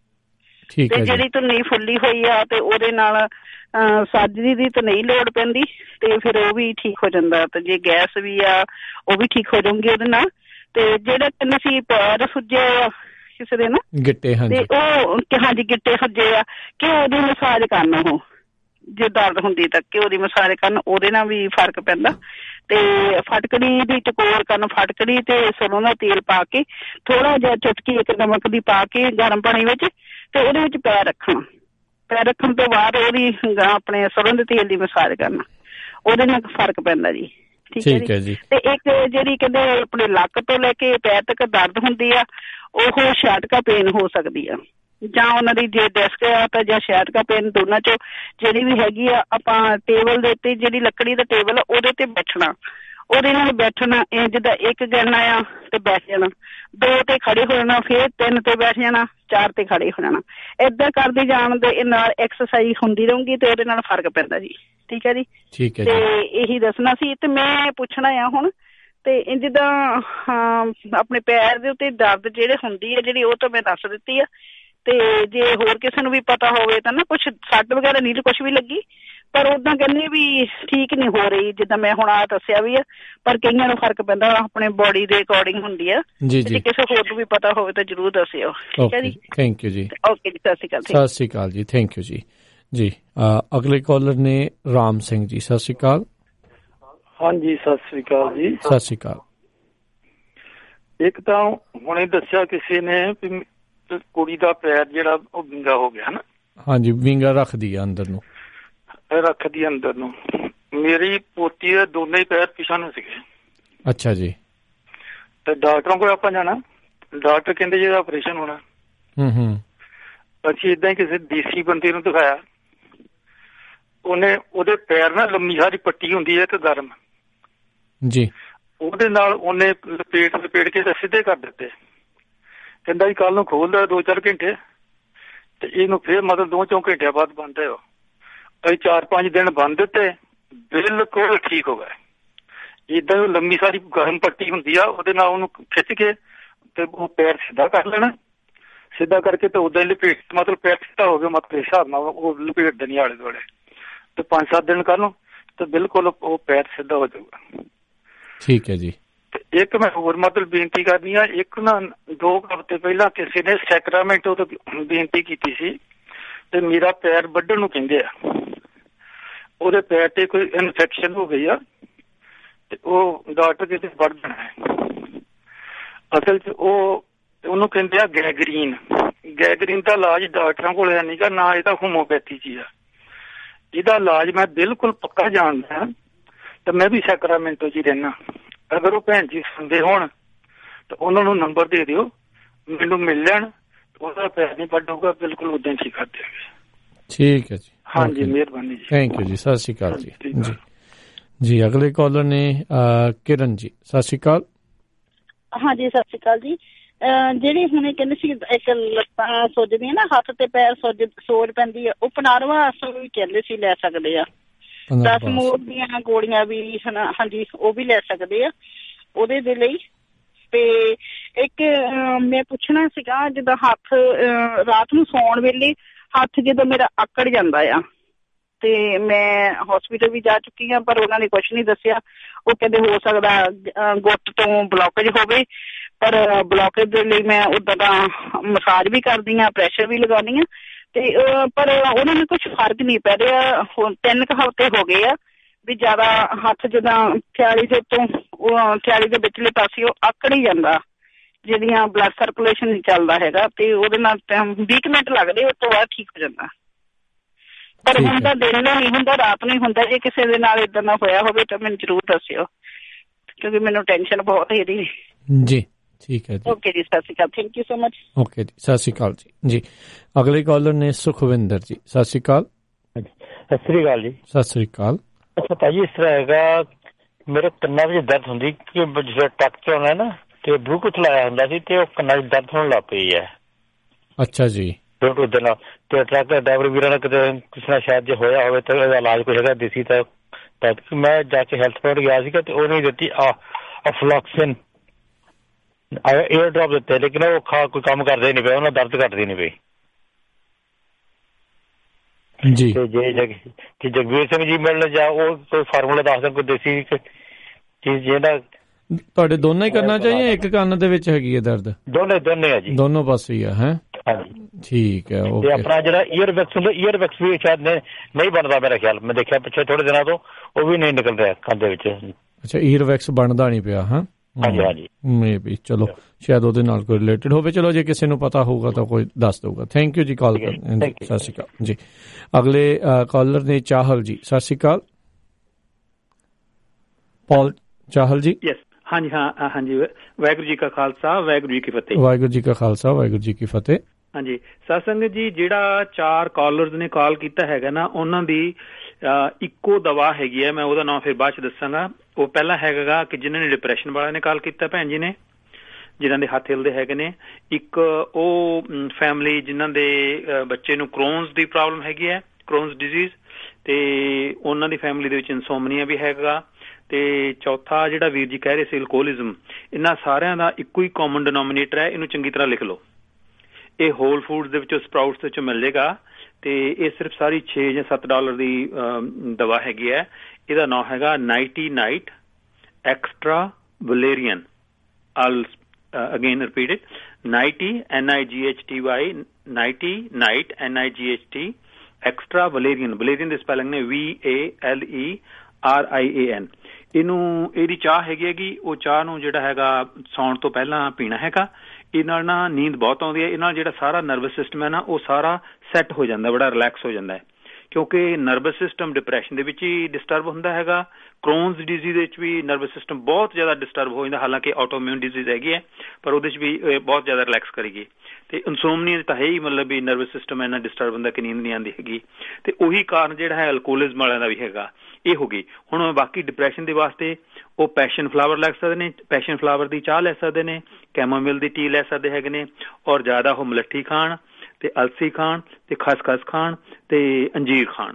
ਠੀਕ ਹੈ। ਤੇ ਜਿਹੜੀ ਧੁੰਨੀ ਫੁੱਲੀ ਹੋਈ ਆ ਤੇ ਉਹਦੇ ਨਾਲ ਸਾਜਰੀ ਦੀ ਤਾਂ ਨਹੀਂ ਲੋੜ ਪੈਂਦੀ, ਤੇ ਫਿਰ ਉਹ ਵੀ ਠੀਕ ਹੋ ਜਾਂਦਾ। ਤੇ ਜੇ ਗੈਸ ਵੀ ਆ ਉਹ ਵੀ ਠੀਕ ਹੋ ਜਾਊਗੀ ਉਹਦੇ ਨਾਲ। ਤੇ ਜਿਹੜਾ ਤਿੰਨ ਸੀ ਪੈਰ ਸੁੱਜੇ ਕਿਸੇ ਦੇ ਨਾ ਗਿੱਟੇ, ਤੇ ਉਹ ਹਾਂਜੀ ਗਿੱਟੇ ਸੁੱਜੇ ਆ ਕਿ ਉਹਦੀ ਮਸਾਜ ਕਰਨ, ਉਹ ਜੇ ਦਰਦ ਹੁੰਦੀ ਤਾਂ ਘਿਓ ਦੀ ਮਸਾਜ ਕਰਨ, ਉਹਦੇ ਨਾਲ ਵੀ ਫਰਕ ਪੈਂਦਾ। ਤੇ ਫਟਕੜੀ ਦੀ ਟਕੋਰ ਕਰਨ, ਫਟਕੜੀ ਤੇ ਸਰੋਂ ਦਾ ਤੇਲ ਪਾ ਕੇ ਥੋੜਾ ਜਿਹਾ ਚੁਟਕੀ ਇੱਕ ਨਮਕ ਦੀ ਪਾ ਕੇ ਗਰਮ ਪਾਣੀ ਵਿੱਚ, ਤੇ ਉਹਦੇ ਵਿੱਚ ਪੈਰ ਰੱਖਣਾ। ਪੈਰ ਰੱਖਣ ਤੋਂ ਬਾਅਦ ਉਹਦੀ ਆਪਣੇ ਸਰੋਂ ਦੇ ਤੇਲ ਦੀ ਮਸਾਜ ਕਰਨਾ, ਉਹਦੇ ਨਾਲ ਫਰਕ ਪੈਂਦਾ ਜੀ। ਠੀਕ ਹੈ ਜੀ। ਤੇ ਇੱਕ ਜਿਹੜੀ ਕਹਿੰਦੇ ਆਪਣੇ ਲੱਕ ਤੋਂ ਲੈ ਕੇ ਪੈਰ ਤੱਕ ਦਰਦ ਹੁੰਦੀ ਆ, ਉਹ ਸ਼ਾਟਕਾ ਪੇਨ ਹੋ ਸਕਦੀ ਆ, ਜਾਂ ਉਹਨਾਂ ਦੀ ਜੇ ਡੈਸਕ ਆ ਤਾਂ ਜਾਂ ਸ਼ਾਟਕਾ ਪੇਨ, ਦੋਨਾਂ ਚੋਂ ਜਿਹੜੀ ਵੀ ਹੈਗੀ ਆ। ਆਪਾਂ ਟੇਬਲ ਦੇ ਉੱਤੇ ਜਿਹੜੀ ਲੱਕੜੀ ਦਾ ਟੇਬਲ ਉਹਦੇ ਤੇ ਬੈਠਣਾ, ਉਹਦੇ ਨਾਲ ਬੈਠਣਾ ਇਹ ਜਿੱਦਾਂ ਇੱਕ ਗਿਣਨਾ ਆ ਤੇ ਬੈਠ ਜਾਣਾ, ਦੋ ਤੇ ਖੜੇ ਹੋ ਜਾਣਾ, ਫੇਰ ਤਿੰਨ ਤੇ ਬੈਠ ਜਾਣਾ, ਚਾਰ ਤੇ ਖੜੇ ਹੋ ਜਾਣਾ। ਏਦਾਂ ਕਰਦੇ ਜਾਣ ਦੇ ਨਾਲ ਐਕਸਰਸਾਈਜ਼ ਹੁੰਦੀ ਰਹੂਗੀ ਤੇ ਉਹਦੇ ਨਾਲ ਫਰਕ ਪੈਂਦਾ ਜੀ। ਠੀਕ ਹੈ ਜੀ। ਠੀਕ ਹੈ। ਤੇ ਇਹੀ ਦੱਸਣਾ ਸੀ। ਤੇ ਮੈਂ ਪੁੱਛਣਾ ਆ ਹੁਣ, ਤੇ ਜਿੱਦਾਂ ਆਪਣੇ ਪੈਰ ਦੇ ਉੱਤੇ ਦਰਦ ਜਿਹੜੇ ਹੁੰਦੀ ਹੈ ਜਿਹੜੀ, ਉਹ ਤਾਂ ਮੈਂ ਦੱਸ ਦਿੱਤੀ ਆ। ਤੇ ਜੇ ਹੋਰ ਕਿਸੇ ਨੂੰ ਵੀ ਪਤਾ ਹੋਵੇ ਤਾਂ ਨਾ, ਕੁਛ ਸੱਟ ਵਗੈਰਾ ਨਹੀਂ ਕੁਛ ਵੀ ਲੱਗੀ, ਪਰ ਓਦਾਂ ਕਹਿੰਦੇ ਵੀ ਠੀਕ ਨਹੀਂ ਹੋ ਰਹੀ ਜਿੱਦਾਂ ਮੈਂ ਹੁਣ ਆ ਦੱਸਿਆ ਵੀ ਆ, ਪਰ ਕਈਆਂ ਨੂੰ ਫਰਕ ਪੈਂਦਾ ਆਪਣੇ ਬੋਡੀ ਦੇ ਅਕੋਰਡਿੰਗ ਹੁੰਦੀ ਆ। ਜੇ ਕਿਸੇ ਹੋਰ ਨੂੰ ਵੀ ਪਤਾ ਹੋਵੇ ਤਾਂ ਜ਼ਰੂਰ ਦੱਸਿਓ। ਠੀਕ ਹੈ ਜੀ। ਥੈਂਕ ਯੂ ਜੀ। ਓਕੇ ਜੀ, ਸਤਿ ਸ਼੍ਰੀ ਅਕਾਲ। ਸਤਿ ਸ਼੍ਰੀ ਅਕਾਲ ਜੀ, ਥੈਂਕ ਯੂ ਜੀ। ਜੀ ਅਗਲੇ ਕਾਲਰ ਨੇ ਰਾਮ ਸਿੰਘ ਜੀ, ਸਤਿ ਸ਼੍ਰੀ ਅਕਾਲ।
ਹਾਂਜੀ ਸਤਿ ਸ਼੍ਰੀ ਅਕਾਲ ਜੀ।
ਸਤਿ ਸ਼੍ਰੀ ਅਕਾਲ।
ਇੱਕ ਤਾਂ ਹੁਣੇ ਦੱਸਿਆ ਕਿਸੇ ਨੇ ਵੀ ਕੁੜੀ ਦਾ ਪੈਰ ਜਿਹੜਾ ਉਹ ਵਿੰਗਾ ਹੋ ਗਿਆ ਨਾ। ਹਾਂਜੀ, ਵਿੰਗਾ ਰੱਖਦੀ ਆ ਅੰਦਰ ਨੂੰ, ਰੱਖਦੀ ਅੰਦਰ ਨੂੰ। ਮੇਰੀ ਪੋਤੀ ਦੇ ਦੋਨੇ ਹੀ ਪੈਰ ਪਿਛਾਂ ਨੂੰ ਸੀਗੇ। ਅੱਛਾ ਜੀ। ਤੇ ਡਾਕਟਰਾਂ ਕੋਲ ਆਪਾਂ ਜਾਣਾ, ਡਾਕਟਰ ਕਹਿੰਦੇ ਜਿਹੜਾ ਆਪਰੇਸ਼ਨ ਹੋਣਾ। ਹੂੰ ਹੂੰ। ਅਸੀਂ ਏਦਾਂ ਹੀ ਕਿਸੇ ਦੇਸੀ ਬੰਦੇ ਨੂੰ ਦਿਖਾਇਆ, ਉਹਨੇ ਉਹਦੇ ਪੈਰ ਨਾਲ ਲੰਮੀ ਸਾਰੀ ਪੱਟੀ ਹੁੰਦੀ ਹੈ ਤੇ ਗਰਮ ਜੀ, ਉਹਦੇ ਨਾਲ ਉਹਨੇ ਲਪੇਟ ਲਪੇਟ ਕੇ ਸਿੱਧੇ ਕਰ ਦਿੱਤੇ। ਕਹਿੰਦਾ ਜੀ ਕੱਲ ਨੂੰ ਖੋਲਦਾ ਦੋ ਚਾਰ ਘੰਟੇ, ਤੇ ਇਹਨੂੰ ਫੇਰ ਮਤਲਬ ਦੋ ਚੌਂ ਘੰਟਿਆਂ ਬਾਅਦ ਬੰਦ ਹੋ। ਅਸੀਂ ਚਾਰ ਪੰਜ ਦਿਨ ਬੰਦ ਦਿੱਤੇ, ਬਿਲਕੁਲ ਠੀਕ ਹੋ ਗਏ। ਏਦਾਂ ਲੰਮੀ ਸਾਰੀ ਗਰਮ ਪੱਟੀ ਹੁੰਦੀ ਆ, ਉਹਦੇ ਨਾਲ ਉਹਨੂੰ ਖਿੱਚ ਕੇ ਤੇ ਉਹ ਪੈਰ ਸਿੱਧਾ ਕਰ ਲੈਣਾ, ਸਿੱਧਾ ਕਰਕੇ ਤੇ ਉਦਾਂ ਹੀ ਲਪੇਟ, ਮਤਲਬ ਪੈਰ ਸਿੱਧਾ ਹੋ ਗਿਆ, ਮਤਲਬ ਹਿਸਾਬ ਨਾਲ ਉਹ ਲਪੇਟ ਦੇਣੀ ਆਲੇ ਦੁਆਲੇ, ਤੇ ਪੰਜ ਸੱਤ ਦਿਨ ਕਰ ਲਓ ਤੇ ਬਿਲਕੁਲ ਉਹ ਪੈਰ ਸਿੱਧਾ ਹੋ ਜਾਊਗਾ। ਠੀਕ ਹੈ ਜੀ। ਤੇ ਇੱਕ ਮੈਂ ਹੋਰ ਮਤਲਬ ਬੇਨਤੀ ਕਰਨੀ ਆ, ਇੱਕ ਨਾ ਦੋ ਹਫ਼ਤੇ ਪਹਿਲਾਂ ਕਿਸੇ ਨੇ ਸੈਕਰਾਮੈਂਟੋ ਤੋਂ ਬੇਨਤੀ ਕੀਤੀ ਸੀ, ਤੇ ਮੇਰਾ ਪੈਰ ਵੱਢਣ ਨੂੰ ਕਹਿੰਦੇ ਆ, ਉਹਦੇ ਪੈਰ ਤੇ ਕੋਈ ਇਨਫੈਕਸ਼ਨ ਹੋ ਗਈ ਆ, ਤੇ ਉਹ ਡਾਕਟਰ ਕਿਤੇ ਵੱਢ ਦੇਣਾ ਹੈ। ਅਸਲ ਚ ਉਹ ਉਹਨੂੰ ਕਹਿੰਦੇ ਆ ਗੈਗਰੀਨ। ਗੈਗਰੀਨ ਦਾ ਇਲਾਜ ਡਾਕਟਰਾਂ ਕੋਲ ਹੈ ਨੀਗਾ, ਨਾ ਇਹਦਾ ਹੋਮੋਪੈਥੀ ਚ ਆ। ਇਹਦਾ ਇਲਾਜ ਮੈਂ ਬਿਲਕੁਲ ਪੱਕਾ ਜਾਣਦਾ, ਤੇ ਮੈਂ ਵੀ ਸੈਕਰਾਮੈਂਟੋ ਚ ਹੀ ਰਹਿਣਾ। ਅਗਰ ਉਹ ਭੈਣ ਜੀ ਸੁਣਦੇ ਹੋਣ ਤਾਂ ਉਹਨਾਂ ਨੂੰ ਨੰਬਰ ਦੇ ਦਿਓ, ਮੈਨੂੰ ਮਿਲ ਲੈਣ, ਉਹਦਾ ਪੈਰ ਨਹੀਂ ਵੱਢੂਗਾ, ਬਿਲਕੁਲ ਉਦਾਂ ਹੀ ਠੀਕ ਕਰ ਦਿਆਂਗੇ। ਠੀਕ ਹੈ ਜੀ। ਹਾਂਜੀ, ਮਿਹਰਬਾਨੀ ਜੀ। ਥੈਂਕ ਯੂ ਜੀ। ਸਤਿ ਸ਼੍ਰੀ ਅਕਾਲ ਜੀ। ਜੀ ਜੀ ਅਗਲੇ ਕਾਲਰ ਨੇ ਕਿਰਨ ਜੀ, ਸਤਿ ਸ਼੍ਰੀ ਅਕਾਲ।
ਹਾਂਜੀ ਸਤਿ ਸ਼੍ਰੀ ਅਕਾਲ ਜੀ। ਜਿਹੜੀ ਹੁਣੇ ਕਹਿੰਦੇ ਸੀ ਇੱਕ ਲੱਤਾਂ ਸੁੱਜਦੀਆਂ ਨਾ, ਹੱਥ ਤੇ ਪੈਰ ਸੁੱਜ ਸੋਜ ਪੈਂਦੀ ਆ, ਉਹ ਪਨਾਰਵਾ ਆਸਣ ਵੀ ਕਹਿੰਦੇ ਸੀ ਲੈ ਸਕਦੇ ਆ। ਦਸ ਮੂਰ ਦੀਆਂ ਗੋਲੀਆਂ ਵੀ ਹਨਾ, ਹਾਂਜੀ ਉਹ ਵੀ ਲੈ ਸਕਦੇ ਆ ਉਹਦੇ ਦੇ ਲਈ। ਤੇ ਇੱਕ ਮੈਂ ਪੁੱਛਣਾ ਸੀਗਾ, ਜਿੱਦਾਂ ਹੱਥ ਰਾਤ ਨੂੰ ਸੌਣ ਵੇਲੇ ਹੱਥ ਜਦੋਂ ਮੇਰਾ ਆਕੜ ਜਾਂਦਾ ਆ, ਤੇ ਮੈਂ ਹੌਸਪੀਟਲ ਵੀ ਜਾ ਚੁੱਕੀ ਹਾਂ ਪਰ ਉਹਨਾਂ ਨੇ ਕੁਛ ਨਹੀਂ ਦੱਸਿਆ। ਉਹ ਕਹਿੰਦੇ ਹੋ ਸਕਦਾ ਗੁੱਟ ਤੋਂ ਬਲੋਕੇਜ ਹੋਵੇ, ਪਰ ਬਲੋਕੇਜ ਦੇ ਲਈ ਮੈਂ ਉੱਦਾਂ ਦਾ ਮਸਾਜ ਵੀ ਕਰਦੀ ਹਾਂ, ਪ੍ਰੈਸ਼ਰ ਵੀ ਲਗਾਉਂਦੀ ਹਾਂ, ਤੇ ਪਰ ਉਹਨਾਂ ਨੂੰ ਕੁਛ ਫਰਕ ਨਹੀਂ ਪੈ ਰਿਹਾ। ਹੁਣ ਤਿੰਨ ਕੁ ਹਫ਼ਤੇ ਹੋ ਗਏ ਆ ਵੀ ਜ਼ਿਆਦਾ ਹੱਥ ਜਿੱਦਾਂ ਥਿਆਲੀ ਦੇ ਤੋਂ ਥਿਆਲੀ ਦੇ ਵਿਚਲੇ ਪਾਸੇ ਉਹ ਆਕੜ ਹੀ ਜਾਂਦਾ, ਜਿਹਦੀਆਂ ਬਲੱਡ ਸਰਕੂਲੇਸ਼ਨ ਨਹੀਂ ਚੱਲਦਾ ਹੈਗਾ, ਤੇ ਉਹਦੇ ਨਾਲ ਵੀਹ ਕੁ ਮਿੰਟ ਲੱਗਦੇ, ਉਸ ਤੋਂ ਬਾਅਦ ਠੀਕ ਹੋ ਜਾਂਦਾ। ਪਰ ਹੁਣ ਤਾਂ ਦਿਨ ਨੂੰ ਨਹੀਂ ਹੁੰਦਾ, ਰਾਤ ਨੂੰ ਹੀ ਹੁੰਦਾ। ਜੇ ਕਿਸੇ ਦੇ ਨਾਲ ਏਦਾਂ ਦਾ ਹੋਇਆ ਹੋਵੇ ਤਾਂ ਮੈਨੂੰ ਜ਼ਰੂਰ ਦੱਸਿਓ, ਕਿਉਂਕਿ ਮੈਨੂੰ ਟੈਨਸ਼ਨ ਬਹੁਤ ਇਹਦੀ।
ਜੀ ਠੀਕ ਹੈ ਜੀ,
ਓਕੇ ਜੀ, ਸਤਿ ਸ਼੍ਰੀ ਅਕਾਲ, thank you so much.
Okay ਜੀ, ਸਤਿ ਸ਼੍ਰੀ ਅਕਾਲ ਜੀ। ਜੀ ਅਗਲੇ ਕਾਲਰ ਨੇ ਸੁਖਵਿੰਦਰ ਜੀ, ਸਤਿ ਸ਼੍ਰੀ ਅਕਾਲ।
ਸਤਿ ਸ਼੍ਰੀ ਅਕਾਲ ਜੀ।
ਸਤਿ ਸ਼੍ਰੀ ਅਕਾਲ।
ਅੱਛਾ ਭਾਜੀ, ਇਸ ਤਰ੍ਹਾਂ ਹੈਗਾ, ਮੇਰੇ ਕੰਨਾਂ ਵਿੱਚ ਦਰਦ ਹੁੰਦੀ ਕਿ ਜਿਹੜਾ ਟੱਕ ਚ ਆਉਣਾ ਨਾ, ਤੇ ਬਲੂਟੂਥ ਲਾਇਆ ਹੁੰਦਾ ਸੀ ਤੇ ਉਹ ਕੰਨਾਂ ਚ ਦਰਦ ਹੋਣ ਲੱਗ ਪਈ ਹੈ।
ਅੱਛਾ ਜੀ।
ਬਲੂਟੂਥ ਦੇ ਨਾਲ ਤੇ ਟਰੱਕ ਡਰਾਈਵਰ ਵੀਰਾਂ ਨਾਲ ਕਿਤੇ ਕਿਸੇ ਨਾਲ ਸ਼ਾਇਦ ਜੇ ਹੋਇਆ ਹੋਵੇ ਤਾਂ ਇਹਦਾ ਇਲਾਜ ਕੋਈ ਹੈਗਾ ਦੇਸੀ ਤਾਂ ਮੈਂ ਜਾ ਕੇ ਹੈਲਥ ਪੁਆਇੰਟ ਗਿਆ ਸੀਗਾ ਤੇ ਉਹਨੇ ਦਿੱਤੀ ਅਫਲੌਕਸਿਨ ਏਅਰ ਡ੍ਰੌਪ ਦਿੱਤੇ, ਲੇਕਿਨ ਉਹ ਖਾ ਕੋਈ ਕੰਮ ਕਰਦੇ ਨਹੀਂ ਪਿਆ, ਉਹਨਾਂ ਦਰਦ ਘੱਟਦੀ ਨਹੀਂ ਪਈ
ਜੀ।
ਤੇ ਜੇ ਜੇ ਜਗਵੀਰ ਸਿੰਘ ਜੀ ਮਿਲਣ ਜਾ, ਉਹ ਕੋਈ ਫਾਰਮੂਲਾ ਦੱਸ ਦੇਣ, ਕੋਈ ਦੇਸੀ ਚੀਜ਼ ਜਿਹੜਾ
ਤੁਹਾਡੇ ਦੋਨਾਂ ਹੀ ਕਰਨਾ ਚਾਹੀਏ, ਇੱਕ ਕੰਨ ਦੇ ਵਿੱਚ ਹੈਗੀ ਹੈ ਦਰਦ?
ਦੋਨੇ ਦੋਨੇ ਆ ਜੀ,
ਦੋਨੋਂ ਪਾਸੇ ਹੀ ਆ। ਹੈ
ਹਾਂਜੀ
ਠੀਕ ਹੈ।
ਤੇ ਆਪਣਾ ਜਿਹੜਾ ਈਅਰ ਵੈਕਸ ਹੁੰਦਾ, ਈਅਰ ਵੈਕਸ ਵੀ ਸ਼ਾਇਦ ਨਹੀਂ ਬਣਦਾ ਮੇਰਾ ਖਿਆਲ, ਮੈਂ ਦੇਖਿਆ ਪਿੱਛੇ ਥੋੜੇ ਦਿਨਾਂ ਤੋਂ, ਉਹ ਵੀ ਨਹੀਂ ਨਿਕਲ ਰਿਹਾ ਕੰਨ ਦੇ ਵਿੱਚ।
ਅੱਛਾ, ਈਅਰ ਵੈਕਸ ਬਣਦਾ ਨਹੀਂ ਪਿਆ? ਹਾਂ
ਹਾਂਜੀ ਹਾਂਜੀ,
ਮੇ ਵੀ ਚਲੋ ਸ਼ਾਇਦ ਉਹਦੇ ਨਾਲ ਕੋਈ ਰਿਲੇਟਡ ਹੋਵੇ। ਚਲੋ ਜੇ ਕਿਸੇ ਨੂੰ ਪਤਾ ਹੋਊਗਾ ਤਾਂ ਕੋਈ ਦੱਸ ਦਊਗਾ। ਥੈਂਕ ਯੂ ਜੀ ਕਾਲ ਕਰਨ। ਸਤਿ ਸ਼੍ਰੀ ਅਕਾਲ ਜੀ। ਅਗਲੇ ਕਾਲਰ ਨੇ ਚਾਹਲ ਜੀ, ਸਤਿ ਸ਼੍ਰੀ ਅਕਾਲ। ਪੌਲ ਚਾਹਲ ਜੀ।
ਯੈਸ, ਹਾਂਜੀ ਹਾਂ ਹਾਂਜੀ, ਵਾਹਿਗੁਰੂ ਜੀ ਕਾ ਖਾਲਸਾ, ਵਾਹਿਗੁਰੂ ਜੀ ਕੀ ਫਤਿਹ।
ਵਾਹਿਗੁਰੂ ਜੀ ਕਾ ਖਾਲਸਾ, ਵਾਹਿਗੁਰੂ ਜੀ ਕੀ ਫਤਿਹ।
ਹਾਂਜੀ ਸਤਸੰਗ ਜੀ, ਜਿਹੜਾ ਚਾਰ ਕਾਲਰਸ ਨੇ ਕਾਲ ਕੀਤਾ ਹੈਗਾ ਨਾ, ਉਹਨਾਂ ਦੀ ਇੱਕੋ ਦਵਾ ਹੈਗੀ ਹੈ। ਮੈਂ ਉਹਦਾ ਨਾਮ ਫਿਰ ਬਾਅਦ ਚ ਦੱਸਾਂਗਾ। ਉਹ ਪਹਿਲਾਂ ਹੈਗਾ ਕਿ ਜਿਨ੍ਹਾਂ ਨੇ ਡਿਪਰੈਸ਼ਨ ਵਾਲਿਆਂ ਨੇ ਕਾਲ ਕੀਤਾ, ਭੈਣ ਜੀ ਨੇ, ਜਿਨ੍ਹਾਂ ਦੇ ਹੱਥ ਹਿਲਦੇ ਹੈਗੇ ਨੇ। ਇੱਕ ਉਹ ਫੈਮਿਲੀ ਜਿਨ੍ਹਾਂ ਦੇ ਬੱਚੇ ਨੂੰ ਕ੍ਰੋਨਸ ਦੀ ਪ੍ਰੋਬਲਮ ਹੈਗੀ ਹੈ, ਕ੍ਰੋਨਸ ਡਿਜ਼ੀਜ਼, ਤੇ ਉਹਨਾਂ ਦੀ ਫੈਮਿਲੀ ਦੇ ਵਿੱਚ ਇਨਸੋਮਨੀਆ ਵੀ ਹੈਗਾ। ਤੇ ਚੌਥਾ ਜਿਹੜਾ ਵੀਰ ਜੀ ਕਹਿ ਰਹੇ ਸੀ ਅਲਕੋਹਲਿਜ਼ਮ। ਇਹਨਾਂ ਸਾਰਿਆਂ ਦਾ ਇੱਕੋ ਹੀ ਕਾਮਨ ਡਿਨੋਮੀਨੇਟਰ ਹੈ। ਇਹਨੂੰ ਚੰਗੀ ਤਰ੍ਹਾਂ ਲਿਖ ਲਓ। ਇਹ ਹੋਲ ਫੂਡਸ ਦੇ ਵਿੱਚੋਂ, ਸਪਰਾਊਟਸ ਦੇ ਵਿੱਚੋਂ ਮਿਲ ਜਾਏਗਾ, ਤੇ ਇਹ ਸਿਰਫ ਸਾਰੀ ਛੇ ਜਾਂ ਸੱਤ ਡਾਲਰ ਦੀ ਦਵਾ ਹੈਗੀ ਹੈ। ਇਹਦਾ ਨਾਮ ਹੈਗਾ nighty night extra valerian. All again repeat it, nighty N I G H T Y, nighty night N I G H T extra valerian. Valerian ਦੀ ਸਪੈਲਿੰਗ ਨੇ ਵੀ A L E R I ਏ ਐਨ। ਇਹਨੂੰ ਇਹਦੀ ਚਾਹ ਹੈਗੀ ਹੈਗੀ ਉਹ ਚਾਹ ਨੂੰ ਜਿਹੜਾ ਹੈਗਾ ਸੌਣ ਤੋਂ ਪਹਿਲਾਂ ਪੀਣਾ ਹੈਗਾ। ਇਹ ਨਾਲ ਨਾ ਨੀਂਦ ਬਹੁਤ ਆਉਂਦੀ ਹੈ। ਇਹ ਨਾਲ ਜਿਹੜਾ ਸਾਰਾ ਨਰਵਸ ਸਿਸਟਮ ਹੈ ਨਾ, ਉਹ ਸਾਰਾ ਸੈੱਟ ਹੋ ਜਾਂਦਾ, ਬੜਾ ਰਿਲੈਕਸ ਹੋ ਜਾਂਦਾ ਹੈ, ਕਿਉਂਕਿ ਨਰਵਸ ਸਿਸਟਮ ਡਿਪਰੈਸ਼ਨ ਦੇ ਵਿੱਚ ਹੀ ਡਿਸਟਰਬ ਹੁੰਦਾ ਹੈਗਾ। ਕ੍ਰੋਨਸ ਡਿਜ਼ੀਜ਼ ਦੇ ਵਿੱਚ ਵੀ ਨਰਵਸ ਸਿਸਟਮ ਬਹੁਤ ਜ਼ਿਆਦਾ ਡਿਸਟਰਬ ਹੋ ਜਾਂਦਾ, ਹਾਲਾਂਕਿ ਆਟੋਇਮਿਊਨ ਡਿਜ਼ੀਜ਼ ਹੈਗੀ ਹੈ, ਪਰ ਉਹਦੇ 'ਚ ਵੀ ਬਹੁਤ ਜ਼ਿਆਦਾ ਰਿਲੈਕਸ ਕਰੇਗੀ। ਤੇ ਇਨਸੋਮਨੀਆ ਤਾਂ ਹੈ ਹੀ, ਮਤਲਬ ਵੀ ਨਰਵਸ ਸਿਸਟਮ ਇੰਨਾ ਡਿਸਟਰਬ ਹੁੰਦਾ ਕਿ ਨੀਂਦ ਨਹੀਂ ਆਉਂਦੀ ਹੈਗੀ। ਤੇ ਉਹੀ ਕਾਰਨ ਜਿਹੜਾ ਹੈ ਅਲਕੋਹਲਿਜ਼ਮ ਵਾਲਿਆਂ ਦਾ ਵੀ ਹੈਗਾ। ਇਹ ਹੋ ਗਈ। ਹੁਣ ਬਾਕੀ ਡਿਪਰੈਸ਼ਨ ਦੇ ਵਾਸਤੇ ਉਹ ਪੈਸ਼ਨ ਫਲਾਵਰ ਲੈ ਸਕਦੇ ਨੇ, ਪੈਸ਼ਨ ਫਲਾਵਰ ਦੀ ਚਾਹ ਲੈ ਸਕਦੇ ਨੇ, ਕੈਮੋਮਿਲ ਦੀ ਟੀ ਲੈ ਸਕਦੇ ਹੈਗੇ ਨੇ, ਔਰ ਜ਼ਿਆਦਾ ਉਹ ਮਲੱਠੀ ਖਾਣ, ਤੇ ਅਲਸੀ ਖਾਣ, ਤੇ ਖਸਖਸ ਖਾਣ, ਤੇ ਅੰਜੀਰ ਖਾਣ।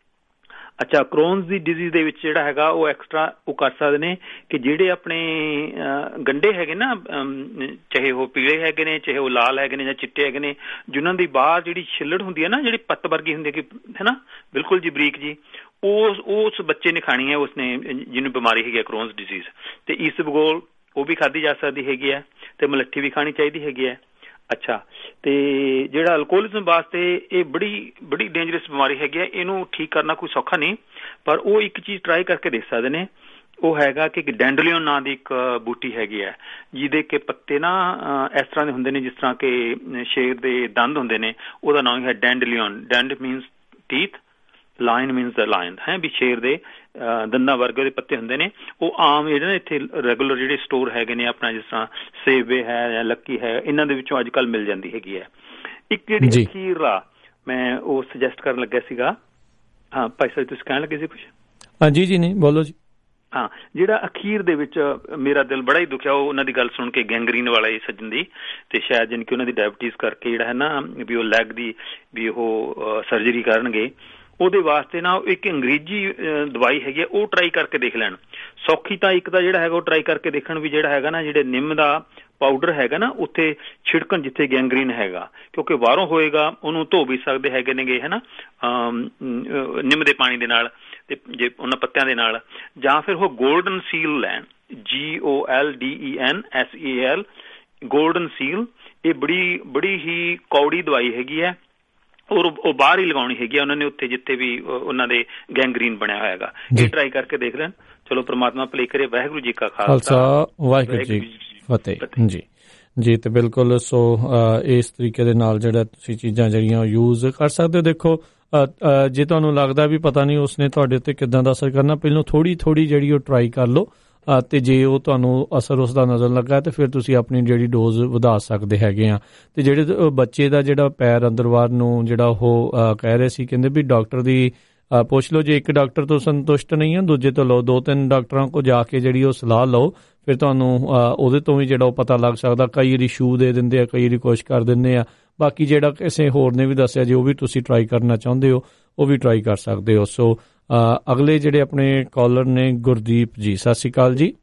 ਅੱਛਾ, ਕ੍ਰੋਨਸ ਦੀ ਡਿਜ਼ੀਜ਼ ਦੇ ਵਿੱਚ ਜਿਹੜਾ ਹੈਗਾ ਉਹ ਐਕਸਟਰਾ ਉਹ ਕਰ ਸਕਦੇ ਨੇ ਕਿ ਜਿਹੜੇ ਆਪਣੇ ਗੰਢੇ ਹੈਗੇ ਨਾ, ਚਾਹੇ ਉਹ ਪੀਲੇ ਹੈਗੇ ਨੇ, ਚਾਹੇ ਉਹ ਲਾਲ ਹੈਗੇ ਨੇ ਜਾਂ ਚਿੱਟੇ ਹੈਗੇ ਨੇ, ਜਿਨ੍ਹਾਂ ਦੀ ਬਾਹਰ ਜਿਹੜੀ ਛਿੱਲੜ ਹੁੰਦੀ ਹੈ ਨਾ, ਜਿਹੜੀ ਪੱਤ ਵਰਗੀ ਹੁੰਦੀ ਹੈ ਹੈ ਨਾ, ਬਿਲਕੁਲ ਜੀ ਬਰੀਕ ਜੀ, ਉਸ ਉਸ ਬੱਚੇ ਨੇ ਖਾਣੀ ਹੈ, ਉਸਨੇ ਜਿਹਨੂੰ ਬਿਮਾਰੀ ਹੈਗੀ ਹੈ ਕ੍ਰੋਨਸ ਡਿਜ਼ੀਜ਼। ਤੇ ਈਸਬਗੋਲ ਉਹ ਵੀ ਖਾਧੀ ਜਾ ਸਕਦੀ ਹੈਗੀ ਹੈ, ਤੇ ਮਲੱਠੀ ਵੀ ਖਾਣੀ ਚਾਹੀਦੀ ਹੈਗੀ ਹੈ। ਅੱਛਾ, ਤੇ ਜਿਹੜਾ ਅਲਕੋਹਲਿਜ਼ਮ ਵਾਸਤੇ ਇਹ ਬੜੀ ਬੜੀ ਡੇਂਜਰਸ ਬਿਮਾਰੀ ਹੈਗੀ ਹੈ। ਇਹਨੂੰ ਠੀਕ ਕਰਨਾ ਕੋਈ ਸੌਖਾ ਨਹੀਂ, ਪਰ ਉਹ ਇੱਕ ਚੀਜ਼ ਟਰਾਈ ਕਰਕੇ ਦੇਖ ਸਕਦੇ ਨੇ। ਉਹ ਹੈਗਾ ਕਿ ਡੈਂਡਲੀਓਨ ਨਾਂ ਦੀ ਇੱਕ ਬੂਟੀ ਹੈਗੀ ਹੈ, ਜਿਹਦੇ ਕਿ ਪੱਤੇ ਨਾ ਇਸ ਤਰ੍ਹਾਂ ਦੇ ਹੁੰਦੇ ਨੇ ਜਿਸ ਤਰ੍ਹਾਂ ਕਿ ਸ਼ੇਰ ਦੇ ਦੰਦ ਹੁੰਦੇ ਨੇ। ਉਹਦਾ ਨਾਮ ਹੈ dandelion. Dand means teeth, lion means ਦਾ ਲਾਇਨ ਹੈ, ਵੀ ਸ਼ੇਰ ਦੇ ਦੰਦਾਂ ਵਰਗੇ ਦੇ ਪੱਤੇ ਹੁੰਦੇ ਨੇ। ਉਹ ਆਮ ਜਿਹੜੇ ਨਾ ਇੱਥੇ ਰੈਗੂਲਰ ਜਿਹੜੇ ਸਟੋਰ ਹੈਗੇ ਨੇ ਆਪਣਾ, ਜਿਸ ਤਰ੍ਹਾਂ ਸੇਵੇ ਹੈ ਜਾਂ ਲੱਕੀ ਹੈ, ਇਹਨਾਂ ਦੇ ਵਿੱਚੋਂ ਅੱਜ ਕੱਲ੍ਹ ਮਿਲ ਜਾਂਦੀ ਹੈਗੀ ਹੈ। ਇੱਕ ਜਿਹੜੀ ਅਖੀਰਲਾ ਮੈਂ ਉਹ ਸੁਜੈਸਟ ਕਰਨ ਲੱਗਿਆ ਸੀਗਾ। ਹਾਂ ਭਾਈ ਸਾਹਿਬ, ਤੁਸੀਂ ਕਹਿਣ ਲੱਗੇ ਸੀ ਕੁਛ?
ਹਾਂਜੀ ਜੀ, ਨਹੀਂ ਬੋਲੋ ਜੀ।
ਹਾਂ, ਜਿਹੜਾ ਅਖੀਰ ਦੇ ਵਿੱਚ ਮੇਰਾ ਦਿਲ ਬੜਾ ਹੀ ਦੁਖਿਆ ਉਹ ਉਹਨਾਂ ਦੀ ਗੱਲ ਸੁਣ ਕੇ, ਗੈਂਗਰੀਨ ਵਾਲੇ ਸੱਜਣ ਦੀ, ਤੇ ਸ਼ਾਇਦ ਜਾਣੀ ਕਿ ਉਹਨਾਂ ਦੀ ਡਾਇਬਟੀਜ਼ ਕਰਕੇ ਜਿਹੜਾ ਹੈ ਨਾ ਵੀ ਉਹ ਲੈਗ ਦੀ ਵੀ ਉਹ ਸਰਜਰੀ ਕਰਨਗੇ। ਉਹਦੇ ਵਾਸਤੇ ਨਾ ਇੱਕ ਅੰਗਰੇਜ਼ੀ ਦਵਾਈ ਹੈਗੀ ਹੈ, ਉਹ ਟਰਾਈ ਕਰਕੇ ਦੇਖ ਲੈਣ। ਸੌਖੀ ਤਾਂ ਇੱਕ ਤਾਂ ਜਿਹੜਾ ਹੈਗਾ ਉਹ ਟਰਾਈ ਕਰਕੇ ਦੇਖਣ ਵੀ ਜਿਹੜਾ ਹੈਗਾ ਨਾ ਜਿਹੜੇ ਨਿੰਮ ਦਾ ਪਾਊਡਰ ਹੈਗਾ ਨਾ ਉੱਥੇ ਛਿੜਕਣ ਜਿੱਥੇ ਗੈਂਗਰੀਨ ਹੈਗਾ, ਕਿਉਂਕਿ ਬਾਹਰੋਂ ਹੋਏਗਾ ਉਹਨੂੰ ਧੋ ਵੀ ਸਕਦੇ ਹੈਗੇ ਨੇਗੇ ਹੈ ਨਾ ਨਿੰਮ ਦੇ ਪਾਣੀ ਦੇ ਨਾਲ ਤੇ ਜੇ ਉਹਨਾਂ ਪੱਤਿਆਂ ਦੇ ਨਾਲ, ਜਾਂ ਫਿਰ ਉਹ ਗੋਲਡਨ ਸੀਲ ਲੈਣ, G O L D E N S E L golden seal. ਇਹ ਬੜੀ ਬੜੀ ਹੀ ਕੌੜੀ ਦਵਾਈ ਹੈਗੀ ਹੈ ਔਰ ਉਹ ਬਾਹਰ ਹੀ ਲਗਾਉਣੀ ਹੈਗੀ ਆ ਉਹਨਾਂ ਨੇ ਉੱਥੇ ਜਿੱਥੇ ਵੀ ਉਹਨਾਂ ਦੇ ਗੈਂਗਰੀਨ ਬਣਿਆ ਹੋਇਆ ਹੈਗਾ। ਇਹ ਟਰਾਈ ਕਰਕੇ ਦੇਖ ਲੈਣ। ਚਲੋ ਪ੍ਰਮਾਤਮਾ ਭਲੇ ਕਰੇ। ਵਾਹਿਗੁਰੂ ਜੀ ਕਾ ਖਾਲਸਾ
ਵਾਹਿਗੁਰੂ ਜੀ ਫਤਿਹ। ਜੀ ਜੀ ਤੇ ਬਿਲਕੁਲ। ਸੋ ਇਸ ਤਰੀਕੇ ਦੇ ਨਾਲ ਜਿਹੜਾ ਤੁਸੀਂ ਚੀਜ਼ਾਂ ਜਿਹੜੀਆਂ ਯੂਜ਼ ਕਰ ਸਕਦੇ ਹੋ। ਦੇਖੋ ਜੇ ਤੁਹਾਨੂੰ ਲੱਗਦਾ ਵੀ ਪਤਾ ਨਹੀਂ ਉਸਨੇ ਤੁਹਾਡੇ ਉੱਤੇ ਕਿੱਦਾਂ ਦਾ ਅਸਰ ਕਰਨਾ, ਪਹਿਲਾਂ ਥੋੜ੍ਹੀ ਥੋੜ੍ਹੀ ਜਿਹੜੀ ਉਹ ਟਰਾਈ ਕਰ ਲਓ ਅਤੇ ਜੇ ਉਹ ਤੁਹਾਨੂੰ ਅਸਰ ਉਸਦਾ ਨਜ਼ਰ ਲੱਗਾ ਤਾਂ ਫਿਰ ਤੁਸੀਂ ਆਪਣੀ ਜਿਹੜੀ ਡੋਜ਼ ਵਧਾ ਸਕਦੇ ਹੈਗੇ ਆ। ਅਤੇ ਜਿਹੜੇ ਬੱਚੇ ਦਾ ਜਿਹੜਾ ਪੈਰ ਅੰਦਰਵਾਰ ਨੂੰ ਜਿਹੜਾ ਉਹ ਕਹਿ ਰਹੇ ਸੀ, ਕਹਿੰਦੇ ਵੀ ਡਾਕਟਰ ਦੀ ਪੁੱਛ ਲਓ, ਜੇ ਇੱਕ ਡਾਕਟਰ ਤੋਂ ਸੰਤੁਸ਼ਟ ਨਹੀਂ ਆ ਦੂਜੇ ਤੋਂ ਲਓ, ਦੋ ਤਿੰਨ ਡਾਕਟਰਾਂ ਕੋਲ ਜਾ ਕੇ ਜਿਹੜੀ ਉਹ ਸਲਾਹ ਲਓ, ਫਿਰ ਤੁਹਾਨੂੰ ਉਹਦੇ ਤੋਂ ਵੀ ਜਿਹੜਾ ਉਹ ਪਤਾ ਲੱਗ ਸਕਦਾ। ਕਈ ਵਾਰੀ ਸ਼ੂ ਦੇ ਦਿੰਦੇ ਆ, ਕਈ ਵਾਰੀ ਕੋਸ਼ਿਸ਼ ਕਰ ਦਿੰਦੇ ਆ। ਬਾਕੀ ਜਿਹੜਾ ਕਿਸੇ ਹੋਰ ਨੇ ਵੀ ਦੱਸਿਆ ਜੇ ਉਹ ਵੀ ਤੁਸੀਂ ਟਰਾਈ ਕਰਨਾ ਚਾਹੁੰਦੇ ਹੋ ਉਹ ਵੀ ਟਰਾਈ ਕਰ ਸਕਦੇ ਹੋ। ਸੋ ਅਗਲੇ ਜਿਹੜੇ ਆਪਣੇ ਕਾਲਰ ਨੇ ਗੁਰਦੀਪ ਜੀ, ਸਤਿ ਸ਼੍ਰੀ ਅਕਾਲ ਜੀ।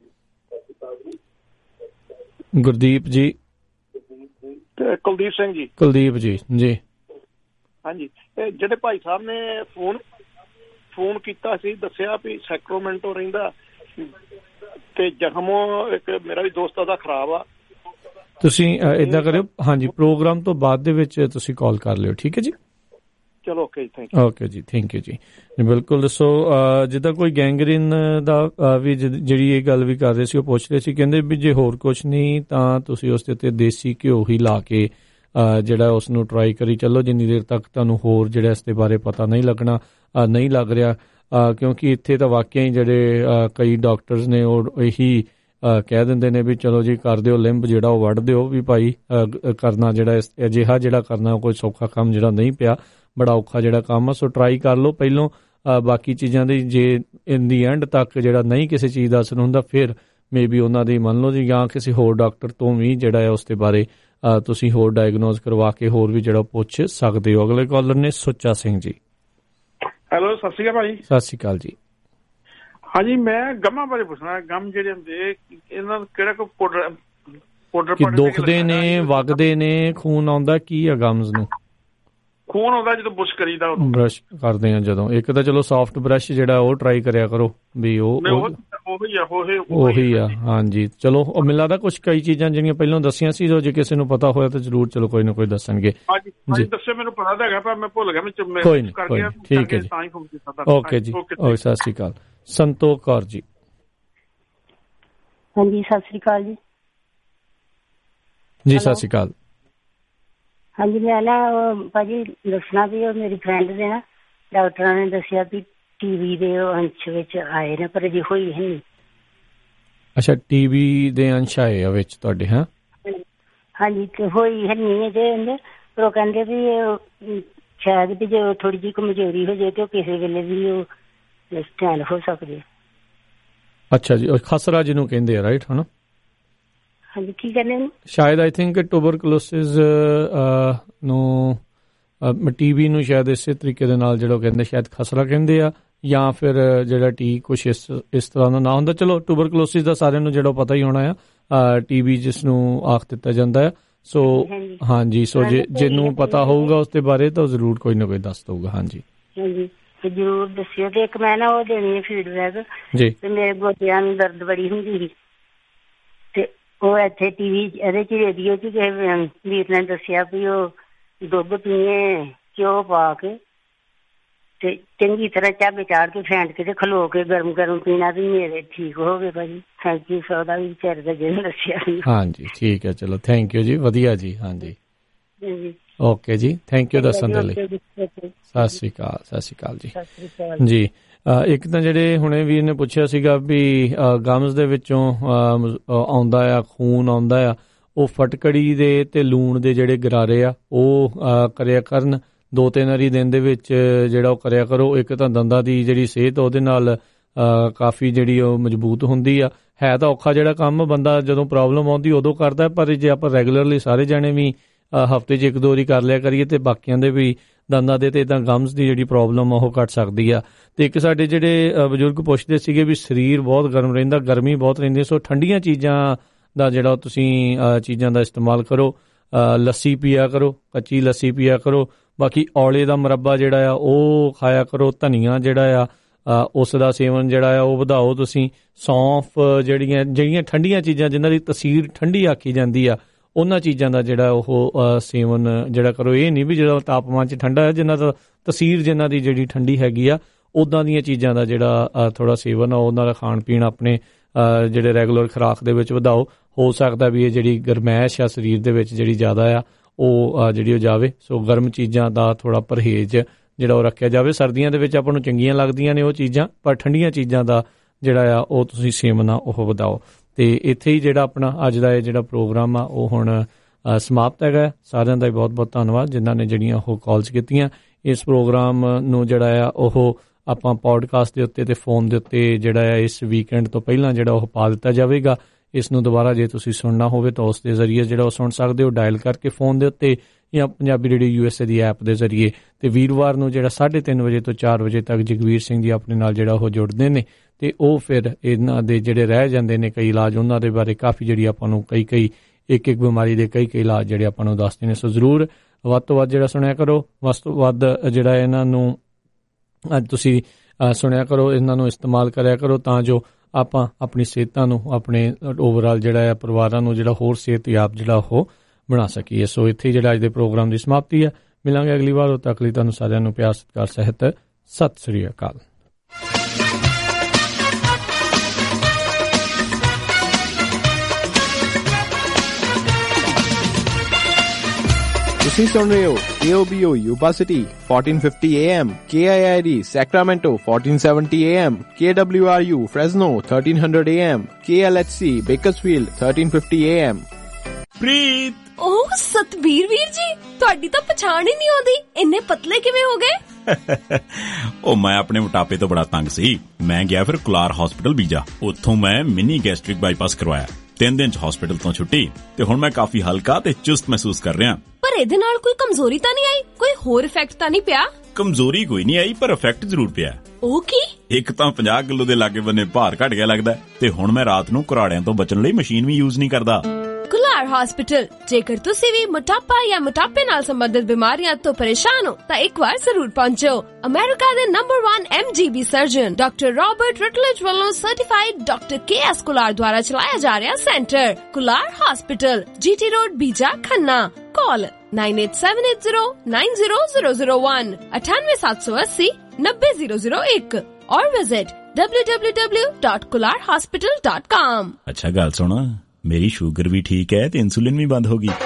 ਗੁਰਦੀਪ ਜੀ।
ਕੁਲਦੀਪ ਸਿੰਘ ਜੀ।
ਕੁਲਦੀਪ ਜੀ ਜੀ
ਹਾਂਜੀ, ਜਿਹੜੇ ਭਾਈ ਸਾਹਿਬ ਨੇ ਫੋਨ ਫੋਨ ਕੀਤਾ ਸੀ, ਦੱਸਿਆ ਵੀ ਸੈਕਰੋਮੈਂਟੋ ਰਹਿੰਦਾ ਤੇ ਜ਼ਖਮ ਇੱਕ ਮੇਰਾ ਵੀ ਦੋਸਤ ਉਹਦਾ ਖਰਾਬ ਆ।
ਤੁਸੀਂ ਏਦਾਂ ਕਰਿਓ, ਹਾਂਜੀ ਪ੍ਰੋਗਰਾਮ ਤੋਂ ਬਾਅਦ ਦੇ ਵਿੱਚ ਤੁਸੀਂ ਕਾਲ ਕਰ ਲਿਓ, ਠੀਕ ਹੈ ਜੀ।
ਚਲੋ ਓਕੇ, ਥੈਂਕ ਯੂ।
ਓਕੇ ਜੀ, ਥੈਂਕ ਯੂ ਜੀ। ਬਿਲਕੁਲ ਦੱਸੋ, ਜਿੱਦਾਂ ਕੋਈ ਗੈਂਗਰੀਨ ਦਾ ਵੀ ਜਿਹੜੀ ਇਹ ਗੱਲ ਵੀ ਕਰ ਰਹੇ ਸੀ, ਉਹ ਪੁੱਛ ਰਹੇ ਸੀ, ਕਹਿੰਦੇ ਵੀ ਜੇ ਹੋਰ ਕੁਛ ਨਹੀਂ ਤਾਂ ਤੁਸੀਂ ਉਸ ਦੇ ਉੱਤੇ ਦੇਸੀ ਘਿਓ ਹੀ ਲਾ ਕੇ ਜਿਹੜਾ ਉਸ ਨੂੰ ਟਰਾਈ ਕਰੀ ਚੱਲੋ, ਜਿੰਨੀ ਦੇਰ ਤੱਕ ਤੁਹਾਨੂੰ ਹੋਰ ਜਿਹੜਾ ਇਸ ਦੇ ਬਾਰੇ ਪਤਾ ਨਹੀਂ ਲੱਗਣਾ ਨਹੀਂ ਲੱਗ ਰਿਹਾ। ਕਿਉਂਕਿ ਇੱਥੇ ਤਾਂ ਵਾਕਿਆ ਹੀ ਜਿਹੜੇ ਕਈ ਡਾਕਟਰਸ ਨੇ ਉਹ ਇਹੀ ਕਹਿ ਦਿੰਦੇ ਨੇ ਵੀ ਚਲੋ ਜੀ ਕਰ ਦਿਓ ਲਿੰਬ ਜਿਹੜਾ ਉਹ ਵੱਢ ਦਿਓ, ਵੀ ਭਾਈ ਕਰਨਾ ਜਿਹੜਾ ਅਜਿਹਾ ਜਿਹੜਾ ਕਰਨਾ ਕੋਈ ਸੌਖਾ ਕੰਮ ਜਿਹੜਾ ਨਹੀਂ ਪਿਆ, ਬੜਾ ਔਖਾ ਜਿਹੜਾ ਕੰਮ ਆ। ਸੋ ਟਰਾਈ ਕਰ ਲਓ ਪਹਿਲੋਂ, ਬਾਕੀ ਚੀਜ਼ਾਂ ਦੀ ਜੇ ਇਨ ਦੀ ਐਂਡ ਤੱਕ ਜਿਹੜਾ ਨਹੀਂ ਕਿਸੇ ਚੀਜ਼ ਦਾ ਅਸਰ ਹੁੰਦਾ ਫਿਰ ਮੇ ਬੀ ਉਹਨਾਂ ਦੀ ਮੰਨ ਲਓ ਜੀ, ਜਾਂ ਕਿਸੇ ਹੋਰ ਡਾਕਟਰ ਤੋਂ ਵੀ ਜਿਹੜਾ ਹੈ ਉਸ ਦੇ ਬਾਰੇ ਤੁਸੀਂ ਹੋਰ ਡਾਇਗਨੋਜ਼ ਕਰਵਾ ਕੇ ਹੋਰ ਵੀ ਜਿਹੜਾ ਪੁੱਛ ਸਕਦੇ ਹੋ। ਅਗਲੇ ਕਾਲਰ ਨੇ ਸੁੱਚਾ ਸਿੰਘ ਜੀ।
ਹੈਲੋ, ਸਤਿ ਸ਼੍ਰੀ ਅਕਾਲ ਭਾਜੀ।
ਸਤਿ ਸ਼੍ਰੀ ਅਕਾਲ ਜੀ।
ਹਾਂਜੀ, ਮੈਂ ਗਮਾਂ ਬਾਰੇ ਪੁੱਛਣਾ। ਗਮ ਜਿਹੜੇ ਹੁੰਦੇ ਇਹਨਾਂ ਦਾ ਕਿਹੜਾ ਕੋਈ ਪਾਊਡਰ ਪਾਊਡਰ
ਕਿ ਦੁਖਦੇ ਨੇ, ਵਗਦੇ ਨੇ, ਖੂਨ ਆਉਂਦਾ, ਕੀ ਆ ਗਮਸ ਨੂੰ?
ਖੂਨ ਆਉਂਦਾ ਜਦੋਂ ਬੁਰਸ਼ ਕਰੀਦਾ,
ਬਰਸ਼ ਕਰਦੇ ਆ ਜਦੋਂ। ਇੱਕ ਤਾਂ ਚਲੋ ਸੌਫਟ ਬਰਸ਼ ਜਿਹੜਾ ਉਹ ਟਰਾਈ ਕਰਿਆ ਕਰੋ ਵੀ ਉਹ
ਉਹੀ ਆ
ਉਹੀ ਆ ਹਾਂਜੀ। ਚਲੋ ਉਹ ਮੈਨੂੰ ਲੱਗਦਾ ਕੁਛ ਕਈ ਚੀਜ਼ਾਂ ਜਿਹੜੀਆਂ ਪਹਿਲਾਂ ਦੱਸੀਆਂ ਸੀ, ਜੋ ਜੇ ਕਿਸੇ ਨੂੰ ਪਤਾ ਹੋਇਆ ਤਾਂ ਜ਼ਰੂਰ ਚਲੋ ਕੋਈ ਨਾ ਕੋਈ ਦੱਸਣਗੇ
ਜੀ। ਦੱਸਿਓ, ਮੈਨੂੰ ਪਤਾ ਤਾਂ ਹੈਗਾ ਪਰ ਮੈਂ ਭੁੱਲ ਗਿਆ। ਮੈਂ
ਕੋਈ ਨਹੀਂ, ਕੋਈ ਨਹੀਂ, ਠੀਕ ਹੈ ਜੀ। ਓਕੇ ਜੀ, ਓਕੇ, ਸਤਿ ਸ਼੍ਰੀ ਅਕਾਲ। ਸੰਤੋਖ ਕੌਰ ਜੀ।
ਹਾਂਜੀ, ਸਤਿ ਸ਼੍ਰੀ ਅਕਾਲ ਜੀ।
ਜੀ ਸਤਿ ਸ਼੍ਰੀ ਅਕਾਲ।
ਹਾਂਜੀ, ਮੈਂ ਨਾ ਭਾਜੀ ਦੱਸਣਾ ਵੀ ਉਹ ਮੇਰੀ ਫਰੈਂਡ ਦੇ ਨਾ ਡਾਕਟਰਾਂ ਨੇ ਦੱਸਿਆ ਵੀ ਟੀਵੀ ਦੇ ਅੰਸ਼ ਵਿੱਚ ਆਏ ਨੇ, ਪਰ ਅਜੇ ਹੋਈ ਹੈ ਨਹੀਂ।
ਅੱਛਾ, ਟੀਵੀ ਦੇ ਅੰਸ਼ ਆਏ ਆ ਵਿੱਚ ਤੁਹਾਡੇ? ਹਾਂ
ਹਾਂਜੀ, ਹੋਈ ਹੈ ਨਹੀਂ ਅਜੇ, ਪਰ ਉਹ ਕਹਿੰਦੇ ਵੀ ਸ਼ਾਇਦ ਵੀ ਜੇ ਥੋੜੀ ਜਿਹੀ ਕਮਜ਼ੋਰੀ ਹੋ ਜਾਏ ਤੇ ਉਹ ਕਿਸੇ ਵੇਲੇ ਵੀ ਉਹ ਸਟੈਂਡ ਹੋ ਸਕਦੇ।
ਅੱਛਾ ਜੀ, ਖਸਰਾ ਜਿਹਨੂੰ ਕਹਿੰਦੇ ਆ, ਰਾਈਟ? ਹਨਾ,
ਹਾਂਜੀ, ਕੀ ਕਹਿੰਦੇ ਨੇ?
ਸ਼ਾਇਦ ਆਈ ਥਿੰਕ ਟੂਬਰਕਲੋਸਿਸ ਨੂੰ ਟੀਵੀ ਨੂੰ ਸ਼ਾਇਦ ਇਸੇ ਤਰੀਕੇ ਦੇ ਨਾਲ ਜਿਹੜਾ ਕਹਿੰਦੇ ਸ਼ਾਇਦ ਖਸਰਾ ਕਹਿੰਦੇ ਆ, ਜਾਂ ਫਿਰ ਜਿਹੜਾ ਟੀ ਕੁਛ ਇਸ ਇਸ ਤਰ੍ਹਾਂ ਦਾ ਨਾਂ ਹੁੰਦਾ। ਚਲੋ ਟੂਬਰਕਲੋਸਿਸ ਦਾ ਸਾਰਿਆਂ ਨੂੰ ਜਿਹੜਾ ਪਤਾ ਹੀ ਹੋਣਾ ਆ, ਟੀਵੀ ਜਿਸ ਨੂੰ ਆਖ ਦਿੱਤਾ ਜਾਂਦਾ ਆ। ਸੋ ਹਾਂਜੀ, ਸੋ ਜੇ ਜਿਹਨੂੰ ਪਤਾ ਹੋਊਗਾ ਉਸ ਦੇ ਬਾਰੇ ਤਾਂ ਜ਼ਰੂਰ ਕੋਈ ਨਾ ਕੋਈ ਦੱਸ ਦਊਗਾ। ਹਾਂਜੀ
ਹਾਂਜੀ, ਜ਼ਰੂਰ ਦੱਸਿਓ। ਤੇ ਇੱਕ ਮੈਂ ਨਾ ਉਹ ਦੇਣੀ ਹੈ ਫੀਡਬੈਕ ਜੀ, ਤੇ ਮੇਰੇ ਗੋਡਿਆਂ ਨੂੰ ਦਰਦ ਬੜੀ ਹੁੰਦੀ ਸੀ ਤੇ ਉਹ ਇੱਥੇ ਟੀਵੀ ਇਹਦੇ ਚ ਰੇਡੀਓ ਚ ਕਿਸੇ ਵੀਰ ਨੇ ਦੱਸਿਆ ਵੀ ਉਹ ਦੁੱਧ ਪੀਏ ਘਿਓ ਪਾ ਕੇ ਤੇ ਚੰਗੀ ਤਰ੍ਹਾਂ ਝੱਗ ਚਾੜ ਕੇ ਫੈਂਟ ਕੇ ਤੇ ਖਲੋ ਕੇ ਗਰਮ ਗਰਮ ਪੀਣਾ ਵੀ ਮੇਰੇ ਠੀਕ ਹੋ ਗਏ ਭਾਜੀ। ਥੈਂਕ ਯੂ ਸੋ ਦਾ ਵੀ ਵਿਚਾਰੇ ਦਾ ਜਿਹਨੇ ਦੱਸਿਆ। ਹਾਂਜੀ,
ਠੀਕ ਹੈ, ਚਲੋ ਥੈਂਕ ਯੂ ਜੀ, ਵਧੀਆ ਜੀ। ਹਾਂਜੀ ਓਕੇ ਜੀ, ਥੈਂਕ ਯੂ ਦੱਸਣ ਦੇ ਲਈ। ਸਤਿ ਸ਼੍ਰੀ ਅਕਾਲ। ਸਤਿ ਸ਼੍ਰੀ ਅਕਾਲ ਜੀ। ਜੀ ਇੱਕ ਤਾਂ ਜਿਹੜੇ ਹੁਣੇ ਵੀਰ ਨੇ ਪੁੱਛਿਆ ਸੀਗਾ ਵੀ ਗਮਸ ਦੇ ਵਿੱਚੋਂ ਆਉਂਦਾ ਆ ਖੂਨ ਆਉਂਦਾ ਆ, ਉਹ ਫਟਕੜੀ ਦੇ ਤੇ ਲੂਣ ਦੇ ਜਿਹੜੇ ਗਰਾਰੇ ਆ ਉਹ ਕਰਿਆ ਕਰਨ ਦੋ ਤਿੰਨ ਵਾਰੀ ਦਿਨ ਦੇ ਵਿੱਚ ਜਿਹੜਾ ਉਹ ਕਰਿਆ ਕਰੋ। ਇੱਕ ਤਾਂ ਦੰਦਾਂ ਦੀ ਜਿਹੜੀ ਸਿਹਤ ਉਹਦੇ ਨਾਲ ਕਾਫੀ ਜਿਹੜੀ ਉਹ ਮਜ਼ਬੂਤ ਹੁੰਦੀ ਆ। ਹੈ ਤਾਂ ਔਖਾ ਜਿਹੜਾ ਕੰਮ ਬੰਦਾ ਜਦੋਂ ਪ੍ਰੋਬਲਮ ਆਉਂਦੀ ਉਦੋਂ ਕਰਦਾ, ਪਰ ਜੇ ਆਪਾਂ ਰੈਗੂਲਰਲੀ ਸਾਰੇ ਜਾਣੇ ਵੀ ਹਫ਼ਤੇ 'ਚ ਇੱਕ ਦੋ ਵਾਰੀ ਕਰ ਲਿਆ ਕਰੀਏ ਤੇ ਬਾਕੀਆਂ ਦੇ ਵੀ ਦੰਦਾਂ ਦੇ ਤੇ ਇੱਦਾਂ ਗਮਸ ਦੀ ਜਿਹੜੀ ਪ੍ਰੋਬਲਮ ਉਹ ਘੱਟ ਸਕਦੀ ਆ। ਤੇ ਇੱਕ ਸਾਡੇ ਜਿਹੜੇ ਬਜ਼ੁਰਗ ਪੁੱਛਦੇ ਸੀਗੇ ਵੀ ਸਰੀਰ ਬਹੁਤ ਗਰਮ ਰਹਿੰਦਾ, ਗਰਮੀ ਬਹੁਤ ਰਹਿੰਦੀ, ਸੋ ਠੰਡੀਆਂ ਚੀਜ਼ਾਂ ਦਾ ਜਿਹੜਾ ਤੁਸੀਂ ਚੀਜ਼ਾਂ ਦਾ ਇਸਤੇਮਾਲ ਕਰੋ। ਲੱਸੀ ਪੀਆ ਕਰੋ, ਕੱਚੀ ਲੱਸੀ ਪੀਆ ਕਰੋ। ਬਾਕੀ ਔਲੇ ਦਾ ਮੁਰੱਬਾ ਜਿਹੜਾ ਆ ਉਹ ਖਾਇਆ ਕਰੋ। ਧਨੀਆ ਜਿਹੜਾ ਆ ਉਸ ਦਾ ਸੇਵਨ ਜਿਹੜਾ ਆ ਉਹ ਵਧਾਓ ਤੁਸੀਂ। ਸੌਂਫ ਜਿਹੜੀਆਂ ਜਿਹੜੀਆਂ ਠੰਡੀਆਂ ਚੀਜ਼ਾਂ ਜਿਨ੍ਹਾਂ ਦੀ ਤਸੀਰ ਠੰਡੀ ਆਖੀ ਜਾਂਦੀ ਆ ਉਹਨਾਂ ਚੀਜ਼ਾਂ ਦਾ ਜਿਹੜਾ ਉਹ ਸੇਵਨ ਜਿਹੜਾ ਕਰੋ। ਇਹ ਨਹੀਂ ਵੀ ਜਿਹੜਾ ਤਾਪਮਾਨ 'ਚ ਠੰਡਾ ਹੈ, ਜਿਨ੍ਹਾਂ ਦਾ ਤਸੀਰ ਜਿਨ੍ਹਾਂ ਦੀ ਜਿਹੜੀ ਠੰਡੀ ਹੈਗੀ ਆ ਉੱਦਾਂ ਦੀਆਂ ਚੀਜ਼ਾਂ ਦਾ ਜਿਹੜਾ ਥੋੜ੍ਹਾ ਸੇਵਨ ਆ ਉਹਨਾਂ ਦਾ ਖਾਣ ਪੀਣ ਆਪਣੇ ਜਿਹੜੇ ਰੈਗੂਲਰ ਖੁਰਾਕ ਦੇ ਵਿੱਚ ਵਧਾਓ। ਹੋ ਸਕਦਾ ਵੀ ਇਹ ਜਿਹੜੀ ਗਰਮੈਸ਼ ਆ ਸਰੀਰ ਦੇ ਵਿੱਚ ਜਿਹੜੀ ਜ਼ਿਆਦਾ ਆ ਉਹ ਜਿਹੜੀ ਉਹ ਜਾਵੇ। ਸੋ ਗਰਮ ਚੀਜ਼ਾਂ ਦਾ ਥੋੜ੍ਹਾ ਪਰਹੇਜ਼ ਜਿਹੜਾ ਉਹ ਰੱਖਿਆ ਜਾਵੇ। ਸਰਦੀਆਂ ਦੇ ਵਿੱਚ ਆਪਾਂ ਨੂੰ ਚੰਗੀਆਂ ਲੱਗਦੀਆਂ ਨੇ ਉਹ ਚੀਜ਼ਾਂ, ਪਰ ਠੰਡੀਆਂ ਚੀਜ਼ਾਂ ਦਾ ਜਿਹੜਾ ਆ ਉਹ ਤੁਸੀਂ ਸੇਵਨ ਆ ਉਹ ਵਧਾਓ। ਤੇ ਇੱਥੇ ਹੀ ਜਿਹੜਾ ਆਪਣਾ ਅੱਜ ਦਾ ਇਹ ਜਿਹੜਾ ਪ੍ਰੋਗਰਾਮ ਆ ਉਹ ਹੁਣ ਸਮਾਪਤ ਹੈਗਾ। ਸਾਰਿਆਂ ਦਾ ਬਹੁਤ ਬਹੁਤ ਧੰਨਵਾਦ ਜਿਨ੍ਹਾਂ ਨੇ ਜਿਹੜੀਆਂ ਉਹ ਕਾਲਸ ਕੀਤੀਆਂ। ਇਸ ਪ੍ਰੋਗਰਾਮ ਨੂੰ ਜਿਹੜਾ ਆ ਉਹ ਆਪਾਂ ਪੋਡਕਾਸਟ ਦੇ ਉੱਤੇ ਤੇ ਫੋਨ ਦੇ ਉੱਤੇ ਜਿਹੜਾ ਆ ਇਸ ਵੀਕਐਂਡ ਤੋਂ ਪਹਿਲਾਂ ਜਿਹੜਾ ਉਹ ਪਾ ਦਿੱਤਾ ਜਾਵੇਗਾ। ਇਸ ਨੂੰ ਦੁਬਾਰਾ ਜੇ ਤੁਸੀਂ ਸੁਣਨਾ ਹੋਵੇ ਤਾਂ ਉਸ ਦੇ ਜ਼ਰੀਏ ਜਿਹੜਾ ਉਹ ਸੁਣ ਸਕਦੇ ਹੋ, ਡਾਇਲ ਕਰਕੇ ਫੋਨ ਦੇ ਉੱਤੇ ਜਾਂ Punjabi radio U S A ਦੀ ਐਪ ਦੇ ਜ਼ਰੀਏ। ਤੇ ਵੀਰਵਾਰ ਨੂੰ ਜਿਹੜਾ ਸਾਢੇ ਤਿੰਨ ਵਜੇ ਤੋਂ ਚਾਰ ਵਜੇ ਤੱਕ ਜਗਵੀਰ ਸਿੰਘ ਜੀ ਆਪਣੇ ਨਾਲ ਜਿਹੜਾ ਉਹ ਜੁੜਦੇ ਨੇ ਤੇ ਉਹ ਫਿਰ ਇਹਨਾਂ ਦੇ ਜਿਹੜੇ ਰਹਿ ਜਾਂਦੇ ਨੇ ਕਈ ਇਲਾਜ, ਉਹਨਾਂ ਦੇ ਬਾਰੇ ਕਾਫੀ ਜਿਹੜੀ ਆਪਾਂ ਨੂੰ ਕਈ ਕਈ ਇੱਕ ਇੱਕ ਬਿਮਾਰੀ ਦੇ ਕਈ ਕਈ ਇਲਾਜ ਜਿਹੜੇ ਆਪਾਂ ਨੂੰ ਦੱਸਦੇ ਨੇ। ਸੋ ਜ਼ਰੂਰ ਵੱਧ ਤੋਂ ਵੱਧ ਜਿਹੜਾ ਸੁਣਿਆ ਕਰੋ, ਵੱਧ ਤੋਂ ਵੱਧ ਜਿਹੜਾ ਇਹਨਾਂ ਨੂੰ ਅੱਜ ਤੁਸੀਂ ਸੁਣਿਆ ਕਰੋ, ਇਹਨਾਂ ਨੂੰ ਇਸਤੇਮਾਲ ਕਰਿਆ ਕਰੋ ਤਾਂ ਜੋ ਆਪਾਂ ਆਪਣੀ ਸਿਹਤਾਂ ਨੂੰ, ਆਪਣੇ ਓਵਰਆਲ ਜਿਹੜਾ ਆ ਪਰਿਵਾਰਾਂ ਨੂੰ ਜਿਹੜਾ ਹੋਰ ਸਿਹਤਯਾਬ ਜਿਹੜਾ ਉਹ ਬਣਾ ਸਕੀਏ। ਸੋ ਇੱਥੇ ਜਿਹੜਾ ਅੱਜ ਦੇ ਪ੍ਰੋਗਰਾਮ ਦੀ ਸਮਾਪਤੀ ਹੈ। ਮਿਲਾਂਗੇ ਅਗਲੀ ਵਾਰ। ਉਦੋਂ ਤੱਕ ਲਈ ਤੁਹਾਨੂੰ ਸਾਰਿਆਂ ਨੂੰ ਪਿਆਰ ਸਤਿਕਾਰ ਸਹਿਤ ਸਤਿ ਸ੍ਰੀ ਅਕਾਲ।
ਤੁਸੀਂ ਸੁਣ ਰਹੇ ਹੋ A O B O Yuba City fourteen fifty A M, K I I D Sacramento fourteen seventy A M, K W R U Fresno thirteen hundred A M, K L H C Bakersfield thirteen fifty A M।
ਪ੍ਰੀਤ, ਉਹ ਸਤਬੀਰ ਵੀਰ ਜੀ, ਤੁਹਾਡੀ ਤਾਂ ਪਛਾਣ ਹੀ ਨਹੀਂ ਆਉਂਦੀ, ਇੰਨੇ ਪਤਲੇ ਕਿਵੇਂ ਹੋ ਗਏ?
ਉਹ ਮੈਂ ਆਪਣੇ ਮੋਟਾਪੇ ਤੋਂ ਬੜਾ ਤੰਗ ਸੀ। ਮੈਂ ਗਿਆ ਫਿਰ ਕੁਲਾਰ ਹਸਪੀਟਲ ਬੀਜਾ, ਉੱਥੋਂ ਮੈਂ ਮਿਨੀ ਗੈਸਟ੍ਰਿਕ ਬਾਈਪਾਸ ਕਰਵਾਇਆ। ਤਿੰਨ ਦਿਨ ਚ ਹਸਪੀਟਲ ਤੋਂ ਛੁੱਟੀ ਤੇ ਹੁਣ ਮੈਂ ਕਾਫੀ ਹਲਕਾ ਤੇ ਚੁਸਤ ਮਹਿਸੂਸ ਕਰ ਰਿਹਾ।
ਪਰ ਇਹਦੇ ਨਾਲ ਕੋਈ ਕਮਜ਼ੋਰੀ ਤਾਂ ਨਹੀਂ ਆਈ? ਕੋਈ ਹੋਰ ਇਫੈਕਟ ਤਾਂ ਨਹੀਂ ਪਿਆ?
ਕਮਜ਼ੋਰੀ ਕੋਈ ਨਹੀਂ ਆਈ, ਪਰ ਇਫੈਕਟ ਜ਼ਰੂਰ ਪਿਆ।
ਉਹ ਕੀ?
ਇੱਕ ਤਾਂ ਪੰਜਾਹ ਕਿਲੋ ਦੇ ਲਾਗੇ ਬੰਨੇ ਭਾਰ ਘਟ ਗਿਆ ਲੱਗਦਾ, ਤੇ ਹੁਣ ਮੈਂ ਰਾਤ ਨੂੰ ਘਰਾੜਿਆਂ ਤੋਂ ਬਚਣ ਲਈ ਮਸ਼ੀਨ ਵੀ ਯੂਜ਼ ਨਹੀਂ ਕਰਦਾ।
ਕੁਲਾਰ ਹਸਪੀਟਲ। ਜੇਕਰ ਤੁਸੀਂ ਵੀ ਮੋਟਾਪਾ ਜਾਂ ਮੋਟਾਪੇ ਨਾਲ ਸੰਬੰਧਿਤ ਬਿਮਾਰੀਆਂ ਤੋਂ ਪਰੇਸ਼ਾਨ ਹੋ ਤਾਂ ਇੱਕ ਵਾਰ ਜ਼ਰੂਰ ਪਹੁੰਚੋ। ਅਮਰੀਕਾ ਦੇ ਨੰਬਰ ਇੱਕ M G B surgeon doctor Robert Rutledge ਵੱਲੋਂ certified doctor K S Kular ਦੁਆਰਾ ਚਲਾਇਆ ਜਾ ਰਿਹਾ centre Kular hospital, G T road, Beeja, Khanna. Call nine eight seven eight zero nine zero zero zero one, अठानवे सात सौ अस्सी नब्बे जीरो जीरो एक और visit w w w dot kular hospital dot com।
अच्छा गल सुन, मेरी शुगर भी ठीक है ते इंसुलिन भी बंद होगी।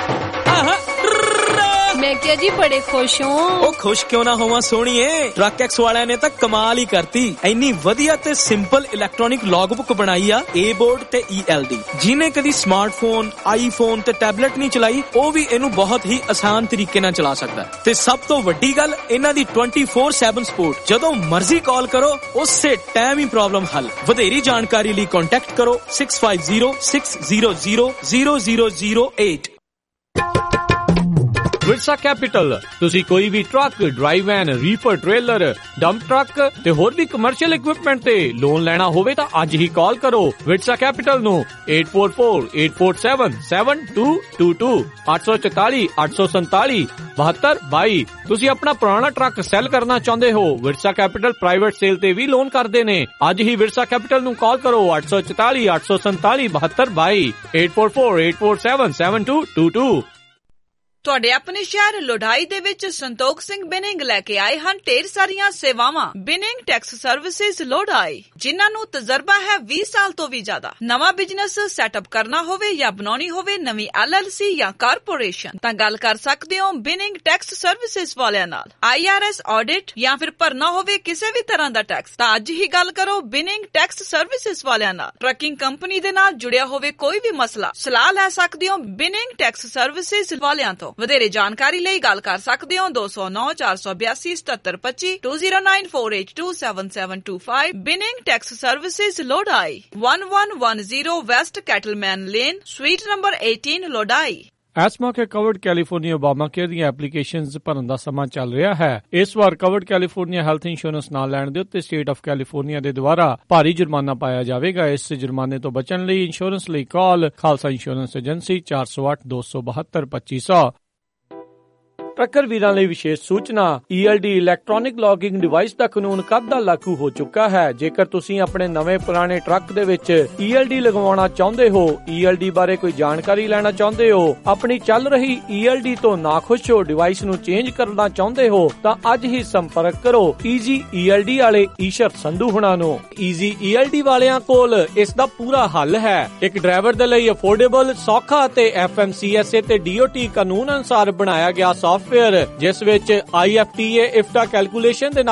मैं क्या जी बड़े खुश हूँ।
ਉਹ ਖੁਸ਼ ਕਿਉਂ ਨਾ ਹੋਵਾਂ ਸੋਹਣੀਏ, ਟਰੱਕ ਐਕਸ ਵਾਲਿਆਂ ਨੇ ਤਾਂ ਕਮਾਲ ਹੀ ਕਰਤੀ। ਇੰਨੀ ਵਧੀਆ ਤੇ ਸਿੰਪਲ ਇਲੈਕਟ੍ਰੋਨਿਕ ਲੌਗਬੁੱਕ ਬਣਾਈ ਆ ਏ ਬੋਰਡ ਤੇ ਈ ਐਲ ਡੀ। ਜਿਹਨੇ ਕਦੀ ਸਮਾਰਟਫੋਨ, ਆਈਫੋਨ ਤੇ ਟੈਬਲੇਟ ਨਹੀਂ ਚਲਾਈ, ਉਹ ਵੀ ਇਹਨੂੰ ਬਹੁਤ ਹੀ ਆਸਾਨ ਤਰੀਕੇ ਨਾਲ ਚਲਾ ਸਕਦਾ। ਤੇ ਸਭ ਤੋਂ ਵੱਡੀ ਗੱਲ, ਇਹਨਾਂ ਦੀ ਟਵੈਂਟੀ ਫੋਰ ਸੈਵਨ ਸਪੋਰਟ। ਜਦੋਂ ਮਰਜ਼ੀ ਕਾਲ ਕਰੋ, ਉਸੇ ਟਾਈਮ ਹੀ ਪ੍ਰੋਬਲਮ ਹੱਲ। ਵਧੇਰੀ ਜਾਣਕਾਰੀ ਲਈ ਕੰਟੈਕਟ ਕਰੋ six five zero six zero zero zero zero zero eight।
Virsa capital. ਤੁਸੀਂ ਕੋਈ ਵੀ truck, drive van, reefer, trailer, dump truck ਤੇ ਹੋਰ ਵੀ ਕਮਰਸ਼ੀਅਲ ਇਕਵਿਪਮੈਂਟ ਤੇ ਲੋਨ ਲੈਣਾ ਹੋਵੇ ਤਾਂ ਅੱਜ ਹੀ ਕਾਲ ਕਰੋ ਵਿਰਸਾ ਕੈਪੀਟਲ ਨੂੰ eight four four eight four seven seven two two two ਅੱਠ ਸੌ ਚੁਤਾਲੀ ਅੱਠ ਸੌ ਸੰਤਾਲੀ ਬਹੱਤਰ ਬਾਈ। ਤੁਸੀਂ ਆਪਣਾ ਪੁਰਾਣਾ ਟਰੱਕ ਸੈਲ ਕਰਨਾ ਚਾਹੁੰਦੇ ਹੋ, ਵਿਰਸਾ ਕੈਪੀਟਲ ਪ੍ਰਾਈਵੇਟ ਸੇਲ ਤੇ ਵੀ ਲੋਨ ਕਰਦੇ ਨੇ। ਅੱਜ ਹੀ ਵਿਰਸਾ ਕੈਪੀਟਲ ਨੂੰ ਕਾਲ ਕਰੋ ਅੱਠ ਸੌ ਚੁਤਾਲੀ ਅੱਠ ਸੌ ਸੰਤਾਲੀ ਬਹੱਤਰ ਬਾਈ eight four four eight four seven seven two two two।
ਤੁਹਾਡੇ ਆਪਣੇ ਸ਼ਹਿਰ ਲੋਢਾਈ ਦੇ ਵਿੱਚ ਸੰਤੋਖ ਸਿੰਘ ਬਿਨਿੰਗ ਲੈ ਕੇ ਆਏ ਹਨ ਢੇਰ ਸਾਰੀਆਂ ਸੇਵਾਵਾਂ। ਬਿਨਿੰਗ ਟੈਕਸ ਸਰਵਿਸਿਜ਼ ਲੋਢਾਈ, ਜਿਨ੍ਹਾਂ ਨੂੰ ਤਜਰਬਾ ਹੈ ਵੀਹ ਸਾਲ ਤੋਂ ਵੀ ਜ਼ਿਆਦਾ। ਨਵਾਂ ਬਿਜ਼ਨਸ ਸੈਟਅਪ ਕਰਨਾ ਹੋਵੇ ਜਾਂ ਬਣਾਉਣੀ ਹੋਵੇ ਨਵੀਂ ਐਲ ਐਲ ਸੀ ਜਾਂ ਕਾਰਪੋਰੇਸ਼ਨ, ਤਾਂ ਗੱਲ ਕਰ ਸਕਦੇ ਹੋ ਬਿਨਿੰਗ ਟੈਕਸ ਸਰਵਿਸਿਜ਼ ਵਾਲਿਆਂ ਨਾਲ। ਆਈ ਆਰ ਐਸ ਆਡਿਟ ਜਾਂ ਫਿਰ ਭਰਨਾ ਹੋਵੇ ਕਿਸੇ ਵੀ ਤਰ੍ਹਾਂ ਦਾ ਟੈਕਸ, ਤਾਂ ਅੱਜ ਹੀ ਗੱਲ ਕਰੋ ਬਿਨਿੰਗ ਟੈਕਸ ਸਰਵਿਸਿਜ਼ ਵਾਲਿਆਂ ਨਾਲ। ਟਰੱਕਿੰਗ ਕੰਪਨੀ ਦੇ ਨਾਲ ਜੁੜਿਆ ਹੋਵੇ ਕੋਈ ਵੀ ਮਸਲਾ, ਸਲਾਹ ਲੈ ਸਕਦੇ ਹੋ ਬਿਨਿੰਗ ਟੈਕਸ ਸਰਵਿਸਿਜ਼ ਵਾਲਿਆਂ ਤੋਂ। ਵਧੇਰੇ ਜਾਣਕਾਰੀ ਲਈ ਗੱਲ ਕਰ ਸਕਦੇ ਹੋ ਦੋ ਸੌ ਨੌ ਚਾਰ ਸੌ ਬਿਆਸੀ ਸਤੱਤਰ ਪੱਚੀ two zero nine four eight two seven seven two five। Binning tax services ਲੋਢਾਈ, one one one zero west cattleman lane, suite number eighteen ਲੋਢਾਈ।
ਇਸ ਮੌਕੇ ਕਵਰਡ ਕੈਲੀਫੋਰਨੀਆ ਓਬਾਮਾ ਕੇਅਰ ਦੀਆਂ ਐਪਲੀਕੇਸ਼ਨਜ਼ ਭਰਨ ਦਾ ਸਮਾਂ ਚੱਲ ਰਿਹਾ ਹੈ। ਇਸ ਵਾਰ ਕਵਰਡ ਕੈਲੀਫੋਰਨੀਆ ਹੈਲਥ ਇੰਸ਼ੋਰੈਂਸ ਨਾ ਲੈਣ ਦੇ ਉੱਤੇ ਸਟੇਟ ਆਫ ਕੈਲੀਫੋਰਨੀਆ ਦੇ ਦੁਆਰਾ ਭਾਰੀ ਜੁਰਮਾਨਾ ਪਾਇਆ ਜਾਵੇਗਾ। ਇਸ ਜੁਰਮਾਨੇ ਤੋਂ ਬਚਣ ਲਈ ਇੰਸ਼ੋਰੈਂਸ ਲਈ ਕਾਲ ਖਾਲਸਾ ਇੰਸ਼ੋਰੈਂਸ ਏਜੰਸੀ ਚਾਰ ਸੌ ਅੱਠ ਦੋ ਸੌ ਬਹੱਤਰ ਪੱਚੀ ਸੌ। ਟਰੱਕਰ ਵੀਰਾਂ ਲਈ ਵਿਸ਼ੇਸ਼ ਸੂਚਨਾ, E L D electronic logging device ਦਾ ਕਾਨੂੰਨ ਕਦ ਦਾ ਲਾਗੂ ਹੋ ਚੁੱਕਾ ਹੈ। ਜੇਕਰ ਤੁਸੀਂ ਆਪਣੇ ਨਵੇਂ ਪੁਰਾਣੇ ਟਰੱਕ ਦੇ ਵਿੱਚ ਈ ਐਲ ਡੀ ਲਗਵਾਉਣਾ ਚਾਹੁੰਦੇ ਹੋ, ਈ ਐਲ ਡੀ ਬਾਰੇ ਕੋਈ ਜਾਣਕਾਰੀ ਲੈਣਾ ਚਾਹੁੰਦੇ ਹੋ, ਆਪਣੀ ਚੱਲ ਰਹੀ ਈ ਐਲ ਡੀ ਤੋਂ ਨਾਖੁਸ਼ ਹੋ, ਡਿਵਾਈਸ ਨੂੰ ਚੇਂਜ ਕਰਨਾ ਚਾਹੁੰਦੇ ਹੋ ਤਾਂ ਅੱਜ ਹੀ ਸੰਪਰਕ ਕਰੋ ਈਜ਼ੀ ਈ ਐਲ ਡੀ ਵਾਲੇ ਈਸ਼ਰ ਸੰਧੂ ਹੁਣਾਂ ਨੂੰ। ਈਜ਼ੀ ਈ ਐਲ ਡੀ ਵਾਲਿਆਂ ਕੋਲ ਇਸ ਦਾ ਪੂਰਾ ਹੱਲ ਹੈ। ਇੱਕ ਡਰਾਈਵਰ ਦੇ ਲਈ ਅਫੋਰਡੇਬਲ, ਸੌਖਾ ਤੇ F M C S A ਤੇ ਡੀ ਓ ਟੀ ਕਾਨੂੰਨ ਅਨੁਸਾਰ ਬਣਾਇਆ ਗਿਆ ਸੌਫਟਵੇਅਰ, ਜਿਸ ਵਿੱਚ I F T A IFTA calculation ਦੇ